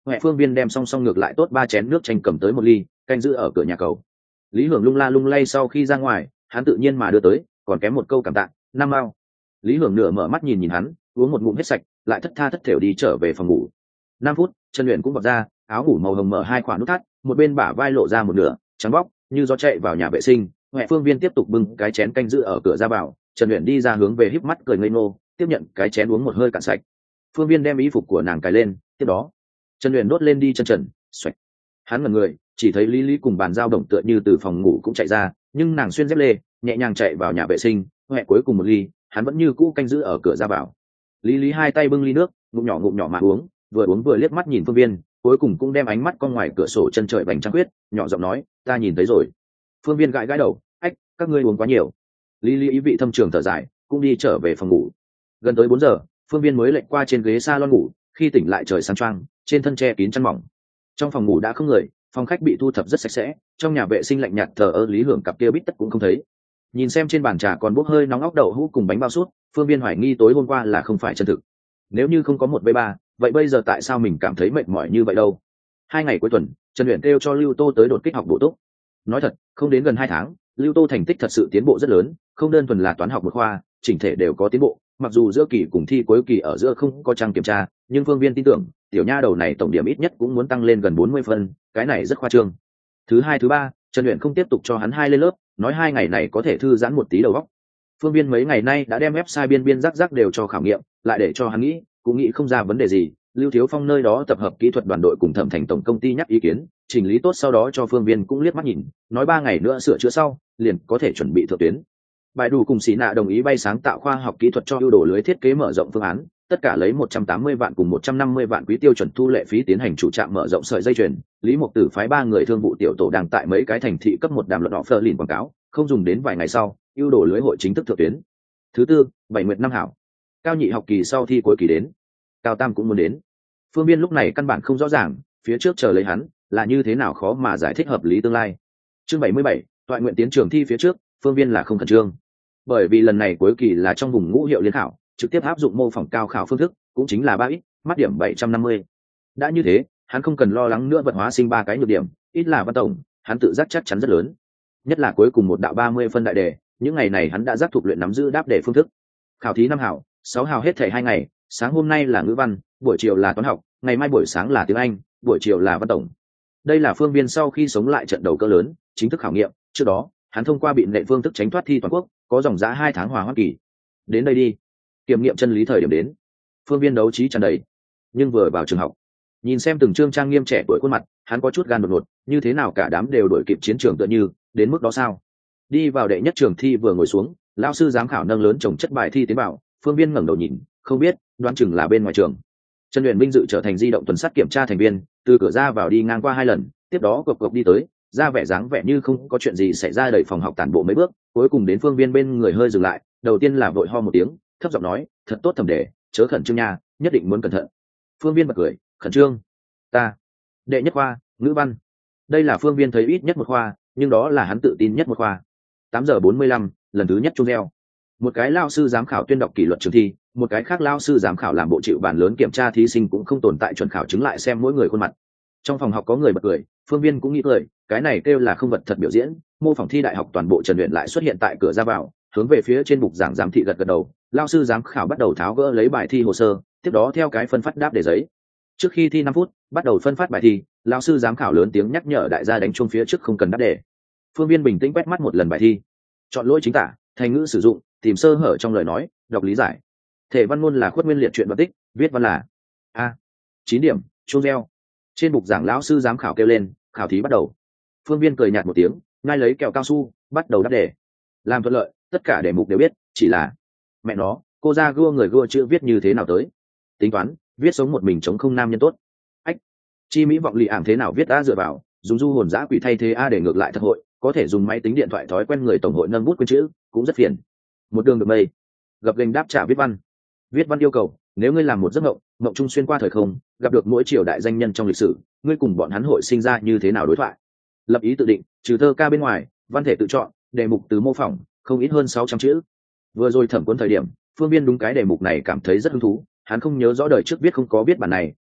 huệ phương viên đem song song ngược lại tốt ba chén nước chanh cầm tới một ly canh giữ ở cửa nhà cầu. Lý Hưởng lung la lung lay sau khi ra ngoài, hắn tự nhiên mà đưa tới, còn kém một câu cảm tạ, năm mao. Lý Hưởng nửa mở mắt nhìn nhìn hắn, uống một ngụm hết sạch, lại thất tha thất thểu đi trở về phòng ngủ. Năm phút, Trần Uyển cũng vọt ra, áo ngủ màu hồng mở hai khoảng nút thắt, một bên bả vai lộ ra một nửa, trắng bóc, như gió chạy vào nhà vệ sinh. Huệ phương viên tiếp tục bưng cái chén canh giữ ở cửa ra vào, Trần Uyển đi ra hướng về híp mắt cười ngây ngô, tiếp nhận cái chén uống một hơi cạn sạch. Phương viên đem y phục của nàng cài lên, tiếp đó Trần Uyển đốt lên đi chân trần, xoạch. Hắn ngẩn người, chỉ thấy Lý Lý cùng bàn giao động tựa như từ phòng ngủ cũng chạy ra, nhưng nàng xuyên dép lê, nhẹ nhàng chạy vào nhà vệ sinh. Huệ cuối cùng một ly, hắn vẫn như cũ canh giữ ở cửa ra vào. Lý Lý hai tay bưng ly nước, ngụm nhỏ ngụm nhỏ mà uống, vừa uống vừa liếc mắt nhìn Phương Viên, cuối cùng cũng đem ánh mắt con ngoài cửa sổ chân trời vành trăng khuyết, nhỏ giọng nói, ta nhìn thấy rồi. Phương Viên gãi gãi đầu, ách, các ngươi uống quá nhiều. Lý Lý ý vị thâm trường thở dài, cũng đi trở về phòng ngủ. Gần tới bốn giờ, Phương Viên mới lệch qua trên ghế salon ngủ, khi tỉnh lại trời sáng choang, trên thân che kín chăn mỏng. Trong phòng ngủ đã không người, phòng khách bị thu thập rất sạch sẽ, trong nhà vệ sinh lạnh nhạt thờ ơ Lý Hưởng cặp kia bít tất cũng không thấy. Nhìn xem trên bàn trà còn bốc hơi nóng óc đậu hũ cùng bánh bao sút, Phương Viên hoài nghi tối hôm qua là không phải chân thực. Nếu như không có một b ba, vậy bây giờ tại sao mình cảm thấy mệt mỏi như vậy đâu? Hai ngày cuối tuần, Trần Uyển kêu cho Lưu Tô tới đột kích học bổ túc. Nói thật, không đến gần hai tháng, Lưu Tô thành tích thật sự tiến bộ rất lớn, không đơn thuần là toán học một khoa, chỉnh thể đều có tiến bộ. Mặc dù giữa kỳ cùng thi cuối kỳ ở giữa không có trang kiểm tra, nhưng Phương Viên tin tưởng, tiểu nha đầu này tổng điểm ít nhất cũng muốn tăng lên gần bốn mươi phân, cái này rất khoa trương. Thứ hai thứ ba, Trần Uyển không tiếp tục cho hắn hai lên lớp, nói hai ngày này có thể thư giãn một tí đầu óc. Phương Viên mấy ngày nay đã đem website biên biên rắc rắc đều cho khảo nghiệm, lại để cho hắn nghĩ, cũng nghĩ không ra vấn đề gì. Lưu Thiếu Phong nơi đó tập hợp kỹ thuật đoàn đội cùng Thẩm Thành tổng công ty nhắc ý kiến, chỉnh lý tốt sau đó cho Phương Viên cũng liếc mắt nhìn, nói ba ngày nữa sửa chữa sau, liền có thể chuẩn bị thượng tuyến. Bài đủ cùng Xí Nạ đồng ý bay sáng tạo khoa học kỹ thuật cho ưu đồ lưới thiết kế mở rộng phương án, tất cả lấy một trăm tám mươi vạn cùng một trăm năm mươi vạn quý tiêu chuẩn thu lệ phí tiến hành chủ trạm mở rộng sợi dây chuyền. Lý Mộc Tử phái ba người thương vụ tiểu tổ đang tại mấy cái thành thị cấp một đàm luận họ phơ lìn quảng cáo, không dùng đến vài ngày sau, ưu đồ lưới hội chính thức thượng tuyến. Thứ tư, bảy nguyệt năm hảo. Cao nhị học kỳ sau thi cuối kỳ đến, Cao Tam cũng muốn đến. Phương Viên lúc này căn bản không rõ ràng, phía trước chờ lấy hắn là như thế nào khó mà giải thích hợp lý tương lai. Chương bảy mươi bảy, thoại nguyện tiến trường thi phía trước, Phương Viên là không khẩn trương. Bởi vì lần này cuối kỳ là trong vùng ngũ hiệu liên khảo, trực tiếp áp dụng mô phỏng cao khảo phương thức, cũng chính là ba ít, mắt điểm bảy trăm năm mươi. Đã như thế, hắn không cần lo lắng nữa vật hóa sinh ba cái nhược điểm, ít là văn tổng, hắn tự giác chắc chắn rất lớn. Nhất là cuối cùng một đạo ba mươi phân đại đề, những ngày này hắn đã giác thuộc luyện nắm giữ đáp đề phương thức. Khảo thí năm hảo, sáu hảo hết thảy hai ngày, sáng hôm nay là ngữ văn, buổi chiều là toán học, ngày mai buổi sáng là tiếng Anh, buổi chiều là văn tổng. Đây là Phương Viên sau khi sống lại trận đầu cỡ lớn, chính thức khảo nghiệm, trước đó, hắn thông qua biện lệ phương thức tránh thoát thi toàn quốc, có dòng giá hai tháng hòa hoa kỳ. Đến đây đi, kiểm nghiệm chân lý thời điểm đến. Phương Viên đấu trí tràn đầy, nhưng vừa vào trường học, nhìn xem từng trương trang nghiêm trẻ tuổi khuôn mặt, hắn có chút gan đột ngột, như thế nào cả đám đều đuổi kịp chiến trường tựa như, đến mức đó sao? Đi vào đệ nhất trường thi vừa ngồi xuống, lão sư giám khảo nâng lớn chồng chất bài thi tiến bảo, Phương Viên ngẩng đầu nhìn, không biết, đoán chừng là bên ngoài trường. Trần Uyển vinh dự trở thành di động tuần sát kiểm tra thành viên, từ cửa ra vào đi ngang qua hai lần, tiếp đó cộc cộc đi tới, ra vẻ dáng vẻ như không có chuyện gì xảy ra, đẩy phòng học tản bộ mấy bước, cuối cùng đến Phương Viên bên người hơi dừng lại, đầu tiên là vội ho một tiếng, thấp giọng nói, thật tốt Thẩm đề, chớ khẩn trương nha, nhất định muốn cẩn thận. Phương Viên bật cười, khẩn trương? Ta, đệ nhất khoa, ngữ văn. Đây là Phương Viên thấy ít nhất một khoa, nhưng đó là hắn tự tin nhất một khoa. Tám giờ bốn mươi lăm, lần thứ nhất chung reo. Một cái lao sư giám khảo tuyên đọc kỷ luật trường thi, một cái khác lao sư giám khảo làm bộ chịu bản lớn kiểm tra thí sinh cũng không tồn tại chuẩn khảo chứng lại xem mỗi người khuôn mặt. Trong phòng học có người bật cười, Phương Viên cũng nghĩ cười, cái này kêu là không vật thật biểu diễn. Mô phỏng thi đại học toàn bộ Trần Uyển lại xuất hiện tại cửa ra vào, hướng về phía trên bục giảng giám thị gật gật đầu, lao sư giám khảo bắt đầu tháo gỡ lấy bài thi hồ sơ, tiếp đó theo cái phân phát đáp để giấy. Trước khi thi năm phút, bắt đầu phân phát bài thi, lao sư giám khảo lớn tiếng nhắc nhở đại gia đánh chuông phía trước không cần đáp đề. Phương Viên bình tĩnh quét mắt một lần bài thi, chọn lỗi chính tả, thành ngữ sử dụng, tìm sơ hở trong lời nói, đọc lý giải. Thể văn ngôn là khuất nguyên liệt truyện văn tích, viết văn là a chín điểm, chuông reo. Trên bục giảng lão sư giám khảo kêu lên, khảo thí bắt đầu. Phương Viên cười nhạt một tiếng, ngay lấy kẹo cao su, bắt đầu đáp đề. Làm thuận lợi, tất cả đề mục đều biết, chỉ là mẹ nó, cô ra gua người gua chữ viết như thế nào tới? Tính toán, viết sống một mình chống không nam nhân tốt. Ách, chi mỹ vọng lì ảm thế nào viết đã dựa vào, dùng du hồn dã quỷ thay thế a để ngược lại thật hội, có thể dùng máy tính điện thoại thói quen người tổng hội nâng bút quên chữ, cũng rất phiền. Một đường được mây, gặp gành đáp trả viết văn. Viết văn yêu cầu, nếu ngươi làm một giấc mộng, mộng trung xuyên qua thời không, gặp được mỗi triều đại danh nhân trong lịch sử, ngươi cùng bọn hắn hội sinh ra như thế nào đối thoại. Lập ý tự định, trừ thơ ca bên ngoài, văn thể tự chọn, đề mục từ mô phỏng, không ít hơn sáu trăm chữ. Vừa rồi thẩm cuốn thời điểm, Phương Viên đúng cái đề mục này cảm thấy rất hứng thú, hắn không nhớ rõ đời trước viết không có viết bản này,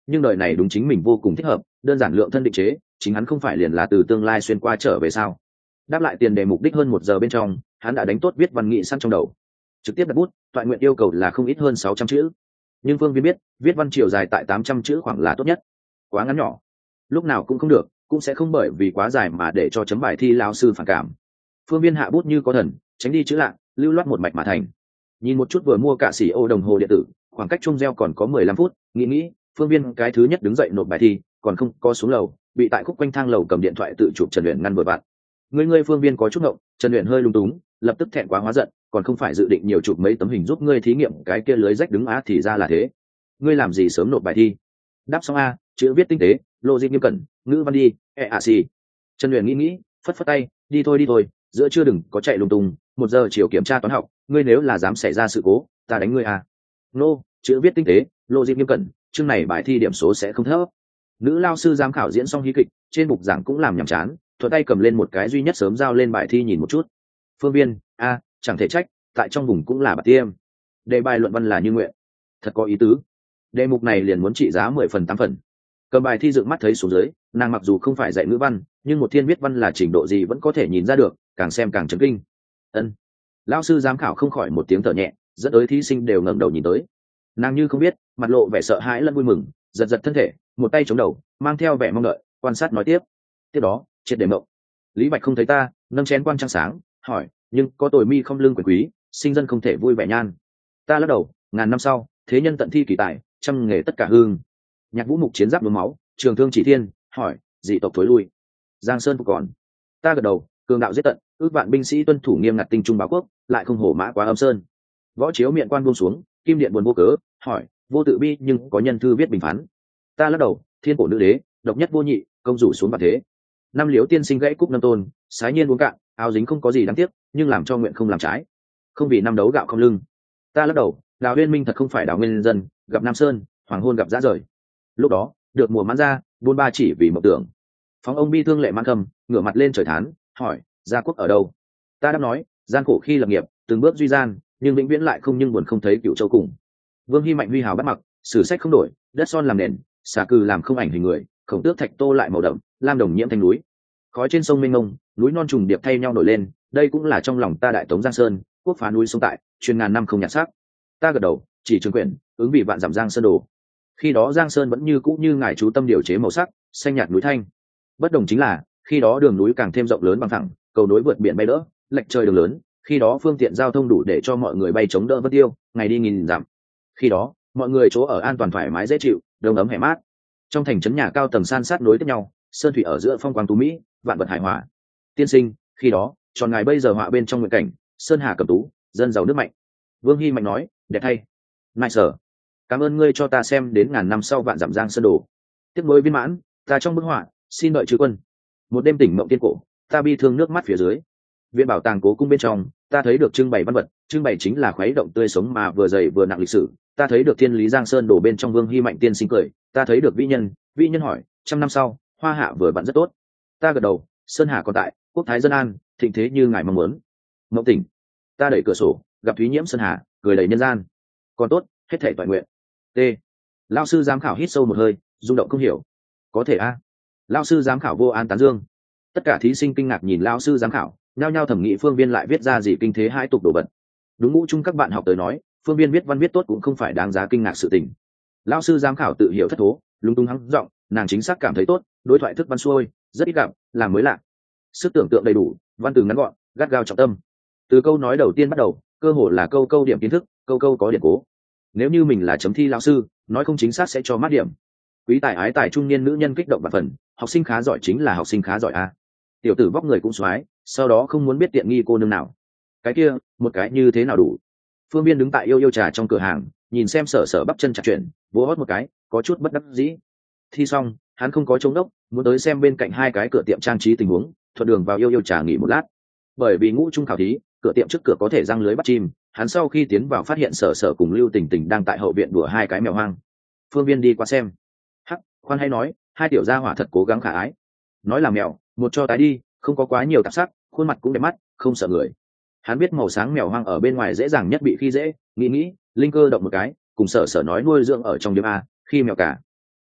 nhưng đời này đúng chính mình vô cùng thích hợp, đơn giản lượng thân định chế, chính hắn không phải liền là từ tương lai xuyên qua trở về sao? Đáp lại tiền đề mục đích hơn một giờ bên trong, hắn đã đánh tốt viết văn nghị sẵn trong đầu, trực tiếp đặt bút. Thoại nguyện yêu cầu là không ít hơn sáu trăm chữ, nhưng Phương Viên biết viết văn chiều dài tại tám trăm chữ khoảng là tốt nhất, quá ngắn nhỏ lúc nào cũng không được, cũng sẽ không bởi vì quá dài mà để cho chấm bài thi lao sư phản cảm. Phương Viên hạ bút như có thần, tránh đi chữ lạ, lưu loát một mạch mà thành. Nhìn một chút vừa mua cả xỉ ô đồng hồ điện tử, khoảng cách chung reo còn có mười lăm phút, nghĩ nghĩ, Phương Viên cái thứ nhất đứng dậy nộp bài thi, còn không có xuống lầu, bị tại khúc quanh thang lầu cầm điện thoại tự chụp Trần Uyển ngăn vừa vặn. Người ngươi Phương Viên có chút ngộng, Trần Uyển hơi lung túng, lập tức thẹn quá hóa giận, còn không phải dự định nhiều chụp mấy tấm hình giúp ngươi thí nghiệm cái kia lưới rách đứng á, thì ra là thế. Ngươi làm gì sớm nộp bài thi? Đáp xong a, chữ viết tinh tế, logic nghiêm cẩn, ngữ văn đi, e a xì. Trần Uyển nghĩ nghĩ, phất phất tay, đi thôi đi thôi, giữa trưa đừng có chạy lung tung, một giờ chiều kiểm tra toán học, ngươi nếu là dám xảy ra sự cố, ta đánh ngươi à. Nô, chữ viết tinh tế, logic nghiêm cẩn, chương này bài thi điểm số sẽ không thấp. Nữ lao sư giám khảo diễn xong hí kịch, trên bục giảng cũng làm nhàm chán, thuận tay cầm lên một cái duy nhất sớm giao lên bài thi nhìn một chút. Phương Viên, a, chẳng thể trách, tại trong vùng cũng là bạc tiêm. Đề bài luận văn là như nguyện, thật có ý tứ. Đề mục này liền muốn trị giá mười phần tám phần. Cầm bài thi dựng mắt thấy xuống dưới, nàng mặc dù không phải dạy ngữ văn, nhưng một thiên viết văn là trình độ gì vẫn có thể nhìn ra được, càng xem càng chấn kinh. Ân. Lão sư giám khảo không khỏi một tiếng thở nhẹ, dẫn tới thí sinh đều ngẩng đầu nhìn tới. Nàng như không biết, mặt lộ vẻ sợ hãi lẫn vui mừng, giật giật thân thể, một tay chống đầu, mang theo vẻ mong đợi, quan sát nói tiếp. Tiếp đó, triệt để mộng. Lý Bạch không thấy ta, nâng chén quan trăng sáng, hỏi, nhưng có tội mi không lương quyền quý, sinh dân không thể vui vẻ nhan. Ta lắc đầu, ngàn năm sau, thế nhân tận thi kỳ tài, trăm nghề tất cả hương. Nhạc vũ mục chiến giáp đốm máu, trường thương chỉ thiên, hỏi, dị tộc thối lui. Giang Sơn phục còn. Ta gật đầu, cường đạo giết tận, ước vạn binh sĩ tuân thủ nghiêm ngặt tinh trung báo quốc, lại không hổ mã quá âm sơn. Võ chiếu miệng quan buông xuống, kim điện buồn vô cớ, hỏi, vô tự bi nhưng có nhân thư viết bình phán. Ta lắc đầu, thiên cổ nữ đế, độc nhất vô nhị, công rủ xuống bản thế. Năm liếu tiên sinh gãy cúc năm tôn, sái nhiên uống cạn, áo dính không có gì đáng tiếc, nhưng làm cho nguyện không làm trái. Không vì năm đấu gạo không lưng. Ta lắc đầu, Đào Uyên Minh thật không phải Đào Nguyên dân, gặp Nam Sơn, hoàng hôn gặp dã rời. Lúc đó, được mùa mãn ra, buôn ba chỉ vì mộng tưởng. Phóng ông bi thương lệ mang cầm, ngửa mặt lên trời thán, hỏi, gia quốc ở đâu? Ta đáp nói, gian khổ khi lập nghiệp, từng bước duy gian, nhưng vĩnh viễn lại không nhưng buồn không thấy cựu châu cùng. Vương Hy Mạnh huy hào bắt mặc, sử sách không đổi, đất son làm nền, xà cừ làm không ảnh hình người, khổng tước thạch tô lại màu đậm, lam đồng nhiễm thành núi. Khói trên sông mênh mông, núi non trùng điệp thay nhau nổi lên, đây cũng là trong lòng ta đại tống Giang Sơn, quốc phá núi sông tại, truyền ngàn năm không nhặt xác. Ta gật đầu, chỉ trường quyển, ứng vị vạn dặm Giang Sơn đồ. Khi đó Giang Sơn vẫn như cũ như ngài chú tâm điều chế màu sắc, xanh nhạt núi thanh. Bất đồng chính là, khi đó đường núi càng thêm rộng lớn bằng thẳng, cầu nối vượt biển bay đỡ, lệch trời đường lớn, khi đó phương tiện giao thông đủ để cho mọi người bay chống đỡ vân tiêu, ngày đi nghìn dặm. Khi đó, mọi người chỗ ở an toàn thoải mái dễ chịu, đông ấm hẻ mát. Trong thành trấn nhà cao tầng san sát nối tiếp nhau, sơn thủy ở giữa phong quang tú mỹ, vạn vật hài hòa. Tiên sinh, khi đó, tròn ngài bây giờ họa bên trong nguyện cảnh, sơn hà cầm tú, dân giàu nước mạnh. Vương Hy Mạnh nói, đẹp thay. Nại sở, cảm ơn ngươi cho ta xem đến ngàn năm sau vạn dặm Giang Sơn đồ. Tiếp nối viên mãn, ta trong bức họa, xin đợi chư quân. Một đêm tỉnh mộng tiên cổ, ta bi thương nước mắt phía dưới. Viện bảo tàng cố cung bên trong, ta thấy được trưng bày văn vật, trưng bày chính là khuấy động tươi sống mà vừa dày vừa nặng lịch sử. Ta thấy được thiên lý Giang Sơn đổ bên trong Vương Hy Mạnh tiên sinh cười, ta thấy được vĩ nhân, vĩ nhân hỏi, trăm năm sau, hoa hạ vừa vặn rất tốt. Ta gật đầu, sơn hà còn tại, quốc thái dân an, thịnh thế như ngài mong muốn. Mộng tỉnh, ta đẩy cửa sổ, gặp Thúy Nhiễm sơn hà, cười đầy nhân gian. Còn tốt, hết thảy toàn nguyện. T. Lão sư giám khảo hít sâu một hơi, rung động không hiểu. Có thể a? Lão sư giám khảo vô an tán dương. Tất cả thí sinh kinh ngạc nhìn lão sư giám khảo, nhao nhao thẩm nghĩ Phương Viên lại viết ra gì kinh thế hai tục đồ vật. Đúng ngũ chung các bạn học tới nói, Phương Viên viết văn viết tốt cũng không phải đáng giá kinh ngạc sự tình. Lão sư giám khảo tự hiểu thất thố, lung tung hắng giọng, nàng chính xác cảm thấy tốt, đối thoại thức văn xuôi, rất ít gặp, làm mới lạ. Sức tưởng tượng đầy đủ, văn từ ngắn gọn, gắt gao trọng tâm. Từ câu nói đầu tiên bắt đầu, cơ hồ là câu câu điểm kiến thức, câu câu có điểm cố. Nếu như mình là chấm thi lão sư, nói không chính xác sẽ cho mát điểm. Quý tài ái tài trung niên nữ nhân kích động và phần, học sinh khá giỏi chính là học sinh khá giỏi a. Tiểu tử vóc người cũng xoái, sau đó không muốn biết tiện nghi cô nương nào. Cái kia, một cái như thế nào đủ? Phương Viên đứng tại yêu yêu trà trong cửa hàng, nhìn xem Sở Sở bắp chân chặt chuyện, vỗ hót một cái, có chút bất đắc dĩ. Thi xong, hắn không có trống đốc, muốn tới xem bên cạnh hai cái cửa tiệm trang trí tình huống, thuận đường vào yêu yêu trà nghỉ một lát. Bởi vì ngũ trung khảo thí, cửa tiệm trước cửa có thể răng lưới bắt chim, hắn sau khi tiến vào phát hiện Sở Sở cùng Lưu Tình Tình đang tại hậu viện đùa hai cái mèo hoang. Phương Viên đi qua xem. Hắc, khoan hay nói, hai tiểu gia hỏa thật cố gắng khả ái. Nói là mèo, một cho tái đi, không có quá nhiều tạp sắc, khuôn mặt cũng đẹp mắt, không sợ người. Hắn biết màu sáng mèo hoang ở bên ngoài dễ dàng nhất bị khi dễ, nghĩ nghĩ, linh cơ động một cái, cùng Sở Sở nói nuôi dưỡng ở trong điếm a, khi mèo cả.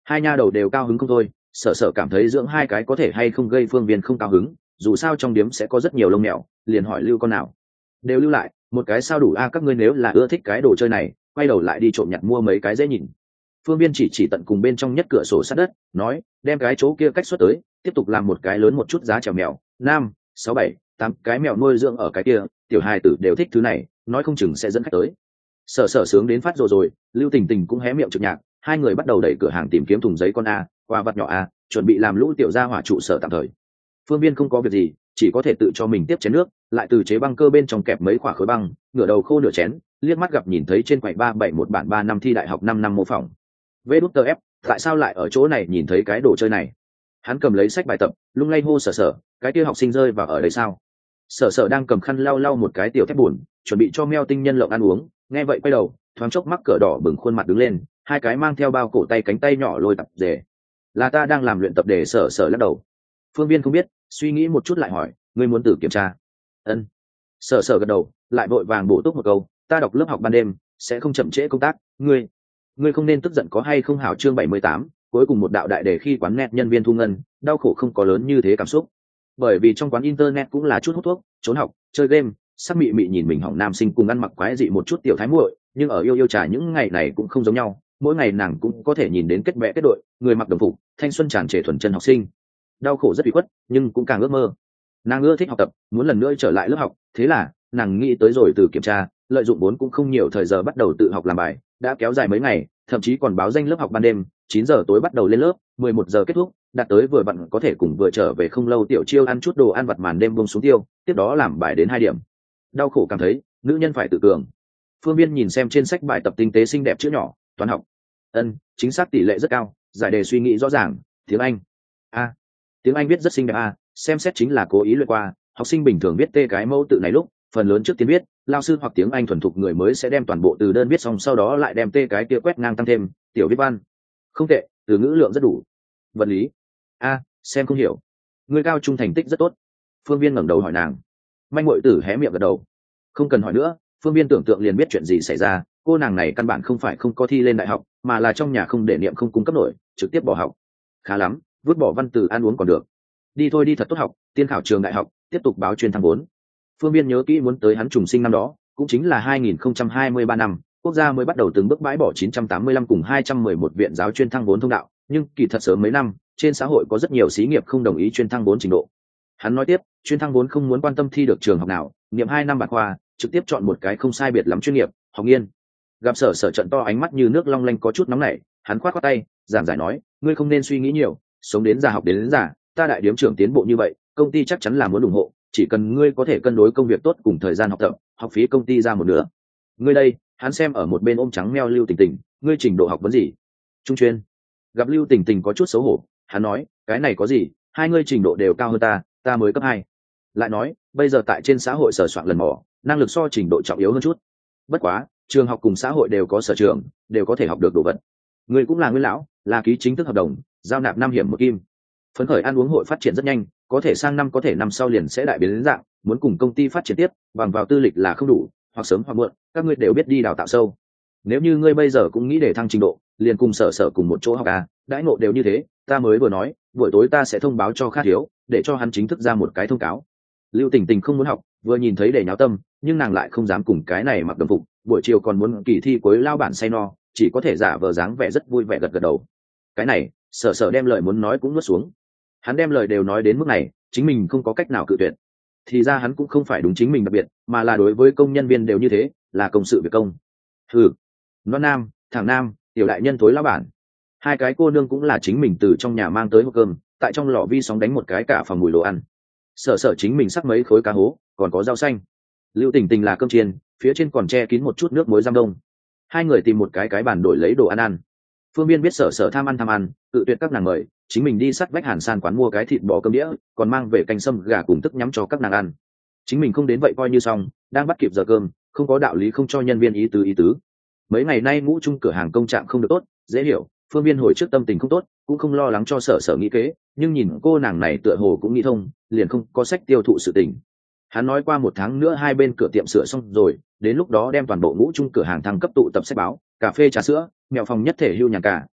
Hai nha đầu đều cao hứng không thôi, sở sở cảm thấy dưỡng hai cái có thể hay không gây Phương Viên không cao hứng, dù sao trong điếm sẽ có rất nhiều lông mèo, liền hỏi lưu con nào đều lưu lại một cái sao đủ a, các ngươi nếu là ưa thích cái đồ chơi này quay đầu lại đi trộm nhặt mua mấy cái dễ nhìn. Phương Viên chỉ chỉ tận cùng bên trong nhất cửa sổ sát đất, nói đem cái chỗ kia cách xuất tới, tiếp tục làm một cái lớn một chút giá chèo mèo, năm sáu bảy tám cái mèo nuôi dưỡng ở cái kia, tiểu hài tử đều thích thứ này, nói không chừng sẽ dẫn khách tới. Sở sở sướng đến phát rồi rồi, Lưu Tình Tình cũng hé miệng trực nhạc, hai người bắt đầu đẩy cửa hàng tìm kiếm thùng giấy con a, quà vặt nhỏ a, chuẩn bị làm lũ tiểu gia hỏa trụ sở tạm thời. Phương Viên không có việc gì, chỉ có thể tự cho mình tiếp chén nước, lại từ chế băng cơ bên trong kẹp mấy quả khối băng, ngửa đầu khô nửa chén, liếc mắt gặp nhìn thấy trên quầy ba bảy một bản ba năm thi đại học năm năm mô phỏng. vê đút tờ ép, tại sao lại ở chỗ này nhìn thấy cái đồ chơi này? Hắn cầm lấy sách bài tập, lung lay hô sở sở, cái kia học sinh rơi vào ở đây sao? Sở sở đang cầm khăn lau lau một cái tiểu thép buồn, chuẩn bị cho meo tinh nhân lộng ăn uống, nghe vậy quay đầu, thoáng chốc mắc cỡ đỏ bừng khuôn mặt đứng lên, hai cái mang theo bao cổ tay cánh tay nhỏ lôi tập đề. Là ta đang làm luyện tập đề. Sở sở lắc đầu. Phương Viên không biết, suy nghĩ một chút lại hỏi, ngươi muốn tự kiểm tra? Ân. Sở sở gật đầu, lại vội vàng bổ túc một câu, ta đọc lớp học ban đêm, sẽ không chậm trễ công tác, ngươi ngươi không nên tức giận có hay không hảo. Chương bảy mươi tám, cuối cùng một đạo đại đề khi quán net nhân viên thu ngân, đau khổ không có lớn như thế cảm xúc. Bởi vì trong quán internet cũng là chút hút thuốc, trốn học, chơi game, sắc mị mị nhìn mình hỏng nam sinh cùng ăn mặc quái dị một chút tiểu thái muội, nhưng ở yêu yêu trà những ngày này cũng không giống nhau, mỗi ngày nàng cũng có thể nhìn đến kết bè kết đội, người mặc đồng phục, thanh xuân tràn trề thuần chân học sinh. Đau khổ rất bị khuất, nhưng cũng càng ước mơ. Nàng ưa thích học tập, muốn lần nữa trở lại lớp học, thế là nàng nghĩ tới rồi từ kiểm tra, lợi dụng bốn cũng không nhiều thời giờ bắt đầu tự học làm bài, đã kéo dài mấy ngày, thậm chí còn báo danh lớp học ban đêm, chín giờ tối bắt đầu lên lớp, mười một giờ kết thúc, đạt tới vừa bận có thể cùng vừa trở về không lâu tiểu chiêu ăn chút đồ ăn vặt màn đêm buông xuống tiêu, tiếp đó làm bài đến hai điểm. Đau khổ cảm thấy, nữ nhân phải tự cường. Phương Viên nhìn xem trên sách bài tập tinh tế xinh đẹp chữ nhỏ, toán học. Ân, chính xác tỷ lệ rất cao, giải đề suy nghĩ rõ ràng, tiếng Anh. A, tiếng Anh viết rất xinh đẹp a, xem xét chính là cố ý luyện qua, học sinh bình thường viết tê cái mẫu tự này lúc, phần lớn trước tiên viết, lao sư hoặc tiếng Anh thuần thục người mới sẽ đem toàn bộ từ đơn viết xong sau đó lại đem tê cái kia quét ngang tăng thêm, tiểu viết văn. Không tệ, từ ngữ lượng rất đủ. Vật lý. A, xem không hiểu. Người cao trung thành tích rất tốt. Phương Viên ngẩng đầu hỏi nàng. Manh muội tử hé miệng gật đầu. Không cần hỏi nữa, Phương Viên tưởng tượng liền biết chuyện gì xảy ra, cô nàng này căn bản không phải không có thi lên đại học, mà là trong nhà không để niệm không cung cấp nổi, trực tiếp bỏ học. Khá lắm, vứt bỏ văn từ ăn uống còn được. Đi thôi đi thật tốt học, tiên khảo trường đại học, tiếp tục báo chuyên thăng bốn. Phương Viên nhớ kỹ muốn tới hắn trùng sinh năm đó, cũng chính là hai nghìn không trăm hai mươi ba năm, quốc gia mới bắt đầu từng bước bãi bỏ chín trăm tám mươi lăm cùng hai trăm mười một viện giáo chuyên thăng bốn thông đạo, nhưng kỳ thật sớm mấy năm, trên xã hội có rất nhiều xí nghiệp không đồng ý chuyên thăng bốn trình độ. Hắn nói tiếp, chuyên thăng bốn không muốn quan tâm thi được trường học nào, niệm hai năm bản khoa, trực tiếp chọn một cái không sai biệt lắm chuyên nghiệp, học nghiên. Gặp sở sở trận to ánh mắt như nước long lanh có chút nóng nảy, hắn khoát khoát tay, giảng giải nói, ngươi không nên suy nghĩ nhiều, sống đến già học đến, đến già, ta đại điếm trưởng tiến bộ như vậy, công ty chắc chắn là muốn ủng hộ, chỉ cần ngươi có thể cân đối công việc tốt cùng thời gian học tập, học phí công ty ra một nửa. Ngươi đây, hắn xem ở một bên ôm trắng meo Lưu Tình Tình, ngươi trình độ học vấn gì? Trung chuyên. Gặp Lưu Tình Tình có chút xấu hổ, hắn nói, cái này có gì, hai ngươi trình độ đều cao hơn ta, ta mới cấp hai. Lại nói, bây giờ tại trên xã hội sở soạn lần mò, năng lực so trình độ trọng yếu hơn chút. Bất quá, trường học cùng xã hội đều có sở trường, đều có thể học được đồ vật. Ngươi cũng là nguyên lão, là ký chính thức hợp đồng, giao nạp năm hiểm một kim. Phấn khởi ăn uống hội phát triển rất nhanh, có thể sang năm có thể năm sau liền sẽ đại biến đến dạng, muốn cùng công ty phát triển tiếp, bằng vào tư lịch là không đủ, hoặc sớm hoặc muộn, các ngươi đều biết đi đào tạo sâu. Nếu như ngươi bây giờ cũng nghĩ để thăng trình độ, liền cùng sở sở cùng một chỗ học à, đãi ngộ đều như thế, ta mới vừa nói, buổi tối ta sẽ thông báo cho Khát Thiếu, để cho hắn chính thức ra một cái thông cáo. Lưu Tình Tình không muốn học, vừa nhìn thấy để nháo tâm, nhưng nàng lại không dám cùng cái này mặc đồng phục, buổi chiều còn muốn kỳ thi cuối lao bản say no, chỉ có thể giả vờ dáng vẻ rất vui vẻ gật gật đầu. Cái này, sở sở đem lời muốn nói cũng nuốt xuống. Hắn đem lời đều nói đến mức này, chính mình không có cách nào cự tuyệt. Thì ra hắn cũng không phải đúng chính mình đặc biệt, mà là đối với công nhân viên đều như thế, là công sự việc công. Hừ, non nam, thằng nam, tiểu đại nhân tối lão bản. Hai cái cô nương cũng là chính mình từ trong nhà mang tới hộp cơm, tại trong lò vi sóng đánh một cái cả phòng mùi đồ ăn. Sở sở chính mình sắc mấy khối cá hố, còn có rau xanh. Lưu Tình Tình là cơm chiên, phía trên còn che kín một chút nước muối giam đông. Hai người tìm một cái cái bàn đổi lấy đồ ăn ăn. Phương Viên biết sở sở tham ăn tham ăn, tự tuyệt các nàng mời, chính mình đi sắt vách Hàn San quán mua cái thịt bò cơm đĩa, còn mang về canh sâm gà cùng tức nhắm cho các nàng ăn. Chính mình không đến vậy coi như xong, đang bắt kịp giờ cơm, không có đạo lý không cho nhân viên ý tứ ý tứ. Mấy ngày nay ngũ chung cửa hàng công trạng không được tốt, dễ hiểu, Phương Viên hồi trước tâm tình không tốt, cũng không lo lắng cho sở sở nghĩ kế, nhưng nhìn cô nàng này tựa hồ cũng nghĩ thông, liền không có sách tiêu thụ sự tình. Hắn nói qua một tháng nữa hai bên cửa tiệm sửa xong rồi, đến lúc đó đem toàn bộ ngũ chung cửa hàng thăng cấp tụ tập sách báo, cà phê trà sữa, mèo phòng nhất thể hưu nhà cả,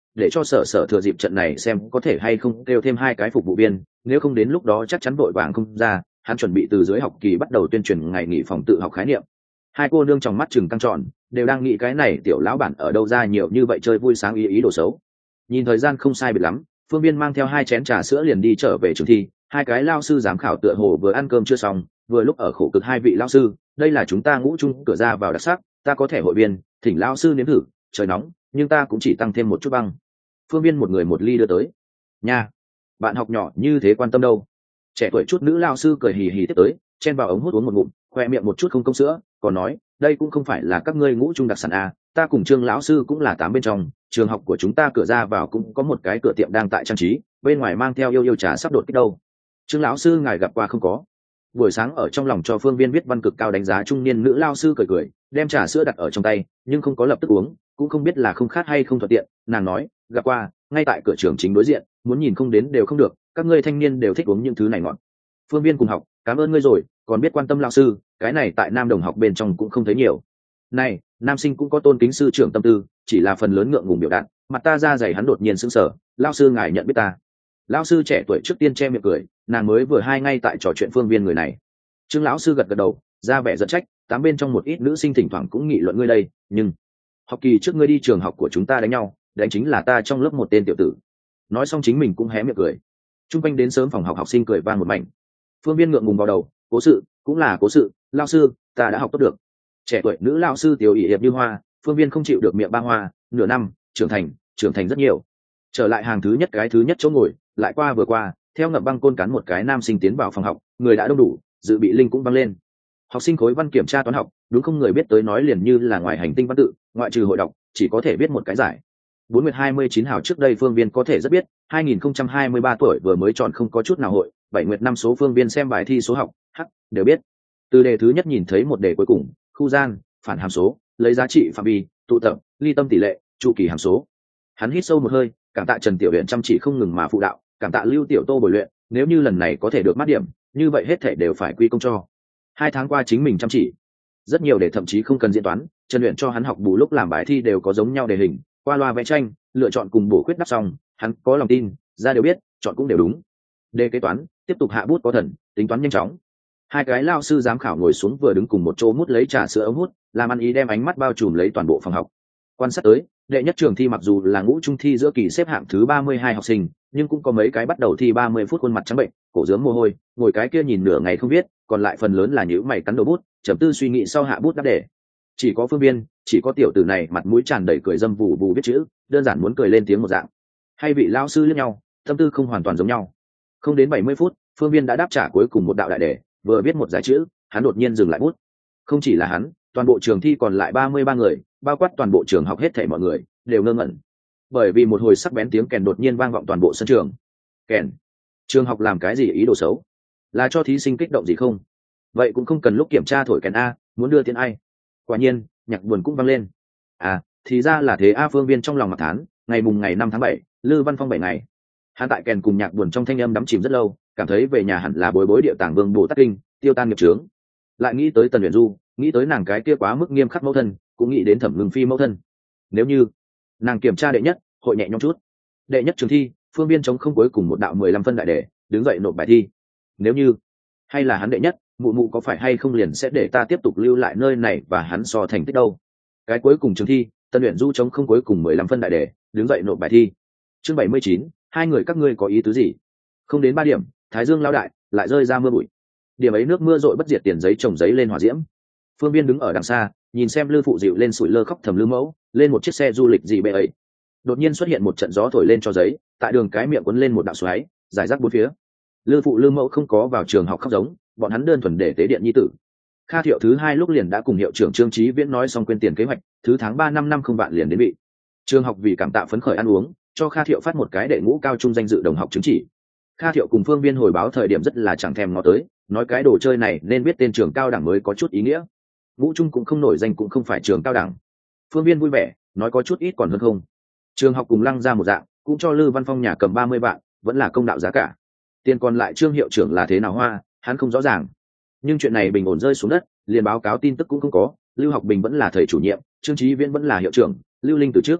để cho sở sở thừa dịp trận này xem có thể hay không kêu thêm hai cái phục vụ viên, nếu không đến lúc đó chắc chắn vội vàng không ra. Hắn chuẩn bị từ dưới học kỳ bắt đầu tuyên truyền ngày nghỉ phòng tự học khái niệm. Hai cô nương trong mắt chừng căng tròn, đều đang nghĩ cái này tiểu lão bản ở đâu ra nhiều như vậy chơi vui sáng ý ý đồ xấu. Nhìn thời gian không sai biệt lắm, Phương Viên mang theo hai chén trà sữa liền đi trở về trường thi. Hai cái lao sư giám khảo tựa hồ vừa ăn cơm chưa xong, vừa lúc ở khổ cực hai vị lao sư, đây là chúng ta ngũ trung cửa ra vào đặc sắc, ta có thẻ hội viên, thỉnh lao sư nếm thử. Trời nóng, nhưng ta cũng chỉ tăng thêm một chút băng. Phương Viên một người một ly đưa tới. Nha, bạn học nhỏ như thế quan tâm đâu. Trẻ tuổi chút nữ lao sư cười hì hì tiếp tới, chen vào ống hút uống một ngụm, khoe miệng một chút không công sữa, còn nói, đây cũng không phải là các ngươi ngũ trung đặc sản à, ta cùng Trương lão sư cũng là tám bên trong, trường học của chúng ta cửa ra vào cũng có một cái cửa tiệm đang tại trang trí, bên ngoài mang theo yêu yêu trà sắp đột kích đâu. Trương lão sư ngài gặp qua không có? Buổi sáng ở trong lòng cho Phương Viên viết văn cực cao đánh giá trung niên nữ lao sư cười cười, đem trà sữa đặt ở trong tay, nhưng không có lập tức uống, cũng không biết là không khát hay không thuận tiện. Nàng nói, gặp qua, ngay tại cửa trường chính đối diện, muốn nhìn không đến đều không được, các ngươi thanh niên đều thích uống những thứ này ngọt. Phương Viên cùng học, cảm ơn ngươi rồi, còn biết quan tâm lao sư, cái này tại nam đồng học bên trong cũng không thấy nhiều. Này, nam sinh cũng có tôn kính sư trưởng tâm tư, chỉ là phần lớn ngượng ngùng biểu đạt. Mặt ta ra dày hắn đột nhiên sững sờ, lao sư ngài nhận biết ta. Lão sư trẻ tuổi trước tiên che miệng cười, nàng mới vừa hai ngay tại trò chuyện Phương Viên người này. Trương lão sư gật gật đầu, ra vẻ giận trách, tám bên trong một ít nữ sinh thỉnh thoảng cũng nghị luận ngươi đây, nhưng học kỳ trước ngươi đi trường học của chúng ta đánh nhau, đánh chính là ta trong lớp một tên tiểu tử. Nói xong chính mình cũng hé miệng cười. Trung quanh đến sớm phòng học học sinh cười vang một mảnh. Phương Viên ngượng ngùng vào đầu, cố sự, cũng là cố sự, lão sư, ta đã học tốt được. Trẻ tuổi nữ lão sư tiểu ỷ hiệp như hoa, Phương Viên không chịu được miệng ba hoa, nửa năm, trưởng thành, trưởng thành rất nhiều. Trở lại hàng thứ nhất cái thứ nhất chỗ ngồi, lại qua vừa qua, theo ngậm băng côn cán một cái nam sinh tiến vào phòng học, người đã đông đủ, dự bị linh cũng văng lên. Học sinh khối văn kiểm tra toán học, đúng không người biết tới nói liền như là ngoài hành tinh văn tự, ngoại trừ hội đọc, chỉ có thể viết một cái giải. Bốn nguyệt hai mươi chín hào trước đây Phương Viên có thể rất biết, hai nghìn không trăm hai mươi ba tuổi vừa mới chọn không có chút nào hội, bảy nguyệt năm số Phương Viên xem bài thi số học, hắc, đều biết. Từ đề thứ nhất nhìn thấy một đề cuối cùng, khu gian, phản hàm số, lấy giá trị phạm vi, tụ tập, ly tâm tỷ lệ, chu kỳ hàm số. Hắn hít sâu một hơi, cảm tạ Trần Tiểu Uyển chăm chỉ không ngừng mà phụ đạo, cảm tạ Lưu Tiểu Tô bồi luyện, nếu như lần này có thể được mát điểm, như vậy hết thể đều phải quy công cho. Hai tháng qua chính mình chăm chỉ, rất nhiều để thậm chí không cần diễn toán, Trần Uyển cho hắn học bù lúc làm bài thi đều có giống nhau đề hình, qua loa vẽ tranh, lựa chọn cùng bổ khuyết đáp xong, hắn có lòng tin, ra đều biết, chọn cũng đều đúng. Đề kế toán, tiếp tục hạ bút có thần, tính toán nhanh chóng. Hai cái lao sư giám khảo ngồi xuống vừa đứng cùng một chỗ mút lấy trà sữa ống hút, làm ăn ý đem ánh mắt bao trùm lấy toàn bộ phòng học. Quan sát tới, đệ nhất trường thi mặc dù là ngũ trung thi giữa kỳ xếp hạng thứ ba mươi hai học sinh, nhưng cũng có mấy cái bắt đầu thi ba mươi phút khuôn mặt trắng bệnh, cổ dướng mồ hôi, ngồi cái kia nhìn nửa ngày không biết, còn lại phần lớn là nhíu mày cắn đầu bút, trầm tư suy nghĩ sau hạ bút đáp đề. Chỉ có Phương Viên, chỉ có tiểu tử này mặt mũi tràn đầy cười dâm vù vù viết chữ, đơn giản muốn cười lên tiếng một dạng. Hay vị lao sư liếc nhau, tâm tư không hoàn toàn giống nhau. Không đến bảy mươi phút, Phương Viên đã đáp trả cuối cùng một đạo đại đề, vừa viết một dải chữ, hắn đột nhiên dừng lại bút. Không chỉ là hắn, toàn bộ trường thi còn lại ba mươi ba người, bao quát toàn bộ trường học hết thảy mọi người đều ngơ ngẩn, bởi vì một hồi sắc bén tiếng kèn đột nhiên vang vọng toàn bộ sân trường. Kèn? Trường học làm cái gì ý đồ xấu? Là cho thí sinh kích động gì không? Vậy cũng không cần lúc kiểm tra thổi kèn a, muốn đưa tiền ai? Quả nhiên, nhạc buồn cũng vang lên. À, thì ra là thế a. Phương Viên trong lòng mặc thán, ngày mùng ngày năm tháng bảy, Lư Văn Phong bảy ngày. Hắn tại kèn cùng nhạc buồn trong thanh âm đắm chìm rất lâu, cảm thấy về nhà hẳn là bối bối địa tàng vương Bồ Tát Kinh, tiêu tan nghiệp chướng. Lại nghĩ tới Tần Uyển Du, nghĩ tới nàng cái kia quá mức nghiêm khắc mẫu thân, cũng nghĩ đến Thẩm Ngưng Phi mẫu thân. Nếu như nàng kiểm tra đệ nhất, hội nhẹ nhõm chút. Đệ nhất trường thi, Phương Viên chống không cuối cùng một đạo mười lăm phân đại đề, đứng dậy nộp bài thi. Nếu như hay là hắn đệ nhất, mụ mụ có phải hay không liền sẽ để ta tiếp tục lưu lại nơi này và hắn so thành tích đâu. Cái cuối cùng trường thi, Tần Uyển Du chống không cuối cùng mười lăm phân đại đề, đứng dậy nộp bài thi. Chương bảy mươi chín, hai người các ngươi có ý tứ gì? Không đến ba điểm, Thái Dương lao đại, lại rơi ra mưa bụi. Điểm ấy nước mưa rội bất diệt tiền giấy trồng giấy lên hỏa diễm. Phương Viên đứng ở đằng xa, nhìn xem Lư phụ dịu lên sủi lơ khóc thầm Lư mẫu, lên một chiếc xe du lịch gì bệ ấy. Đột nhiên xuất hiện một trận gió thổi lên cho giấy, tại đường cái miệng quấn lên một đạo xoáy, giải rác bốn phía. Lư phụ Lư mẫu không có vào trường học khóc giống, bọn hắn đơn thuần để tế điện nhi tử. Kha Thiệu thứ hai lúc liền đã cùng hiệu trưởng Trương Chí Viễn nói xong quên tiền kế hoạch, thứ tháng ba năm năm không vạn liền đến vị. Trường học vì cảm tạ phấn khởi ăn uống, cho Kha Thiệu phát một cái đệ ngũ cao trung danh dự đồng học chứng chỉ. Kha Thiệu cùng Phương Viên hồi báo thời điểm rất là chẳng thèm ngó tới, nói cái đồ chơi này nên biết tên trường cao đẳng mới có chút ý nghĩa. Ngũ trung cũng không nổi danh cũng không phải trường cao đẳng. Phương Viên vui vẻ, nói có chút ít còn hơn không. Trường học cùng Lăng ra một dạng, cũng cho Lư Văn Phong nhà cầm ba mươi vạn, vẫn là công đạo giá cả. Tiền còn lại Trương hiệu trưởng là thế nào hoa, hắn không rõ ràng. Nhưng chuyện này bình ổn rơi xuống đất, liền báo cáo tin tức cũng không có, Lưu Học Bình vẫn là thầy chủ nhiệm, Trương Chí Viễn vẫn là hiệu trưởng, Lưu Linh từ trước.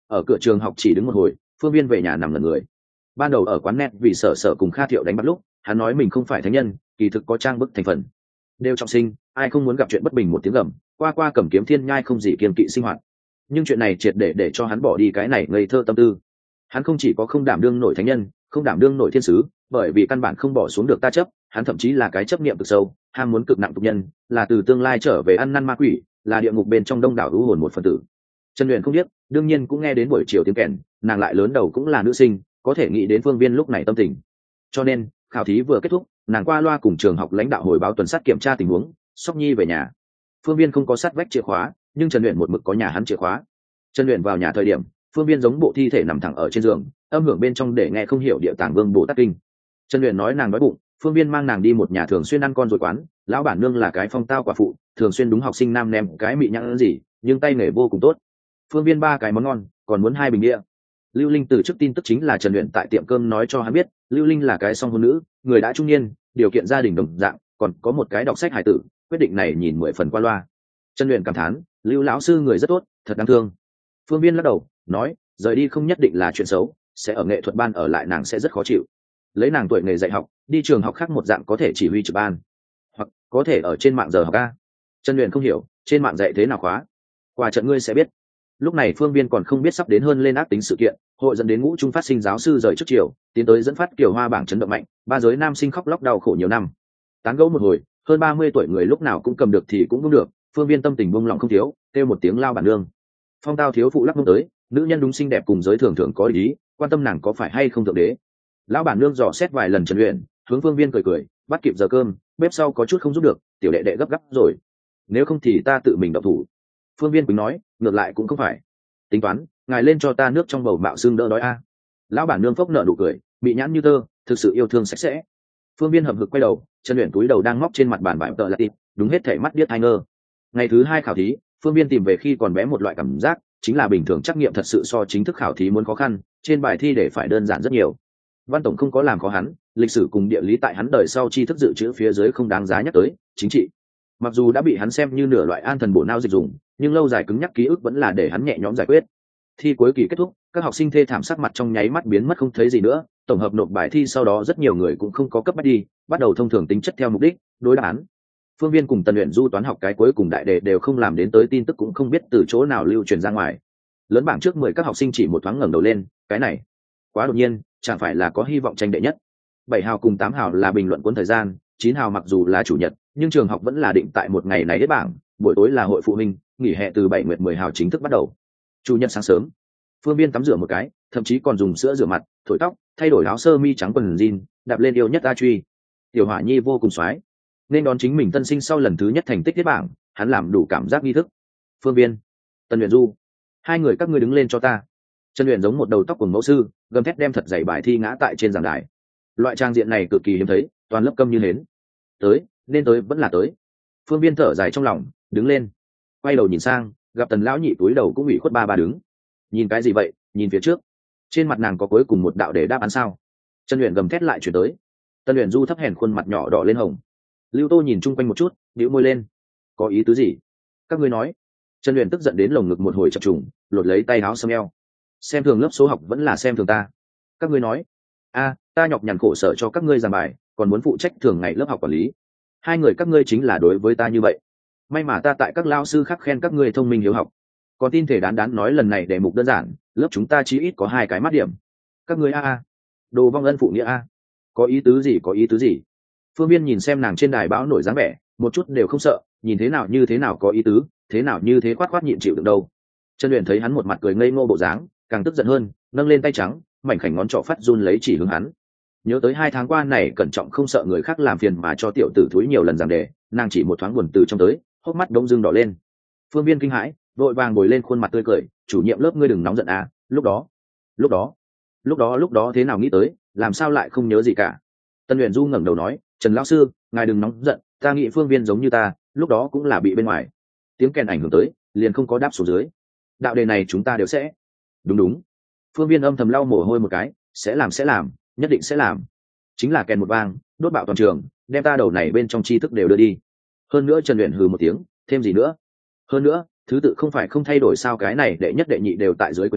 Ở cửa trường học chỉ đứng một hồi, Phương Viên về nhà nằm ngẩn người. Ban đầu ở quán net vì sợ sợ cùng Kha Thiệu đánh bắt lúc, hắn nói mình không phải thánh nhân, kỳ thực có trang bức thành phần. Đều trọng sinh, ai không muốn gặp chuyện bất bình một tiếng gầm, qua qua cầm kiếm thiên nhai không gì kiên kỵ sinh hoạt. Nhưng chuyện này triệt để để cho hắn bỏ đi cái này ngây thơ tâm tư. Hắn không chỉ có không đảm đương nổi thánh nhân, không đảm đương nổi thiên sứ, bởi vì căn bản không bỏ xuống được ta chấp, hắn thậm chí là cái chấp niệm cực sâu, ham muốn cực nặng tục nhân, là từ tương lai trở về ăn năn ma quỷ, là địa ngục bên trong đông đảo lũ hồn một phần tử. Trần Uyển không biết, đương nhiên cũng nghe đến buổi chiều tiếng kèn, nàng lại lớn đầu cũng là nữ sinh, có thể nghĩ đến Phương Viên lúc này tâm tình. Cho nên, khảo thí vừa kết thúc, nàng qua loa cùng trường học lãnh đạo hồi báo tuần sát kiểm tra tình huống, Sóc Nhi về nhà. Phương Viên không có sát vách chìa khóa, nhưng Trần Uyển một mực có nhà hắn chìa khóa. Trần Uyển vào nhà thời điểm, Phương Viên giống bộ thi thể nằm thẳng ở trên giường, âm hưởng bên trong để nghe không hiểu địa tạng vương bồ tát kinh. Trần Uyển nói nàng đói bụng, Phương Viên mang nàng đi một nhà thường xuyên ăn con rồi quán, lão bản nương là cái phong tao quả phụ, thường xuyên đúng học sinh nam nem cái mị nhãn gì, nhưng tay nghề vô cùng tốt. Phương Viên ba cái món ngon, còn muốn hai bình bia. Lưu Linh từ trước tin tức chính là Trần Uyển tại tiệm cơm nói cho hắn biết, Lưu Linh là cái song hôn nữ, người đã trung niên, điều kiện gia đình đồng dạng, còn có một cái đọc sách hài tử, quyết định này nhìn mười phần qua loa. Trần Uyển cảm thán, Lưu lão sư người rất tốt, thật đáng thương. Phương Viên lắc đầu, nói, rời đi không nhất định là chuyện xấu, sẽ ở nghệ thuật ban ở lại nàng sẽ rất khó chịu. Lấy nàng tuổi nghề dạy học, đi trường học khác một dạng có thể chỉ huy trực ban, hoặc có thể ở trên mạng giờ học a. Trần Uyển không hiểu, trên mạng dạy thế nào khóa? Qua trận ngươi sẽ biết. Lúc này Phương Viên còn không biết sắp đến hơn lên ác tính sự kiện, hội dẫn đến ngũ trung phát sinh giáo sư rời trước chiều, tiến tới dẫn phát kiểu hoa bảng chấn động mạnh, ba giới nam sinh khóc lóc đau khổ nhiều năm. Tán gẫu một hồi, hơn ba mươi tuổi người lúc nào cũng cầm được thì cũng không được, Phương Viên tâm tình buông lỏng không thiếu, kêu một tiếng lao bản nương. Phong tao thiếu phụ lắc mông tới, nữ nhân đúng xinh đẹp cùng giới thường thường có ý, quan tâm nàng có phải hay không thượng đế. Lão bản nương dò xét vài lần Trần Uyển, hướng Phương Viên cười cười, bắt kịp giờ cơm, bếp sau có chút không giúp được, tiểu đệ đệ gấp gáp rồi, nếu không thì ta tự mình động thủ. Phương Viên quỳnh nói, ngược lại cũng không phải, tính toán, ngài lên cho ta nước trong bầu mạo xương đỡ đói a. Lão bản nương phốc nợ nụ cười, bị nhãn như tơ, thực sự yêu thương sạch sẽ. Phương Viên hậm hực quay đầu, Trần Uyển túi đầu đang móc trên mặt bàn vải tờ là tịp, đúng hết thể mắt điếc hai ngơ. Ngày thứ hai khảo thí, Phương Viên tìm về khi còn bé một loại cảm giác, chính là bình thường trắc nghiệm thật sự so chính thức khảo thí muốn khó khăn, trên bài thi để phải đơn giản rất nhiều. Văn tổng không có làm khó hắn, lịch sử cùng địa lý tại hắn đời sau tri thức dự trữ phía dưới không đáng giá nhắc tới, chính trị mặc dù đã bị hắn xem như nửa loại an thần bổ não dịch dùng, nhưng lâu dài cứng nhắc ký ức vẫn là để hắn nhẹ nhõm giải quyết. Thi cuối kỳ kết thúc, các học sinh thê thảm sắc mặt trong nháy mắt biến mất không thấy gì nữa, tổng hợp nộp bài thi sau đó rất nhiều người cũng không có cấp bách đi, bắt đầu thông thường tính chất theo mục đích đối đáp án. Phương Viên cùng Tần Uyển Du toán học cái cuối cùng đại đề đều không làm đến tới tin tức cũng không biết từ chỗ nào lưu truyền ra ngoài. Lớn bảng trước mười các học sinh chỉ một thoáng ngẩng đầu lên, cái này quá đột nhiên, chẳng phải là có hy vọng tranh đệ nhất. Bảy hào cùng tám hào là bình luận cuốn thời gian, chín hào mặc dù là chủ nhật, nhưng trường học vẫn là định tại một ngày này hết bảng, buổi tối là hội phụ huynh, nghỉ hè từ bảy nguyệt mười hào chính thức bắt đầu. Chủ nhật sáng sớm, Phương Viên tắm rửa một cái, thậm chí còn dùng sữa rửa mặt, thổi tóc, thay đổi áo sơ mi trắng quần jean, đạp lên yêu nhất A Truy. Tiểu Hỏa Nhi vô cùng xoái, nên đón chính mình tân sinh sau lần thứ nhất thành tích hết bảng, hắn làm đủ cảm giác nghi thức. Phương Viên, Tần Uyển Du, hai người các ngươi đứng lên cho ta. Trần Uyển giống một đầu tóc của mẫu sư, gầm thét đem thật dày bài thi ngã tại trên giảng đài. Loại trang diện này cực kỳ hiếm thấy, toàn lớp câm như hến. Tới, nên tới vẫn là tới. Phương Viên thở dài trong lòng, đứng lên, quay đầu nhìn sang, gặp Tần lão nhị túi đầu cũng ủy khuất ba ba đứng. Nhìn cái gì vậy? Nhìn phía trước. Trên mặt nàng có cuối cùng một đạo để đáp án sao? Trần Uyển gầm thét lại chuyển tới. Tần Uyển Du thấp hèn khuôn mặt nhỏ đỏ lên hồng. Lưu Tô nhìn chung quanh một chút, nhíu môi lên. Có ý tứ gì? Các ngươi nói. Trần Uyển tức giận đến lồng ngực một hồi chập trùng, lột lấy tay áo xăm eo. Xem thường lớp số học vẫn là xem thường ta. Các ngươi nói. A, ta nhọc nhằn khổ sở cho các ngươi giảng bài, còn muốn phụ trách thường ngày lớp học quản lý. Hai người các ngươi chính là đối với ta như vậy. May mà ta tại các lao sư khác khen các ngươi thông minh hiếu học. Còn tin thể đán đán nói lần này đề mục đơn giản, lớp chúng ta chí ít có hai cái mắt điểm. Các ngươi a a, đồ vong ân phụ nghĩa a. Có ý tứ gì có ý tứ gì? Phương Viên nhìn xem nàng trên đài báo nổi dáng vẻ, một chút đều không sợ, nhìn thế nào như thế nào có ý tứ, thế nào như thế khoát khoát nhịn chịu được đâu. Trần Uyển thấy hắn một mặt cười ngây ngô bộ dáng, càng tức giận hơn, nâng lên tay trắng, mảnh khảnh ngón trỏ phát run lấy chỉ hướng hắn. Nhớ tới hai tháng qua này cẩn trọng không sợ người khác làm phiền mà cho tiểu tử thúi nhiều lần giảng đề, nàng chỉ một thoáng buồn từ trong tới, hốc mắt đông dưng đỏ lên. Phương Viên kinh hãi, vội vàng ngồi lên khuôn mặt tươi cười, chủ nhiệm lớp ngươi đừng nóng giận à, lúc đó lúc đó lúc đó lúc đó thế nào nghĩ tới, làm sao lại không nhớ gì cả. Tân Uyển Du ngẩng đầu nói, Trần lão sư, ngài đừng nóng giận, ta nghĩ Phương Viên giống như ta, lúc đó cũng là bị bên ngoài tiếng kèn ảnh hưởng tới, liền không có đáp xuống dưới. Đạo đề này chúng ta đều sẽ. Đúng đúng. Phương Viên âm thầm lau mồ hôi một cái, sẽ làm sẽ làm, nhất định sẽ làm. Chính là kèn một vang, đốt bạo toàn trường, đem ta đầu này bên trong tri thức đều đưa đi. Hơn nữa Trần Uyển hừ một tiếng, thêm gì nữa? Hơn nữa, thứ tự không phải không thay đổi sao, cái này đệ nhất đệ nhị đều tại dưới của ngươi,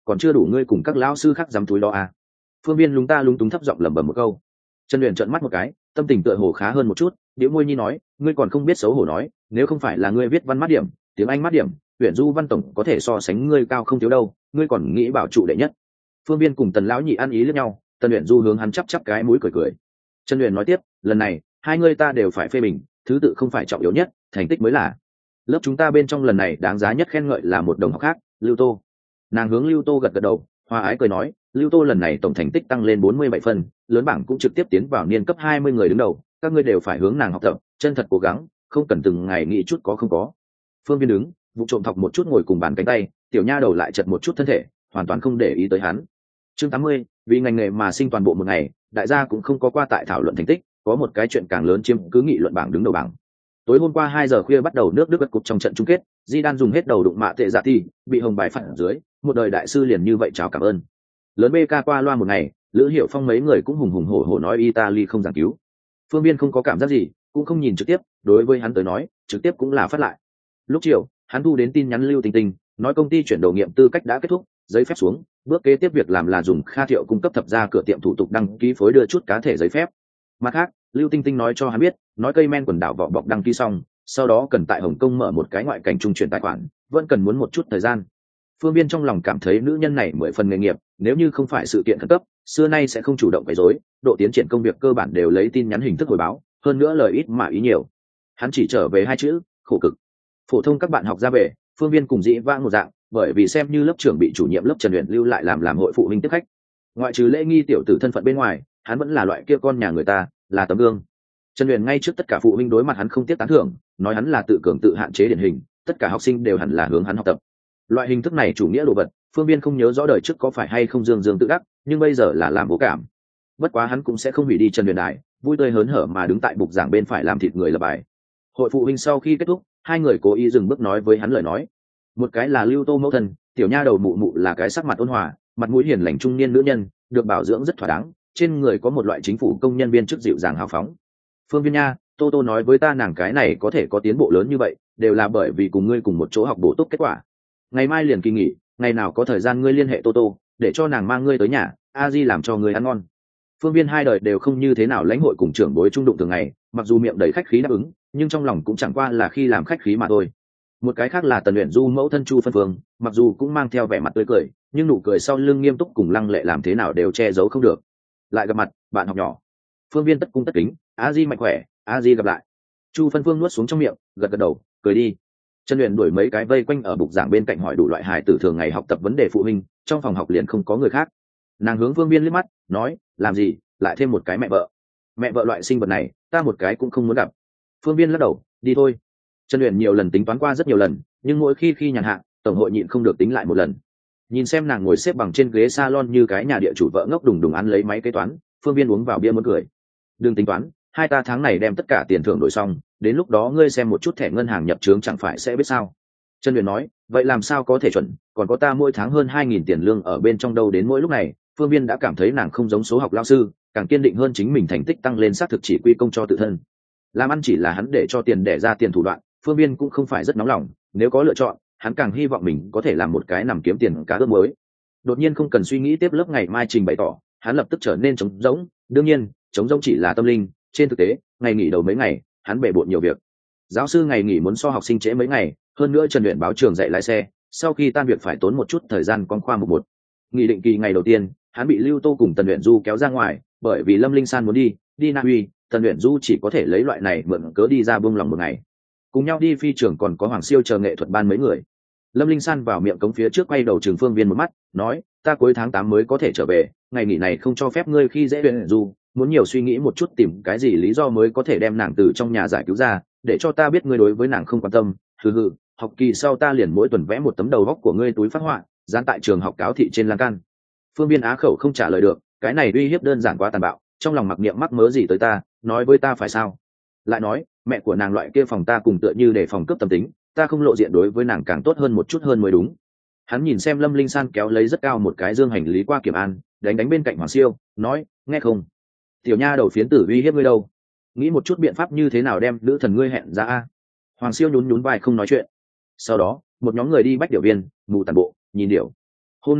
còn chưa đủ ngươi cùng các lão sư khác dám túi đó à. Phương Viên lúng ta lúng túng thấp giọng lẩm bẩm một câu. Trần Uyển trợn mắt một cái, tâm tình tựa hồ khá hơn một chút, điệu môi nhi nói, ngươi còn không biết xấu hổ nói, nếu không phải là ngươi viết văn mát điểm, tiếng Anh mát điểm, Uyển Du văn tổng có thể so sánh ngươi cao không thiếu đâu, ngươi còn nghĩ bảo trụ đệ nhất. Phương Viên cùng Tần lão nhị ăn ý lẫn nhau, Tần Uyển Du hướng hắn chắp chắp cái mũi cười cười. Trần Uyển nói tiếp, lần này hai ngươi ta đều phải phê bình, thứ tự không phải trọng yếu nhất, thành tích mới là. Lớp chúng ta bên trong lần này đáng giá nhất khen ngợi là một đồng học khác, Lưu Tô. Nàng hướng Lưu Tô gật gật đầu, hoa ái cười nói, Lưu Tô lần này tổng thành tích tăng lên bốn mươi bảy phần, lớn bảng cũng trực tiếp tiến vào niên cấp hai mươi người đứng đầu, các ngươi đều phải hướng nàng học tập, chân thật cố gắng, không cần từng ngày nghĩ chút có không có. Phương Viên đứng, vụ trộm thọc một chút ngồi cùng bàn cánh tay, tiểu nha đầu lại chật một chút thân thể, hoàn toàn không để ý tới hắn. Chương tám mươi, vì ngành nghề mà sinh toàn bộ một ngày, đại gia cũng không có qua tại thảo luận thành tích, có một cái chuyện càng lớn chiếm cứ nghị luận bảng đứng đầu bảng. Tối hôm qua hai giờ khuya bắt đầu nước Đức gật cục trong trận chung kết, Zidane dùng hết đầu đụng mạ tệ giả ti, bị hồng bài phạt ở dưới, một đời đại sư liền như vậy chào cảm ơn. Lớn bê ca qua loa một ngày, Lữ Hiểu Phong mấy người cũng hùng hùng hổ hổ nói Italy không giảng cứu. Phương Viên không có cảm giác gì, cũng không nhìn trực tiếp, đối với hắn tới nói, trực tiếp cũng là phát lại. Lúc chiều, hắn thu đến tin nhắn Lưu Tinh Tinh, nói công ty chuyển đồ nghiệm tư cách đã kết thúc, giấy phép xuống, bước kế tiếp việc làm là dùng Kha Thiệu cung cấp thập ra cửa tiệm thủ tục đăng ký phối đưa chút cá thể giấy phép. Mặt khác, Lưu Tinh Tinh nói cho hắn biết, nói cây men quần đảo vỏ bọc đăng ký xong, sau đó cần tại Hồng Kông mở một cái ngoại cảnh trung chuyển tài khoản, vẫn cần muốn một chút thời gian. Phương Viên trong lòng cảm thấy nữ nhân này mười phần nghề nghiệp, nếu như không phải sự kiện khẩn cấp, xưa nay sẽ không chủ động quấy rối, độ tiến triển công việc cơ bản đều lấy tin nhắn hình thức hồi báo, hơn nữa lời ít mà ý nhiều. Hắn chỉ trở về hai chữ, khổ cực. Phổ thông các bạn học ra về, Phương Viên cùng dĩ vãng một dạng, bởi vì xem như lớp trưởng bị chủ nhiệm lớp Trần Uyển lưu lại làm làm hội phụ huynh tiếp khách. Ngoại trừ lễ nghi tiểu tử thân phận bên ngoài, hắn vẫn là loại kia con nhà người ta, là tấm gương. Trần Uyển ngay trước tất cả phụ huynh đối mặt hắn không tiếc tán thưởng, nói hắn là tự cường tự hạn chế điển hình, tất cả học sinh đều hẳn là hướng hắn học tập. Loại hình thức này chủ nghĩa đồ vật, Phương Viên không nhớ rõ đời trước có phải hay không dương dương tự đắc, nhưng bây giờ là làm vô cảm. Bất quá hắn cũng sẽ không hủy đi Trần Uyển đài, vui tươi hớn hở mà đứng tại bục giảng bên phải làm thịt người lập bài. Hội phụ huynh sau khi kết thúc, hai người cố ý dừng bước nói với hắn lời nói. Một cái là Lưu Tô mẫu thân, tiểu nha đầu mụ mụ là cái sắc mặt ôn hòa, mặt mũi hiền lành trung niên nữ nhân, được bảo dưỡng rất thỏa đáng, trên người có một loại chính phủ công nhân viên chức dịu dàng hào phóng. Phương Viên nha, Tô Tô nói với ta nàng cái này có thể có tiến bộ lớn như vậy, đều là bởi vì cùng ngươi cùng một chỗ học bổ túc kết quả. Ngày mai liền kỳ nghỉ, ngày nào có thời gian ngươi liên hệ Tô Tô, để cho nàng mang ngươi tới nhà, a di làm cho ngươi ăn ngon. Phương Viên hai đời đều không như thế nào lãnh hội cùng trưởng bối trung đụng thường ngày, mặc dù miệng đầy khách khí đáp ứng, nhưng trong lòng cũng chẳng qua là khi làm khách khí mà thôi. Một cái khác là Tần Uyển Du mẫu thân Chu Phân Phương, mặc dù cũng mang theo vẻ mặt tươi cười, nhưng nụ cười sau lưng nghiêm túc cùng lăng lệ làm thế nào đều che giấu không được. Lại gặp mặt, bạn học nhỏ. Phương Viên tất cung tất kính, a di mạnh khỏe, a di gặp lại. Chu Phân Phương nuốt xuống trong miệng, gật gật đầu, cười đi. Trần Uyển đuổi mấy cái vây quanh ở bục giảng bên cạnh hỏi đủ loại hài tử thường ngày học tập vấn đề phụ huynh, trong phòng học liền không có người khác. Nàng hướng Phương Viên liếc mắt, nói, làm gì, lại thêm một cái mẹ vợ. Mẹ vợ loại sinh vật này, ta một cái cũng không muốn gặp. Phương Viên lắc đầu, đi thôi. Trần Uyển nhiều lần tính toán qua rất nhiều lần, nhưng mỗi khi khi nhàn hạ, tổng hội nhịn không được tính lại một lần. Nhìn xem nàng ngồi xếp bằng trên ghế salon như cái nhà địa chủ vợ ngốc đùng đùng ăn lấy máy kế toán, Phương Viên uống vào bia muốn cười. Đừng tính toán, hai ta tháng này đem tất cả tiền thưởng đổi xong, đến lúc đó ngươi xem một chút thẻ ngân hàng nhập trướng chẳng phải sẽ biết sao. Trần Uyển nói, vậy làm sao có thể chuẩn, còn có ta mỗi tháng hơn hai nghìn tiền lương ở bên trong đâu. Đến mỗi lúc này, Phương Viên đã cảm thấy nàng không giống số học lao sư, càng kiên định hơn chính mình thành tích tăng lên xác thực chỉ quy công cho tự thân. Làm ăn chỉ là hắn để cho tiền để ra tiền thủ đoạn, Phương Viên cũng không phải rất nóng lòng, nếu có lựa chọn, hắn càng hy vọng mình có thể làm một cái nằm kiếm tiền cá ướp mới. Đột nhiên không cần suy nghĩ tiếp lớp ngày mai trình bày tỏ, hắn lập tức trở nên trống rỗng. Đương nhiên, trống rỗng chỉ là tâm linh, trên thực tế, ngày nghỉ đầu mấy ngày, hắn bể bộn nhiều việc. Giáo sư ngày nghỉ muốn so học sinh trễ mấy ngày, hơn nữa Trần Uyển báo trường dạy lái xe, sau khi tan việc phải tốn một chút thời gian con khoa mục một. Nghỉ định kỳ ngày đầu tiên, hắn bị Lưu Tô cùng Tần Uyển Du kéo ra ngoài, bởi vì Lâm Linh San muốn đi, đi Na Uy, Tần Uyển Du chỉ có thể lấy loại này mượn cớ đi ra buông lòng một ngày. Cùng nhau đi phi trường còn có Hoàng Siêu chờ nghệ thuật ban mấy người. Lâm Linh San vào miệng cống phía trước quay đầu Trường Phương Viên một mắt, nói, ta cuối tháng tám mới có thể trở về, ngày nghỉ này không cho phép ngươi khi dễ Uyển Du, muốn nhiều suy nghĩ một chút tìm cái gì lý do mới có thể đem nàng từ trong nhà giải cứu ra, để cho ta biết ngươi đối với nàng không quan tâm. Hừ hừ, học kỳ sau ta liền mỗi tuần vẽ một tấm đầu góc của ngươi túi phát họa, dán tại trường học cáo thị trên lan can. Phương Viên á khẩu không trả lời được, cái này uy hiếp đơn giản quá tàn bạo, trong lòng mặc niệm mắc mớ gì tới ta, nói với ta phải sao? Lại nói, mẹ của nàng loại kia phòng ta cùng tựa như để phòng cướp tâm tính, ta không lộ diện đối với nàng càng tốt hơn một chút hơn mới đúng. Hắn nhìn xem Lâm Linh San kéo lấy rất cao một cái dương hành lý qua kiểm an, đánh đánh bên cạnh Hoàng Siêu, nói, nghe không? Tiểu nha đầu phiến tử uy hiếp ngươi đâu? Nghĩ một chút biện pháp như thế nào đem nữ thần ngươi hẹn ra a? Hoàng Siêu nhún nhún vai không nói chuyện. Sau đó, một nhóm người đi bách điểu viên, mù tàn bộ, nhìn điểu. Hôm nay,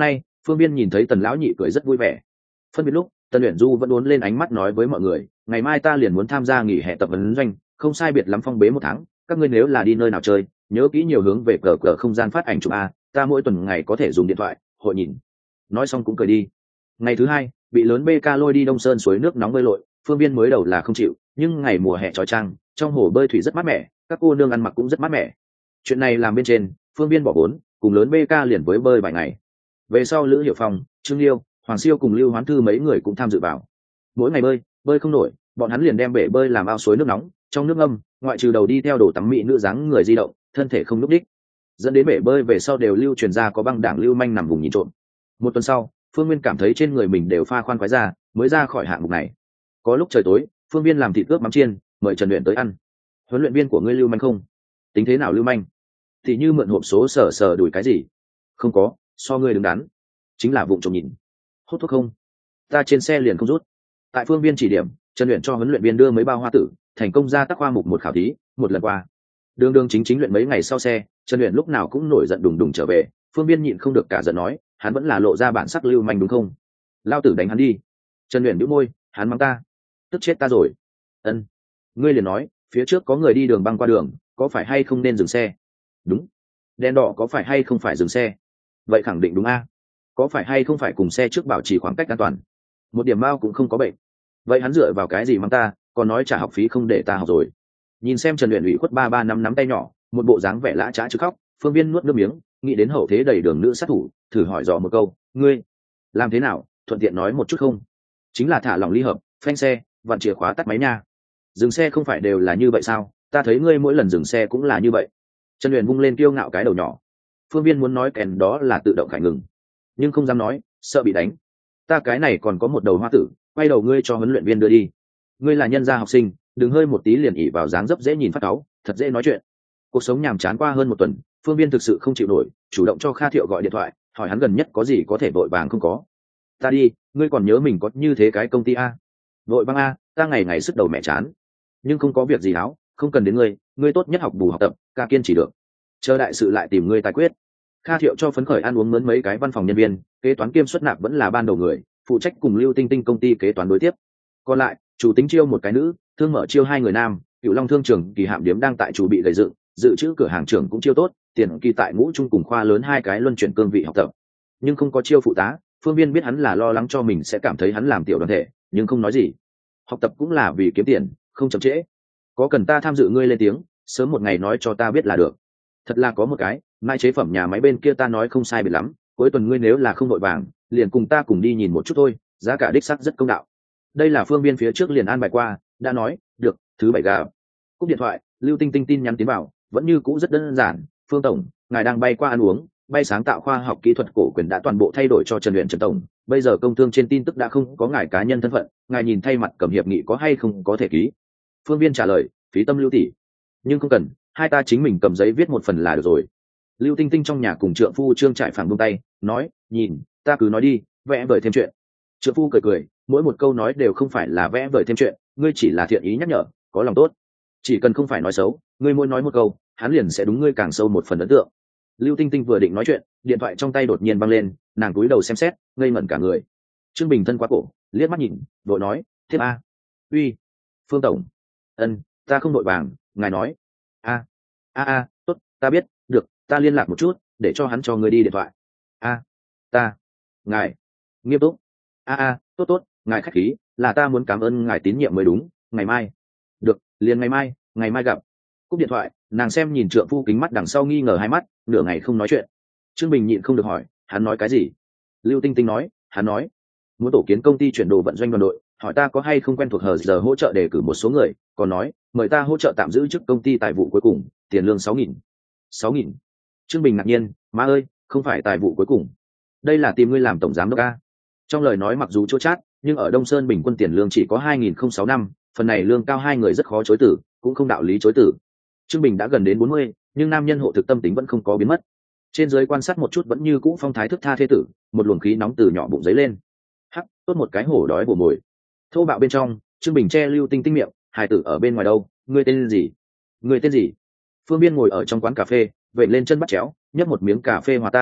Phương Biên nhìn thấy Tần lão nhị cười rất vui vẻ. Phân biệt lúc, Tần Uyển Du vẫn uốn lên ánh mắt nói với mọi người, ngày mai ta liền muốn tham gia nghỉ hè tập huấn doanh, không sai biệt lắm phong bế một tháng, các ngươi nếu là đi nơi nào chơi, nhớ kỹ nhiều hướng về cờ cờ không gian phát ảnh chụp a, ta mỗi tuần ngày có thể dùng điện thoại hội nhìn. Nói xong cũng cười đi. Ngày thứ hai, bị lớn bê ca lôi đi Đông Sơn suối nước nóng bơi lội, Phương Biên mới đầu là không chịu, nhưng ngày mùa hè chói chang, trong hồ bơi thủy rất mát mẻ, các cô nương ăn mặc cũng rất mát mẻ. Chuyện này làm bên trên, Phương Biên bỏ vốn, cùng lớn bê ca liền với bơi vài ngày. Về sau Lữ Hiểu Phong, Trương Liêu, Hoàng Siêu cùng Lưu Hoán Thư mấy người cũng tham dự vào. Mỗi ngày bơi, bơi không nổi, bọn hắn liền đem bể bơi làm ao suối nước nóng, trong nước ngâm, ngoại trừ đầu đi theo đồ tắm mỹ nữ dáng người di động, thân thể không lúc đích. Dẫn đến bể bơi về sau đều lưu truyền ra có băng đảng lưu manh nằm vùng nhìn trộm. Một tuần sau, Phương Nguyên cảm thấy trên người mình đều pha khoan khoái ra, mới ra khỏi hạng mục này. Có lúc trời tối, Phương Viên làm thịt ướp mắm chiên, mời Trần Luyện tới ăn. Huấn luyện viên của ngươi lưu manh không? Tính thế nào lưu manh? Thì như mượn hộp số sở sở đuổi cái gì? Không có, so ngươi đứng đắn. Chính là vụng trộm nhìn. Hút thuốc không? Ta trên xe liền không rút. Tại Phương Viên chỉ điểm, Trần Luyện cho huấn luyện viên đưa mấy bao hoa tử, thành công ra tác khoa mục một khảo thí, một lần qua. Đường đường chính chính luyện mấy ngày sau xe, Trần Luyện lúc nào cũng nổi giận đùng đùng trở về, Phương Viên nhịn không được cả giận nói, hắn vẫn là lộ ra bản sắc lưu manh đúng không? Lao tử đánh hắn đi. Trần Luyện bĩu môi, hắn mắng ta, tức chết ta rồi. Ân, ngươi liền nói, phía trước có người đi đường băng qua đường, có phải hay không nên dừng xe? Đúng. Đèn đỏ có phải hay không phải dừng xe? Vậy khẳng định đúng a. Có phải hay không phải cùng xe trước bảo trì khoảng cách an toàn? Một điểm bao cũng không có bệnh. Vậy hắn dựa vào cái gì mắng ta, còn nói trả học phí không để ta học rồi? Nhìn xem Trần Luyện ủy khuất ba ba năm nắm tay nhỏ, một bộ dáng vẻ lã chã chứ khóc, Phương Viên nuốt nước miếng, nghĩ đến hậu thế đầy đường nữ sát thủ, thử hỏi dò một câu, ngươi làm thế nào, thuận tiện nói một chút không? Chính là thả lỏng ly hợp, phanh xe, vặn chìa khóa tắt máy nha. Dừng xe không phải đều là như vậy sao? Ta thấy ngươi mỗi lần dừng xe cũng là như vậy. Trần Luyện vung lên kiêu ngạo cái đầu nhỏ. Phương Viên muốn nói kèn đó là tự động khải ngừng, nhưng không dám nói, sợ bị đánh. Ta cái này còn có một đầu hoa tử, quay đầu ngươi cho huấn luyện viên đưa đi. Ngươi là nhân gia học sinh, đừng hơi một tí liền ỉ vào dáng dấp dễ nhìn phát cáu, thật dễ nói chuyện. Cuộc sống nhàm chán qua hơn một tuần, Phương Viên thực sự không chịu nổi, chủ động cho Kha Thiệu gọi điện thoại, hỏi hắn gần nhất có gì có thể vội vàng không có. Ta đi, ngươi còn nhớ mình có như thế cái công ty a? Vội vàng a, ta ngày ngày sức đầu mẹ chán, nhưng không có việc gì háo, không cần đến ngươi, ngươi tốt nhất học bù học tập, ca kiên chỉ được. Chờ đại sự lại tìm ngươi tài quyết. Kha Thiệu cho phấn khởi ăn uống mướn mấy cái văn phòng nhân viên, kế toán kiêm xuất nạp vẫn là ban đầu người, phụ trách cùng Lưu Tinh Tinh công ty kế toán đối tiếp. Còn lại, chủ tính chiêu một cái nữ, thương mở chiêu hai người nam, Cựu Long thương trường kỳ hạm điếm đang tại chủ bị gây dựng, dự trữ cửa hàng trưởng cũng chiêu tốt, tiền kỳ tại ngũ trung cùng khoa lớn hai cái luân chuyển cương vị học tập. Nhưng không có chiêu phụ tá, Phương Viên biết hắn là lo lắng cho mình sẽ cảm thấy hắn làm tiểu đoàn thể, nhưng không nói gì. Học tập cũng là vì kiếm tiền, không chậm trễ. Có cần ta tham dự ngươi lên tiếng, sớm một ngày nói cho ta biết là được. Thật là có một cái, mai chế phẩm nhà máy bên kia ta nói không sai biệt lắm, cuối tuần ngươi nếu là không vội vàng, liền cùng ta cùng đi nhìn một chút thôi, giá cả đích sắc rất công đạo. Đây là Phương Viên phía trước liền an bài qua, đã nói, được, thứ bảy gặp. Cúp điện thoại, Lưu Tinh Tinh tin nhắn tiến vào, vẫn như cũ rất đơn giản, Phương tổng, ngài đang bay qua ăn uống, bay sáng tạo khoa học kỹ thuật cổ quyền đã toàn bộ thay đổi cho Trần Luyện Trần tổng, bây giờ công thương trên tin tức đã không có ngài cá nhân thân phận, ngài nhìn thay mặt cầm hiệp nghị có hay không có thể ký. Phương Viên trả lời, phí tâm Lưu tỷ, nhưng không cần, hai ta chính mình cầm giấy viết một phần là được rồi. Lưu Tinh Tinh trong nhà cùng trượng phu Trương Trại phẳng buông tay, nói, nhìn, ta cứ nói đi, vẽ vời thêm chuyện. Trượng phu cười cười, mỗi một câu nói đều không phải là vẽ vời thêm chuyện, ngươi chỉ là thiện ý nhắc nhở, có lòng tốt, chỉ cần không phải nói xấu, ngươi mỗi nói một câu, hắn liền sẽ đúng ngươi càng sâu một phần ấn tượng. Lưu Tinh Tinh vừa định nói chuyện, điện thoại trong tay đột nhiên văng lên, nàng cúi đầu xem xét, ngây ngẩn cả người. Trương Bình thân quá cổ, liếc mắt nhìn, vội nói, thiếp a. Uy, Phương tổng. Ân, ta không vội vàng, ngài nói. A, a a, tốt, ta biết, được, ta liên lạc một chút, để cho hắn cho ngươi đi điện thoại. A, ta, ngài, nghiêm túc. A a, tốt tốt, ngài khách khí, là ta muốn cảm ơn ngài tín nhiệm mới đúng, ngày mai. Được, liền ngày mai, ngày mai gặp. Cúp điện thoại, nàng xem nhìn trượng phu kính mắt đằng sau nghi ngờ hai mắt, nửa ngày không nói chuyện. Trương Bình nhịn không được hỏi, hắn nói cái gì? Lưu Tinh Tinh nói, hắn nói muốn tổ kiến công ty chuyển đồ vận doanh đoàn đội, hỏi ta có hay không quen thuộc hờ giờ hỗ trợ đề cử một số người, còn nói mời ta hỗ trợ tạm giữ chức công ty tài vụ cuối cùng, tiền lương sáu nghìn. Sáu nghìn. Trương Bình ngạc nhiên, má ơi, không phải tài vụ cuối cùng, đây là tìm ngươi làm tổng giám đốc a. Trong lời nói mặc dù chua chát, nhưng ở Đông Sơn bình quân tiền lương chỉ có hai nghìn không trăm sáu mươi năm, phần này lương cao hai người rất khó chối từ, cũng không đạo lý chối từ. Trương Bình đã gần đến bốn mươi, nhưng nam nhân hộ thực tâm tính vẫn không có biến mất. Trên dưới quan sát một chút vẫn như cũ phong thái thức tha thế tử, một luồng khí nóng từ nhỏ bụng giấy lên. Hắc, tốt một cái hổ đói bổ mồi. Thô bạo bên trong, Trương Bình che Lưu Tinh Tinh miệng, hài tử ở bên ngoài đâu, ngươi tên gì? Ngươi tên gì? Phương Biên ngồi ở trong quán cà phê, vẩy lên chân bắt chéo, nhấp một miếng cà phê hòa tan,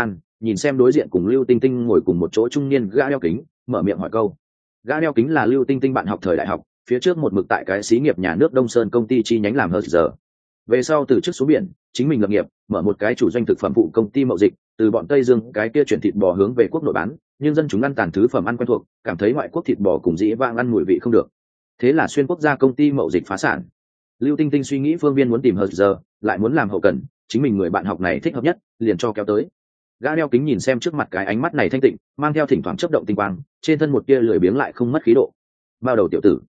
nhìn xem đối diện cùng lưu tinh tinh ngồi cùng một chỗ trung niên gã đeo kính, mở miệng hỏi câu. Gã đeo kính là lưu tinh tinh bạn học thời đại học, phía trước một mực tại cái xí nghiệp nhà nước Đông Sơn công ty chi nhánh làm hơn giờ, về sau từ chức xuống biển, chính mình lập nghiệp, mở một cái chủ doanh thực phẩm phụ công ty mậu dịch, từ bọn Tây Dương cái kia chuyển thịt bò hướng về quốc nội bán, nhưng dân chúng ăn tàn thứ phẩm ăn quen thuộc, cảm thấy ngoại quốc thịt bò cùng dĩ vãng ăn mùi vị không được, thế là xuyên quốc gia công ty mậu dịch phá sản. Lưu Tinh Tinh suy nghĩ phương viên muốn tìm hơn giờ, lại muốn làm hậu cần, chính mình người bạn học này thích hợp nhất, liền cho kéo tới. Gã đeo kính nhìn xem trước mặt cái ánh mắt này thanh tịnh, mang theo thỉnh thoảng chớp động tinh quang, trên thân một kia lười biếng lại không mất khí độ. Bao đầu tiểu tử,